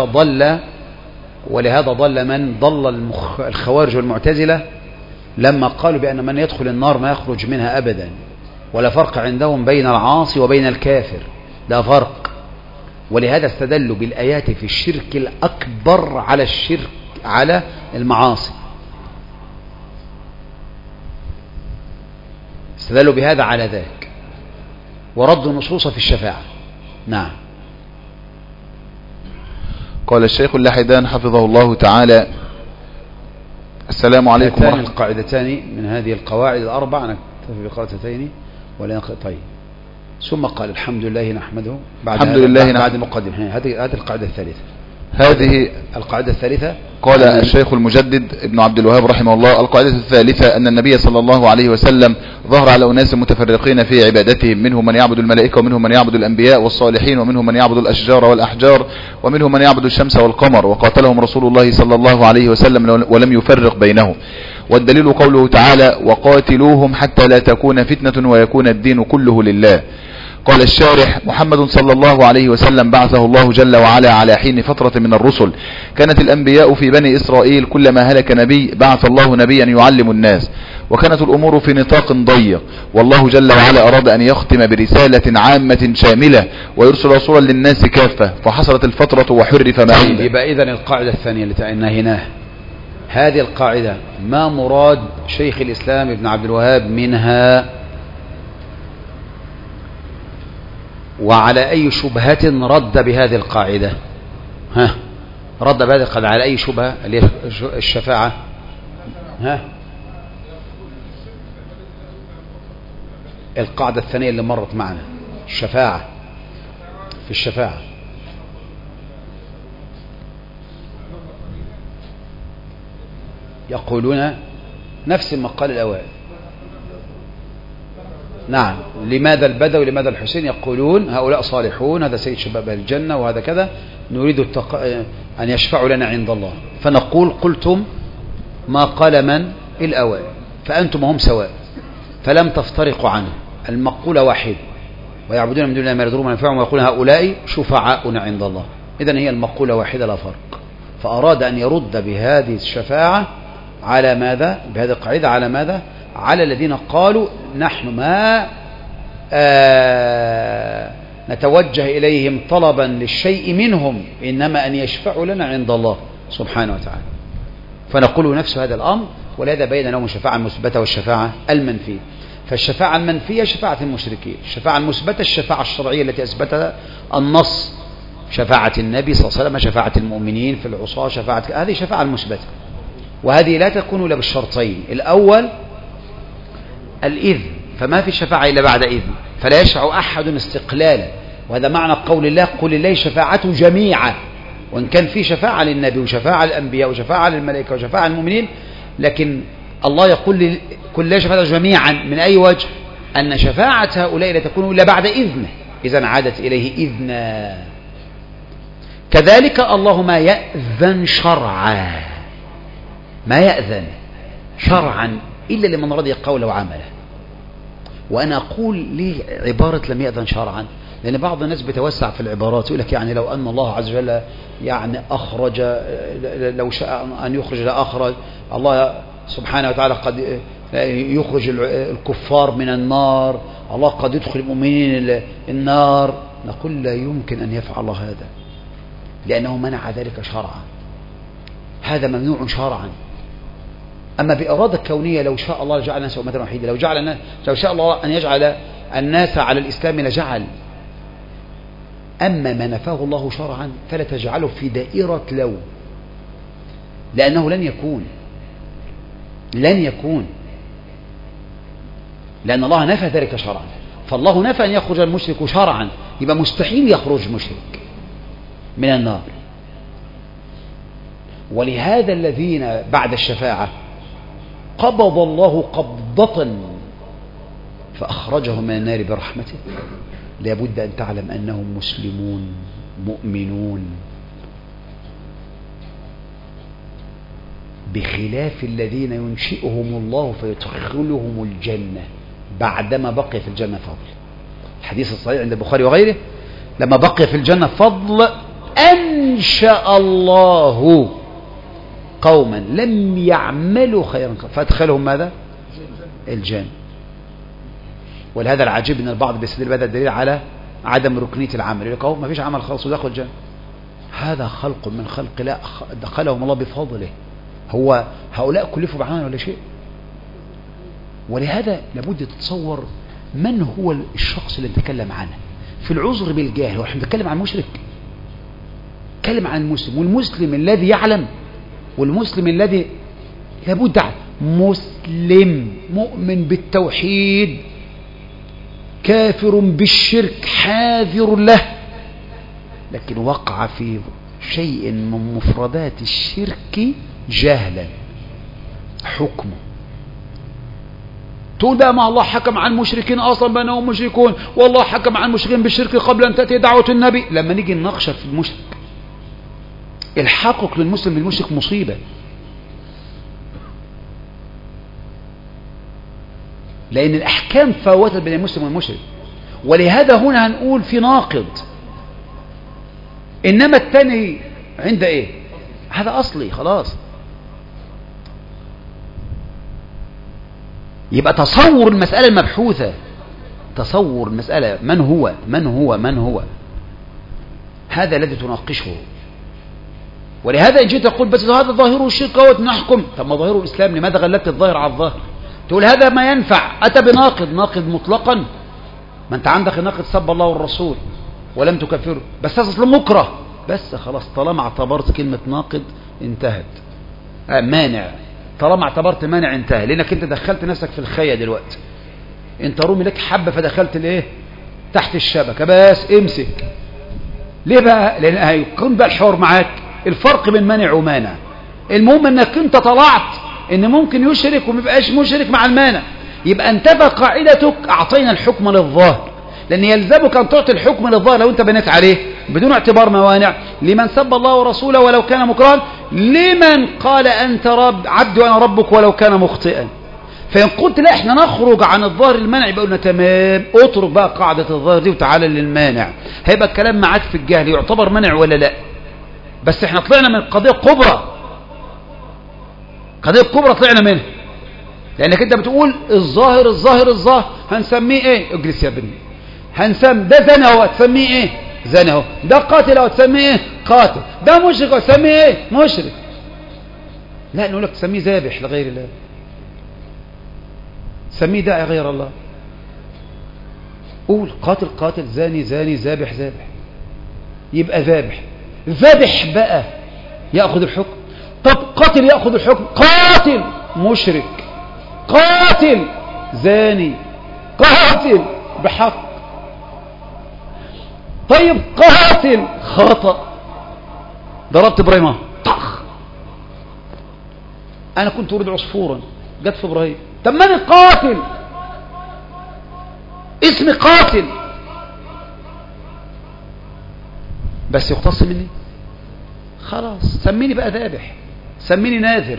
S1: ولهذا ضل من ضل الخوارج والمعتزلة لما قالوا بأن من يدخل النار ما يخرج منها أبدا، ولا فرق عندهم بين العاصي وبين الكافر، لا فرق. ولهذا استدلوا بالآيات في الشرك الأكبر على الشرك على المعاصي، استدلوا بهذا على ذاك، وردوا النصوص في الشفاعة. نعم.
S2: قال الشيخ اللاحدان حفظه الله تعالى: السلام عليكم
S1: هاتان القاعدتان من هذه القواعد الأربع، نكتفي بقاعدتين ولا نقرأ. طيب. ثم قال: الحمد لله نحمده. بعد المقدمة. هذه القاعدة الثالثة.
S2: هذه
S1: القاعدة الثالثة.
S2: قال الشيخ المجدد ابن عبد الوهاب رحمه الله: القاعدة الثالثة أن النبي صلى الله عليه وسلم ظهر على أناس متفرقين في عبادتهم، منهم من يعبد الملائكة، ومنهم من يعبد الأنبياء والصالحين، ومنهم من يعبد الأشجار والأحجار، ومنهم من يعبد الشمس والقمر، وقاتلهم رسول الله صلى الله عليه وسلم ولم يفرق بينهم. والدليل قوله تعالى: وقاتلوهم حتى لا تكون فتنة ويكون الدين كله لله. قال الشارح: محمد صلى الله عليه وسلم بعثه الله جل وعلا على حين فترة من الرسل، كانت الأنبياء في بني إسرائيل كلما هلك نبي بعث الله نبيا يعلم الناس، وكانت الأمور في نطاق ضيق، والله جل وعلا أراد أن يختم برسالة عامة شاملة ويرسل رسولا للناس كافة، فحصلت الفترة وحرف ما
S1: عند. يبقى إذن القاعدة الثانية التي نهيناها، هذه القاعدة ما مراد شيخ الإسلام ابن عبد الوهاب منها، وعلى أي شبهة رد بهذه القاعدة؟ رد بهذه القاعدة على أي شبهة؟ اللي هي الشفاعة. القاعدة الثانية اللي مرت معنا، الشفاعة. في الشفاعة يقولون نفس ما قال الأوائل. نعم. لماذا البدوي لماذا الحسين؟ يقولون هؤلاء صالحون، هذا سيد شباب الجنة وهذا كذا، نريد أن يشفعوا لنا عند الله. فنقول: قلتم ما قال من؟ الأوائل، فأنتم هم سواء، فلم تفترقوا عنه، المقولة واحد، ويعبدون من دون الله ما يضرهم ولا ينفعهم، ويقولون هؤلاء شفعاؤنا عند الله. إذن هي المقولة واحدة لا فرق. فأراد أن يرد بهذه الشفاعة على ماذا؟ بهذه القاعدة على ماذا؟ على الذين قالوا نحن ما نتوجه إليهم طلبا للشيء منهم، إنما أن يشفعوا لنا عند الله سبحانه وتعالى. فنقول نفس هذا الأمر، ولهذا بين لهم الشفاعة المثبتة والشفاعة المنفية. فالشفاعة المنفية شفاعة المشركين، الشفاعة المثبتة الشفاعة الشرعية التي أثبتها النص، شفاعة النبي صلى الله عليه وسلم، شفاعة المؤمنين في العصاة، هذه شفاعة المثبتة، وهذه لا تكون إلا بالشرطين: الأول الإذن، فما في شفاعة إلا بعد إذن، فلا يشفع أحد استقلالا، وهذا معنى قول الله: قل لله شفاعة جميعا. وإن كان في شفاعة للنبي وشفاعة للأنبياء وشفاعة للملائكة وشفاعة للمؤمنين، لكن الله يقول كل لله شفاعة جميعا من أي وجه؟ أن شفاعة هؤلاء لا تكون إلا بعد إذنه، إذن عادت إليه إذنا. كذلك الله ما يأذن شرعا، ما يأذن شرعا إلا لمن رضي قوله وعمله. وأنا أقول ليه عبارة لم يأذن شرعا؟ لأن بعض الناس بيتوسع في العبارات، يقول لك يعني لو أن الله عز وجل يعني أخرج، لو شاء أن يخرج لأخرج، الله سبحانه وتعالى قد يخرج الكفار من النار، الله قد يدخل المؤمنين النار. نقول لا يمكن أن يفعل الله هذا. لأنه منع ذلك شرعا. هذا ممنوع شرعا. أما بإرادة كونية لو شاء الله جعل الناس أمة واحدة، لو شاء الله أن يجعل الناس على الإسلام لجعل. أما ما نفاه الله شرعا فلا تجعله في دائرة لو، لأنه لن يكون لأن الله نفى ذلك شرعا. فالله نفى أن يخرج المشرك شرعا، يبقى مستحيل يخرج مشرك من النار. ولهذا الذين بعد الشفاعة قبض الله قبضة فأخرجهم من النار برحمته، لابد أن تعلم أنهم مسلمون مؤمنون، بخلاف الذين ينشئهم الله فيدخلهم الجنة بعدما بقي في الجنة فضل. الحديث الصحيح عند البخاري وغيره: لما بقي في الجنة فضل أنشأ الله قوما لم يعملوا خيرا فأدخلهم ماذا؟ الجنة. ولهذا العجيب ان البعض بيستدل بهذا الدليل على عدم ركنية العمل، يقول لك ما فيش عمل خالص ودخل الجنة. هذا خلق من خلق الله دخلهم الله بفضله. هو هؤلاء كلفوا بعمل ولا شيء؟ ولهذا لابد تتصور من هو الشخص اللي نتكلم عنه في العذر بالجهل. ونحن نتكلم عن مشرك، نتكلم عن المسلم، والمسلم الذي يعلم، والمسلم الذي لابد مسلم مؤمن بالتوحيد كافر بالشرك حاذر له، لكن وقع في شيء من مفردات الشرك جهلا حكمه. تقول بقى ما الله حكم عن المشركين اصلا بانهم مشركون، والله حكم عن المشركين بالشرك قبل ان تاتي دعوه النبي. لما نيجي نناقش في المشرك، الحقق للمسلم بالمشرك مصيبه، لأن الأحكام فوتت بين المسلم والمشرك. ولهذا هنا هنقول في ناقض، إنما الثاني عند إيه؟ هذا أصلي خلاص. يبقى تصور المسألة المبحوثة، تصور المسألة من هو هذا الذي تناقشه. ولهذا إن جيت تقول بس هذا ظاهره الشرك ونحكم، طب ما ظاهره الإسلام، لماذا غلبت الظاهر على الظاهر؟ تقول هذا ما ينفع، أتى بناقض مطلقا. ما أنت عندك ناقض سب الله والرسول ولم تكفره، بس أصلا مكره، بس خلاص طالما اعتبرت كلمة ناقض انتهت. مانع، طالما اعتبرت مانع انتهى، لأنك أنت دخلت نفسك في الخية دلوقتي. أنت رمي لك حبة فدخلت الإيه؟ تحت الشبكة، بس امسك. ليه بقى؟ لأن هيكون بقى الحوار معاك الفرق بين مانع ومانع. المهم أنك أنت طلعت ان ممكن يشرك وما يبقاش مشرك مع المانع، يبقى انتفى قاعدتك اعطينا الحكم للظاهر، لان يلزمك ان تعطي الحكم للظاهر لو انت بنيت عليه بدون اعتبار موانع. لمن سب الله ورسوله ولو كان مكرها، لمن قال انت رب عبدي وانا ربك ولو كان مخطئا. فان قلت لا احنا نخرج عن الظاهر المانع، يبقى قلنا تمام، اترك بقى قاعده الظاهر دي وتعالى للمانع. هيبقى الكلام معاك في الجهل يعتبر منع ولا لا؟ بس احنا طلعنا من قضيه كبرى، قضية كبرى طلعنا منها، لأنك أنت بتقول الظاهر هنسميه إيه؟ اجلس يا ابني. هنسمي ده زنا هو هتسميه إيه؟ زنا هو. ده قاتل هو هتسميه إيه؟ قاتل. ده مشرك هو هتسميه إيه؟ مشرك. لا نقول لك تسميه ذابح لغير الله، تسميه داعي غير الله. قول قاتل زاني ذابح يبقى ذابح بقى يأخذ الحكم. طب قاتل يأخذ الحكم، قاتل مشرك، قاتل زاني، قاتل بحق. طيب قاتل خطأ، ضربت ابراهيم طخ، انا كنت اريد عصفورا جت في ابراهيم. طب من القاتل؟ اسمي قاتل بس يختص مني، خلاص سميني بقى ذابح، سميني ناذر.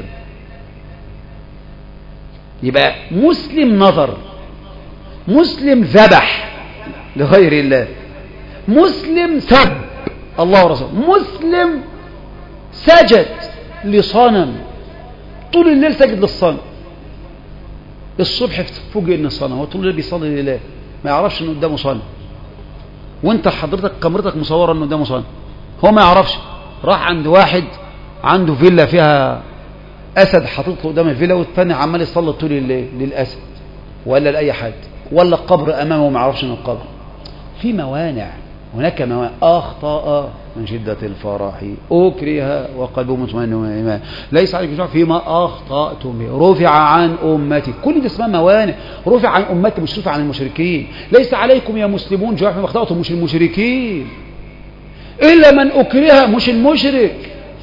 S1: يبقى مسلم نظر، مسلم ذبح لغير الله، مسلم سب الله ورسوله، مسلم سجد لصنم، طول الليل سجد للصنم، الصبح فوجئ ان الصنم هو طول الليل بيصلي لله، ما يعرفش ان قدامه صنم، وانت حضرتك كاميرتك مصوره ان قدامه صنم، هو ما يعرفش، راح عند واحد عنده فيلا فيها أسد حاطط له قدام الفيلا، والثاني عمال يصلي طول الليل للأسد ولا لأي حد، ولا القبر أمامه وما يعرفش إن القبر. في موانع، هناك موانع. أخطأ من شدة الفرح أكره وقلبه مطمئن بالإيمان ليس عليك جناح فيما أخطأتم به رفع عن أمتي. كل دي اسمها موانع. رفع عن أمتي مش رفع عن المشركين. ليس عليكم يا مسلمون جناح فيما أخطأتم، مش المشركين، إلا من أكره، مش المشرك.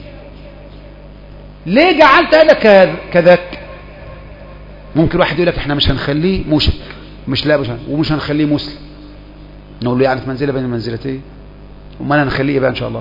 S1: ليه جعلت هذا كذاك؟ ممكن واحد يقول لك احنا مش هنخليه مشرك، ومش هنخليه مسلم. نقول له يعني في منزلة بين المنزلتين، وما هنخليه بقى ان شاء الله.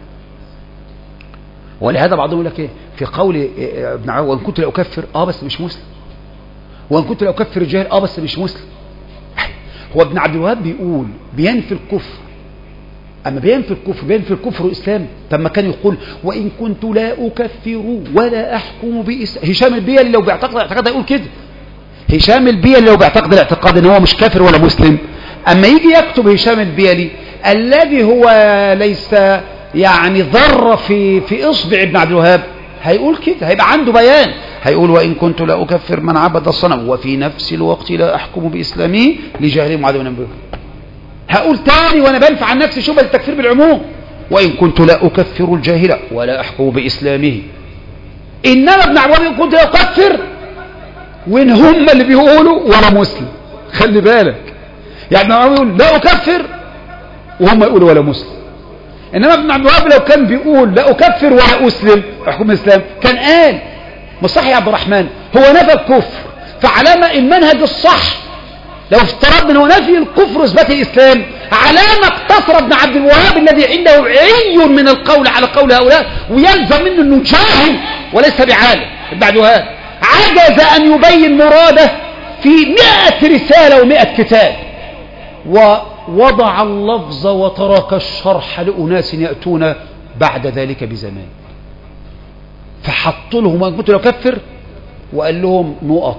S1: ولهذا بعضهم يقول لك ايه في قول ابن عوف: وان كنت لاكفر بس مش مسلم، وان كنت لاكفر الجاهل بس مش مسلم. هو ابن عبد الوهاب بيقول بينفي الكفر، اما بينفي الكفر والاسلام. طب ما كان يقول: وان كنت لا اكفر ولا احكم باسلام. هشام البيلي لو بيعتقد الاعتقاد هيقول كده. هشام البيلي لو بيعتقد الاعتقاد ان هو مش كافر ولا مسلم، اما يجي يكتب هشام البيلي الذي هو ليس يعني ذره في اصبع ابن عبد الوهاب، هيقول كده، هيبقى عنده بيان. هيقول: وان كنت لا اكفر من عبد الصنم وفي نفس الوقت لا احكم باسلامه لجاهلهم وعدم به. هقول تاني وانا بنفع عن نفسي شبهه التكفير بالعموم: وان كنت لا اكفر الجاهل ولا احكم باسلامه. انما ابن عبد الوهاب كنت لا اكفر، وان هم اللي بيقولوا ولا مسلم. خلي بالك، يعني ابن عبد الوهاب يقول لا اكفر وهم يقولوا ولا مسلم. انما ابن عبد الوهاب لو كان بيقول لا اكفر ولا اسلم احكم الاسلام كان قال: مصحي يا عبد الرحمن، هو نفى الكفر، فعلامه المنهج الصح لو افترضنا ان هو نفي الكفر واثبات الاسلام، علامه اقتصر ابن عبد الوهاب الذي عنده عي من القول على قول هؤلاء، ويلزم منه انه جاهل وليس بعالم. ابن عبد الوهاب عجز ان يبين مراده في 100 رساله و100 كتاب، ووضع اللفظ وترك الشرح لأناس يأتون بعد ذلك بزمان. فحط لهم: وان كنت لا اكفر، وقال لهم نقط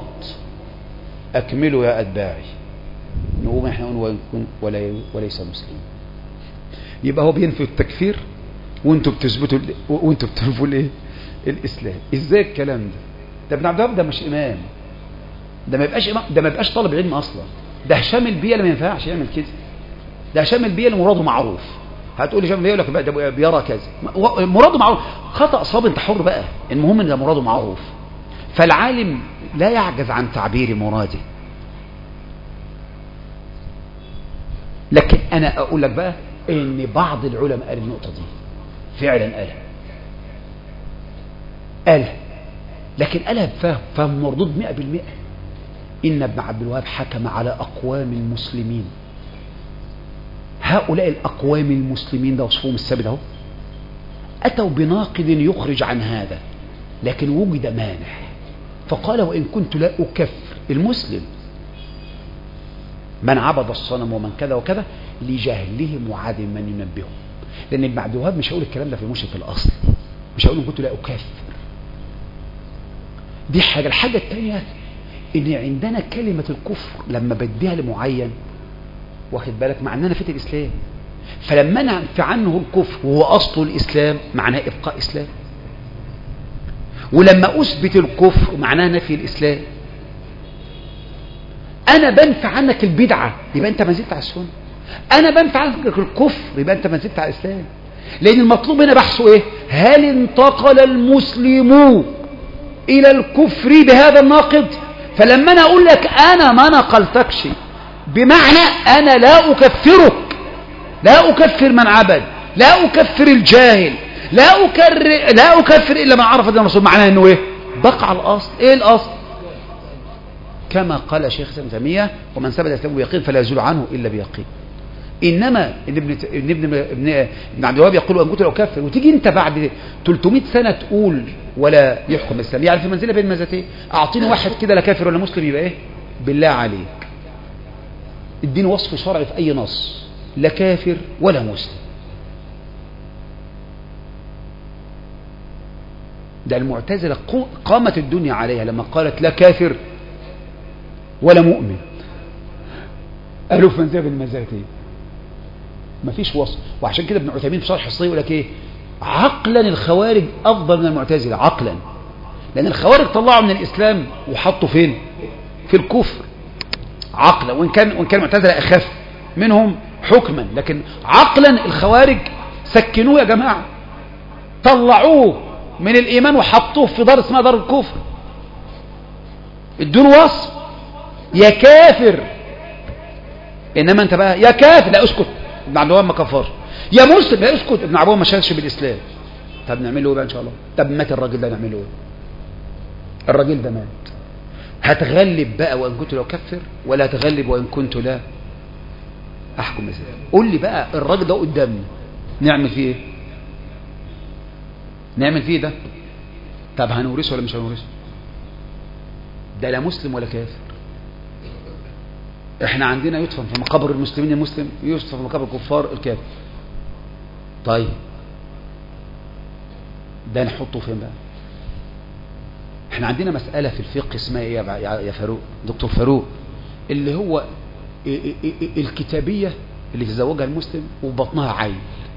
S1: اكملوا يا اتباعي. نقوم احنا نقول وليس مسلم. يبقى هو بينفي التكفير وانتوا بتثبتوا وانتوا بتنفوا الايه؟ الاسلام. ازاي الكلام ده؟ ده ابن عبد الوهاب ده مش امام، ده ما يبقاش امام، ده ما يبقاش طالب علم اصلا. ده هشام البيلي ما ينفعش يعمل كده. ده هشام البيلي مراده معروف. هتقول لي هشام البيلي يقول لك ده بيرى كذا، مراده معروف. خطأ صاب انت حر بقى، المهم ان ده مراده معروف. فالعالم لا يعجز عن تعبير مراده. لكن انا اقول لك بقى ان بعض العلماء قال النقطه دي فعلا، قالها لكن قالها بفهم مردود 100%. ان ابن عبد الوهاب حكم على اقوام المسلمين. هؤلاء الاقوام المسلمين ده وصفهم الثابت اهو، اتوا بناقض يخرج عن هذا، لكن وجد مانع، فقال: وان كنت لا اكفر المسلم من عبد الصنم ومن كذا وكذا لجهلهم وعدم من ينبههم. لان ابن عبد الوهاب مش هيقول الكلام ده في المشرك الاصل، مش هيقول: ان كنت لا اكفر. دي حاجه. الحاجه الثانيه ان عندنا كلمه الكفر لما بديها لمعين، واخد بالك، معناها نفيت الاسلام. فلما ننفي عنه الكفر وهو اصله الاسلام معناه ابقاء اسلام، ولما اثبت الكفر معناه نفي الاسلام. انا بنفي عنك البدعه يبقى انت ما زلت على السنه، انا بنفي عنك الكفر يبقى انت ما زلت على الاسلام. لان المطلوب هنا بحثه ايه؟ هل انتقل المسلم الى الكفر بهذا الناقض؟ فلما انا اقول لك انا ما نقلتكش، بمعنى انا لا اكفرك، لا اكفر من عبد، لا اكفر الجاهل، لا اكفر الا من عرف دين الرسول. معناه انه ايه؟ بقى على الاصل. ايه الاصل؟ كما قال شيخ ابن تيميه: ومن ثبت اسلامه بيقين فلا يزول عنه الا بيقين. انما ابن عبد الوهاب يقول: وان كنت لا اكفر، وتيجي انت بعد 300 سنه تقول ولا يحكم الاسلام. يعني في منزله بين المنزلتين. اعطيني واحد كده لا كافر ولا مسلم يبقى ايه؟ بالله عليك اديني وصف شرعي في اي نص لا كافر ولا مسلم. ده المعتزله قامت الدنيا عليها لما قالت لا كافر ولا مؤمن. قالوا في منزله بين المنزلتين مفيش وصف. وعشان كده ابن عثيمين في شرح الصحيح يقول لك ايه؟ عقلا الخوارج أفضل من المعتزلة عقلا، لأن الخوارج طلعوا من الإسلام وحطوا فين؟ في الكفر عقلا، وإن كان المعتزلة أخف منهم حكما، لكن عقلا الخوارج سكنوه يا جماعة، طلعوه من الإيمان وحطوه في دار اسمها دار الكفر، ادوا وصف يا كافر. إنما أنت بقى يا كافر لا اسكت، ابن عبد الوهاب ما كفرش، يا مسلم لا اسكت، ابن عبد الوهاب ما شالش بالإسلام. طب نعمل له ايه بقى ان شاء الله؟ طب مات الراجل ده نعمل له ايه؟ الراجل ده مات، هتغلب بقى وان كنت لا اكفر ولا هتغلب وان كنت لا احكم مثلا؟ قول لي بقى الراجل ده قدامنا نعمل فيه ايه؟ نعمل فيه ده؟ طب هنورثه ولا مش هنورثه؟ ده لا مسلم ولا كافر. احنا عندنا يدفن في مقابر المسلمين المسلم، يدفن في مقابر الكفار الكافر. طيب ده نحطه فين بقى؟ احنا عندنا مسألة في الفقه اسمها ايه يا فاروق دكتور فاروق؟ اللي هو الكتابية اللي تزوجها المسلم وبطنها عيل.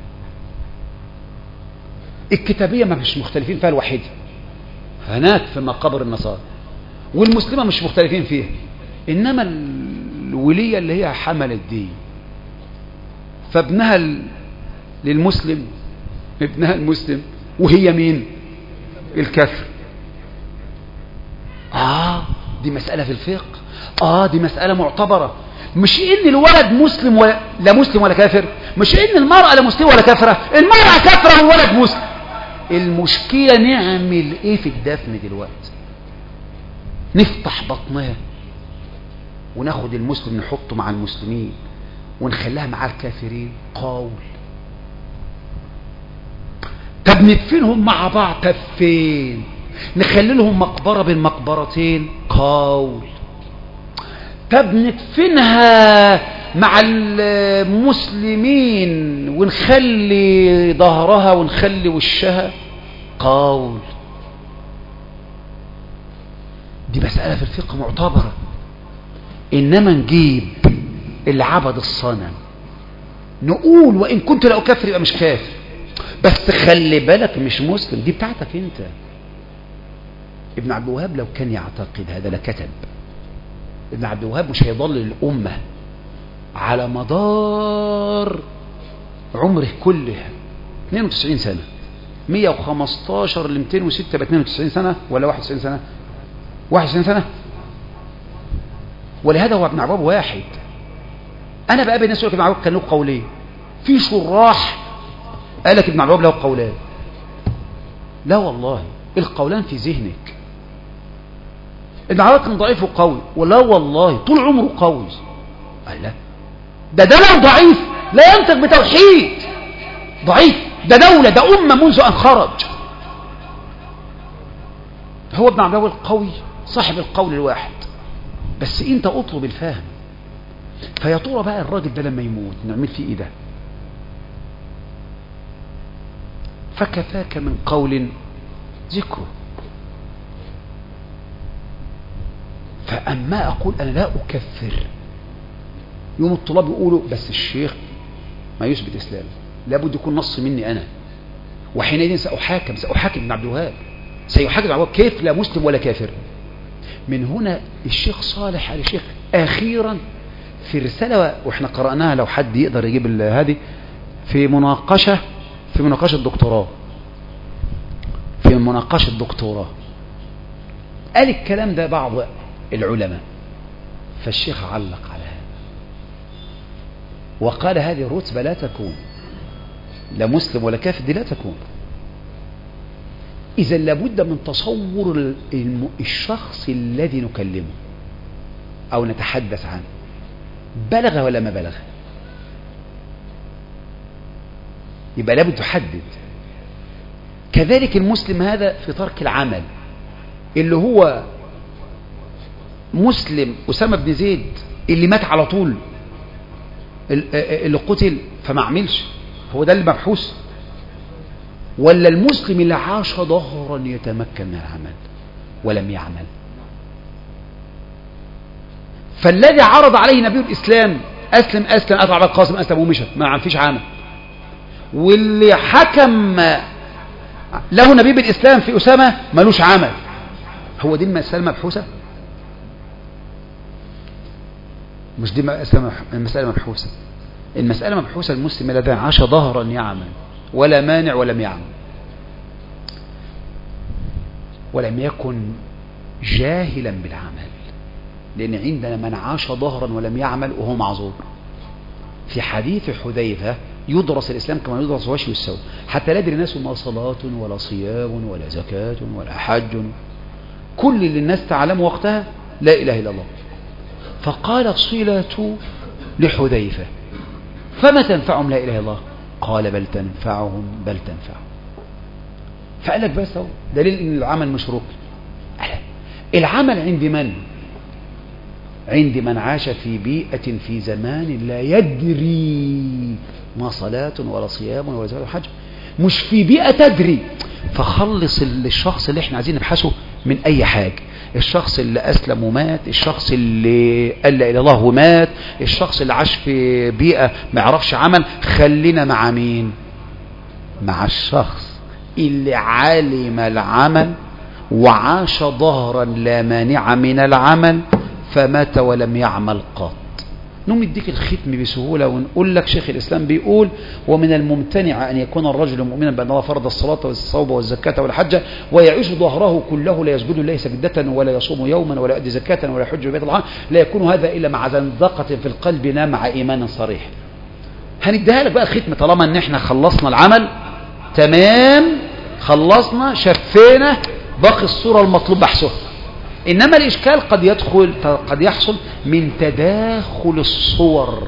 S1: الكتابية ما مش مختلفين فيها الوحيدة هناك في مقابر النصارى، والمسلمة مش مختلفين فيها، انما الولية اللي هي حملت دي فابنها للمسلم، ابنها المسلم وهي مين؟ الكافر. دي مسألة في الفقه، دي مسألة معتبرة، مش ان الولد مسلم ولا لا مسلم ولا كافر، مش ان المرأة لا مسلمة ولا كافرة، المرأة كافرة والولد مسلم. المشكلة نعمل ايه في الدفن دلوقتي؟ نفتح بطنها وناخد المسلم نحطه مع المسلمين ونخليها مع الكافرين؟ قول. طب ندفنهم مع بعض؟ طب فين؟ نخلي لهم مقبرة بين مقبرتين؟ قول. طب ندفنها مع المسلمين ونخلي ظهرها ونخلي وشها؟ قول. دي مسألة في الفقه معتبرة. إنما نجيب اللي عبد الصنم نقول وإن كنت لا أكفر يبقى مش كافر، بس خلي بالك مش مسلم، دي بتاعتك انت. ابن عبد الوهاب لو كان يعتقد هذا لكتب. ابن عبد الوهاب مش هيضل الأمة على مدار عمره كله 92 سنة، 115 ل 206 ب 92 سنة ولا 91 سنة؟ 91 سنة. ولهذا هو ابن عبد الوهاب واحد. أنا بقابل الناس يقول لك ابن عبد الوهاب كان له قولين، في شراح قال لك ابن عبد الوهاب له قولان. لا والله، القولان في ذهنك. ابن عبد الوهاب كان ضعيف وقوي، ولا والله طول عمره قوي. قال لا، ده لو ضعيف لا ينطق بتوحيد. ضعيف، ده دولة، ده أمة منذ أن خرج. هو ابن عبد الوهاب القوي صاحب القول الواحد، بس انت اطلب الفهم. فيا ترى بقى الراجل ده لما يموت نعمل فيه ايه ده؟ فكفاك من قول ذكره. فأما أقول أنا لا أكفر، يوم الطلاب يقولوا بس الشيخ ما يثبت إسلام، لابد يكون نص مني أنا، وحينئذ سأحاكم ابن عبد الوهاب، سيحاكم ابن عبد الوهاب كيف لا مسلم ولا كافر. من هنا الشيخ صالح آل الشيخ أخيرا في رسالة وإحنا قرأناها، لو حد يقدر يجيب هذه، في مناقشة دكتوراه، قال الكلام ده بعض العلماء، فالشيخ علق على هذا وقال هذه الرتبة لا تكون لا مسلم ولا كافر، دي لا تكون. إذا لابد من تصور الشخص الذي نكلمه أو نتحدث عنه، بلغ ولا ما بلغ، يبقى لابد تحدد. كذلك المسلم هذا في ترك العمل، اللي هو مسلم أسامة بن زيد اللي مات على طول، اللي قتل فما عملش، هو ده المبحوث، ولا المسلم اللي عاش ظهرا يتمكن من العمل ولم يعمل؟ فالذي عرض عليه نبي الإسلام أسلم، أطلع بالقاسم أسلم ومشى، ما فيش عمل، واللي حكم له نبي بالإسلام في أسامة ملوش عمل. هو دي المسألة مبحوثة؟ مش دي المسألة مبحوثة. المسألة مبحوثة المسلم الذي عاش ظهرا يعمل ولا مانع ولم يعمل، ولم يكن جاهلا بالعمل، لأن عندنا من عاش ظهرا ولم يعمل وهو معذور. في حديث حذيفة يدرس الإسلام كما يدرس وشي والسوء، حتى لا يدري الناس ما صلاة ولا صيام ولا زكاة ولا حج، كل اللي الناس تعلمه وقتها لا إله إلا الله. فقالت صلة لحذيفة فما تنفعهم لا إله إلا الله؟ قال بل تنفعهم بل تنفعهم. فقال لك بس هو دليل ان العمل مش ركن. العمل عند من؟ عند من عاش في بيئة في زمان لا يدري ما صلاة ولا صيام ولا زكاة ولا حج، مش في بيئة تدري. فخلص الشخص اللي احنا عايزين نبحثه من اي حاجة، الشخص اللي أسلم ومات، الشخص اللي قال لا إله إلا الله ومات، الشخص اللي عاش في بيئة ما يعرفش عمل. خلينا مع مين؟ مع الشخص اللي علم العمل وعاش ظهرا لا مانع من العمل فمات ولم يعمل قط. نوم يديك الختم بسهولة ونقول لك شيخ الإسلام بيقول: ومن الممتنع أن يكون الرجل مؤمنا بأن الله فرض الصلاة والصوم والزكاة والحج ويعيش ظهره كله لا يسجد لله سجدة ولا يصوم يوما ولا يؤدي زكاة ولا يحج بيت الله، لا يكون هذا إلا مع زندقة في القلب لا مع إيمان صريح. هنديها لك بقى الختم طالما ان احنا خلصنا العمل تمام، خلصنا شفينا، باقي الصورة المطلوب بحثها. إنما الإشكال قد يحصل من تداخل الصور،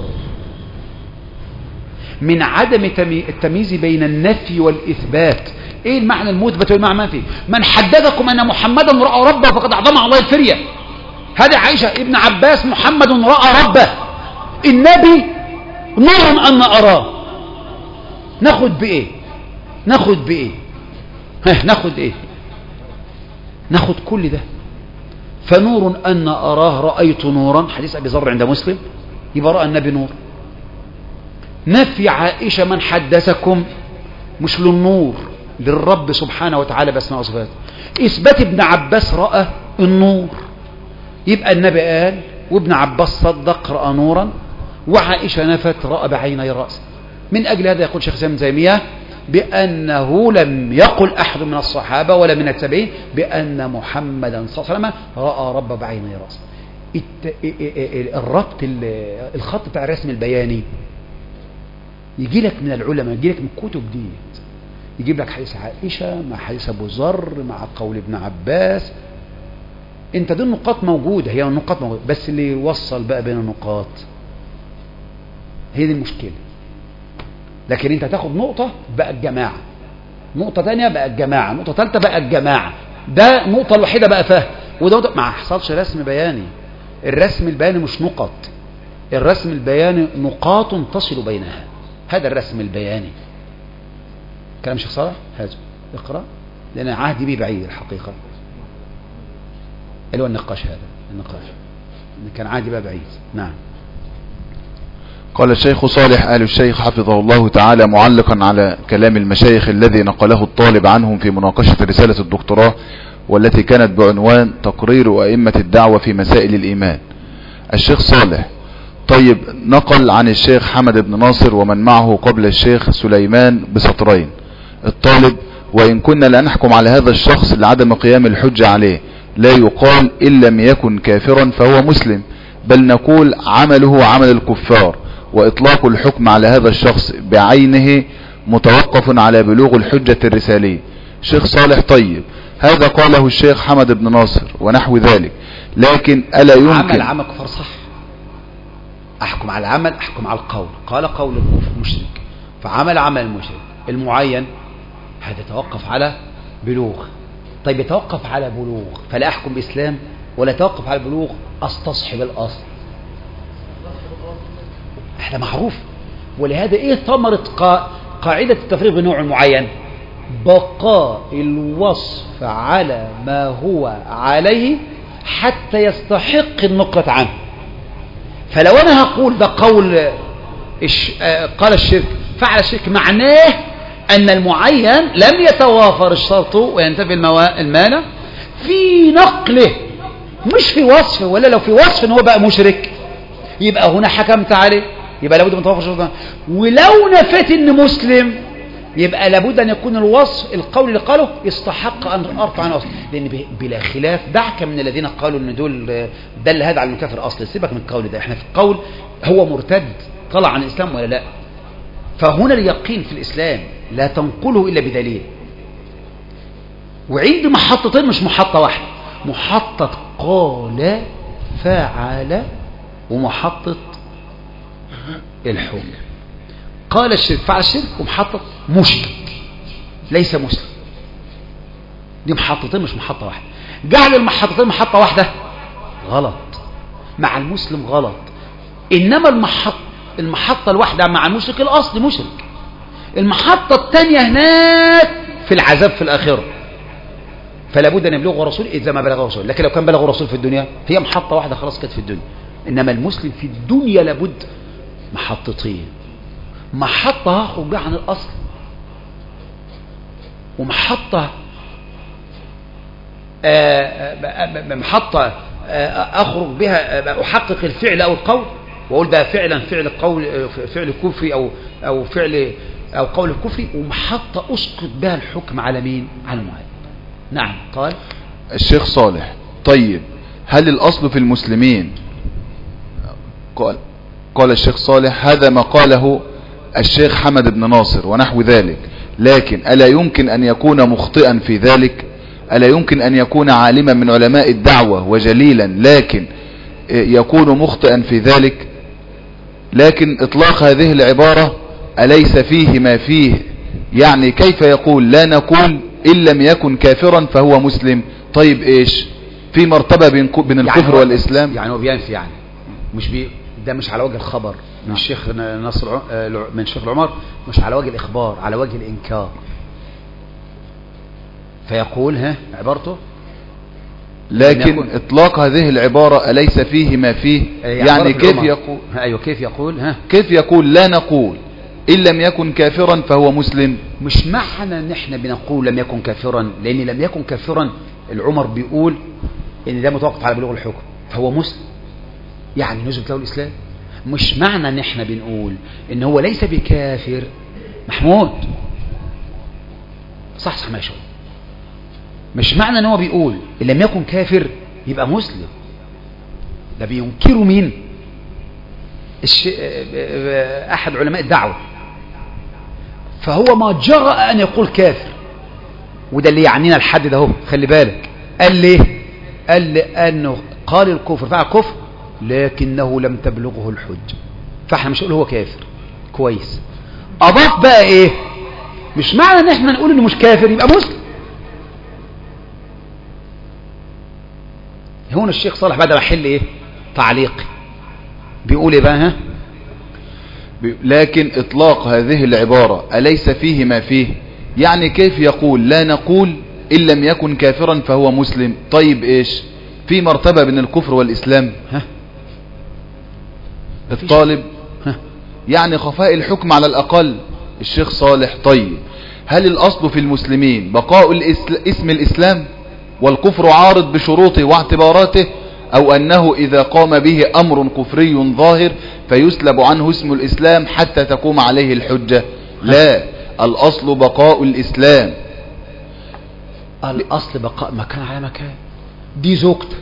S1: من عدم التمييز بين النفي والإثبات. إيه المعنى المثبت والمعنى المنفي؟ من حدثكم أن محمدا رأى ربه فقد أعظم على الله الفرية. هذا عائشة ابن عباس: محمد رأى ربه، النبي نور أن أراه. ناخد بإيه؟ ناخد بإيه؟ ناخد إيه؟ ناخد كل ده. فنور أن أراه رأيت نورا، حديث أبي ذر عند مسلم، يبقى رأى النبي نور. نفي عائشة من حدثكم مش للنور، للرب سبحانه وتعالى بأسماء وصفاته. إثبات ابن عباس رأى النور، يبقى النبي قال وابن عباس صدق رأى نورا، وعائشة نفت رأى بعيني رأس. من أجل هذا يقول شيخ الإسلام ابن تيمية بأنه لم يقل أحد من الصحابة ولا من التابعين بأن محمدا صلى الله عليه وسلم رأى رب بعيني رأس. الربط الخط بتاع الرسم البياني يجي لك من العلماء، يجي لك من الكتب دي، يجيب لك حديث عائشة مع حديث أبو ذر مع قول ابن عباس. انت دي النقاط موجودة، هي النقاط موجودة، بس اللي يوصل بقى بين النقاط هي دي المشكلة. لكن انت تاخد نقطة بقى الجماعة، نقطة تانية بقى الجماعة، نقطة ثالثة بقى الجماعة، ده النقطة الوحيدة بقى فهم، وده ما حصلش رسم بياني. الرسم البياني مش نقط، الرسم البياني نقاط تصل بينها، هذا الرسم البياني. كلام شيخ صالح هذا اقرأ، لأن عهدي به بعيد الحقيقة، اللي هو النقاش، هذا النقاش كان عهدي بقى بعيد. نعم.
S2: قال الشيخ صالح آل الشيخ حفظه الله تعالى معلقا على كلام المشايخ الذي نقله الطالب عنهم في مناقشة رسالة الدكتوراه، والتي كانت بعنوان تقرير أئمة الدعوة في مسائل الإيمان. الشيخ صالح طيب نقل عن الشيخ حمد بن ناصر ومن معه قبل الشيخ سليمان بسطرين. الطالب: وإن كنا لا نحكم على هذا الشخص لعدم قيام الحجة عليه، لا يقال إن لم يكن كافرا فهو مسلم، بل نقول عمله عمل الكفار، وإطلاق الحكم على هذا الشخص بعينه متوقف على بلوغ الحجة الرسالية. شيخ صالح: طيب هذا قاله الشيخ حمد بن ناصر ونحو ذلك، لكن ألا يمكن
S1: عمل كفر صح؟ أحكم على العمل، أحكم على القول. قال قول المشرك فعمل عمل المشرك المعين، هذا يتوقف على بلوغ. طيب يتوقف على بلوغ فلا أحكم بإسلام، ولا يتوقف على بلوغ أستصحب الأصل؟ هذا معروف. ولهذا إيه ثمرة قاعدة التفريق بنوع معين؟ بقاء الوصف على ما هو عليه حتى يستحق النقلة عنه. فلو أنا هقول ده قول قال الشرك فعل الشرك معناه أن المعين لم يتوافر الشرط وينتفي المانع في نقله، مش في وصفه. ولا لو في وصف ان هو بقى مشرك يبقى هنا حكمت عليه، يبقى لابد من توافر الشرط. ولو نفيت ان مسلم يبقى لابد ان يكون الوصف القول اللي قاله يستحق ان ارفع عنه اصلا، لان بلا خلاف دعك من الذين قالوا ان دول دل هذا على المكافر اصلا. سيبك من القول ده، احنا في القول هو مرتد طلع عن الاسلام ولا لا. فهنا اليقين في الاسلام لا تنقله الا بدليل. وعند محطتين مش محطه واحده، محطه قال فعل ومحطه الحكم. قال الشرك فعل الشرك ومحطة مشرك ليس مسلم. دي محطتين مش محطة واحدة. جعل المحطتين محطة واحدة غلط، مع المسلم غلط. إنما المحطة الواحدة مع المشرك الأصل مشرك. المحطة الثانية هناك في العذاب في الآخرة، فلا بد أن يبلغه رسول إذا ما بلغه رسول. لكن لو كان بلغه رسول في الدنيا هي محطة واحدة خلاص كانت في الدنيا. إنما المسلم في الدنيا لابد محطتين، محطة هخرج بها عن الأصل، ومحطة محطة أخرج بها أحقق الفعل أو القول وأقول بقى فعلا فعل القول فعل كفري أو فعل أو قول الكفري، ومحطة أسقط بها الحكم على مين؟ على المعين. نعم. قال
S2: الشيخ صالح: طيب هل الأصل في المسلمين؟ قال الشيخ صالح: هذا ما قاله الشيخ حمد بن ناصر ونحو ذلك، لكن ألا يمكن أن يكون مخطئا في ذلك؟ ألا يمكن أن يكون عالما من علماء الدعوة وجليلا لكن يكون مخطئا في ذلك؟ لكن إطلاق هذه العبارة أليس فيه ما فيه؟ يعني كيف يقول لا نقول إن لم يكن كافرا فهو مسلم؟ طيب إيش في مرتبة بين الكفر يعني والإسلام؟
S1: يعني هو بينفي، يعني مش ده مش على وجه الخبر من الشيخ نصر من الشيخ العمر، مش على وجه الإخبار، على وجه الإنكار. فيقول عبارته
S2: لكن إطلاق هذه العبارة أليس فيه ما فيه؟ يعني كيف يقول؟
S1: أيوة كيف يقول؟
S2: كيف يقول لا نقول إن لم يكن كافرا فهو مسلم؟
S1: مش معنى ان احنا بنقول لم يكن كافرا، لان لم يكن كافرا العمر بيقول ان ده متوقف على بلوغ الحكم فهو مسلم، يعني نثبت له الاسلام. مش معنى ان احنا بنقول ان هو ليس بكافر. محمود صح ما يشاء. مش معنى ان هو بيقول ان لم يكن كافر يبقى مسلم. ده بينكروا مين؟ احد علماء الدعوة. فهو ما جرأ ان يقول كافر، وده اللي يعنينا الحد ده. هو خلي بالك قال ليه؟ قال لانه قال الكفر فعل كفر لكنه لم تبلغه الحج، فاحنا مش نقول هو كافر. كويس. اضاف بقى ايه؟ مش معنى ان احنا نقول انه مش كافر يبقى مسلم. هنا الشيخ صالح بدأ يحل ايه؟ تعليق. بيقول ايه بقى؟
S2: لكن اطلاق هذه العبارة أليس فيه ما فيه؟ يعني كيف يقول لا نقول إن لم يكن كافرا فهو مسلم؟ طيب ايش في مرتبة بين الكفر والإسلام؟ الطالب يعني خفاء الحكم على الأقل. الشيخ صالح: طيب هل الأصل في المسلمين بقاء اسم الإسلام والكفر عارض بشروطه واعتباراته، أو أنه إذا قام به أمر كفري ظاهر فيسلب عنه اسم الإسلام حتى تقوم عليه الحجة؟ لا، الأصل بقاء الإسلام.
S1: الأصل بقاء مكان على مكان. دي زوجتك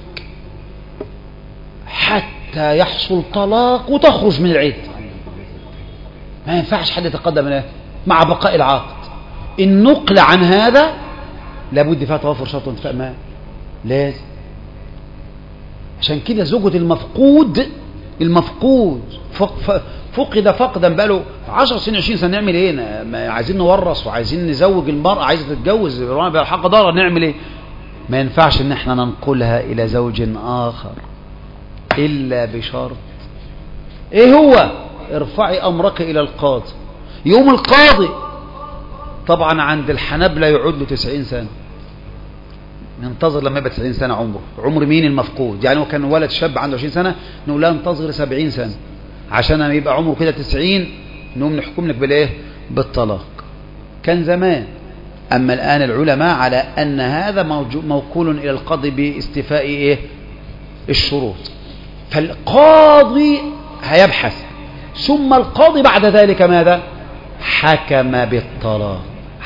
S1: حتى يحصل طلاق وتخرج من العيد، ما ينفعش حد يتقدم له مع بقاء العقد. النقل عن هذا لابد فيها توافر شرط وانتفاء مال، لازم. عشان كده زوجة المفقود فقد فقدا بقاله 10 سنين 20 سنة، نعمل ايه؟ عايزين نورث وعايزين نزوج المرأة عايزة تتجوز بالحق ضرر، نعمل ايه؟ ما ينفعش ان احنا ننقلها الى زوج اخر الا بشرط. ايه هو؟ ارفعي امرك الى القاضي. يوم القاضي طبعا عند الحنابلة يعود له 90 سنة، ننتظر لما يبقى 90 سنة عمر مين؟ المفقود. يعني هو كان ولد شاب عنده 20 سنة نقول له انتظر 70 سنة عشان لما يبقى عمره كده 90 نقوم نحكم لك بالايه؟ بالطلاق، كان زمان. أما الآن العلماء على أن هذا موكول إلى القاضي باستيفاء إيه؟ الشروط. فالقاضي هيبحث، ثم القاضي بعد ذلك ماذا؟ حكم بالطلاق.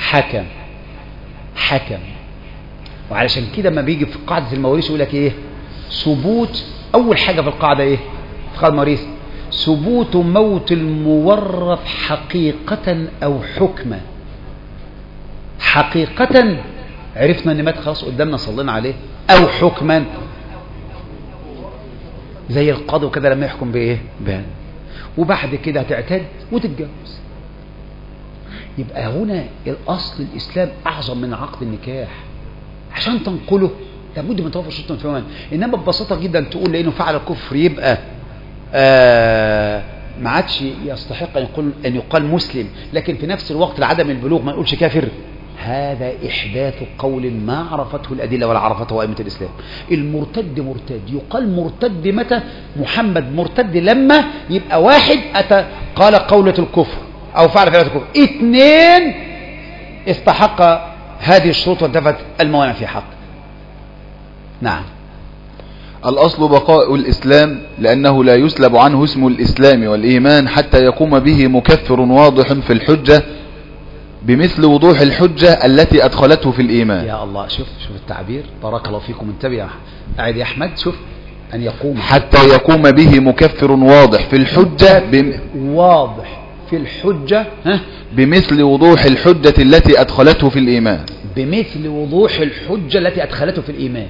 S1: حكم. وعلشان كده ما بيجي في قاعدة المواريث يقول لك إيه؟ ثبوت، أول حاجة في القاعدة إيه؟ في قاعدة المواريث ثبوت موت المورث حقيقة أو حكما. حقيقة عرفنا ان مات خلاص قدامنا صلينا عليه، او حكما زي القاضي وكده لما يحكم بايه؟ بهذا. وبعد كده هتعتد وتتجوز. يبقى هنا الاصل الاسلام اعظم من عقد النكاح. عشان تنقله لابد من توفر شروط الفهمان. انما ببساطه جدا تقول لانه فعل الكفر يبقى ما عادش يستحق ان يقال مسلم، لكن في نفس الوقت لعدم البلوغ ما نقولش كافر. هذا إحداث قول ما عرفته الأدلة ولا عرفته أئمة الإسلام. المرتد مرتد يقال مرتد متى؟ محمد مرتد لما يبقى واحد أتى قال قولة الكفر أو فعل فعلة الكفر، اثنين استحق هذه الشروط وانتفت الموانع في حق. نعم.
S2: الأصل بقاء الإسلام لأنه لا يسلب عنه اسم الإسلام والإيمان حتى يقوم به مكفر واضح في الحجة بمثل وضوح الحجة التي أدخلته في الإيمان.
S1: يا الله، شوف التعبير، بارك الله فيكم. انتبه يا أعد يا أحمد، شوف أن يقوم
S2: حتى يقوم به مكفر واضح في الحجة
S1: واضح في الحجة
S2: بمثل وضوح الحجة التي أدخلته في الإيمان.
S1: بمثل وضوح الحجة التي أدخلته في الإيمان.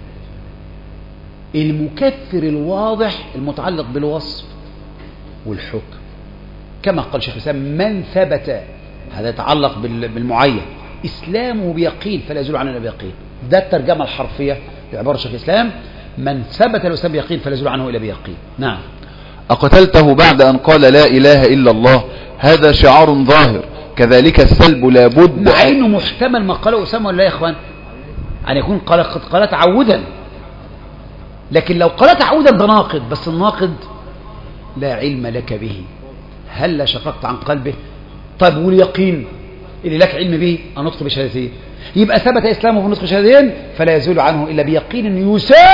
S1: المكفر الواضح المتعلق بالوصف والحكم، كما قال شيخ الإسلام من ثبت، هذا يتعلق بالمعين، إسلامه بيقين فلا يزول عنه إلا بيقين. ده الترجمة الحرفية لعبارة شيخ الإسلام، من ثبت الإسلام بيقين فلا يزول عنه إلا بيقين. نعم.
S2: أقتلته بعد أن قال لا إله إلا الله، هذا شعار ظاهر. كذلك السلب لابد،
S1: مع إنه محتمل ما قاله أسامة ولا يا إخوان أن يكون قال تعودا، لكن لو قال تعودا ده ناقض، بس الناقض لا علم لك به، هل لا شققت عن قلبه؟ طيب واليقين اللي لك علم به النطق بشهادتين، يبقى ثبت إسلامه في النطق بشهادتين فلا يزول عنه إلا بيقين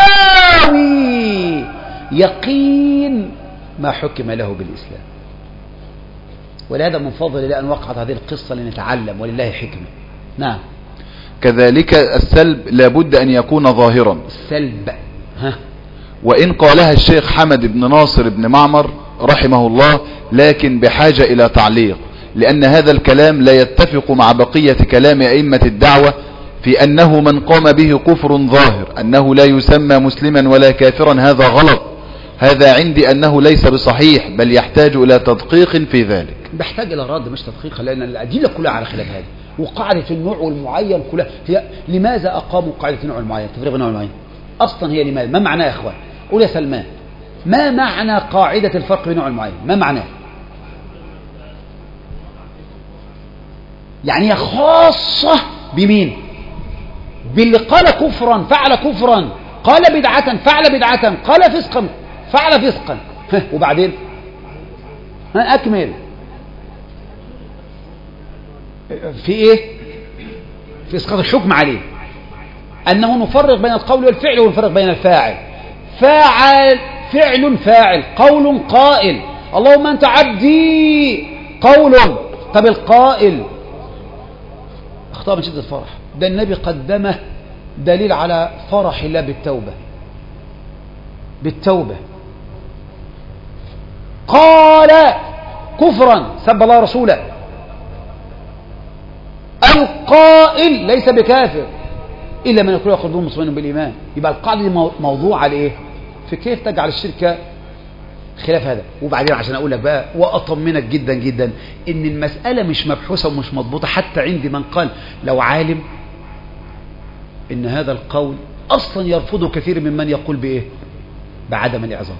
S1: يساوي يقين ما حكم له بالإسلام. ولهذا من فضل الله أن وقعت هذه القصة لنتعلم، ولله حكمة. نعم.
S2: كذلك السلب لابد أن يكون ظاهرا.
S1: السلب
S2: وإن قالها الشيخ حمد بن ناصر بن معمر رحمه الله، لكن بحاجة إلى تعليق، لأن هذا الكلام لا يتفق مع بقية كلام أئمة الدعوة في أنه من قام به كفر ظاهر أنه لا يسمى مسلما ولا كافرا. هذا غلط. هذا عندي أنه ليس بصحيح، بل يحتاج إلى تدقيق في ذلك.
S1: بحتاج إلى رد مش تدقيق، لأن الأدلة كلها على خلاف هذا، وقاعدة النوع والمعين كلها هي لماذا أقاموا قاعدة النوع والمعين؟ تفريق النوع والمعين أصلا هي لماذا؟ ما معناه يا إخوان؟ قول يا سلمان، ما معنى قاعدة الفرق بين نوع المعين؟ ما معناه؟ يعني هي خاصة بمين؟ باللي قال كفرا فعل كفرا، قال بدعة فعل بدعة، قال فسقا فعل فسقا. وبعدين أكمل في إيه؟ في إسقاط الحكم عليه، أنه نفرق بين القول والفعل ونفرق بين الفاعل. فاعل فعل فاعل، قول قائل، اللهم أنت عبدي، قول. طب القائل اخطأ من شدة الفرح، ده النبي قدمه دليل على فرح الله بالتوبة. قال كفرا سب الله رسوله. القائل ليس بكافر إلا من يكون قلبه مطمئن بالإيمان. يبقى القاعدة دي موضوع على إيه؟ في كيف تجعل الشركة خلاف هذا. وبعدين عشان أقول لك بقى وأطمنك جدا جدا إن المسألة مش مبحوثة ومش مضبوطة، حتى عندي من قال لو عالم إن هذا القول أصلا يرفضه كثير ممن يقول بإيه؟ بعدم الإعظام،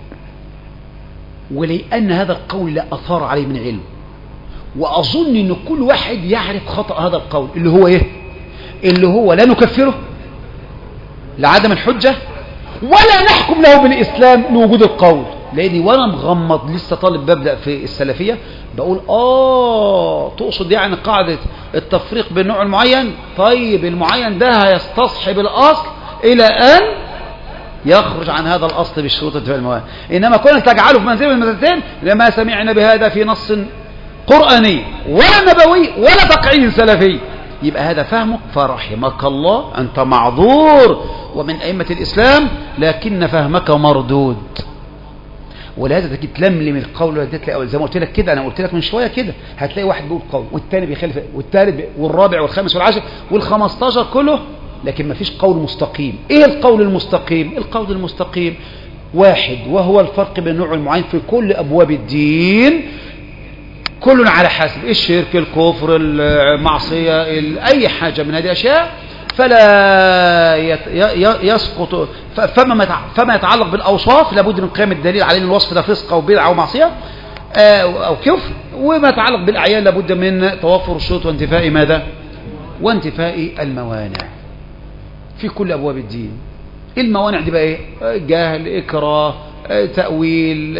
S1: ولأن هذا القول لا أثار عليه من علم. وأظن إن كل واحد يعرف خطأ هذا القول اللي هو إيه؟ اللي هو لا نكفره لعدم الحجة ولا نحكم له بالإسلام لوجود القول. لاني وانا مغمض لسه طالب ببدأ في السلفية بقول تقصد يعني قاعدة التفريق بين نوع المعين. طيب المعين ده هيستصحب الاصل الى ان يخرج عن هذا الاصل بالشروط انتفاء الموانع. انما كونك تجعله في منزله من المنزلتين لما سمعنا بهذا في نص قرآني ولا نبوي ولا تقعيد سلفي، يبقى هذا فهمك فرحمك الله، أنت معذور ومن أئمة الإسلام، لكن فهمك مردود. ولهذا تجي تلملم القول زي ما قلت لك كده، أنا قلت لك من شوية كده، هتلاقي واحد بيقول قول والثاني بيخالف والثالث والرابع والخامس والعاشر وال15 كله، لكن ما فيش قول مستقيم. إيه القول المستقيم؟ القول المستقيم واحد، وهو الفرق بين النوع المعين في كل أبواب الدين، كل على حسب الشرك، الكفر، المعصية، أي حاجة من هذه الأشياء، فلا يسقط. فما يتعلق بالأوصاف لابد من قيام الدليل على أن الوصف ده فسق أو بدعة أو معصية أو كفر. وما يتعلق بالأعيان لابد من توفر الشروط وانتفاء ماذا؟ وانتفاء الموانع في كل أبواب الدين. الموانع دي بقى إيه؟ جهل، إكراه، تأويل،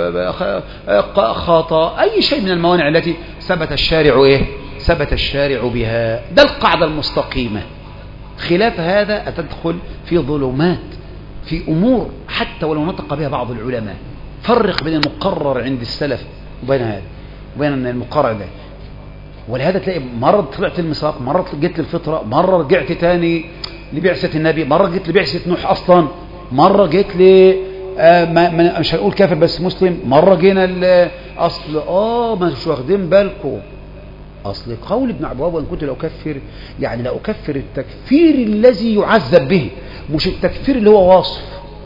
S1: خطأ، أي شيء من الموانع التي ثبت الشارع بها. ده القاعدة المستقيمة. خلاف هذا أتدخل في ظلمات، في أمور حتى ولو نطق بها بعض العلماء. فرق بين المقرر عند السلف وبين هذا وبين المقرر ده. ولهذا تلاقي مرة طلعت المساق، مرة جيت للفطرة، مرة رجعت تاني لبعثة النبي، مرة جيت لبعثة نوح أصلا، مرة جيت مش هنقول كافر بس مسلم، مرة جينا أصل مش واخدين بالكم. أصل قول ابن عبد الوهاب وإن كنت لأكفر، يعني لأكفر التكفير الذي يعذب به، مش التكفير اللي هو واصف.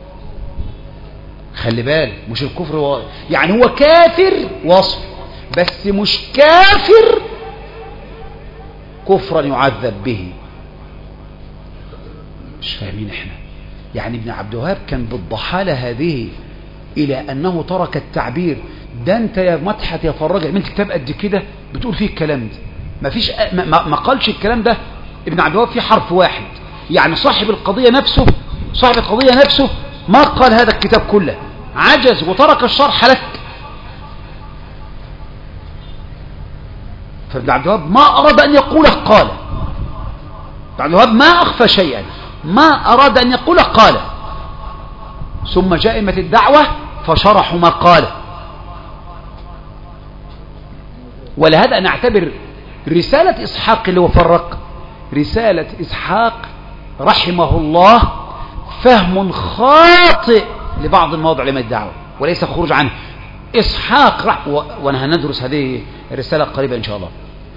S1: خلي بالك، مش الكفر واصف، يعني هو كافر وصف بس مش كافر كفرا يعذب به. مش فاهمين احنا؟ يعني ابن عبد الوهاب كان بالضحالة هذه إلى أنه ترك التعبير. ده أنت يا مدحت يا فرجة من كتاب قد كده بتقول فيه الكلام ده، ما قالش الكلام ده ابن عبد الوهاب في حرف واحد. يعني صاحب القضية نفسه ما قال هذا الكتاب كله، عجز وترك الشرح لك. فابن عبد الوهاب ما أراد أن يقوله قال. ابن عبد الوهاب ما أخفى شيئا، ما أراد أن يقوله قال. ثم جاء أئمة الدعوة فشرحوا ما قال. ولهذا نعتبر رسالة إسحاق اللي هو فرق، رسالة إسحاق رحمه الله فهم خاطئ لبعض المواضع لما الدعوة وليس خروج عنه. إسحاق وأنا هندرس هذه الرسالة قريبا إن شاء الله.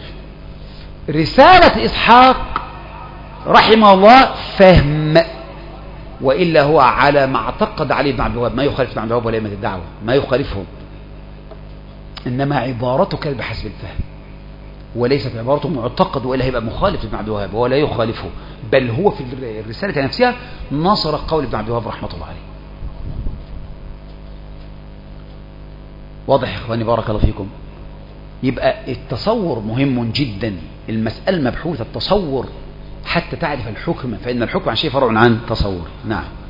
S1: رسالة إسحاق رحمه الله فهم، وإلا هو على ما اعتقد عليه ابن عبد الوهاب، ما يخالف ابن عبد الوهاب ولا أئمة الدعوة، ما يخالفهم، إنما عبارته كانت بحسب الفهم وليست عبارته معتقد، وإلا هيبقى مخالف ابن عبد الوهاب ولا يخالفه، بل هو في الرسالة نفسها نصر قول ابن عبد الوهاب رحمة الله عليه. واضح يا إخواني؟ بارك الله فيكم. يبقى التصور مهم جدا، المسألة مبحوثة التصور حتى تعرف الحكم، فإن الحكم عن شيء فرع عن تصور. نعم.